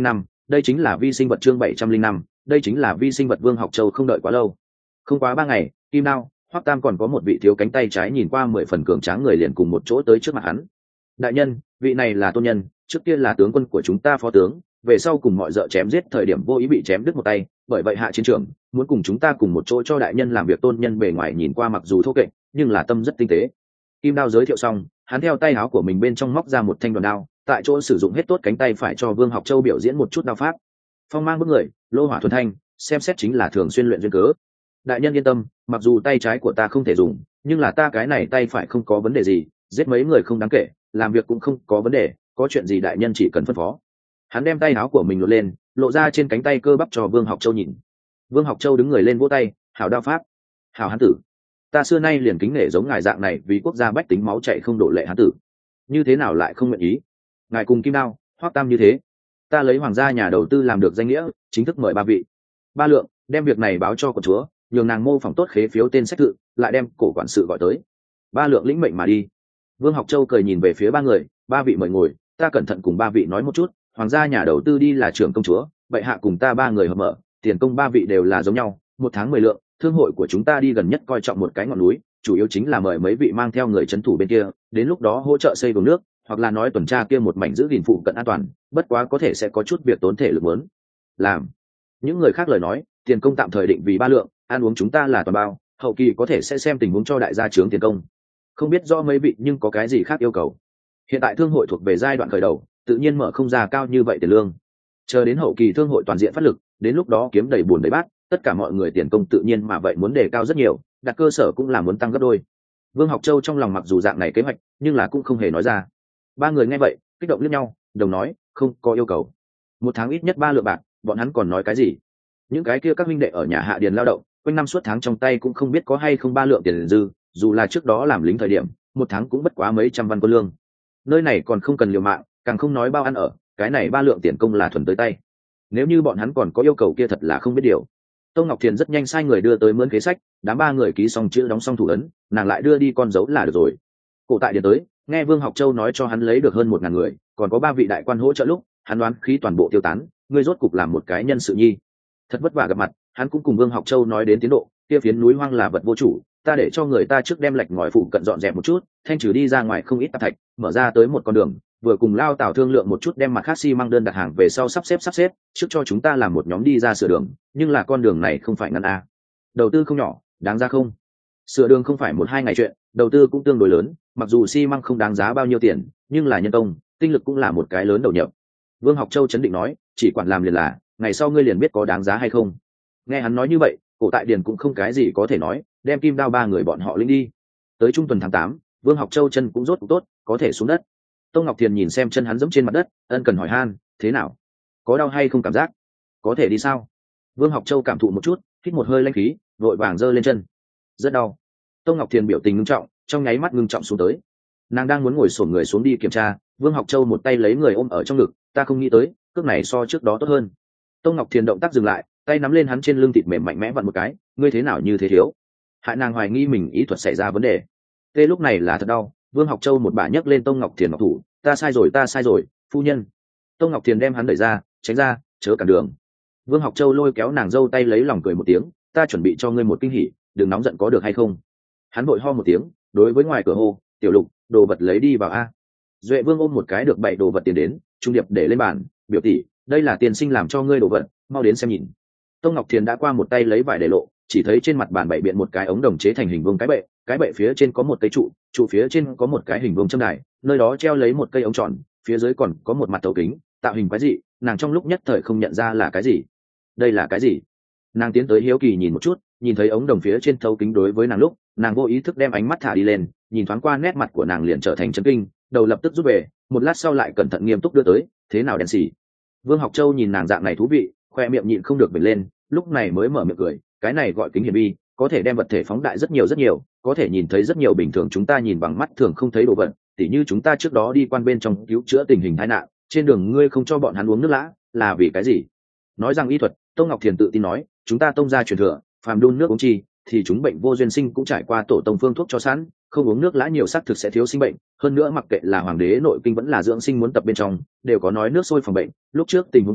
Đây chính là vi sinh vật chương 705, đây chính là vi sinh vật. Vương Học Châu không đợi quá lâu, không quá 3 ngày, Kim Đao, Hoắc Tam còn có một vị thiếu cánh tay trái nhìn qua 10 phần cường tráng người liền cùng một chỗ tới trước mặt hắn. Đại nhân, vị này là tôn nhân, trước kia là tướng quân của chúng ta phó tướng, về sau cùng mọi dợ chém giết thời điểm vô ý bị chém đứt một tay, bởi vậy hạ chiến trường, muốn cùng chúng ta cùng một chỗ cho đại nhân làm việc. Tôn nhân bề ngoài nhìn qua mặc dù thô kệch, nhưng là tâm rất tinh tế. Kim Đao giới thiệu xong, hắn theo tay áo của mình bên trong móc ra một thanh đoàn đao, tại chỗ sử dụng hết tốt cánh tay phải cho Vương Học Châu biểu diễn một chút đao pháp. Phong mang bước người, lô hỏa thuần thanh, xem xét chính là thường xuyên luyện duyên cớ. Đại nhân yên tâm, mặc dù tay trái của ta không thể dùng, nhưng là ta cái này tay phải không có vấn đề gì, giết mấy người không đáng kể, làm việc cũng không có vấn đề, có chuyện gì đại nhân chỉ cần phân phó. Hắn đem tay áo của mình lột lên, lộ ra trên cánh tay cơ bắp cho Vương Học Châu nhìn. Vương Học Châu đứng người lên vỗ tay, hảo đao pháp, hảo hán tử, ta xưa nay liền kính nể giống ngài dạng này vì quốc gia bách tính máu chảy không đổ lệ hán tử, như thế nào lại không nguyện ý. Ngài cùng Kim Đao, Hoắc Tam như thế, ta lấy hoàng gia nhà đầu tư làm được danh nghĩa, chính thức mời 3 vị. Ba Lượng, đem việc này báo cho quận chúa, nhường nàng mô phỏng tốt khế phiếu tên sách tự, lại đem cổ quản sự gọi tới. Ba Lượng lĩnh mệnh mà đi. Vương Học Châu cười nhìn về phía 3 người, 3 vị mời ngồi, ta cẩn thận cùng 3 vị nói một chút. Hoàng gia nhà đầu tư đi là trưởng công chúa, bệ hạ cùng ta 3 người hợp mở, tiền công 3 vị đều là giống nhau, 1 tháng 10 lượng. Thương hội của chúng ta đi gần nhất coi trọng một cái ngọn núi, chủ yếu chính là mời mấy vị mang theo người trấn thủ bên kia, đến lúc đó hỗ trợ xây vùng nước, hoặc là nói tuần tra kia một mảnh giữ gìn phụ cận an toàn, bất quá có thể sẽ có chút việc tốn thể lực muốn làm. Những người khác lời nói, tiền công tạm thời định vì 3 lượng, ăn uống chúng ta là toàn bao, hậu kỳ có thể sẽ xem tình huống cho đại gia trướng tiền công. Không biết do mấy vị nhưng có cái gì khác yêu cầu. Hiện tại thương hội thuộc về giai đoạn khởi đầu, tự nhiên mở không ra cao như vậy tiền lương. Chờ đến hậu kỳ thương hội toàn diện phát lực, đến lúc đó kiếm đầy bùn đầy bát, tất cả mọi người tiền công tự nhiên mà vậy muốn đề cao rất nhiều, đặt cơ sở cũng là muốn tăng gấp đôi. Vương Học Châu trong lòng mặc dù dạng này kế hoạch, nhưng là cũng không hề nói ra. 3 người nghe vậy, kích động liếc nhau, đồng nói, không có yêu cầu. 1 tháng ít nhất 3 lượng bạc, bọn hắn còn nói cái gì? Những cái kia các huynh đệ ở nhà hạ điền lao động, quanh năm suốt tháng trong tay cũng không biết có hay không 3 lượng tiền dư, dù là trước đó làm lính thời điểm, 1 tháng cũng bất quá mấy trăm văn quân lương. Nơi này còn không cần liều mạng, càng không nói bao ăn ở, cái này 3 lượng tiền công là thuần tới tay. Nếu như bọn hắn còn có yêu cầu kia thật là không biết điều. Tông Ngọc Thiền rất nhanh sai người đưa tới mướn kế sách, đám 3 người ký xong chữ đóng xong thủ ấn, nàng lại đưa đi con dấu là được rồi. Cổ tại điện tới, nghe Vương Học Châu nói cho hắn lấy được hơn 1000 người, còn có 3 vị đại quan hỗ trợ lúc, hắn đoán khí toàn bộ tiêu tán, ngươi rốt cục làm một cái nhân sự nhi. Thật vất vả gặp mặt, hắn cũng cùng Vương Học Châu nói đến tiến độ, kia phiến núi hoang là vật vô chủ, ta để cho người ta trước đem lạch ngói phụ cận dọn dẹp một chút, thanh trừ đi ra ngoài không ít tạp thạch, mở ra tới một con đường, vừa cùng Lao Tảo thương lượng một chút đem mặt khác xi măng đơn đặt hàng về sau sắp xếp, trước cho chúng ta làm một nhóm đi ra sửa đường, nhưng là con đường này không phải ngăn a. Đầu tư không nhỏ, đáng ra không? Sửa đường không phải 1-2 ngày chuyện, đầu tư cũng tương đối lớn, mặc dù xi măng không đáng giá bao nhiêu tiền, nhưng là nhân công, tinh lực cũng là một cái lớn đầu nhập. Vương Học Châu chấn định nói, chỉ quản làm liền là, ngày sau ngươi liền biết có đáng giá hay không. Nghe hắn nói như vậy, Cổ Tại Điền cũng không cái gì có thể nói, đem Kim Đao 3 người bọn họ linh đi. Tới trung tuần tháng 8, Vương Học Châu chân cũng rốt cũng tốt, có thể xuống đất. Tông Ngọc Thiền nhìn xem chân hắn giẫm trên mặt đất, ân cần hỏi han, thế nào? Có đau hay không cảm giác? Có thể đi sao? Vương Học Châu cảm thụ một chút, hít một hơi lãnh khí, vội vàng giơ lên chân. Rất đau. Tông Ngọc Thiền biểu tình ngưng trọng, trong nháy mắt ngưng trọng xuống tới. Nàng đang muốn ngồi xổm người xuống đi kiểm tra, Vương Học Châu một tay lấy người ôm ở trong ngực, ta không nghĩ tới, cước này so trước đó tốt hơn. Tông Ngọc Thiền động tác dừng lại, tay nắm lên hắn trên lưng thịt mềm mạnh mẽ vặn một cái, ngươi thế nào như thế thiếu? Hại nàng hoài nghi mình ý thuật xảy ra vấn đề. Tê lúc này là thật đau. Vương Học Châu một bà nhấc lên Tông Ngọc Thiền ngọc thủ, ta sai rồi, phu nhân. Tông Ngọc Thiền đem hắn đẩy ra, tránh ra, chớ cản đường. Vương Học Châu lôi kéo nàng dâu tay lấy lòng cười một tiếng, ta chuẩn bị cho ngươi một kinh hỉ, đừng nóng giận có được hay không? Hắn vội ho một tiếng, đối với ngoài cửa hô, tiểu Lục, đồ vật lấy đi vào a. Duệ Vương ôm một cái được 7 đồ vật tiền đến, trung điệp để lên bàn, biểu tỷ, đây là tiền sinh làm cho ngươi đồ vật, mau đến xem nhìn. Tông Ngọc Thiền đã qua một tay lấy vải để lộ, chỉ thấy trên mặt bàn bày biện một cái ống đồng chế thành hình vuông cái bệ phía trên có một cây trụ phía trên có một cái hình vuông châm đài, nơi đó treo lấy một cây ống tròn, phía dưới còn có một mặt thấu kính, tạo hình quái dị, nàng trong lúc nhất thời không nhận ra là cái gì. Đây là cái gì? Nàng tiến tới hiếu kỳ nhìn một chút, nhìn thấy ống đồng phía trên thấu kính đối với nàng lúc, nàng vô ý thức đem ánh mắt thả đi lên, nhìn thoáng qua nét mặt của nàng liền trở thành chấn kinh, đầu lập tức rút về, một lát sau lại cẩn thận nghiêm túc đưa tới, thế nào đen xì. Vương Học Châu nhìn nàng dạng này thú vị, khoe miệng nhịn không được bật lên, lúc này mới mở miệng cười, cái này gọi kính hiển vi, có thể đem vật thể phóng đại rất nhiều, có thể nhìn thấy rất nhiều bình thường chúng ta nhìn bằng mắt thường không thấy đồ vật, tỉ như chúng ta trước đó đi quan bên trong cứu chữa tình hình tai nạn, trên đường ngươi không cho bọn hắn uống nước lã, là vì cái gì? Nói rằng y thuật, Tông Ngọc Thiền tự tin nói, chúng ta tông gia truyền thừa, phàm đun nước uống chi, thì chúng bệnh vô duyên sinh cũng trải qua tổ tông phương thuốc cho sẵn, không uống nước lã nhiều xác thực sẽ thiếu sinh bệnh, hơn nữa mặc kệ là hoàng đế nội kinh vẫn là dưỡng sinh muốn tập bên trong, đều có nói nước sôi phòng bệnh, lúc trước tình huống kia,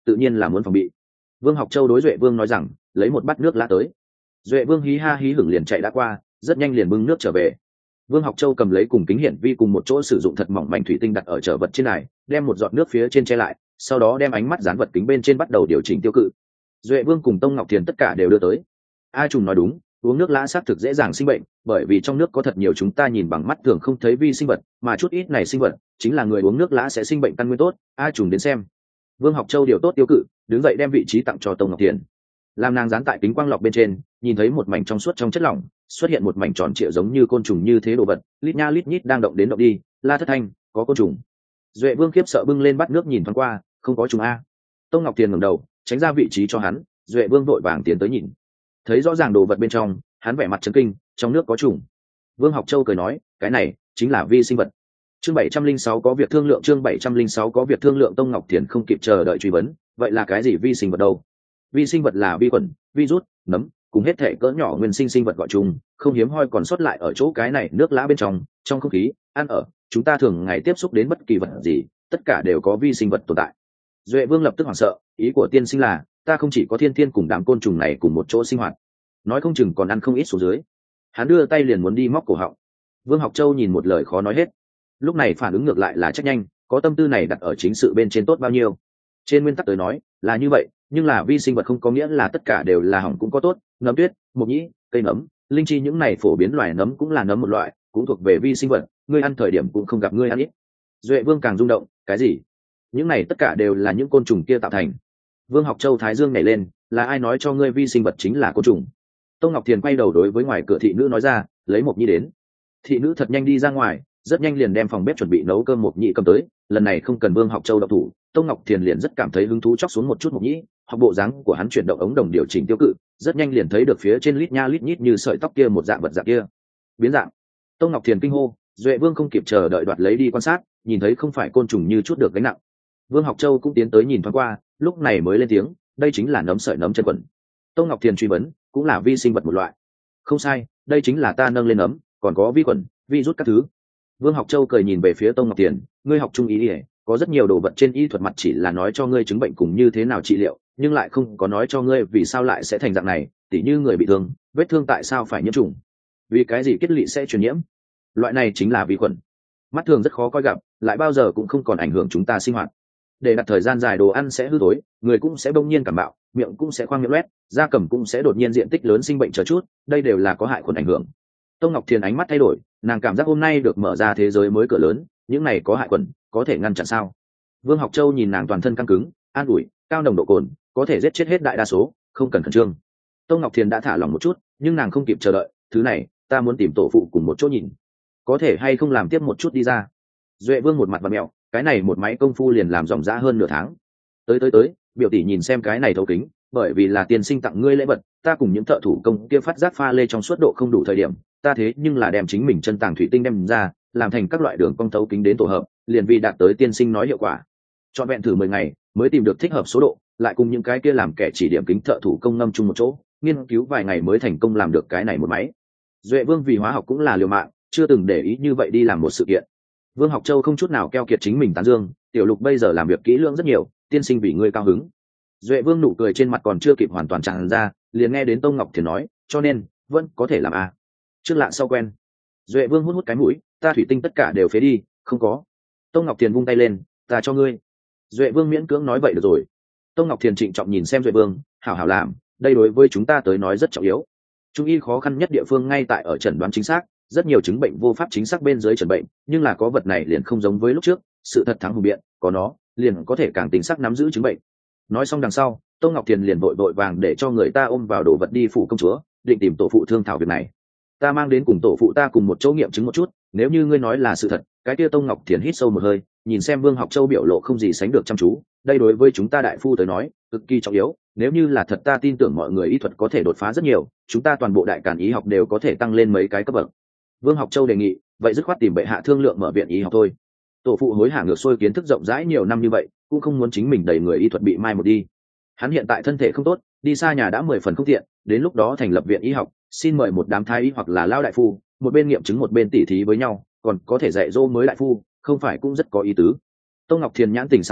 tự nhiên là muốn phòng bị. Vương Học Châu đối Duệ Vương nói rằng, lấy một bát nước lã tới. Duệ Vương hí ha hí hửng liền chạy đã qua, rất nhanh liền bưng nước trở về. Vương Học Châu cầm lấy cùng kính hiển vi cùng một chỗ sử dụng thật mỏng mảnh thủy tinh đặt ở chở vật trên này, đem một giọt nước phía trên che lại, sau đó đem ánh mắt dán vật kính bên trên bắt đầu điều chỉnh tiêu cự. Duệ Vương cùng Tông Ngọc Thiền tất cả đều đưa tới. A Trùng nói đúng, uống nước lã xác thực dễ dàng sinh bệnh, bởi vì trong nước có thật nhiều chúng ta nhìn bằng mắt thường không thấy vi sinh vật, mà chút ít này sinh vật chính là người uống nước lã sẽ sinh bệnh căn nguyên tốt. A Trùng đến xem. Vương Học Châu điều tốt tiêu cự, đứng dậy đem vị trí tặng cho Tông Ngọc Thiền. Làm nàng dán tại kính quang lọc bên trên, nhìn thấy một mảnh trong suốt trong chất lỏng, xuất hiện một mảnh tròn trịa giống như côn trùng như thế đồ vật, lít nha lít nhít đang động đến động đi. La Thất Thanh, có côn trùng. Duệ Vương khiếp sợ bưng lên bát nước nhìn thoáng qua, không có trùng a. Tông Ngọc Thiền ngẩng đầu, tránh ra vị trí cho hắn. Duệ Vương vội vàng tiến tới nhìn, thấy rõ ràng đồ vật bên trong, hắn vẻ mặt chấn kinh, trong nước có trùng. Vương Học Châu cười nói, cái này chính là vi sinh vật. Chương 706 có việc thương lượng, chương 706 có việc thương lượng. Tông Ngọc Thiền không kịp chờ đợi truy vấn, vậy là cái gì vi sinh vật đâu? Vi sinh vật là vi khuẩn, virus, nấm, cùng hết thể cỡ nhỏ nguyên sinh sinh vật gọi chung, không hiếm hoi còn sót lại ở chỗ cái này nước lã bên trong không khí, ăn ở, chúng ta thường ngày tiếp xúc đến bất kỳ vật gì, tất cả đều có vi sinh vật tồn tại. Duệ Vương lập tức hoảng sợ, ý của tiên sinh là, ta không chỉ có thiên thiên cùng đám côn trùng này cùng một chỗ sinh hoạt, nói không chừng còn ăn không ít xuống dưới. Hắn đưa tay liền muốn đi móc cổ họng. Vương Học Châu nhìn một lời khó nói hết. Lúc này phản ứng ngược lại là chắc nhanh, có tâm tư này đặt ở chính sự bên trên tốt bao nhiêu. Trên nguyên tắc tới nói là như vậy, nhưng là vi sinh vật không có nghĩa là tất cả đều là hỏng cũng có tốt. Nấm tuyết, mộc nhĩ, cây nấm, linh chi những này phổ biến loài nấm cũng là nấm một loại, cũng thuộc về vi sinh vật, ngươi ăn thời điểm cũng không gặp ngươi ăn ít. Duệ Vương càng rung động, cái gì? Những này tất cả đều là những côn trùng kia tạo thành. Vương Học Châu thái dương nhảy lên, là ai nói cho ngươi vi sinh vật chính là côn trùng? Tông Ngọc Thiền quay đầu đối với ngoài cửa thị nữ nói ra, lấy mộc nhĩ đến. Thị nữ thật nhanh đi ra ngoài, rất nhanh liền đem phòng bếp chuẩn bị nấu cơm mộc nhĩ cầm tới. Lần này không cần Vương Học Châu động thủ, Tông Ngọc Thiền liền rất cảm thấy hứng thú chóc xuống một chút mộc nhĩ, học bộ dáng của hắn chuyển động ống đồng điều chỉnh tiêu cự, rất nhanh liền thấy được phía trên lít nha lít nhít như sợi tóc kia một dạng vật dạng kia. Biến dạng. Tông Ngọc Thiền kinh hô, Duệ Vương không kịp chờ đợi đoạt lấy đi quan sát, nhìn thấy không phải côn trùng như chút được gánh nặng. Vương Học Châu cũng tiến tới nhìn thoáng qua, lúc này mới lên tiếng, đây chính là nấm sợi nấm chân quần. Tông Ngọc Thiền truy vấn, cũng là vi sinh vật một loại. Không sai, đây chính là ta nâng lên nấm, còn có vi khuẩn, virus các thứ. Vương Học Châu cười nhìn về phía Tông Ngọc Thiền, ngươi học trung ý, có rất nhiều đồ vật trên y thuật mặt chỉ là nói cho ngươi chứng bệnh cùng như thế nào trị liệu, nhưng lại không có nói cho ngươi vì sao lại sẽ thành dạng này, tỉ như người bị thương, vết thương tại sao phải nhiễm trùng, vì cái gì kết lị sẽ truyền nhiễm. Loại này chính là vi khuẩn, mắt thường rất khó coi gặp, lại bao giờ cũng không còn ảnh hưởng chúng ta sinh hoạt. Để đặt thời gian dài đồ ăn sẽ hư thối, người cũng sẽ bỗng nhiên cảm bạo, miệng cũng sẽ khoang miệng loét, da cầm cũng sẽ đột nhiên diện tích lớn sinh bệnh chờ chút, đây đều là có hại khuẩn ảnh hưởng. Tông Ngọc Thiền ánh mắt thay đổi, nàng cảm giác hôm nay được mở ra thế giới mới cửa lớn, những này có hại khuẩn có thể ngăn chặn sao? Vương Học Châu nhìn nàng toàn thân căng cứng, an ủi, cao nồng độ cồn có thể giết chết hết đại đa số, không cần khẩn trương. Tông Ngọc Thiền đã thả lỏng một chút, nhưng nàng không kịp chờ đợi, thứ này ta muốn tìm tổ phụ cùng một chỗ nhìn, có thể hay không làm tiếp một chút đi ra. Duệ Vương một mặt và mẹo, cái này một máy công phu liền làm dòng dã hơn nửa tháng. Tới, biểu tỷ nhìn xem cái này thấu kính, bởi vì là tiền sinh tặng ngươi lễ vật, ta cùng những thợ thủ công kia phát giác pha lê trong suốt độ không đủ thời điểm, ta thế nhưng là đem chính mình chân tàng thủy tinh đem ra, làm thành các loại đường cong thấu kính đến tổ hợp, liền vì đạt tới tiên sinh nói hiệu quả. Chọn vẹn thử 10 ngày mới tìm được thích hợp số độ, lại cùng những cái kia làm kẻ chỉ điểm kính thợ thủ công ngâm chung một chỗ, nghiên cứu vài ngày mới thành công làm được cái này một máy. Duệ Vương vì hóa học cũng là liều mạng, chưa từng để ý như vậy đi làm một sự kiện. Vương Học Châu không chút nào keo kiệt chính mình tán dương, tiểu Lục bây giờ làm việc kỹ lưỡng rất nhiều, tiên sinh vì ngươi cao hứng. Duệ Vương nụ cười trên mặt còn chưa kịp hoàn toàn tràn ra, liền nghe đến Tông Ngọc Thiền nói, cho nên vẫn có thể làm a. Trước lạ sau quen. Duệ Vương hút cái mũi, ta thủy tinh tất cả đều phế đi, không có. Tông Ngọc Thiền vung tay lên, ta cho ngươi. Duệ Vương miễn cưỡng nói vậy được rồi. Tông Ngọc Thiền trịnh trọng nhìn xem Duệ Vương, hảo hảo làm, đây đối với chúng ta tới nói rất trọng yếu. Trung y khó khăn nhất địa phương ngay tại ở chẩn đoán chính xác, rất nhiều chứng bệnh vô pháp chính xác bên dưới chẩn bệnh, nhưng là có vật này liền không giống với lúc trước, sự thật thắng hùng biện, có nó liền có thể càng chính xác nắm giữ chứng bệnh. Nói xong đằng sau, Tông Ngọc Thiền liền vội vàng để cho người ta ôm vào đồ vật đi phủ công chúa, định tìm tổ phụ thương thảo việc này. Ta mang đến cùng tổ phụ ta cùng một chỗ nghiệm chứng một chút, nếu như ngươi nói là sự thật, cái kia. Tông Ngọc Thiền hít sâu một hơi, nhìn xem Vương Học Châu biểu lộ không gì sánh được chăm chú, đây đối với chúng ta đại phu tới nói cực kỳ trọng yếu, nếu như là thật ta tin tưởng mọi người y thuật có thể đột phá rất nhiều, chúng ta toàn bộ đại càn y học đều có thể tăng lên mấy cái cấp bậc. Vương Học Châu đề nghị, vậy dứt khoát tìm bệ hạ thương lượng mở viện y học thôi. Tổ phụ hối hả ngược xuôi kiến thức rộng rãi nhiều năm như vậy, cũng không muốn chính mình đầy người y thuật bị mai một đi. Hắn hiện tại thân thể không tốt, đi xa nhà đã 10 phần không tiện, đến lúc đó thành lập viện y học, xin mời một đám thái y hoặc là lao đại phu, một bên nghiệm chứng một bên tỉ thí với nhau, còn có thể dạy dỗ mới đại phu, không phải cũng rất có ý tứ. Tông Ngọc Thiền nhãn tỉnh sáng lên,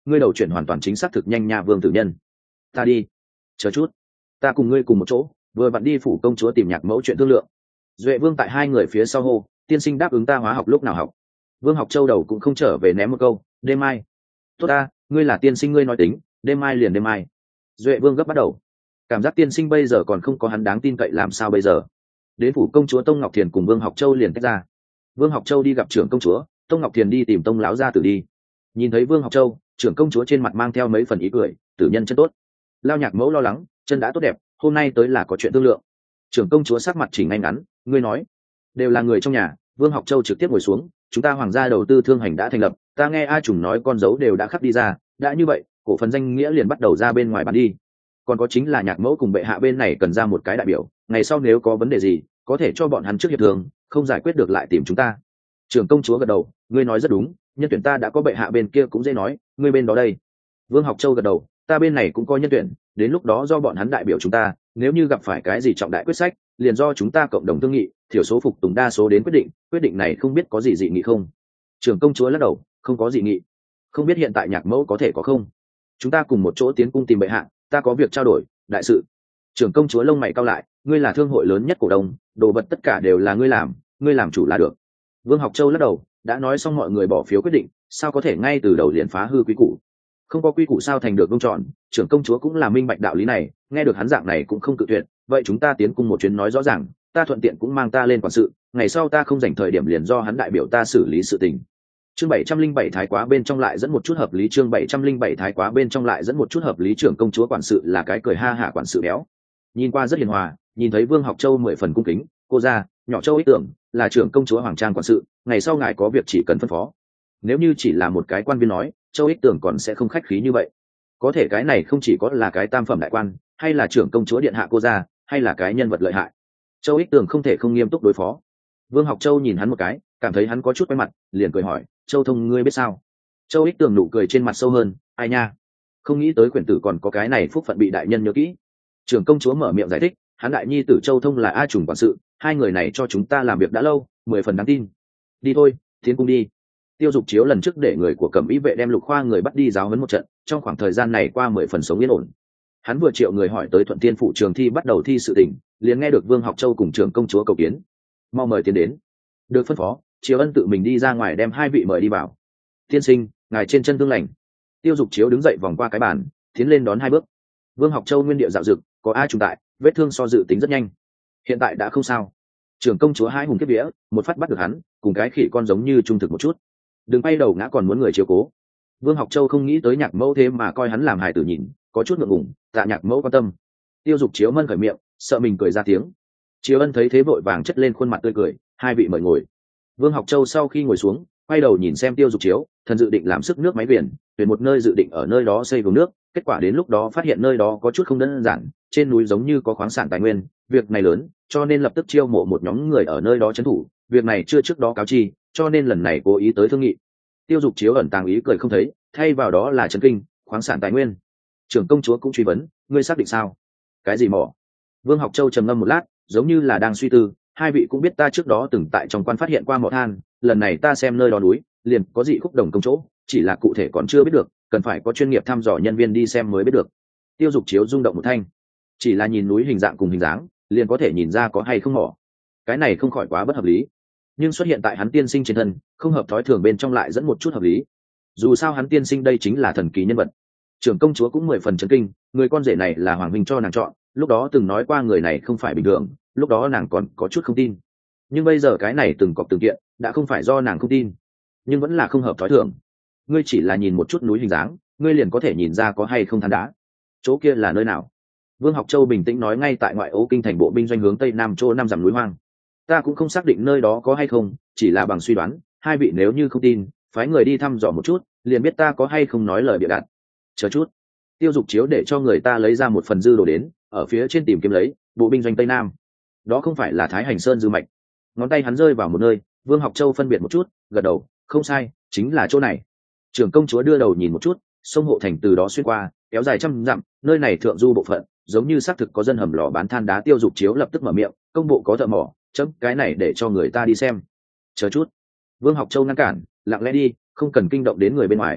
ngươi đầu chuyển hoàn toàn chính xác thực nhanh nha Vương Tử Nhân. Ta đi. Chờ chút, ta cùng ngươi cùng một chỗ, vừa vặn đi phủ công chúa tìm Nhạc Mẫu chuyện thương lượng. Duệ Vương tại hai người phía sau hô, tiên sinh đáp ứng ta hóa học lúc nào học. Vương Học Châu đầu cũng không trở về ném một câu, đêm mai. Tốt ta, ngươi là tiên sinh ngươi nói tính, đêm mai liền đêm mai. Duệ Vương gấp bắt đầu, cảm giác tiên sinh bây giờ còn không có hắn đáng tin cậy, làm sao bây giờ? Đến phủ công chúa, Tông Ngọc Thiền cùng Vương Học Châu liền tách ra. Vương Học Châu đi gặp trưởng công chúa, Tông Ngọc Thiền đi tìm Tông lão gia tử đi. Nhìn thấy Vương Học Châu, trưởng công chúa trên mặt mang theo mấy phần ý cười, tử nhân chân tốt. Lao Nhạc Mẫu lo lắng, chân đã tốt đẹp, hôm nay tới là có chuyện thương lượng. Trưởng công chúa sắc mặt chỉnh ngay ngắn, ngươi nói, đều là người trong nhà. Vương Học Châu trực tiếp ngồi xuống, chúng ta Hoàng gia đầu tư thương hành đã thành lập, ta nghe A Trùng nói con dấu đều đã khắc đi ra, đã như vậy, cổ phần danh nghĩa liền bắt đầu ra bên ngoài bán đi. Còn có chính là Nhạc Mẫu cùng bệ hạ bên này cần ra một cái đại biểu, ngày sau nếu có vấn đề gì, có thể cho bọn hắn trước hiệp thương, không giải quyết được lại tìm chúng ta. Trưởng công chúa gật đầu, ngươi nói rất đúng, nhân tuyển ta đã có, bệ hạ bên kia cũng dễ nói, ngươi bên đó đây. Vương Học Châu gật đầu, ta bên này cũng có nhân tuyển, đến lúc đó do bọn hắn đại biểu chúng ta, nếu như gặp phải cái gì trọng đại quyết sách, liền do chúng ta cộng đồng thương nghị, thiểu số phục tùng đa số đến quyết định này không biết có gì dị nghị không. Trưởng công chúa lắc đầu, không có dị nghị. Không biết hiện tại Nhạc Mẫu có thể có không? Chúng ta cùng một chỗ tiến cung tìm bệ hạ, ta có việc trao đổi, đại sự. Trưởng công chúa lông mày cau lại, ngươi là thương hội lớn nhất cổ đông, đồ vật tất cả đều là ngươi làm chủ là được. Vương Học Châu lắc đầu, đã nói xong mọi người bỏ phiếu quyết định, sao có thể ngay từ đầu liền phá hư quy củ? Không có quy củ sao thành được công chọn? Trưởng công chúa cũng là minh bạch đạo lý này, nghe được hắn dạng này cũng không cự tuyệt, vậy chúng ta tiến cung một chuyến nói rõ ràng, ta thuận tiện cũng mang ta lên quản sự, ngày sau ta không dành thời điểm liền do hắn đại biểu ta xử lý sự tình. Chương 707 thái quá bên trong lại dẫn một chút hợp lý, chương 707 thái quá bên trong lại dẫn một chút hợp lý. Trưởng công chúa quản sự là cái cười ha hả quản sự béo, nhìn qua rất hiền hòa, nhìn thấy Vương Học Châu 10 phần cung kính, cô ra, nhỏ Châu ý tưởng là trưởng công chúa Hoàng Trang quản sự, ngày sau ngài có việc chỉ cần phân phó. Nếu như chỉ là một cái quan viên nói, Châu ích tưởng còn sẽ không khách khí như vậy, có thể cái này không chỉ có là cái tam phẩm đại quan, hay là trưởng công chúa điện hạ cô ra, hay là cái nhân vật lợi hại, Châu ích tưởng không thể không nghiêm túc đối phó. Vương Học Châu nhìn hắn một cái, cảm thấy hắn có chút quay mặt, liền cười hỏi, Châu thông ngươi biết sao? Châu ích tưởng nụ cười trên mặt sâu hơn, ai nha, không nghĩ tới quyển tử còn có cái này phúc phận bị đại nhân nhớ kỹ. Trưởng công chúa mở miệng giải thích, hắn đại nhi tử Châu thông là A Trùng quản sự, hai người này cho chúng ta làm việc đã lâu, 10 phần đáng tin. Đi thôi, tiến cung đi. Tiêu Dục Chiếu lần trước để người của Cẩm Y vệ đem Lục Khoa người bắt đi giáo huấn một trận, trong khoảng thời gian này qua 10 phần sống yên ổn. Hắn vừa triệu người hỏi tới Thuận Thiên phụ trường thi bắt đầu thi sự tình, liền nghe được Vương Học Châu cùng trưởng công chúa cầu kiến, mau mời tiến đến. Được phân phó, Triều Ân tự mình đi ra ngoài đem hai vị mời đi vào. Tiên sinh, ngài trên chân tương lành. Tiêu Dục Chiếu đứng dậy vòng qua cái bàn, tiến lên đón hai bước. Vương Học Châu nguyên điệu dạo dực, có ai trùng tại, vết thương so dự tính rất nhanh, hiện tại đã không sao. Trưởng công chúa hai hùng kiếp vía, một phát bắt được hắn, cùng cái khỉ con giống như trung thực một chút, đừng bay đầu ngã còn muốn người chiếu cố. Vương Học Châu không nghĩ tới Nhạc Mẫu thế mà coi hắn làm hài tử nhìn, có chút ngượng ngùng, tạ Nhạc Mẫu quan tâm. Tiêu Dục Chiếu mân khởi miệng, sợ mình cười ra tiếng. Triều Ân thấy thế vội vàng chất lên khuôn mặt tươi cười, hai vị mời ngồi. Vương Học Châu sau khi ngồi xuống, quay đầu nhìn xem Tiêu Dục Chiếu, thần dự định làm sức nước máy biển, tuyển một nơi dự định ở nơi đó xây vùng nước, kết quả đến lúc đó phát hiện nơi đó có chút không đơn giản, trên núi giống như có khoáng sản tài nguyên, việc này lớn, cho nên lập tức chiêu mộ một nhóm người ở nơi đó trấn thủ, việc này chưa trước đó cáo chi, cho nên lần này cố ý tới thương nghị. Tiêu Dục Chiếu ẩn tàng ý cười không thấy, thay vào đó là chấn kinh, khoáng sản tài nguyên. Trưởng công chúa cũng truy vấn, ngươi xác định sao? Cái gì mỏ? Vương Học Châu trầm ngâm một lát, giống như là đang suy tư, hai vị cũng biết ta trước đó từng tại trong quan phát hiện qua mỏ than, lần này ta xem nơi đó núi, liền có dị khúc đồng công chỗ, chỉ là cụ thể còn chưa biết được, cần phải có chuyên nghiệp thăm dò nhân viên đi xem mới biết được. Tiêu Dục Chiếu rung động một thanh, chỉ là nhìn núi hình dạng cùng hình dáng, liền có thể nhìn ra có hay không mỏ. Cái này không khỏi quá bất hợp lý, nhưng xuất hiện tại hắn tiên sinh trên thân, không hợp thói thường bên trong lại dẫn một chút hợp lý. Dù sao hắn tiên sinh đây chính là thần kỳ nhân vật. Trưởng công chúa cũng 10 phần chấn kinh, người con rể này là Hoàng huynh cho nàng chọn, lúc đó từng nói qua người này không phải bình thường, lúc đó nàng còn có chút không tin, nhưng bây giờ cái này từng cọc từng kiện đã không phải do nàng không tin, nhưng vẫn là không hợp thói thường. Ngươi chỉ là nhìn một chút núi hình dáng, ngươi liền có thể nhìn ra có hay không than đá. Chỗ kia là nơi nào? Vương Học Châu bình tĩnh nói, ngay tại ngoại ô kinh thành bộ binh doanh hướng tây nam chỗ 5 dặm núi hoang. Ta cũng không xác định nơi đó có hay không, chỉ là bằng suy đoán, hai vị nếu như không tin, phái người đi thăm dò một chút, liền biết ta có hay không nói lời bịa đặt. Chờ chút. Tiêu Dục Chiếu để cho người ta lấy ra một phần dư đồ đến, ở phía trên tìm kiếm lấy, bộ binh doanh tây nam. Đó không phải là Thái Hành Sơn dư mạch. Ngón tay hắn rơi vào một nơi, Vương Học Châu phân biệt một chút, gật đầu, không sai, chính là chỗ này. Trưởng công chúa đưa đầu nhìn một chút, sông Hộ Thành từ đó xuyên qua, kéo dài trăm dặm, nơi này thượng du bộ phận, giống như xác thực có dân hầm lò bán than đá. Tiêu Dục Chiếu lập tức mở miệng, công bộ có thợ mỏ, chấm cái này để cho người ta đi xem. Chờ chút. Vương Học Châu ngăn cản, lặng lẽ đi, không cần kinh động đến người bên ngoài.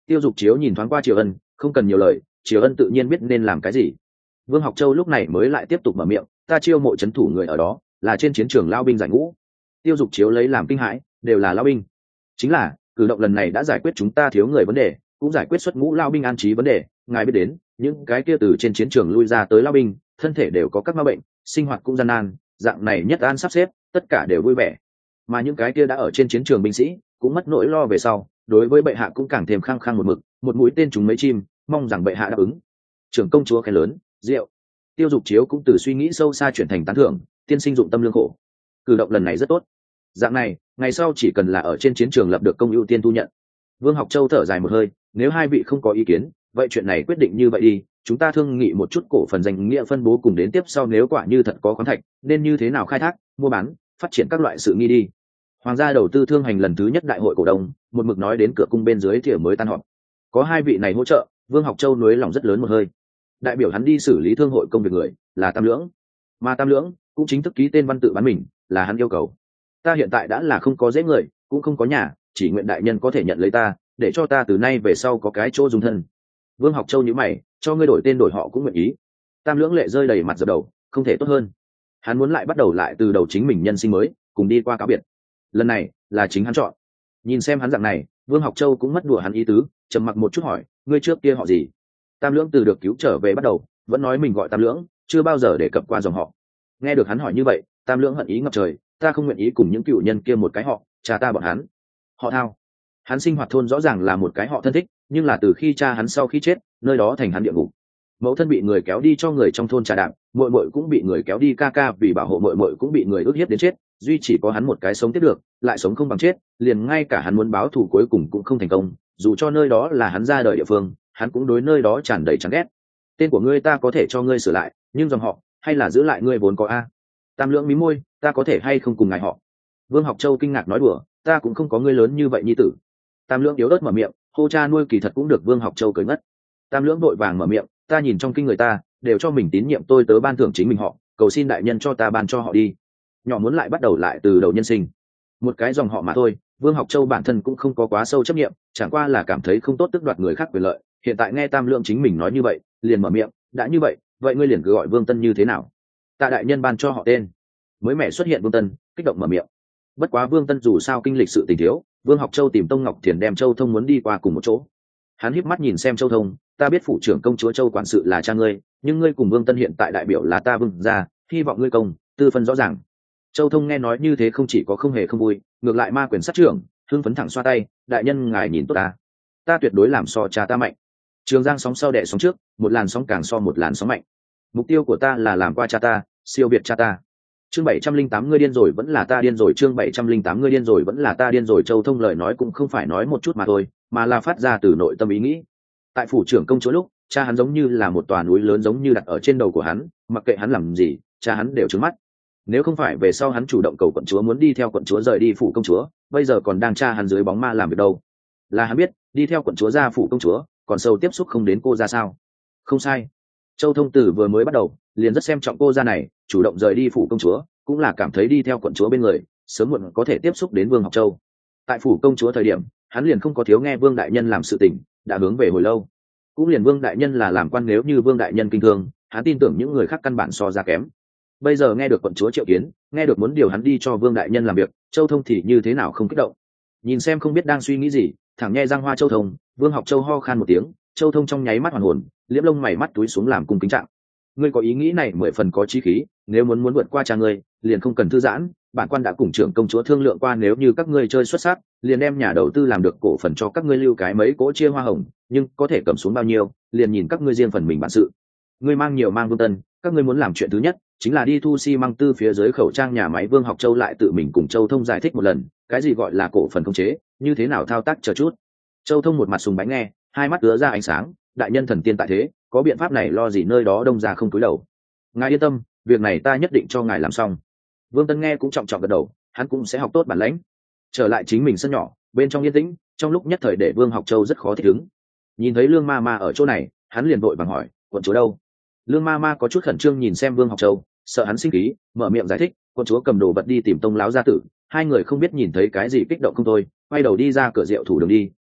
Tiêu Dục Chiếu nhìn thoáng qua Triều Ân, không cần nhiều lời, Triều Ân tự nhiên biết nên làm cái gì. Vương Học Châu lúc này mới lại tiếp tục mở miệng, ta chiêu mộ trấn thủ người ở đó là trên chiến trường lao binh giải ngũ. Tiêu Dục Chiếu lấy làm kinh hãi, đều là lao binh. Chính là cử động lần này đã giải quyết chúng ta thiếu người vấn đề, cũng giải quyết xuất ngũ lao binh an trí vấn đề. Ngài biết đến những cái kia từ trên chiến trường lui ra tới lao binh thân thể đều có các ma bệnh, sinh hoạt cũng gian nan, dạng này nhất an sắp xếp tất cả đều vui vẻ, mà những cái kia đã ở trên chiến trường binh sĩ cũng mất nỗi lo về sau, đối với bệ hạ cũng càng thêm khăng khăng một mực, một mũi tên trúng mấy chim, mong rằng bệ hạ đáp ứng. Trưởng công chúa khen lớn, rượu. Tiêu Dục Chiếu cũng từ suy nghĩ sâu xa chuyển thành tán thưởng, tiên sinh dụng tâm lương khổ, cử động lần này rất tốt. Dạng này ngày sau chỉ cần là ở trên chiến trường lập được công ưu tiên thu nhận. Vương Học Châu thở dài một hơi, nếu hai vị không có ý kiến, vậy chuyện này quyết định như vậy đi, chúng ta thương nghị một chút cổ phần danh nghĩa phân bố, cùng đến tiếp sau nếu quả như thật có khoáng thạch nên như thế nào khai thác, mua bán, phát triển các loại sự nghi đi. Hoàng gia đầu tư thương hành lần thứ nhất đại hội cổ đông một mực nói đến cửa cung bên dưới thì mới tan họp, có hai vị này hỗ trợ, Vương Học Châu nuối lòng rất lớn một hơi. Đại biểu hắn đi xử lý thương hội công việc người là Tam Lưỡng, mà Tam Lưỡng cũng chính thức ký tên văn tự bán mình, là hắn yêu cầu. Ta hiện tại đã là không có dễ người, cũng không có nhà, chỉ nguyện đại nhân có thể nhận lấy ta, để cho ta từ nay về sau có cái chỗ dung thân. Vương Học Châu nhíu mày, cho ngươi đổi tên đổi họ cũng nguyện ý. Tam Lưỡng lệ rơi đầy mặt dập đầu, không thể tốt hơn. Hắn muốn lại bắt đầu lại từ đầu chính mình nhân sinh mới, cùng đi qua cáo biệt. Lần này là chính hắn chọn. Nhìn xem hắn dạng này, Vương Học Châu cũng mất đùa hắn ý tứ, trầm mặc một chút hỏi, ngươi trước kia họ gì? Tam Lưỡng từ được cứu trở về bắt đầu vẫn nói mình gọi Tam Lưỡng, chưa bao giờ đề cập qua dòng họ. Nghe được hắn hỏi như vậy, Tam Lưỡng hận ý ngập trời, ta không nguyện ý cùng những cựu nhân kia một cái họ, cha ta bọn hắn họ Thao. Hắn sinh hoạt thôn rõ ràng là một cái họ thân thích, nhưng là từ khi cha hắn sau khi chết, nơi đó thành hắn địa ngục. Mẫu thân bị người kéo đi cho người trong thôn trà đạp, muội muội cũng bị người kéo đi, ca ca vì bảo hộ muội muội cũng bị người ức hiếp đến chết, duy chỉ có hắn một cái sống tiếp được, lại sống không bằng chết, liền ngay cả hắn muốn báo thù cuối cùng cũng không thành công, dù cho nơi đó là hắn ra đời địa phương, hắn cũng đối nơi đó tràn đầy chán ghét. Tên của ngươi ta có thể cho ngươi sửa lại, nhưng dòng họ hay là giữ lại ngươi vốn có a? Tam Lưỡng mí môi, ta có thể hay không cùng ngài họ? Vương Học Châu kinh ngạc nói đùa, ta cũng không có ngươi lớn như vậy nhi tử. Tam Lưỡng yếu ớt mở miệng, hô cha nuôi kỳ thật cũng được. Vương Học Châu cười ngất. Tam Lưỡng đội vàng mở miệng, ta nhìn trong kinh người ta đều cho mình tín nhiệm tôi tớ ban thưởng chính mình họ, cầu xin đại nhân cho ta ban cho họ đi. Nhỏ muốn lại bắt đầu lại từ đầu nhân sinh, một cái dòng họ mà thôi. Vương Học Châu bản thân cũng không có quá sâu chấp nhiệm, chẳng qua là cảm thấy không tốt tước đoạt người khác quyền lợi. Hiện tại nghe Tam Lưỡng chính mình nói như vậy, liền mở miệng, đã như vậy, vậy ngươi liền cứ gọi Vương Tân như thế nào? Tạ đại nhân ban cho họ tên. Mới mẻ xuất hiện Vương Tân, kích động mở miệng. Bất quá Vương Tân dù sao kinh lịch sự tình thiếu, Vương Học Châu tìm Tông Ngọc Thiền đem Châu Thông muốn đi qua cùng một chỗ. Hắn híp mắt nhìn xem Châu Thông, ta biết phủ trưởng công chúa Châu quản sự là cha ngươi, nhưng ngươi cùng Vương Tân hiện tại đại biểu là ta Vương gia, hy vọng ngươi công tư phân rõ ràng. Châu Thông nghe nói như thế không chỉ có không hề không vui, ngược lại ma quyền sát trưởng, hưng phấn thẳng xoa tay, đại nhân ngài nhìn tốt ta tuyệt đối làm so cha ta mạnh. Trường Giang sóng sau đẻ sóng trước, một làn sóng càng so một làn sóng mạnh. Mục tiêu của ta là làm qua cha ta, siêu việt cha ta. Chương 708 ngươi điên rồi vẫn là ta điên rồi, chương 708 ngươi điên rồi vẫn là ta điên rồi. Châu Thông lời nói cũng không phải nói một chút mà thôi, mà là phát ra từ nội tâm ý nghĩ. Tại phủ trưởng công chúa lúc, cha hắn giống như là một tòa núi lớn giống như đặt ở trên đầu của hắn, mặc kệ hắn làm gì, cha hắn đều trừng mắt. Nếu không phải về sau hắn chủ động cầu quận chúa muốn đi theo quận chúa rời đi phủ công chúa, bây giờ còn đang cha hắn dưới bóng ma làm việc đâu. Là hắn biết, đi theo quận chúa ra phủ công chúa, còn sâu tiếp xúc không đến cô ra sao? Không sai. Châu Thông Tử vừa mới bắt đầu liền rất xem trọng cô ra này, chủ động rời đi phủ công chúa, cũng là cảm thấy đi theo quận chúa bên người, sớm muộn có thể tiếp xúc đến Vương Học Châu. Tại phủ công chúa thời điểm, hắn liền không có thiếu nghe Vương đại nhân làm sự tình, đã hướng về hồi lâu. Cũng liền Vương đại nhân là làm quan, nếu như Vương đại nhân kinh thương, hắn tin tưởng những người khác căn bản so ra kém. Bây giờ nghe được quận chúa triệu kiến, nghe được muốn điều hắn đi cho Vương đại nhân làm việc, Châu Thông thì như thế nào không kích động. Nhìn xem không biết đang suy nghĩ gì, thẳng nghe răng hoa Châu Thông. Vương Học Châu ho khan một tiếng, Châu Thông trong nháy mắt hoàn hồn, liễm lông mày mắt túi xuống làm cung kính trạng. Ngươi có ý nghĩ này 10 phần có chí khí, nếu muốn vượt qua cha ngươi, liền không cần thư giãn. Bản quan đã cùng trưởng công chúa thương lượng qua, nếu như các ngươi chơi xuất sắc, liền đem nhà đầu tư làm được cổ phần cho các ngươi lưu cái mấy cỗ chia hoa hồng, nhưng có thể cầm xuống bao nhiêu, liền nhìn các ngươi riêng phần mình bản sự. Ngươi mang nhiều mang Vương Tân, các ngươi muốn làm chuyện thứ nhất chính là đi thu xi măng tư phía dưới khẩu trang nhà máy. Vương Học Châu lại tự mình cùng Châu Thông giải thích một lần, cái gì gọi là cổ phần khống chế, như thế nào thao tác chờ chút. Châu Thông một mặt sùng bánh nghe, hai mắt ứa ra ánh sáng, đại nhân thần tiên tại thế, có biện pháp này lo gì nơi đó đông ra không cúi đầu. Ngài yên tâm, việc này ta nhất định cho ngài làm xong. Vương Tân nghe cũng trọng trọng gật đầu, hắn cũng sẽ học tốt bản lãnh. Trở lại chính mình sân nhỏ, bên trong yên tĩnh, trong lúc nhất thời để Vương Học Châu rất khó thích ứng. Nhìn thấy Lương Ma Ma ở chỗ này, hắn liền vội vàng hỏi, quận chúa đâu? Lương Ma Ma có chút khẩn trương nhìn xem Vương Học Châu, sợ hắn sinh khí, mở miệng giải thích, quận chúa cầm đồ vật đi tìm Tông láo gia tử. Hai người không biết nhìn thấy cái gì kích động không thôi, quay đầu đi ra cửa rượu thủ đường đi,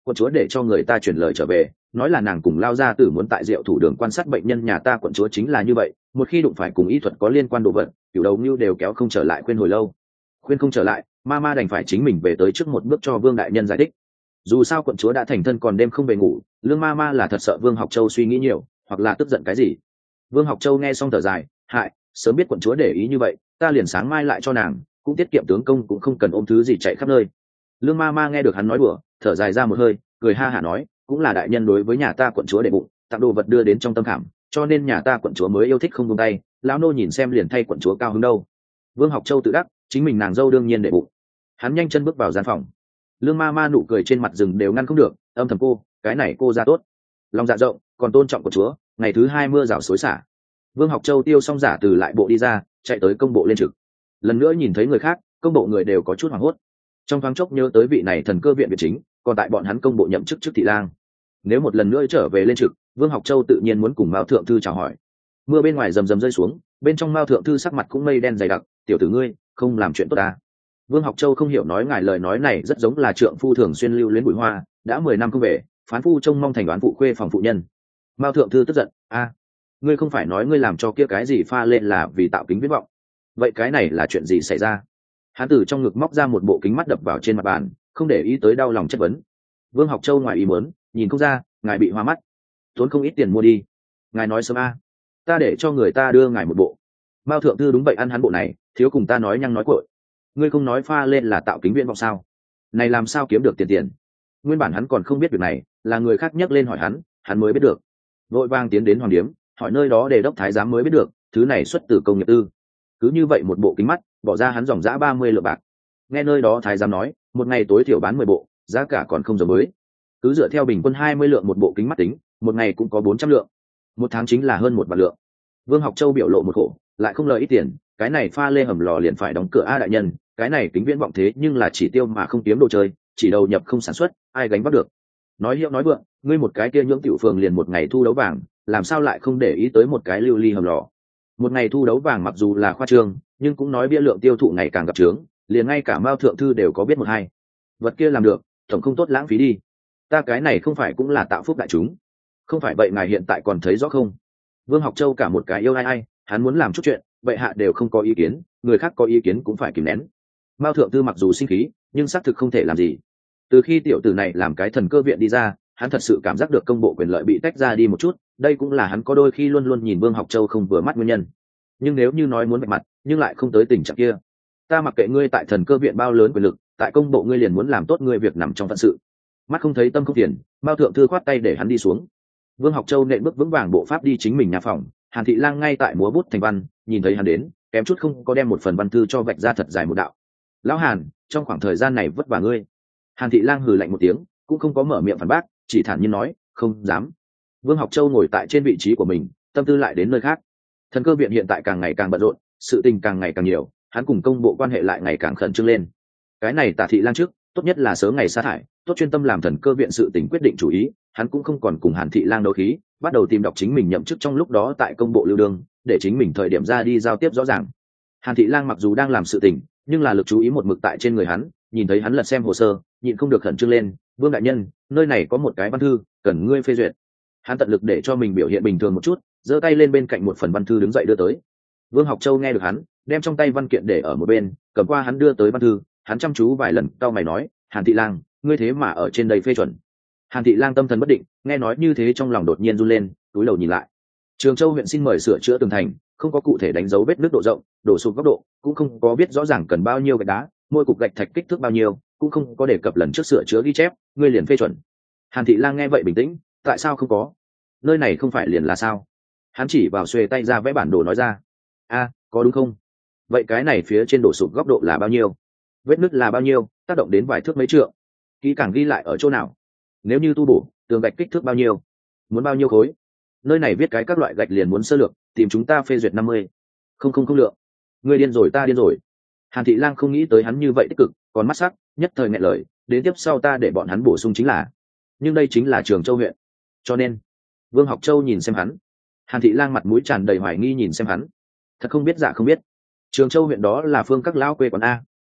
quận chúa để cho người ta chuyển lời trở về, nói là nàng cùng Lao gia tử muốn tại Diệu Thủ Đường quan sát bệnh nhân nhà ta quận chúa chính là như vậy, một khi đụng phải cùng y thuật có liên quan đồ vật, Cửu Đầu Nưu đều kéo không trở lại, khuyên hồi lâu khuyên không trở lại, ma đành phải chính mình về tới trước một bước cho Vương đại nhân giải thích. Dù sao quận chúa đã thành thân còn đêm không về ngủ, Lương ma là thật sợ Vương Học Châu suy nghĩ nhiều, hoặc là tức giận cái gì. Vương Học Châu nghe xong thở dài, hại, sớm biết quận chúa để ý như vậy, ta liền sáng mai lại cho nàng, cũng tiết kiệm tướng công cũng không cần ôm thứ gì chạy khắp nơi. Lương ma nghe được hắn nói đùa, thở dài ra một hơi, cười ha hả nói, cũng là đại nhân đối với nhà ta quận chúa để bụng, tặng đồ vật đưa đến trong tâm khảm, cho nên nhà ta quận chúa mới yêu thích không buông tay, lão nô nhìn xem liền thay quận chúa cao hứng đâu. Vương Học Châu tự đắc, chính mình nàng dâu đương nhiên để bụng. Hắn nhanh chân bước vào gian phòng. Lương ma nụ cười trên mặt rừng đều ngăn không được, âm thầm cô, cái này cô ra tốt, lòng dạ rộng, còn tôn trọng quận chúa. Ngày thứ 2 mưa rào xối xả. Vương Học Châu tiêu xong giả từ lại bộ đi ra, chạy tới công bộ lên trực. Lần nữa nhìn thấy người khác, công bộ người đều có chút hoảng hốt. Trong thoáng chốc nhớ tới vị này thần cơ viện viện chính, còn tại bọn hắn công bộ nhậm chức trước thị lang. Nếu một lần nữa trở về lên trực, Vương Học Châu tự nhiên muốn cùng Mao thượng thư chào hỏi. Mưa bên ngoài rầm rầm rơi xuống, bên trong Mao thượng thư sắc mặt cũng mây đen dày đặc, tiểu tử ngươi không làm chuyện tốt ta. Vương Học Châu không hiểu nói ngài lời nói này rất giống là trượng phu thường xuyên lưu luyến bụi hoa, đã 10 năm không về, phán phu trông mong thành đoán phụ khuê phòng phụ nhân. Mao thượng thư tức giận, ngươi không phải nói ngươi làm cho kia cái gì pha lên là vì tạo kính viễn vọng, vậy cái này là chuyện gì xảy ra? Hắn từ trong ngực móc ra một bộ kính mắt đập vào trên mặt bàn, không để ý tới đau lòng chất vấn. Vương Học Châu ngoài ý muốn, nhìn không ra, ngài bị hoa mắt, tốn không ít tiền mua đi. Ngài nói sớm ta để cho người ta đưa ngài một bộ. Mao thượng thư đúng vậy, ăn hắn bộ này, thiếu cùng ta nói nhăng nói cội. Ngươi không nói pha lên là tạo kính viễn vọng sao? Này làm sao kiếm được tiền? Nguyên bản hắn còn không biết việc này, là người khác nhắc lên hỏi hắn mới biết được. Vội vàng tiến đến hoàng điếm, hỏi nơi đó để đốc thái giám mới biết được, thứ này xuất từ công nghiệp tư. Cứ như vậy một bộ kính mắt, bỏ ra hắn dòng dã 30 lượng bạc. Nghe nơi đó thái giám nói, một ngày tối thiểu bán 10 bộ, giá cả còn không giống mới. Cứ dựa theo bình quân 20 lượng một bộ kính mắt tính, một ngày cũng có 400 lượng. Một tháng chính là hơn 1 vạn lượng. Vương Học Châu biểu lộ một khổ, lại không lời ít tiền, cái này pha lê hầm lò liền phải đóng cửa đại đại nhân, cái này kính viễn vọng thế nhưng là chỉ tiêu mà không kiếm đồ chơi, chỉ đầu nhập không sản xuất, ai gánh vác được. Nói hiệu nói vượng, ngươi một cái kia nhưỡng tiểu phường liền một ngày thu đấu vàng, làm sao lại không để ý tới một cái lưu ly hầm lò. Một ngày thu đấu vàng mặc dù là khoa trương, nhưng cũng nói bia lượng tiêu thụ ngày càng gặp trướng, liền ngay cả Mao thượng thư đều có biết một hai. Vật kia làm được, tổng không tốt lãng phí đi. Ta cái này không phải cũng là tạo phúc đại chúng. Không phải vậy ngài hiện tại còn thấy rõ không? Vương Học Châu cả một cái yêu ai, hắn muốn làm chút chuyện, vậy hạ đều không có ý kiến, người khác có ý kiến cũng phải kìm nén. Mao thượng thư mặc dù sinh khí, nhưng xác thực không thể làm gì. Từ khi tiểu tử này làm cái thần cơ viện đi ra, hắn thật sự cảm giác được công bộ quyền lợi bị tách ra đi một chút, đây cũng là hắn có đôi khi luôn luôn nhìn Vương Học Châu không vừa mắt nguyên nhân. Nhưng nếu như nói muốn vạch mặt, nhưng lại không tới tình trạng kia. Ta mặc kệ ngươi tại thần cơ viện bao lớn quyền lực, tại công bộ ngươi liền muốn làm tốt ngươi việc nằm trong phận sự. Mắt không thấy tâm không tiền, Mao thượng thư khoát tay để hắn đi xuống. Vương Học Châu nện bước vững vàng bộ pháp đi chính mình nhà phòng, Hàn Thị Lang ngay tại múa bút thành văn, nhìn thấy hắn đến, kém chút không có đem một phần văn thư cho vạch ra thật dài một đạo. Lão Hàn, trong khoảng thời gian này vất vả ngươi. Hàn Thị Lang hừ lạnh một tiếng, cũng không có mở miệng phản bác, chỉ thản nhiên nói, không dám. Vương Học Châu ngồi tại trên vị trí của mình, tâm tư lại đến nơi khác. Thần cơ viện hiện tại càng ngày càng bận rộn, sự tình càng ngày càng nhiều, hắn cùng công bộ quan hệ lại ngày càng khẩn trương lên. Cái này Tả Thị Lang trước, tốt nhất là sớm ngày sa thải, tốt chuyên tâm làm thần cơ viện sự tình quyết định chủ ý, hắn cũng không còn cùng Hàn Thị Lang đấu khí, bắt đầu tìm đọc chính mình nhậm chức trong lúc đó tại công bộ lưu đương, để chính mình thời điểm ra đi giao tiếp rõ ràng. Hàn Thị Lang mặc dù đang làm sự tình, nhưng là lực chú ý một mực tại trên người hắn, nhìn thấy hắn lật xem hồ sơ, nhịn không được khẩn trương lên, Vương đại nhân, nơi này có một cái văn thư, cần ngươi phê duyệt. Hắn tận lực để cho mình biểu hiện bình thường một chút, giơ tay lên bên cạnh một phần văn thư đứng dậy đưa tới. Vương Học Châu nghe được hắn, đem trong tay văn kiện để ở một bên, cầm qua hắn đưa tới văn thư, hắn chăm chú vài lần, cau mày nói, Hàn Thị Lang, ngươi thế mà ở trên đây phê chuẩn. Hàn Thị Lang tâm thần bất định, nghe nói như thế trong lòng đột nhiên run lên, túi đầu nhìn lại. Trường Châu huyện xin mời sửa chữa tường thành, không có cụ thể đánh dấu vết nước độ rộng, đổ sụp góc độ, cũng không có biết rõ ràng cần bao nhiêu gạch đá, mỗi cục gạch thạch kích thước bao nhiêu, cũng không có đề cập lần trước sửa chữa ghi chép, ngươi liền phê chuẩn. Hàn Thị Lang nghe vậy bình tĩnh, tại sao không có? Nơi này không phải liền là sao? Hắn chỉ vào xuề tay ra vẽ bản đồ nói ra. Có đúng không? Vậy cái này phía trên đổ sụp góc độ là bao nhiêu? Vết nứt là bao nhiêu, tác động đến vài thước mấy trượng? Kỹ càng ghi lại ở chỗ nào? Nếu như tu bổ, tường gạch kích thước bao nhiêu? Muốn bao nhiêu khối? Nơi này viết cái các loại gạch liền muốn sơ lược, tìm chúng ta phê duyệt 50. Không lượng. Ngươi điên rồi, ta điên rồi. Hàn Thị Lang không nghĩ tới hắn như vậy tích cực, còn mắt sắc, nhất thời nghẹn lời, đến tiếp sau ta để bọn hắn bổ sung chính là. Nhưng đây chính là Trường Châu huyện. Cho nên, Vương Học Châu nhìn xem hắn. Hàn Thị Lang mặt mũi tràn đầy hoài nghi nhìn xem hắn. Thật không biết dạ không biết. Trường Châu huyện đó là phương các lão quê quán a.